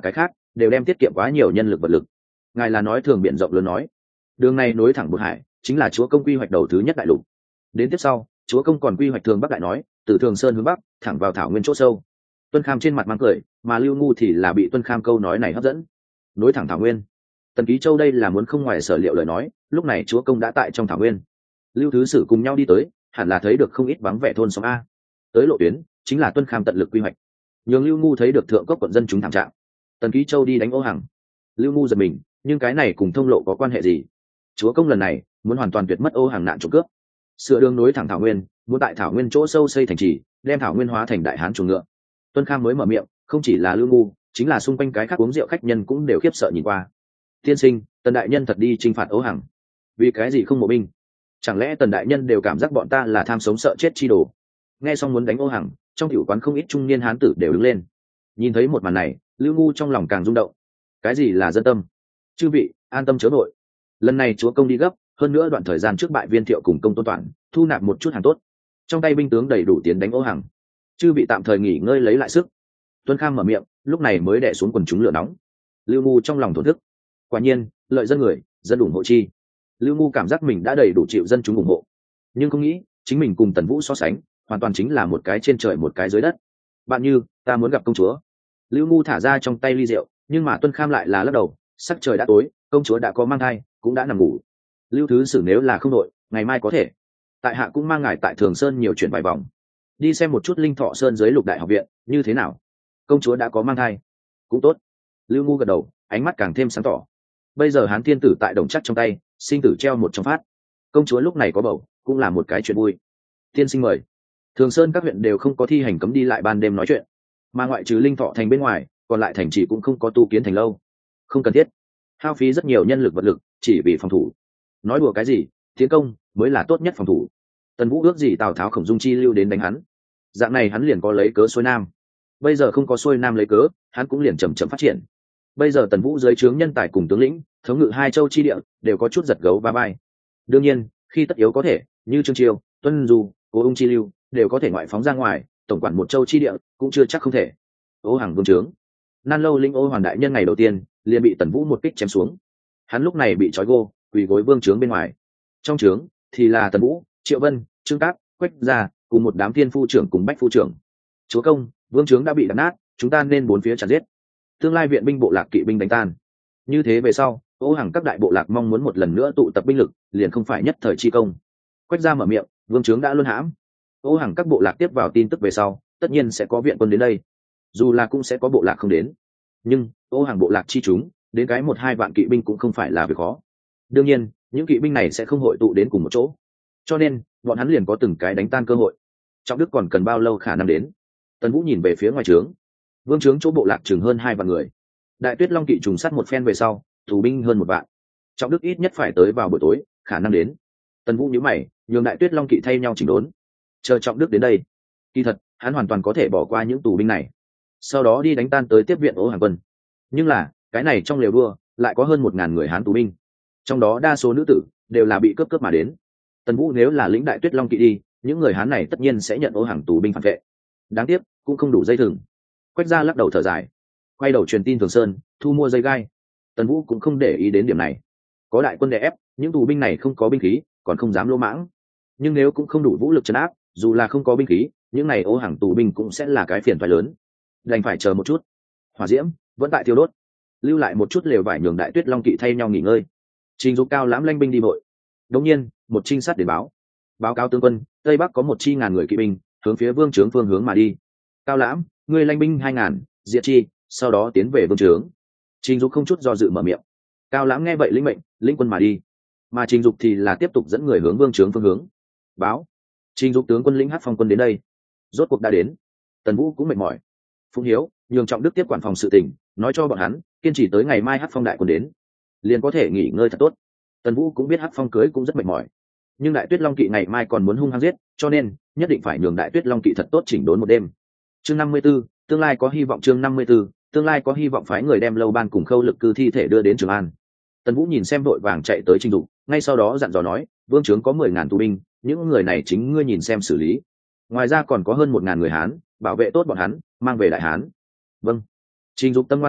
đều đem tiết kiệm quá nhiều nhân lực vật lực. Ngài là nói thường biển rộng lớn nói, đường này nối thẳng Bột Hải, chính là chúa công quy hoạch đầu thứ nhất đại lục. Đến tiếp sau, chúa công còn quy hoạch Thường Bắc đại nói, từ Thường Sơn hướng bắc, thẳng vào thảo nguyên chỗ sâu. Tuân Kham trên mặt mang cười, mà Lưu Ngu thì là bị Tuân Kham câu nói này hấp dẫn. Nối thẳng thảo nguyên. Tần Ký Châu đây là muốn không ngoài sở liệu lời nói, lúc này chúa công đã tại trong thảo nguyên. Lưu Thứ Sử cùng nhau đi tới, hẳn là thấy được không ít vắng vẻ thôn xóm a. Tới lộ tuyến, chính là Tuân Kham tận lực quy hoạch. Nhường Lưu Ngu thấy được thượng cốc quận dân chúng thảm trạng. Tần Ký Châu đi đánh Ô Hằng. Lưu Ngu giật mình, nhưng cái này cùng thông lộ có quan hệ gì? Chúa công lần này muốn hoàn toàn tuyệt mất Ô Hằng nạn trộm cướp, sửa đường nối thẳng thảo nguyên, muốn tại thảo nguyên chỗ sâu xây thành trì, đem thảo nguyên hóa thành đại hán chuồng ngựa. Tuân Kham mới mở miệng, không chỉ là Lưu Ngu, chính là xung quanh cái khác uống rượu khách nhân cũng đều khiếp sợ nhìn qua. Tiên sinh, Tần đại nhân thật đi chinh phạt Ô Hằng, vì cái gì không mộ binh? Chẳng lẽ Tần đại nhân đều cảm giác bọn ta là tham sống sợ chết chi đồ? Nghe xong muốn đánh Ô Hằng, trong tiểu quán không ít trung niên hán tử đều đứng lên. Nhìn thấy một màn này, Lưu Ngu trong lòng càng rung động. Cái gì là dân tâm? Chư vị an tâm chớ nội, lần này chúa công đi gấp, hơn nữa đoạn thời gian trước bại Viên Thiệu cùng Công Tôn Toản thu nạp một chút hàng tốt, trong tay binh tướng đầy đủ tiến đánh Ô Hằng, chư vị tạm thời nghỉ ngơi lấy lại sức. Tuân Kham mở miệng, lúc này mới đè xuống quần chúng lửa nóng. Lưu Ngu trong lòng thổn thức, quả nhiên lợi dân người, dân ủng hộ chi. Lưu Ngu cảm giác mình đã đầy đủ chịu dân chúng ủng hộ, nhưng không nghĩ chính mình cùng Tần Vũ so sánh, hoàn toàn chính là một cái trên trời một cái dưới đất. Bạn Như, ta muốn gặp công chúa. Lưu Ngu thả ra trong tay ly rượu, nhưng mà Tuân Kham lại là lắc đầu, sắc trời đã tối, công chúa đã có mang thai, cũng đã nằm ngủ. Lưu Thứ Sử nếu là không đội, ngày mai có thể. Tại hạ cũng mang ngài tại Thường Sơn nhiều chuyển vài vòng, đi xem một chút Linh Thọ Sơn dưới Lục Đại học viện như thế nào. Công chúa đã có mang thai, cũng tốt. Lưu Ngu gật đầu, ánh mắt càng thêm sáng tỏ. Bây giờ Hán Thiên Tử tại Đồng Chắc trong tay, sinh tử treo một trong phát. Công chúa lúc này có bầu, cũng là một cái chuyện vui. Tiên sinh mời. Thường Sơn các huyện đều không có thi hành cấm đi lại ban đêm nói chuyện, mà ngoại trừ Linh Thọ thành bên ngoài, còn lại thành trì cũng không có tu kiến thành lâu. Không cần thiết hao phí rất nhiều nhân lực vật lực chỉ vì phòng thủ. Nói đùa cái gì, tiến công mới là tốt nhất phòng thủ. Tần Vũ ước gì Tào Tháo Khổng Dung chi lưu đến đánh hắn, dạng này hắn liền có lấy cớ xuôi nam. Bây giờ không có xuôi nam lấy cớ, hắn cũng liền chậm chậm phát triển. Bây giờ Tần Vũ dưới trướng nhân tài cùng tướng lĩnh thống ngự hai châu chi địa đều có chút giật gấu va vai. Đương nhiên khi tất yếu có thể, như Trương Chiêu, Tuân Du, Cố Ung chi lưu đều có thể ngoại phóng ra ngoài, tổng quản một châu chi địa cũng chưa chắc không thể. Ô Hằng vương trướng, Nan Lâu linh Ô Hoàn đại nhân ngày đầu tiên liền bị Tần Vũ một kích chém xuống. Hắn lúc này bị trói gô, quỳ gối vương trướng bên ngoài. Trong trướng thì là Tần Vũ, Triệu Vân, Trương Tác, Quách Gia cùng một đám thiên phu trưởng cùng bách phu trưởng. Chúa công, vương trướng đã bị đập nát, chúng ta nên bốn phía chặt giết. Tương lai viện binh bộ lạc kỵ binh đánh tan. Như thế về sau, Ô Hằng các đại bộ lạc mong muốn một lần nữa tụ tập binh lực, liền không phải nhất thời chi công. Quách Gia mở miệng, vương trướng đã luân hãm. Ô Hằng các bộ lạc tiếp vào tin tức về sau, tất nhiên sẽ có viện quân đến đây. Dù là cũng sẽ có bộ lạc không đến, nhưng Ô Hằng bộ lạc chi chúng đến cái 1-2 vạn kỵ binh cũng không phải là việc khó. Đương nhiên những kỵ binh này sẽ không hội tụ đến cùng một chỗ, cho nên bọn hắn liền có từng cái đánh tan cơ hội. Trọng Đức còn cần bao lâu khả năng đến? Tần Vũ nhìn về phía ngoài trướng. Vương trướng chỗ bộ lạc chừng hơn 2 vạn người. Đại Tuyết Long kỵ trùng sát một phen về sau, tù binh hơn 1 vạn. Trọng Đức ít nhất phải tới vào buổi tối khả năng đến. Tần Vũ nhíu mày, nhường Đại Tuyết Long kỵ thay nhau chỉnh đốn, chờ Trọng Đức đến đây. Kỳ thật hắn hoàn toàn có thể bỏ qua những tù binh này, sau đó đi đánh tan tới tiếp viện Ô Hằng quân. Nhưng là cái này trong lều đua lại có hơn 1000 người Hán tù binh, trong đó đa số nữ tử đều là bị cướp mà đến. Tần Vũ nếu là lĩnh Đại Tuyết Long kỵ đi, những người Hán này tất nhiên sẽ nhận Ô Hằng tù binh phản vệ. Đáng tiếc cũng không đủ dây thừng. Quách Gia lắc đầu thở dài, quay đầu truyền tin Thường Sơn thu mua dây gai. Tần Vũ cũng không để ý đến điểm này, có đại quân đè ép, những tù binh này không có binh khí còn không dám lỗ mãng. Nhưng nếu cũng không đủ vũ lực trấn áp, dù là không có binh khí, những này Ô Hằng tù binh cũng sẽ là cái phiền toái lớn. Đành phải chờ một chút. Hỏa diễm vẫn tại thiêu đốt, lưu lại một chút lều vải nhường Đại Tuyết Long kỵ thay nhau nghỉ ngơi. Trình Dục Cao Lãm lanh binh đi vội. Đống nhiên một trinh sát đến báo cáo tướng quân, tây bắc có 1.000 người kỵ binh hướng phía vương trướng phương hướng mà đi. Cao Lãm, ngươi lanh binh 2.000, diệt chi, sau đó tiến về vương trướng. Trình Dục không chút do dự mở miệng. Cao Lãm nghe vậy lĩnh mệnh, lĩnh quân mà đi. Mà Trình Dục thì là tiếp tục dẫn người hướng vương trướng phương hướng. Báo, Trình Dục tướng quân lĩnh Hắc Phong quân đến đây. Rốt cuộc đã đến. Tần Vũ cũng mệt mỏi. Phụng Hiếu nhường Trọng Đức tiếp quản phòng sự tình, nói cho bọn hắn kiên trì tới ngày mai Hắc Phong đại quân đến, liền có thể nghỉ ngơi thật tốt. Tần Vũ cũng biết Hắc Phong cưới cũng rất mệt mỏi, nhưng Đại Tuyết Long kỵ ngày mai còn muốn hung hăng giết, cho nên nhất định phải nhường Đại Tuyết Long kỵ thật tốt chỉnh đốn một đêm. Chương 54, tương lai có hy vọng. Chương 54, tương lai có hy vọng. Phái người đem Lâu Ban cùng Khâu Lực Cư thi thể đưa đến Trường An. Tần Vũ nhìn xem đội vàng chạy tới Trình Dục, ngay sau đó dặn dò nói, vương trướng có 10.000 tù binh, những người này chính ngươi nhìn xem xử lý. Ngoài ra còn có hơn 1.000 người Hán, bảo vệ tốt bọn hắn, mang về Đại Hán. Vâng. Trình Dục tâm ngoan thủ lạc,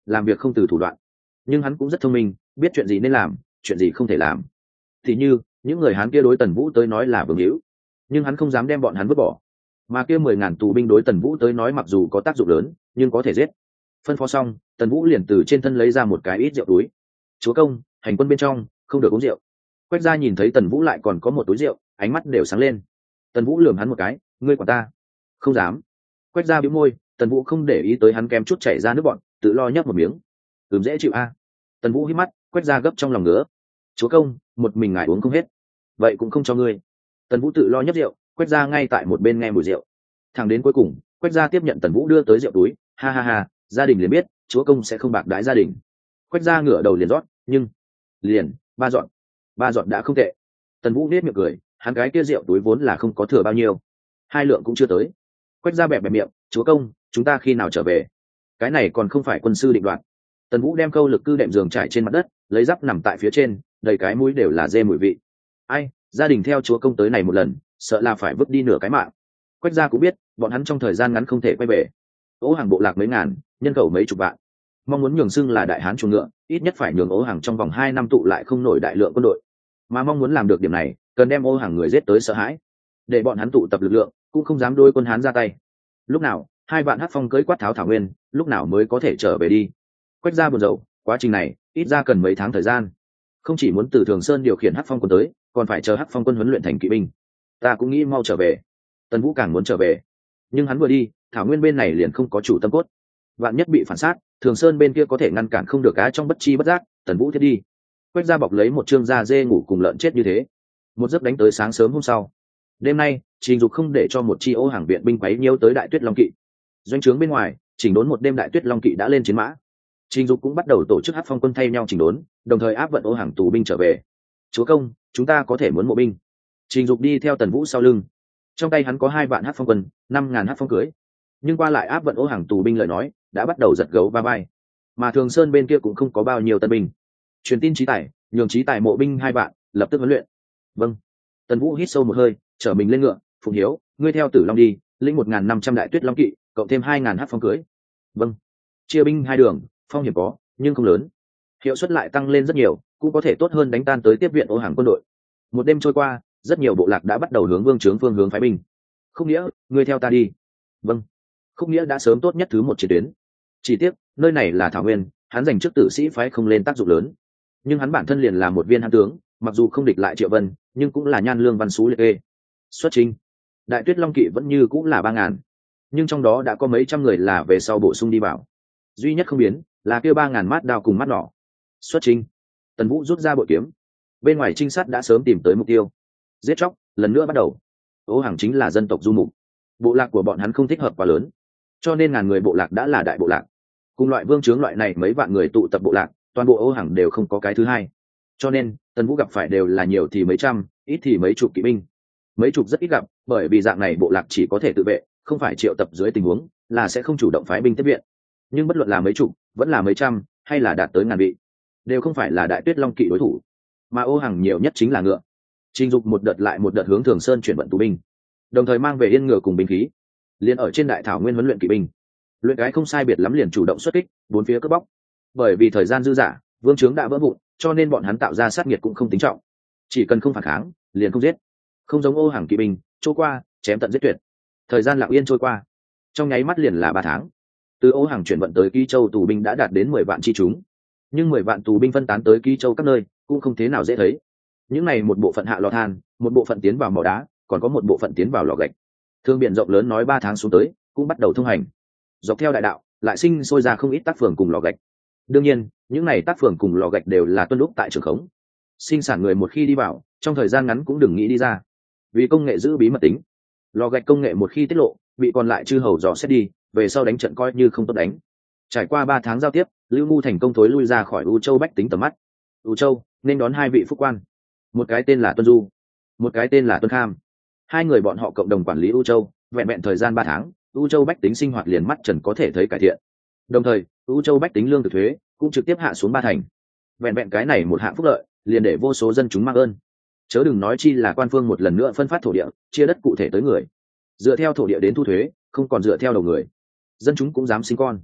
làm việc không từ thủ đoạn, nhưng hắn cũng rất thông minh, biết chuyện gì nên làm, chuyện gì không thể làm. Thì như những người Hán kia đối Tần Vũ tới nói là vương hữu, nhưng hắn không dám đem bọn hắn vứt bỏ, mà kia 10.000 tù binh đối Tần Vũ tới nói mặc dù có tác dụng lớn nhưng có thể giết. Phân phó xong, Tần Vũ liền từ trên thân lấy ra một cái ít rượu túi. Chúa công, hành quân bên trong không được uống rượu. Quách gia nhìn thấy Tần Vũ lại còn có một túi rượu, ánh mắt đều sáng lên. Tần Vũ lườm hắn một cái, ngươi quản ta? Không dám. Quách gia bĩu môi. Tần Vũ không để ý tới hắn, kém chút chảy ra nước bọn, tự lo nhấp một miếng. Dễ chịu a. Tần Vũ hít mắt. Quách gia gấp trong lòng ngứa. Chúa công, một mình ngài uống không hết, vậy cũng không cho ngươi. Tần Vũ tự lo nhấp rượu, Quách gia ngay tại một bên nghe mùi rượu. Thẳng đến cuối cùng, Quách gia tiếp nhận Tần Vũ đưa tới rượu túi. Ha ha ha, gia đình liền biết chúa công sẽ không bạc đãi gia đình. Quách gia ngửa đầu liền rót, nhưng liền ba dọn đã không tệ. Tần Vũ nết miệng cười, hắn cái kia rượu túi vốn là không có thừa bao nhiêu, 2 lượng cũng chưa tới. Quách gia bẹp bẹp miệng, chúa công, chúng ta khi nào trở về? Cái này còn không phải quân sư định đoạt. Tần Vũ đem câu lực cư đệm giường trải trên mặt đất, lấy giáp nằm tại phía trên, đầy cái mũi đều là dê mùi vị. Ai, gia đình theo chúa công tới này một lần, sợ là phải vứt đi nửa cái mạng. Quách gia cũng biết, bọn hắn trong thời gian ngắn không thể quay về. Ố Hàng bộ lạc mấy ngàn, nhân khẩu mấy chục vạn, mong muốn nhường xưng là đại hán chuồng ngựa, ít nhất phải nhường Ố Hàng trong vòng 2 năm tụ lại không nổi đại lượng quân đội. Mà mong muốn làm được điểm này, cần đem Ố Hàng người giết tới sợ hãi, để bọn hắn tụ tập lực lượng, cũng không dám đôi quân hán ra tay. Lúc nào 2 vạn hắc phong cưỡi quát tháo thảo nguyên, lúc nào mới có thể trở về đi? Quách gia buồn rầu, quá trình này ít ra cần mấy tháng thời gian. Không chỉ muốn từ Thường Sơn điều khiển hắc phong quân tới, còn phải chờ hắc phong quân huấn luyện thành kỵ binh. Ta cũng nghĩ mau trở về. Tần Vũ càng muốn trở về, nhưng hắn vừa đi, thảo nguyên bên này liền không có chủ tâm cốt. Vạn nhất bị phản sát, Thường Sơn bên kia có thể ngăn cản không được. Cá trong bất chi bất giác, Tần Vũ thiết đi. Quách gia bọc lấy một trương da dê ngủ cùng lợn chết như thế. Một giấc đánh tới sáng sớm hôm sau. Đêm nay, Trình Dục không để cho một chi Ô Hàng viện binh quấy nhiễu tới Đại Tuyết Long Kỵ. Doanh trướng bên ngoài, chỉnh đốn một đêm Đại Tuyết Long Kỵ đã lên chiến mã. Trình Dục cũng bắt đầu tổ chức hắc phong quân thay nhau chỉnh đốn, đồng thời áp vận Ô Hàng tù binh trở về. Chúa công, chúng ta có thể muốn mộ binh. Trình Dục đi theo Tần Vũ sau lưng. Trong tay hắn có 2 vạn hắc phong quân, 5.000 hắc phong cưới. Nhưng qua lại áp vận Ô Hàng tù binh lời nói, đã bắt đầu giật gấu va vai. Mà Thường Sơn bên kia cũng không có bao nhiêu tân binh. Truyền tin Chí Tài, nhường Chí Tài mộ binh 2 vạn, lập tức huấn luyện. Vâng. Tần Vũ hít sâu một hơi, trở mình lên ngựa. Phụng Hiếu, ngươi theo Tử Long đi, lĩnh 1.500 Đại Tuyết Long Kỵ, cộng thêm 2.000 hắc phong cưới. Vâng. Chia binh 2 đường, phong hiểm có, nhưng không lớn. Hiệu suất lại tăng lên rất nhiều, cũng có thể tốt hơn đánh tan tới tiếp viện Ô Hàng quân đội. Một đêm trôi qua, rất nhiều bộ lạc đã bắt đầu hướng vương trướng phương hướng phái binh. Khúc Nghĩa, ngươi theo ta đi. Vâng. Khúc Nghĩa đã sớm tốt nhất thứ 1 chiến tuyến. Chỉ tiếc, nơi này là thảo nguyên, hắn giành trước tử sĩ phái không lên tác dụng lớn. Nhưng hắn bản thân liền là một viên hán tướng, mặc dù không địch lại Triệu Vân, nhưng cũng là nhan lương văn xú liệt kê. Xuất chinh. Đại Tuyết Long Kỵ vẫn như cũng là 3.000, nhưng trong đó đã có mấy trăm người là về sau bổ sung đi vào. Duy nhất không biến là kêu 3.000 mát đao cùng mắt nỏ. Xuất chinh. Tần Vũ rút ra bội kiếm. Bên ngoài trinh sát đã sớm tìm tới mục tiêu. Giết chóc lần nữa bắt đầu. Ô Hàng chính là dân tộc du mục, bộ lạc của bọn hắn không thích hợp quá lớn, cho nên ngàn người bộ lạc đã là đại bộ lạc. Cùng loại vương trướng loại này mấy vạn người tụ tập bộ lạc, toàn bộ Ô Hàng đều không có cái thứ hai. Cho nên Tần Vũ gặp phải đều là nhiều thì mấy trăm, ít thì mấy chục kỵ binh. Mấy chục rất ít gặp, bởi vì dạng này bộ lạc chỉ có thể tự vệ, không phải triệu tập dưới tình huống là sẽ không chủ động phái binh tiếp viện. Nhưng bất luận là mấy chục, vẫn là mấy trăm, hay là đạt tới ngàn vị, đều không phải là Đại Tuyết Long Kỵ đối thủ. Mà Ô Hàng nhiều nhất chính là ngựa. Trình Dục một đợt lại một đợt hướng Thường Sơn chuyển vận tù binh, đồng thời mang về yên ngựa cùng binh khí, liền ở trên đại thảo nguyên huấn luyện kỵ binh. Luyện cái không sai biệt lắm liền chủ động xuất kích, bốn phía cướp bóc. Bởi vì thời gian dư dả, vương trướng đã vỡ vụn, cho nên bọn hắn tạo ra sát nhiệt cũng không tính trọng, chỉ cần không phản kháng, liền không giết. Không giống Ô Hàng kỵ binh, trôi qua chém tận giết tuyệt. Thời gian lặng yên trôi qua, trong nháy mắt liền là 3 tháng. Từ Ô Hàng chuyển vận tới Ký Châu tù binh đã đạt đến 10 vạn chi chúng, nhưng 10 vạn tù binh phân tán tới Ký Châu các nơi, cũng không thế nào dễ thấy. Những này một bộ phận hạ lò than, một bộ phận tiến vào mỏ đá, còn có một bộ phận tiến vào lò gạch. Thương biển rộng lớn nói 3 tháng xuống tới, cũng bắt đầu thông hành. Dọc theo đại đạo, lại sinh sôi ra không ít tác phường cùng lò gạch. Đương nhiên, những này tác phường cùng lò gạch đều là tuân lúc tại trường khống. Sinh sản người một khi đi vào, trong thời gian ngắn cũng đừng nghĩ đi ra. Vì công nghệ giữ bí mật tính, lò gạch công nghệ một khi tiết lộ, bị còn lại chư hầu dò xét đi, về sau đánh trận coi như không tốt đánh. Trải qua 3 tháng giao tiếp, Lưu Ngu thành công thối lui ra khỏi U Châu bách tính tầm mắt. U Châu nên đón 2 vị phúc quan, một cái tên là Tuân Du, một cái tên là Tuân Kham. 2 người bọn họ cộng đồng quản lý U Châu, vẹn vẹn thời gian 3 tháng, U Châu bách tính sinh hoạt liền mắt trần có thể thấy cải thiện. Đồng thời, U Châu bách tính lương thực thuế cũng trực tiếp hạ xuống 3 thành. Vẹn vẹn cái này một hạng phúc lợi, liền để vô số dân chúng mang ơn. Chớ đừng nói chi là quan phương một lần nữa phân phát thổ địa, chia đất cụ thể tới người. Dựa theo thổ địa đến thu thuế, không còn dựa theo đầu người. Dân chúng cũng dám sinh con.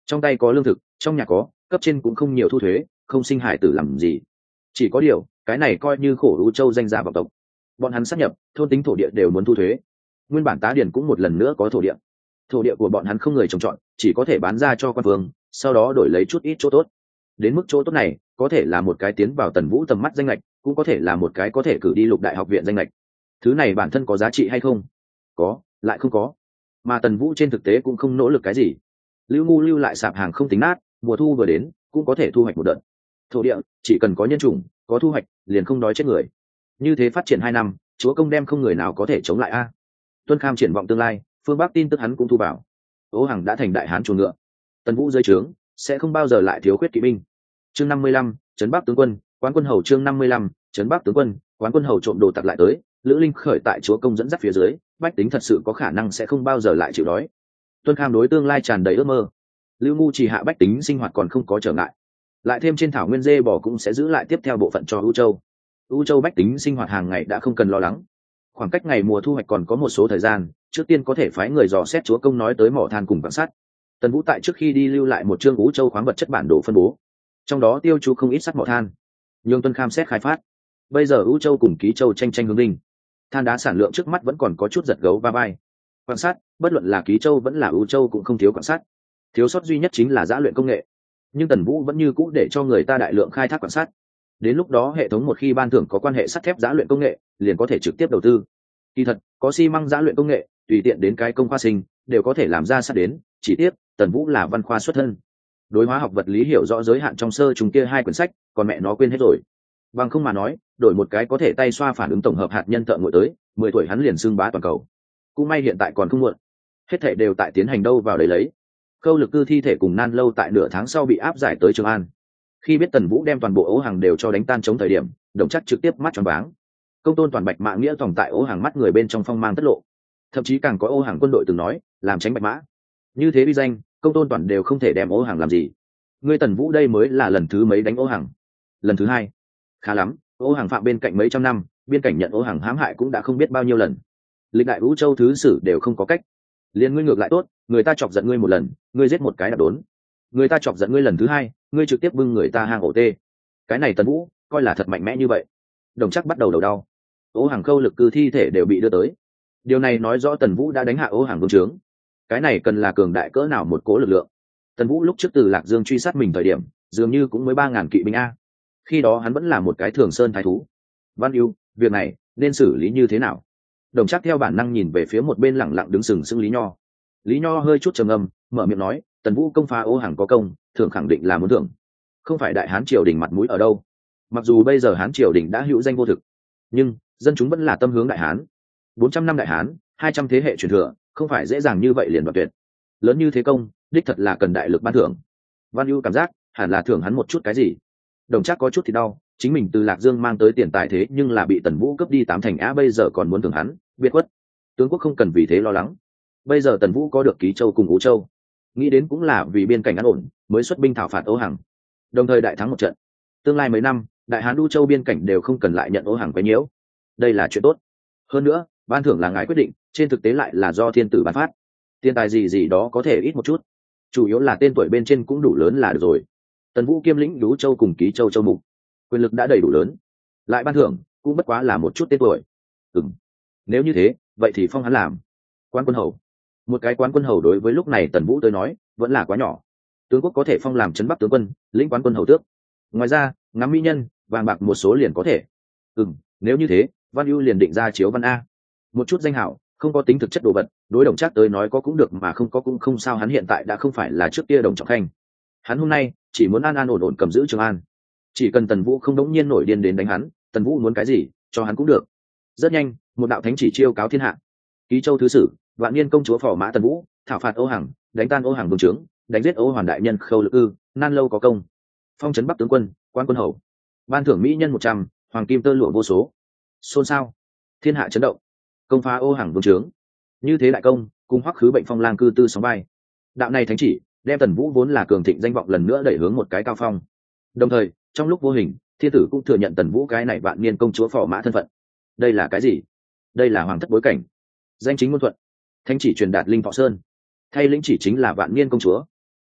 trong tay có lương thực, trong nhà có, cấp trên cũng không nhiều thu thuế, không sinh hải tử làm gì. Chỉ có điều cái này coi như khổ U Châu danh gia vọng tộc, bọn hắn sát nhập thôn tính thổ địa đều muốn thu thuế. Nguyên bản Tá Điền cũng một lần nữa có thổ địa của bọn hắn không người trồng trọt, chỉ có thể bán ra cho quan vương, sau đó đổi lấy chút ít chỗ tốt. Đến mức chỗ tốt này có thể là một cái tiến vào Tần Vũ tầm mắt danh lệch, cũng có thể là một cái có thể cử đi Lục Đại học viện danh lệch. Thứ này bản thân có giá trị hay không? Có, lại không có. Mà Tần Vũ trên thực tế cũng không nỗ lực cái gì. Lưu Ngu lưu lại sạp hàng không tính nát, mùa thu vừa đến cũng có thể thu hoạch một đợt. Thổ địa chỉ cần có nhân chủng, có thu hoạch, liền không đói chết người. Như thế phát triển 2 năm, chúa công đem không người nào có thể chống lại a. Tuân Kham triển vọng tương lai, phương Bắc tin tức hắn cũng thu vào. Ô Hằng đã thành đại hán chuồng ngựa, Tần Vũ dưới trướng sẽ không bao giờ lại thiếu khuyết kỵ binh. Chương 55, trấn Bắc tướng quân, Quán quân hầu. Chương 55, trấn Bắc tướng quân, Quán quân hầu trộm đồ tặc lại tới, Lữ Linh khởi tại chúa công dẫn dắt phía dưới, bách tính thật sự có khả năng sẽ không bao giờ lại chịu đói. Tuân Kham đối tương lai tràn đầy ước mơ. Lưu Ngu chỉ hạ bách tính sinh hoạt còn không có trở ngại, lại thêm trên thảo nguyên dê bò cũng sẽ giữ lại tiếp theo bộ phận cho U Châu. U Châu bách tính sinh hoạt hàng ngày đã không cần lo lắng. Khoảng cách ngày mùa thu hoạch còn có một số thời gian, trước tiên có thể phái người dò xét chúa công nói tới mỏ than cùng quan sát. Tần Vũ tại trước khi đi lưu lại một chương U Châu khoáng vật chất bản đồ phân bố, trong đó tiêu chú không ít sắt mỏ than, nhưng Tuân Kham xét khai phát. Bây giờ U Châu cùng Ký Châu tranh tranh hướng đinh, than đá sản lượng trước mắt vẫn còn có chút giật gấu va vai. Quan sát, bất luận là Ký Châu vẫn là U Châu cũng không thiếu quan sát, thiếu sót duy nhất chính là giã luyện công nghệ. Nhưng Tần Vũ vẫn như cũ để cho người ta đại lượng khai thác quan sát. Đến lúc đó hệ thống một khi ban thưởng có quan hệ sắt thép giã luyện công nghệ, liền có thể trực tiếp đầu tư. Kỳ thật, có xi măng giã luyện công nghệ, tùy tiện đến cái công khoa sinh đều có thể làm ra sắt đến, chỉ tiếc Tần Vũ là văn khoa xuất thân, đối hóa học vật lý hiểu rõ giới hạn trong sơ trùng kia 2 quyển sách, còn mẹ nó quên hết rồi. Bằng không mà nói, đổi một cái có thể tay xoa phản ứng tổng hợp hạt nhân thợ ngồi tới, 10 tuổi hắn liền xưng bá toàn cầu. Cũng may hiện tại còn không muộn, hết thảy đều tại tiến hành đâu vào đấy lấy. Khâu Lực Cư thi thể cùng Nan Lâu tại nửa tháng sau bị áp giải tới Trường An. Khi biết Tần Vũ đem toàn bộ Ố Hàng đều cho đánh tan chống thời điểm, Đồng Trác trực tiếp mắt tròn váng. Công tôn toàn bạch mã nghĩa tòng tại Ố Hàng mắt người bên trong phong mang tất lộ, thậm chí càng có Ố Hàng quân đội từng nói làm tránh bạch mã. Như thế uy danh, công tôn toàn đều không thể đem Ố Hàng làm gì. Ngươi Tần Vũ đây mới là lần thứ mấy đánh Ố Hàng? Lần thứ 2. Khá lắm, Ố Hàng phạm bên cạnh mấy trăm năm, biên cảnh nhận Ố Hàng hãm hại cũng đã không biết bao nhiêu lần. Lịch đại Vũ Châu thứ sử đều không có cách. Liên ngươi ngược lại tốt, người ta chọc giận ngươi một lần, ngươi giết một cái đạp đốn. Người ta chọc giận ngươi lần thứ 2, ngươi trực tiếp bưng người ta hang ổ tê. Cái này Tần Vũ coi là thật mạnh mẽ như vậy. Đồng Trác bắt đầu đầu đau. Ố Hàng Khâu Lực Cư thi thể đều bị đưa tới, điều này nói rõ Tần Vũ đã đánh hạ Ố Hàng vương trướng. Cái này cần là cường đại cỡ nào một cố lực lượng. Tần Vũ lúc trước từ Lạc Dương truy sát mình thời điểm, dường như cũng mới 3000 kỵ binh a. Khi đó hắn vẫn là một cái thường sơn thái thú. Văn Ưu, việc này nên xử lý như thế nào? Đồng Trác theo bản năng nhìn về phía một bên lẳng lặng đứng sừng sững Lý Nho. Lý Nho hơi chút trầm ngâm, mở miệng nói, Tần Vũ công phá Ố Hàng có công, thưởng khẳng định là muốn thưởng. Không phải đại hán triều đình mặt mũi ở đâu. Mặc dù bây giờ hán triều đình đã hữu danh vô thực, nhưng dân chúng vẫn là tâm hướng đại hán. 400 năm đại hán, 200 thế hệ truyền thừa, không phải dễ dàng như vậy liền đoạt tuyệt. Lớn như thế công, đích thật là cần đại lực ban thưởng. Văn Ưu cảm giác hẳn là thưởng hắn một chút cái gì. Đồng Trác có chút thì đau, chính mình từ Lạc Dương mang tới tiền tài thế nhưng là bị Tần Vũ cướp đi 8 thành á, bây giờ còn muốn thưởng hắn, biệt khuất. Tướng quốc không cần vì thế lo lắng. Bây giờ Tần Vũ có được Ký Châu cùng Ú Châu, nghĩ đến cũng là vì biên cảnh an ổn, mới xuất binh thảo phạt Ố Hàng, đồng thời đại thắng một trận. Tương lai mấy năm, đại hán Ú Châu biên cảnh đều không cần lại nhận Ố Hàng quấy nhiễu. Đây là chuyện tốt. Hơn nữa, ban thưởng là ngài quyết định, trên thực tế lại là do thiên tử ban phát. Tiền tài gì gì đó có thể ít một chút, chủ yếu là tên tuổi bên trên cũng đủ lớn là được rồi. Tần Vũ kiêm lĩnh Ú Châu cùng Ký Châu châu mục, quyền lực đã đầy đủ lớn, lại ban thưởng cũng bất quá là một chút tên tuổi. Nếu như thế, vậy thì phong hắn làm quan quân hầu. Một cái quan quân hầu đối với lúc này Tần Vũ tới nói vẫn là quá nhỏ. Tướng quốc có thể phong làm trấn Bắc tướng quân, lĩnh quan quân hầu tước. Ngoài ra, ngắm mỹ nhân, vàng bạc một số liền có thể. Nếu như thế, Văn Ưu liền định ra chiếu văn a. Một chút danh hảo, không có tính thực chất đồ vật, đối Đồng Trác tới nói có cũng được mà không có cũng không sao. Hắn hiện tại đã không phải là trước kia Đồng Trọng Khanh. Hắn hôm nay chỉ muốn an an ổn ổn cầm giữ Trường An. Chỉ cần Tần Vũ không đống nhiên nổi điên đến đánh hắn, Tần Vũ muốn cái gì cho hắn cũng được. Rất nhanh, một đạo thánh chỉ chiêu cáo thiên hạ. Ký Châu thứ sử, Vạn Niên công chúa phò mã Tần Vũ, thảo phạt Ố Hàng, đánh tan Ố Hàng vương trướng, đánh giết Ố Hoàn đại nhân Khâu Lực Ư, Nan Lâu có công, phong trấn Bắc tướng quân, quan quân hầu, ban thưởng mỹ nhân 100, hoàng kim tơ lụa vô số. Xôn xao, thiên hạ chấn động. Công phá Ố Hàng vương trướng, như thế đại công, cùng Hoắc Khứ Bệnh phong lang cư tư sóng vai. Đạo này thánh chỉ đem Tần Vũ vốn là cường thịnh danh vọng lần nữa đẩy hướng một cái cao phong. Đồng thời, trong lúc vô hình, thiên tử cũng thừa nhận Tần Vũ cái này Vạn Niên công chúa phò mã thân phận. Đây là cái gì? Đây là hoàng thất bối cảnh, danh chính ngôn thuận. Thánh chỉ truyền đạt Linh Thọ Sơn, thay lĩnh chỉ chính là Vạn Niên công chúa.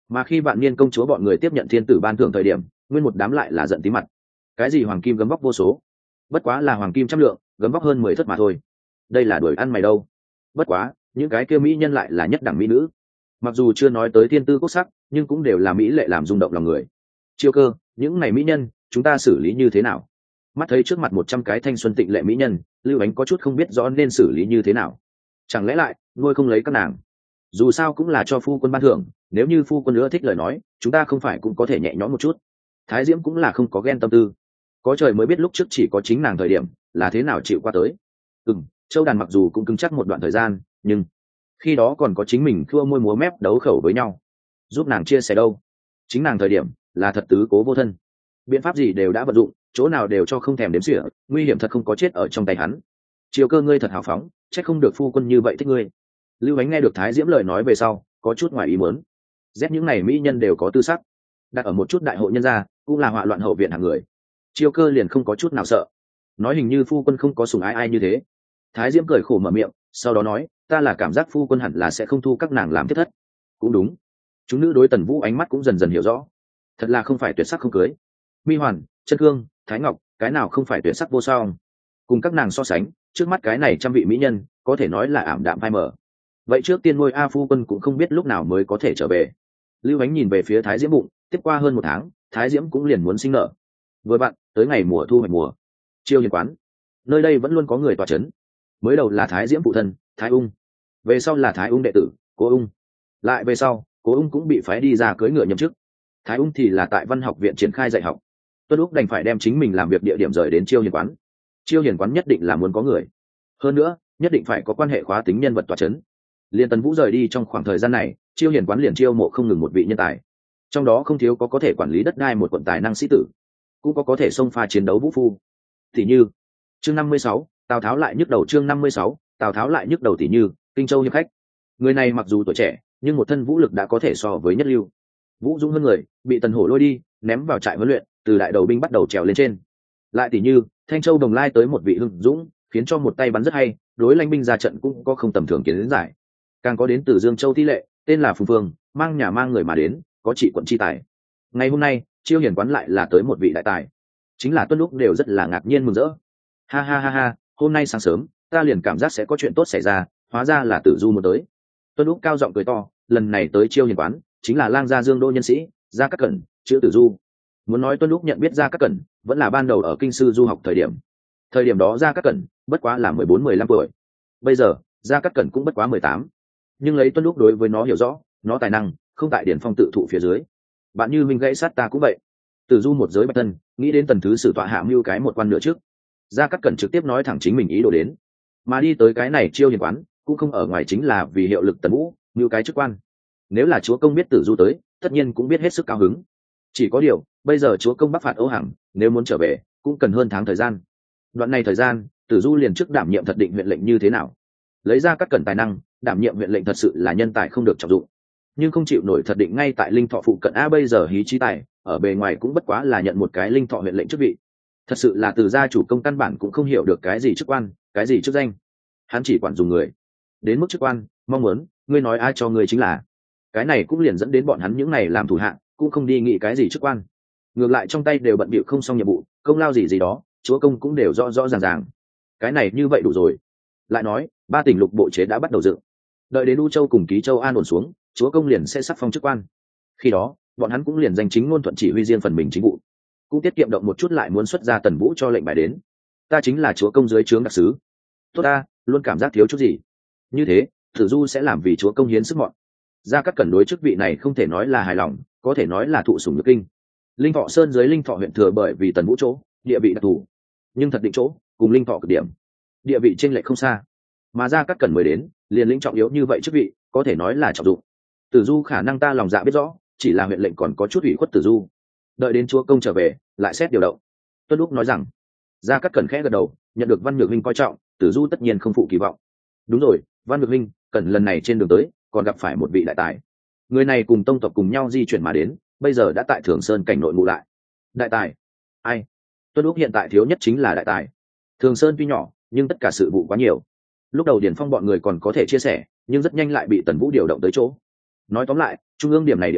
Mà khi vạn niên công chúa bọn người tiếp nhận thiên tử ban thưởng thời điểm, nguyên một đám lại là giận tí mặt. Cái gì hoàng kim gấm vóc vô số, bất quá là hoàng kim trăm lượng, gấm vóc hơn 10 thất mà thôi, đây là đuổi ăn mày đâu. Bất quá những cái kia mỹ nhân lại là nhất đẳng mỹ nữ, mặc dù chưa nói tới thiên tư quốc sắc, nhưng cũng đều là mỹ lệ làm rung động lòng người. Chiêu Cơ, những này mỹ nhân chúng ta xử lý như thế nào? Mắt thấy trước mặt 100 cái thanh xuân tịnh lệ mỹ nhân, Lưu Ánh có chút không biết rõ nên xử lý như thế nào. Chẳng lẽ lại nuôi không lấy các nàng? Dù sao cũng là cho phu quân ban thưởng, nếu như phu quân nữa thích lời nói, chúng ta không phải cũng có thể nhẹ nhõm một chút. Thái Diễm cũng là không có ghen tâm tư, có trời mới biết lúc trước chỉ có chính nàng thời điểm là thế nào chịu qua tới. Châu Đàn mặc dù cũng cứng chắc một đoạn thời gian, nhưng khi đó còn có chính mình khua môi múa mép đấu khẩu với nhau, giúp nàng chia sẻ đâu. Chính nàng thời điểm là thật tứ cố vô thân, biện pháp gì đều đã vận dụng, chỗ nào đều cho không thèm đếm xỉa, nguy hiểm thật không có chết ở trong tay hắn. Chiều Cơ ngươi thật hào phóng, trách không được phu quân như vậy thích ngươi. Lưu Ánh nghe được Thái Diễm lời nói về sau có chút ngoài ý muốn. Rét những này mỹ nhân đều có tư sắc, đặt ở một chút đại hội nhân gia cũng là họa loạn hậu viện hàng người. Chiêu Cơ liền không có chút nào sợ, nói hình như phu quân không có sủng ái ai như thế. Thái Diễm cười khổ mở miệng, sau đó nói, ta là cảm giác phu quân hẳn là sẽ không thu các nàng làm thiết thất. Cũng đúng. Chúng nữ đối Tần Vũ ánh mắt cũng dần dần hiểu rõ, thật là không phải tuyệt sắc không cưới. Mi Hoàn, Chân Cương, Thái Ngọc, cái nào không phải tuyệt sắc vô song. Cùng các nàng so sánh, trước mắt cái này trăm vị mỹ nhân có thể nói là ảm đạm phai mờ. Vậy trước tiên ngôi A phu quân cũng không biết lúc nào mới có thể trở về. Lưu Ánh nhìn về phía Thái Diễm bụng, tiếp qua hơn 1 tháng, Thái Diễm cũng liền muốn sinh nở. Vừa vặn tới ngày mùa thu hoạch mùa. Chiêu Hiền quán, nơi đây vẫn luôn có người tọa chấn. Mới đầu là Thái Diễm phụ thân Thái Ung, về sau là Thái Ung đệ tử Cố Ung, lại về sau Cố Ung cũng bị phái đi ra cưỡi ngựa nhậm chức. Thái Ung thì là tại Văn học viện triển khai dạy học. Tuân Úc đành phải đem chính mình làm việc địa điểm rời đến Chiêu Hiền quán. Chiêu Hiền quán nhất định là muốn có người, hơn nữa nhất định phải có quan hệ khóa tính nhân vật tọa chấn. Liên Tần Vũ rời đi trong khoảng thời gian này, Chiêu Hiền quán liền chiêu mộ không ngừng một vị nhân tài, trong đó không thiếu có thể quản lý đất đai một quận tài năng sĩ tử, cũng có thể xông pha chiến đấu vũ phu. Thì như chương 56, Tào Tháo lại nhức đầu. Chương 56, Tào Tháo lại nhức đầu. Tỷ như Kinh Châu Hiệp Khách, người này mặc dù tuổi trẻ nhưng một thân vũ lực đã có thể so với nhất lưu. Vũ dũng hơn người, bị Tần Hổ lôi đi ném vào trại huấn luyện, từ đại đầu binh bắt đầu trèo lên trên. Lại tỷ như Thanh Châu Đồng Lai tới một vị hưng dũng, khiến cho một tay bắn rất hay, đối lãnh binh ra trận cũng có không tầm thường kiến giải. Càng có đến từ Dương Châu Thi Lệ, tên là Phùng Phương, mang nhà mang người mà đến, có trị quận chi tài. Ngày hôm nay Chiêu Hiền quán lại là tới một vị đại tài, chính là Tuân Lúc đều rất là ngạc nhiên mừng rỡ. Ha ha ha ha, hôm nay sáng sớm ta liền cảm giác sẽ có chuyện tốt xảy ra, hóa ra là Tử Du muốn tới. Tuân Lúc cao giọng cười to, lần này tới Chiêu Hiền quán chính là lang gia Dương đô nhân sĩ Gia Cát Cẩn, chữ Tử Du. Muốn nói Tuân Lúc nhận biết Gia Cát Cẩn vẫn là ban đầu ở kinh sư du học thời điểm đó Gia Cát Cẩn bất quá là 14-15 tuổi, bây giờ Gia Cát Cẩn cũng bất quá 18. Nhưng lấy Tuân Lúc đối với nó hiểu rõ, nó tài năng không tại điển phong tự thụ phía dưới. Bạn như mình gãy sát ta cũng vậy. Tử Du một giới bạch thân, nghĩ đến Tần thứ sử tọa hạ mưu cái một quan nữa trước. Gia Cát Cẩn trực tiếp nói thẳng chính mình ý đồ đến, mà đi tới cái này Chiêu Hiền quán cũng không ở ngoài chính là vì hiệu lực Tần Vũ mưu cái chức quan. Nếu là chúa công biết Tử Du tới, tất nhiên cũng biết hết sức cao hứng. Chỉ có điều bây giờ chúa công bắc phạt Âu Hằng, nếu muốn trở về cũng cần hơn tháng thời gian. Đoạn này thời gian Tử Du liền trước đảm nhiệm thật định huyện lệnh như thế nào. Lấy ra Cát Cẩn tài năng, đảm nhiệm huyện lệnh thật sự là nhân tài không được trọng dụng, nhưng không chịu nổi thật định ngay tại Linh Thọ phụ cận. Bây giờ hí trí tài ở bề ngoài cũng bất quá là nhận một cái Linh Thọ huyện lệnh chức vị, thật sự là từ gia chủ công căn bản cũng không hiểu được cái gì chức quan, cái gì chức danh. Hắn chỉ quản dùng người, đến mức chức quan mong muốn ngươi nói ai cho ngươi chính là. Cái này cũng liền dẫn đến bọn hắn những này làm thủ hạ cũng không đi nghĩ cái gì chức quan, ngược lại trong tay đều bận bịu không xong nhiệm vụ, công lao gì đó chúa công cũng đều rõ rõ ràng ràng. Cái này như vậy đủ rồi. Lại nói 3 tỉnh lục bộ chế đã bắt đầu dựng, đợi đến U Châu cùng Ký Châu an ổn xuống, chúa công liền sẽ sắc phong chức quan. Khi đó bọn hắn cũng liền danh chính ngôn thuận chỉ huy riêng phần mình chính vụ, cũng tiết kiệm động một chút lại muốn xuất ra Tần Vũ cho lệnh bài đến. Ta chính là chúa công dưới trướng đặc sứ. Tốt ta, luôn cảm giác thiếu chút gì. Như thế Tử Du sẽ làm vì chúa công hiến sức mọn. Gia Cát Cẩn đối chức vị này không thể nói là hài lòng, có thể nói là thụ sủng nhược kinh. Linh Thọ Sơn dưới Linh Thọ huyện thừa bởi vì Tần Vũ chỗ địa vị đặc thù, nhưng thật định chỗ cùng Linh Thọ cực điểm địa vị chênh lệch không xa, mà Gia Cát Cẩn mới đến liền lĩnh trọng yếu như vậy chức vị, có thể nói là trọng dụng. Tử Du khả năng ta lòng dạ biết rõ, chỉ là huyện lệnh còn có chút ủy khuất Tử Du, đợi đến chúa công trở về lại xét điều động. Tuân Lúc nói rằng. Gia Cát Cẩn khẽ gật đầu, nhận được Văn Nhược Huynh coi trọng, Tử Du tất nhiên không phụ kỳ vọng. Đúng rồi, Văn Nhược Huynh, Cẩn lần này trên đường tới còn gặp phải một vị đại tài. Người này cùng tông tộc cùng nhau di chuyển mà đến, bây giờ đã tại Thường Sơn cảnh nội ngụ lại. Đại tài? Ai? Tuân Lúc hiện tại thiếu nhất chính là đại tài. Thường Sơn tuy nhỏ nhưng tất cả sự vụ quá nhiều, lúc đầu Điển Phong bọn người còn có thể chia sẻ, nhưng rất nhanh lại bị Tần Vũ điều động tới chỗ. Nói tóm lại, trung ương điểm này địa phương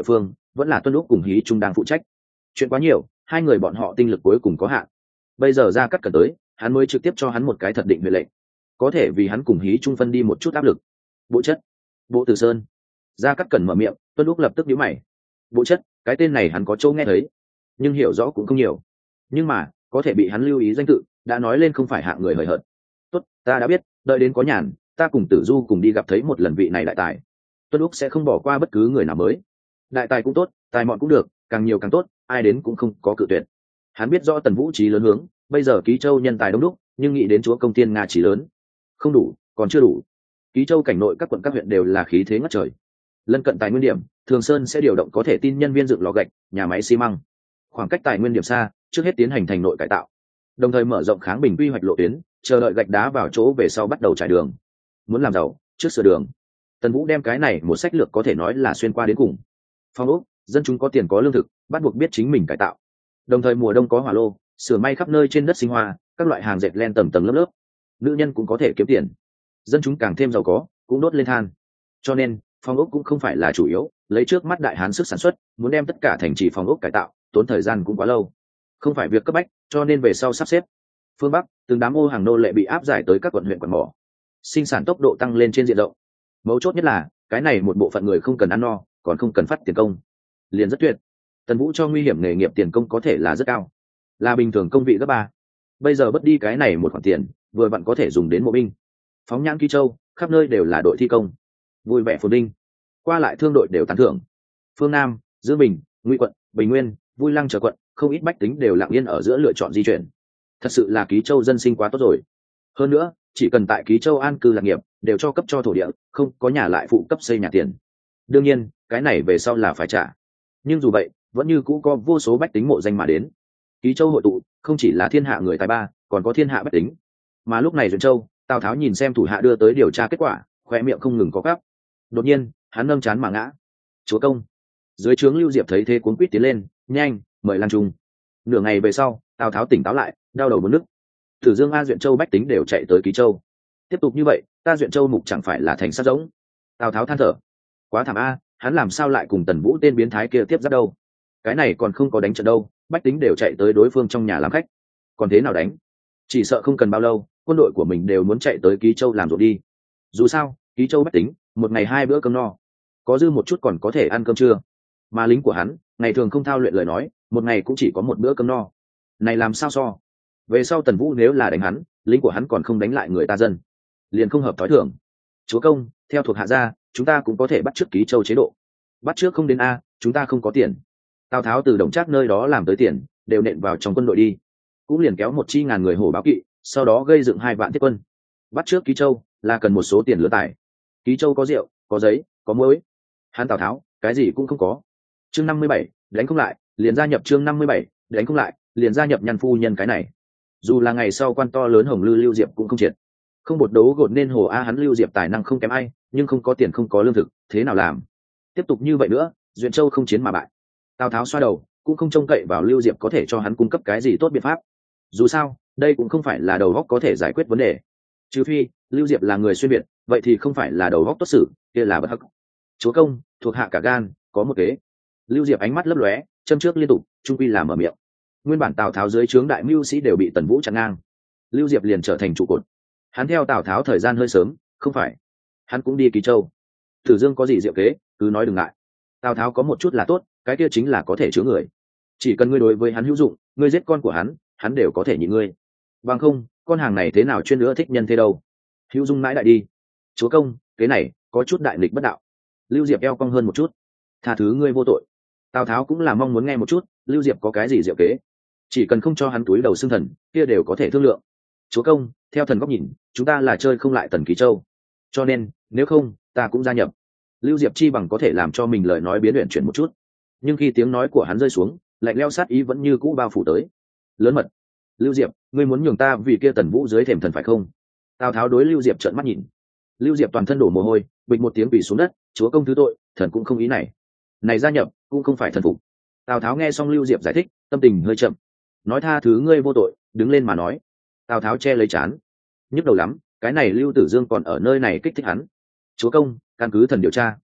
vẫn là Tuân Lúc cùng Hí Trung đang phụ trách. Chuyện quá nhiều, hai người bọn họ tinh lực cuối cùng có hạn. Bây giờ Gia Cát Cẩn tới, hắn mới trực tiếp cho hắn một cái thật định huệ lệnh, có thể vì hắn cùng Hí Trung phân đi một chút áp lực. Bộ chất, Bộ Tử Sơn. Gia Cát Cẩn mở miệng, Tuân Lúc lập tức nhíu mày. Bộ chất, cái tên này hắn có chỗ nghe thấy, nhưng hiểu rõ cũng không nhiều. Nhưng mà có thể bị hắn lưu ý danh tự, đã nói lên không phải hạng người hời hợt. Tốt, ta đã biết, đợi đến có nhàn, ta cùng Tử Du cùng đi gặp thấy một lần vị này đại tài. Tuân Lúc sẽ không bỏ qua bất cứ người nào mới. Đại tài cũng tốt, tài mọn cũng được, càng nhiều càng tốt, ai đến cũng không có cự tuyệt. Hắn biết rõ Tần Vũ trí lớn hướng, bây giờ Ký Châu nhân tài đông đúc, nhưng nghĩ đến chúa công tiên Nga chỉ lớn, không đủ, còn chưa đủ. Ký Châu cảnh nội các quận các huyện đều là khí thế ngất trời. Lân cận tài nguyên điểm, Thường Sơn sẽ điều động có thể tin nhân viên dựng lò gạch, nhà máy xi măng. Khoảng cách tài nguyên điểm xa, trước hết tiến hành thành nội cải tạo, đồng thời mở rộng kháng bình quy hoạch lộ tuyến, chờ đợi gạch đá vào chỗ về sau bắt đầu trải đường. Muốn làm giàu, trước sửa đường. Tần Vũ đem cái này một sách lược có thể nói là xuyên qua đến cùng. Phong ốc, dân chúng có tiền có lương thực, bắt buộc biết chính mình cải tạo. Đồng thời mùa đông có hỏa lô, sửa may khắp nơi trên đất sinh hoa, các loại hàng dệt len tầng tầng lớp lớp. Nữ nhân cũng có thể kiếm tiền. Dân chúng càng thêm giàu có, cũng đốt lên than. Cho nên, phong ốc cũng không phải là chủ yếu, lấy trước mắt đại hán sức sản xuất, muốn đem tất cả thành trì phong ốc cải tạo, tốn thời gian cũng quá lâu. Không phải việc cấp bách, cho nên về sau sắp xếp. Phương Bắc, từng đám ô hàng nô lệ bị áp giải tới các quận huyện quận mỏ, sinh sản tốc độ tăng lên trên diện rộng. Mấu chốt nhất là, cái này một bộ phận người không cần ăn no, còn không cần phát tiền công, liền rất tuyệt. Tần Vũ cho nguy hiểm nghề nghiệp tiền công có thể là rất cao, là bình thường công vị gấp 3. Bây giờ bất đi cái này một khoản tiền, vừa vặn có thể dùng đến mộ binh. Phóng nhãn Ký Châu, khắp nơi đều là đội thi công, vui vẻ phồn vinh, qua lại thương đội đều tán thưởng. Phương Nam, Dương Bình, Ngụy quận, Bình Nguyên, Vui Lăng chờ quận, không ít bách tính đều lặng yên ở giữa lựa chọn di chuyển. Thật sự là Ký Châu dân sinh quá tốt rồi. Hơn nữa, chỉ cần tại Ký Châu an cư lạc nghiệp, đều cho cấp cho thổ địa, không có nhà lại phụ cấp xây nhà tiền. Đương nhiên, cái này về sau là phải trả. Nhưng dù vậy, vẫn như cũ có vô số bách tính mộ danh mà đến. Ký Châu hội tụ, không chỉ là thiên hạ người tài ba, còn có thiên hạ bách tính. Mà lúc này Duyện Châu, Tào Tháo nhìn xem thủ hạ đưa tới điều tra kết quả, khoe miệng không ngừng có gắp. Đột nhiên, hắn nâng chán mà ngã. Chúa công. Dưới trướng Lưu Diệp thấy thế cuống quýt tiến lên, nhanh, mời Lan Trung. Nửa ngày về sau, Tào Tháo tỉnh táo lại, đau đầu muốn nức. Tử Dương A Duyện Châu bách tính đều chạy tới Ký Châu. Tiếp tục như vậy, ta Duyện Châu mục chẳng phải là thành sát giống. Tào Tháo than thở. Quá thảm a, hắn làm sao lại cùng Tần Vũ tên biến thái kia tiếp giáp đâu? Cái này còn không có đánh trận đâu, bách tính đều chạy tới đối phương trong nhà làm khách. Còn thế nào đánh? Chỉ sợ không cần bao lâu, quân đội của mình đều muốn chạy tới Ký Châu làm ruộng đi. Dù sao, Ký Châu bách tính, một ngày 2 bữa cơm no, có dư một chút còn có thể ăn cơm trưa. Mà lính của hắn, ngày thường không thao luyện lời nói, một ngày cũng chỉ có một bữa cơm no. Này làm sao so? Về sau Tần Vũ nếu là đánh hắn, lính của hắn còn không đánh lại người ta dân, liền không hợp thói thường. Chúa công, theo thuộc hạ gia, chúng ta cũng có thể bắt chước Ký Châu chế độ. Bắt chước không đến a, chúng ta không có tiền. Tào Tháo từ Đồng Trác nơi đó làm tới tiền, đều nện vào trong quân đội đi, cũng liền kéo 100.000 người hổ báo kỵ, sau đó gây dựng 2 vạn thiết quân. Bắt chước Ký Châu là cần một số tiền lứa tài. Ký Châu có rượu, có giấy, có muối. Hắn Tào Tháo, cái gì cũng không có. Chương 57, đánh không lại, liền gia nhập chương 57, đánh không lại, liền gia nhập Nhăn phu nhân cái này. Dù là ngày sau quan to lớn Hồng Lư Lưu Diệp cũng không triệt. Không bột đấu gột nên hồ a, hắn Lưu Diệp tài năng không kém ai, nhưng không có tiền không có lương thực, thế nào làm? Tiếp tục như vậy nữa, Duyện Châu không chiến mà bại. Tào Tháo xoa đầu, cũng không trông cậy vào Lưu Diệp có thể cho hắn cung cấp cái gì tốt biện pháp. Dù sao, đây cũng không phải là đầu óc có thể giải quyết vấn đề. Trừ phi Lưu Diệp là người xuyên việt, vậy thì không phải là đầu óc tốt xử, kia là bất hắc. Chúa công, thuộc hạ cả gan, có một kế. Lưu Diệp ánh mắt lấp lóe, châm trước liên tục, trung quy là mở miệng. Nguyên bản Tào Tháo dưới trướng đại mưu sĩ đều bị Tần Vũ chặn ngang, Lưu Diệp liền trở thành trụ cột. Hắn theo Tào Tháo thời gian hơi sớm, không phải? Hắn cũng đi Ký Châu. Tử Dương có gì diệu kế, cứ nói đừng ngại. Tào Tháo có một chút là tốt, cái kia chính là có thể chứa người. Chỉ cần ngươi đối với hắn hữu dụng, ngươi giết con của hắn đều có thể nhịn ngươi. Bằng không, con hàng này thế nào chuyên nữa thích nhân thế đâu. Hữu dung mãi đại đi. Chúa công, cái này có chút đại nghịch bất đạo. Lưu Diệp eo cong hơn một chút. Tha thứ ngươi vô tội. Tào Tháo cũng là mong muốn nghe một chút, Lưu Diệp có cái gì diệu kế. Chỉ cần không cho hắn túi đầu xương thần, kia đều có thể thương lượng. Chúa công, theo thần góc nhìn, chúng ta là chơi không lại Tần Ký Châu. Cho nên, nếu không, ta cũng gia nhập. Lưu Diệp chi bằng có thể làm cho mình lời nói biến luyện chuyển một chút. Nhưng khi tiếng nói của hắn rơi xuống, lạnh lẽo sát ý vẫn như cũ bao phủ tới. Lớn mật. Lưu Diệp, ngươi muốn nhường ta vì kia Tần Vũ dưới thềm thần phải không? Tào Tháo đối Lưu Diệp trợn mắt nhìn. Lưu Diệp toàn thân đổ mồ hôi, bịch một tiếng quỳ xuống đất, chúa công thứ tội, thần cũng không ý này. Này gia nhập, cũng không phải thần phục. Tào Tháo nghe xong Lưu Diệp giải thích, tâm tình hơi chậm. Nói tha thứ ngươi vô tội, đứng lên mà nói. Tào Tháo che lấy trán, nhức đầu lắm, cái này Lưu Tử Dương còn ở nơi này kích thích hắn. Chúa công, căn cứ thần điều tra,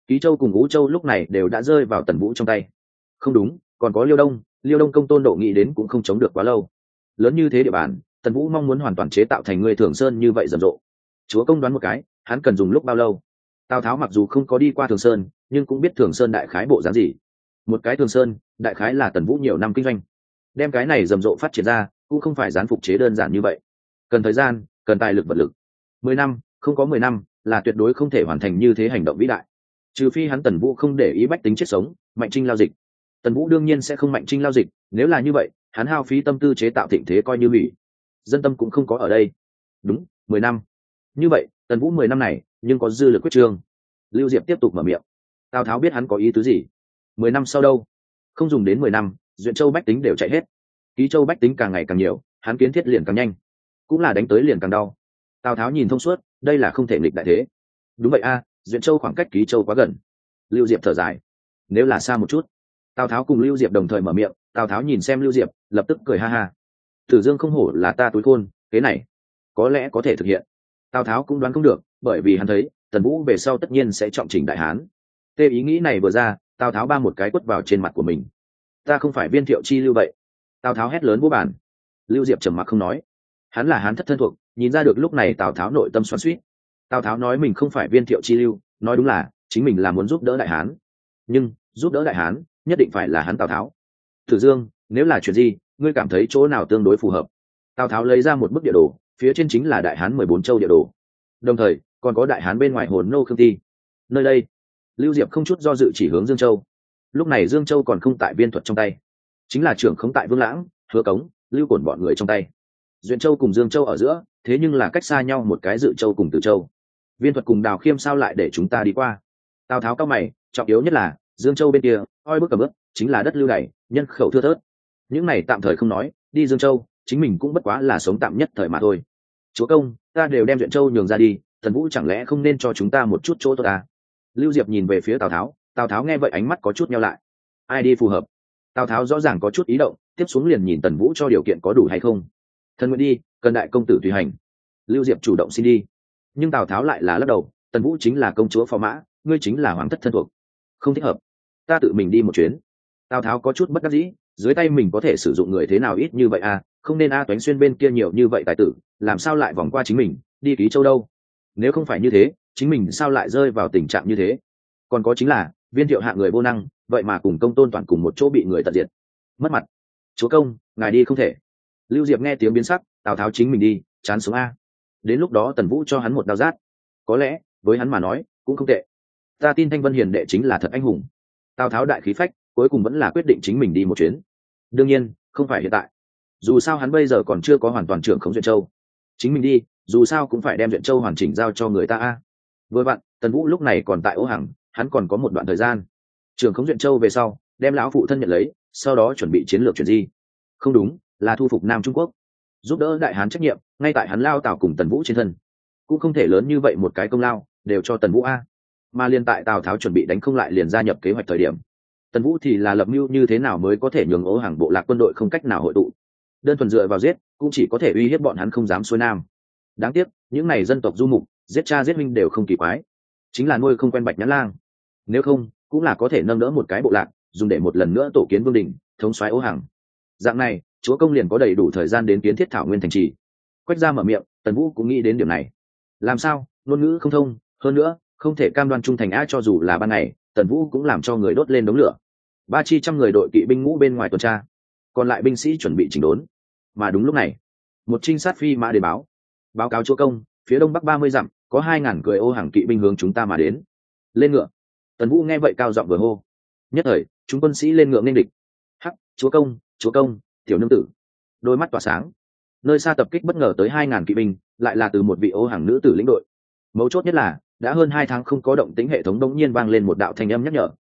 Ký Châu cùng Ú Châu lúc này đều đã rơi vào Tần Vũ trong tay. Không đúng, còn có Liêu Đông công tôn độ nghĩ đến cũng không chống được quá lâu. Lớn như thế địa bàn, Tần Vũ mong muốn hoàn toàn chế tạo thành người Thường Sơn như vậy rầm rộ. Chúa công đoán một cái, hắn cần dùng lúc bao lâu? Tào Tháo mặc dù không có đi qua Thường Sơn, nhưng cũng biết Thường Sơn đại khái bộ dáng gì. Một cái Thường Sơn, đại khái là Tần Vũ nhiều năm kinh doanh. Đem cái này rầm rộ phát triển ra, cũng không phải gián phục chế đơn giản như vậy. Cần thời gian, cần tài lực vật lực. 10 năm, không có 10 năm, là tuyệt đối không thể hoàn thành như thế hành động vĩ đại. Trừ phi hắn Tần Vũ không để ý bách tính chết sống, mạnh trinh lao dịch. Tần Vũ đương nhiên sẽ không mạnh trinh lao dịch, nếu là như vậy, hắn hao phí tâm tư chế tạo thịnh thế coi như hủy. Dân tâm cũng không có ở đây. Đúng, 10 năm. Như vậy, Tần Vũ 10 năm này, nhưng có dư lực quyết trương. Lưu Diệp tiếp tục mở miệng. Tào Tháo biết hắn có ý tứ gì. 10 năm sau đâu? Không dùng đến 10 năm, Duyện Châu bách tính đều chạy hết. Ký Châu bách tính càng ngày càng nhiều, hắn kiến thiết liền càng nhanh, cũng là đánh tới liền càng đau. Tào Tháo nhìn thông suốt, đây là không thể nghịch đại thế. Đúng vậy a, Duyện Châu khoảng cách Ký Châu quá gần. Lưu Diệp thở dài. Nếu là xa một chút. Tào Tháo cùng Lưu Diệp đồng thời mở miệng. Tào Tháo nhìn xem Lưu Diệp, lập tức cười ha ha. Tử Dương không hổ là ta túi khôn, cái này có lẽ có thể thực hiện. Tào Tháo cũng đoán không được, bởi vì hắn thấy Tần Vũ về sau tất nhiên sẽ trọng chỉnh đại hán. Tê ý nghĩ này vừa ra, Tào Tháo ba một cái quất vào trên mặt của mình. Ta không phải Viên Thiệu chi lưu vậy. Tào Tháo hét lớn vô bản. Lưu Diệp trầm mặc không nói. Hắn là hán thất thân thuộc, nhìn ra được lúc này Tào Tháo nội tâm xoắn xuýt. Tào Tháo nói mình không phải Viên Thiệu chi lưu, nói đúng là chính mình là muốn giúp đỡ đại hán, nhưng giúp đỡ đại hán nhất định phải là hắn Tào Tháo. Tử Dương, nếu là chuyện gì, ngươi cảm thấy chỗ nào tương đối phù hợp? Tào Tháo lấy ra một bức địa đồ, phía trên chính là đại hán 14 châu địa đồ, đồng thời còn có đại hán bên ngoài hồn nô Khương Ti. Nơi đây, Lưu Diệp không chút do dự chỉ hướng Dương Châu. Lúc này Dương Châu còn không tại Viên Thuật trong tay, chính là trưởng không tại Vương Lãng, Hứa Cống, Lưu Cổn bọn người trong tay. Duyện Châu cùng Dương Châu ở giữa, thế nhưng là cách xa nhau một cái Dự Châu cùng Từ Châu. Viên Thuật cùng Đào Khiêm sao lại để chúng ta đi qua? Tào Tháo cao mày, trọng yếu nhất là Dương Châu bên kia, oi bức cầm ướp, chính là đất lưu đày, nhân khẩu thưa thớt. Những này tạm thời không nói, đi Dương Châu, chính mình cũng bất quá là sống tạm nhất thời mà thôi. Chúa công, ta đều đem Duyện Châu nhường ra đi, Tần Vũ chẳng lẽ không nên cho chúng ta một chút chỗ tốt à? Lưu Diệp nhìn về phía Tào Tháo, Tào Tháo nghe vậy ánh mắt có chút nheo lại. Ai đi phù hợp? Tào Tháo rõ ràng có chút ý động, tiếp xuống liền nhìn Tần Vũ cho điều kiện có đủ hay không. Thần nguyện đi, cần đại công tử tùy hành. Lưu Diệp chủ động xin đi, nhưng Tào Tháo lại là lắc đầu. Tần Vũ chính là công chúa phò mã, ngươi chính là hoàng thất thân thuộc, không thích hợp. Ta tự mình đi một chuyến. Tào Tháo có chút bất đắc dĩ, dưới tay mình có thể sử dụng người thế nào ít như vậy à, không nên A Toánh Xuyên bên kia nhiều như vậy tài tử, làm sao lại vòng qua chính mình đi Ký Châu đâu? Nếu không phải như thế, chính mình sao lại rơi vào tình trạng như thế? Còn có chính là Viên Thiệu hạ người vô năng, vậy mà cùng Công Tôn Toàn cùng một chỗ bị người tận diệt, mất mặt. Chúa công, ngài đi không thể. Lưu Diệp nghe tiếng biến sắc, Tào Tháo chính mình đi, chán sống a. Đến lúc đó Tần Vũ cho hắn một đao rát, có lẽ với hắn mà nói cũng không tệ. Ta tin Thanh Vân Hiền đệ chính là thật anh hùng. Tào Tháo đại khí phách, cuối cùng vẫn là quyết định chính mình đi một chuyến. Đương nhiên không phải hiện tại, dù sao hắn bây giờ còn chưa có hoàn toàn trưởng khống Duyện Châu. Chính mình đi, dù sao cũng phải đem Duyện Châu hoàn chỉnh giao cho người ta a. Vừa vặn Tần Vũ lúc này còn tại Ô Hằng, hắn còn có một đoạn thời gian. Trưởng khống Duyện Châu về sau, đem lão phụ thân nhận lấy, sau đó chuẩn bị chiến lược chuyển di. Không đúng, là thu phục Nam Trung Quốc, giúp đỡ đại hán trách nhiệm ngay tại hắn Lao Tào cùng Tần Vũ trên thân. Cũng không thể lớn như vậy một cái công lao đều cho Tần Vũ a. Mà liên tại Tào Tháo chuẩn bị đánh không lại liền gia nhập kế hoạch thời điểm, Tần Vũ thì là lập mưu như thế nào mới có thể nhường Ô Hàng bộ lạc quân đội không cách nào hội tụ. Đơn thuần dựa vào giết, cũng chỉ có thể uy hiếp bọn hắn không dám xuôi nam. Đáng tiếc, những này dân tộc du mục, giết cha giết huynh đều không kỳ quái, chính là nuôi không quen Bạch Nhãn Lang. Nếu không, cũng là có thể nâng đỡ một cái bộ lạc, dùng để một lần nữa tổ kiến vương đình, thống soái Ô Hàng. Dạng này, chúa công liền có đầy đủ thời gian đến kiến thiết Thảo Nguyên thành trì. Quách ra mở miệng, Tần Vũ cũng nghĩ đến điểm này. Làm sao, ngôn ngữ không thông, hơn nữa, không thể cam đoan trung thành a, cho dù là ban ngày, Tần Vũ cũng làm cho người đốt lên đống lửa. 300 người đội kỵ binh ngũ bên ngoài tuần tra, còn lại binh sĩ chuẩn bị chỉnh đốn. Mà đúng lúc này, một trinh sát phi mã đến báo cáo chúa công, phía đông bắc 30 dặm có 2000 cưỡi Ô Hàng kỵ binh hướng chúng ta mà đến. Lên ngựa. Tần Vũ nghe vậy cao giọng vừa hô. Nhất thời, chúng quân sĩ lên ngựa nghênh địch. Hắc, chúa công, tiểu nương tử. Đôi mắt tỏa sáng. Nơi xa tập kích bất ngờ tới 2000 kỵ binh, lại là từ một vị Ô Hàng nữ tử lĩnh đội. Mấu chốt nhất là, đã hơn 2 tháng không có động tĩnh, hệ thống đống nhiên vang lên một đạo thanh âm nhắc nhở,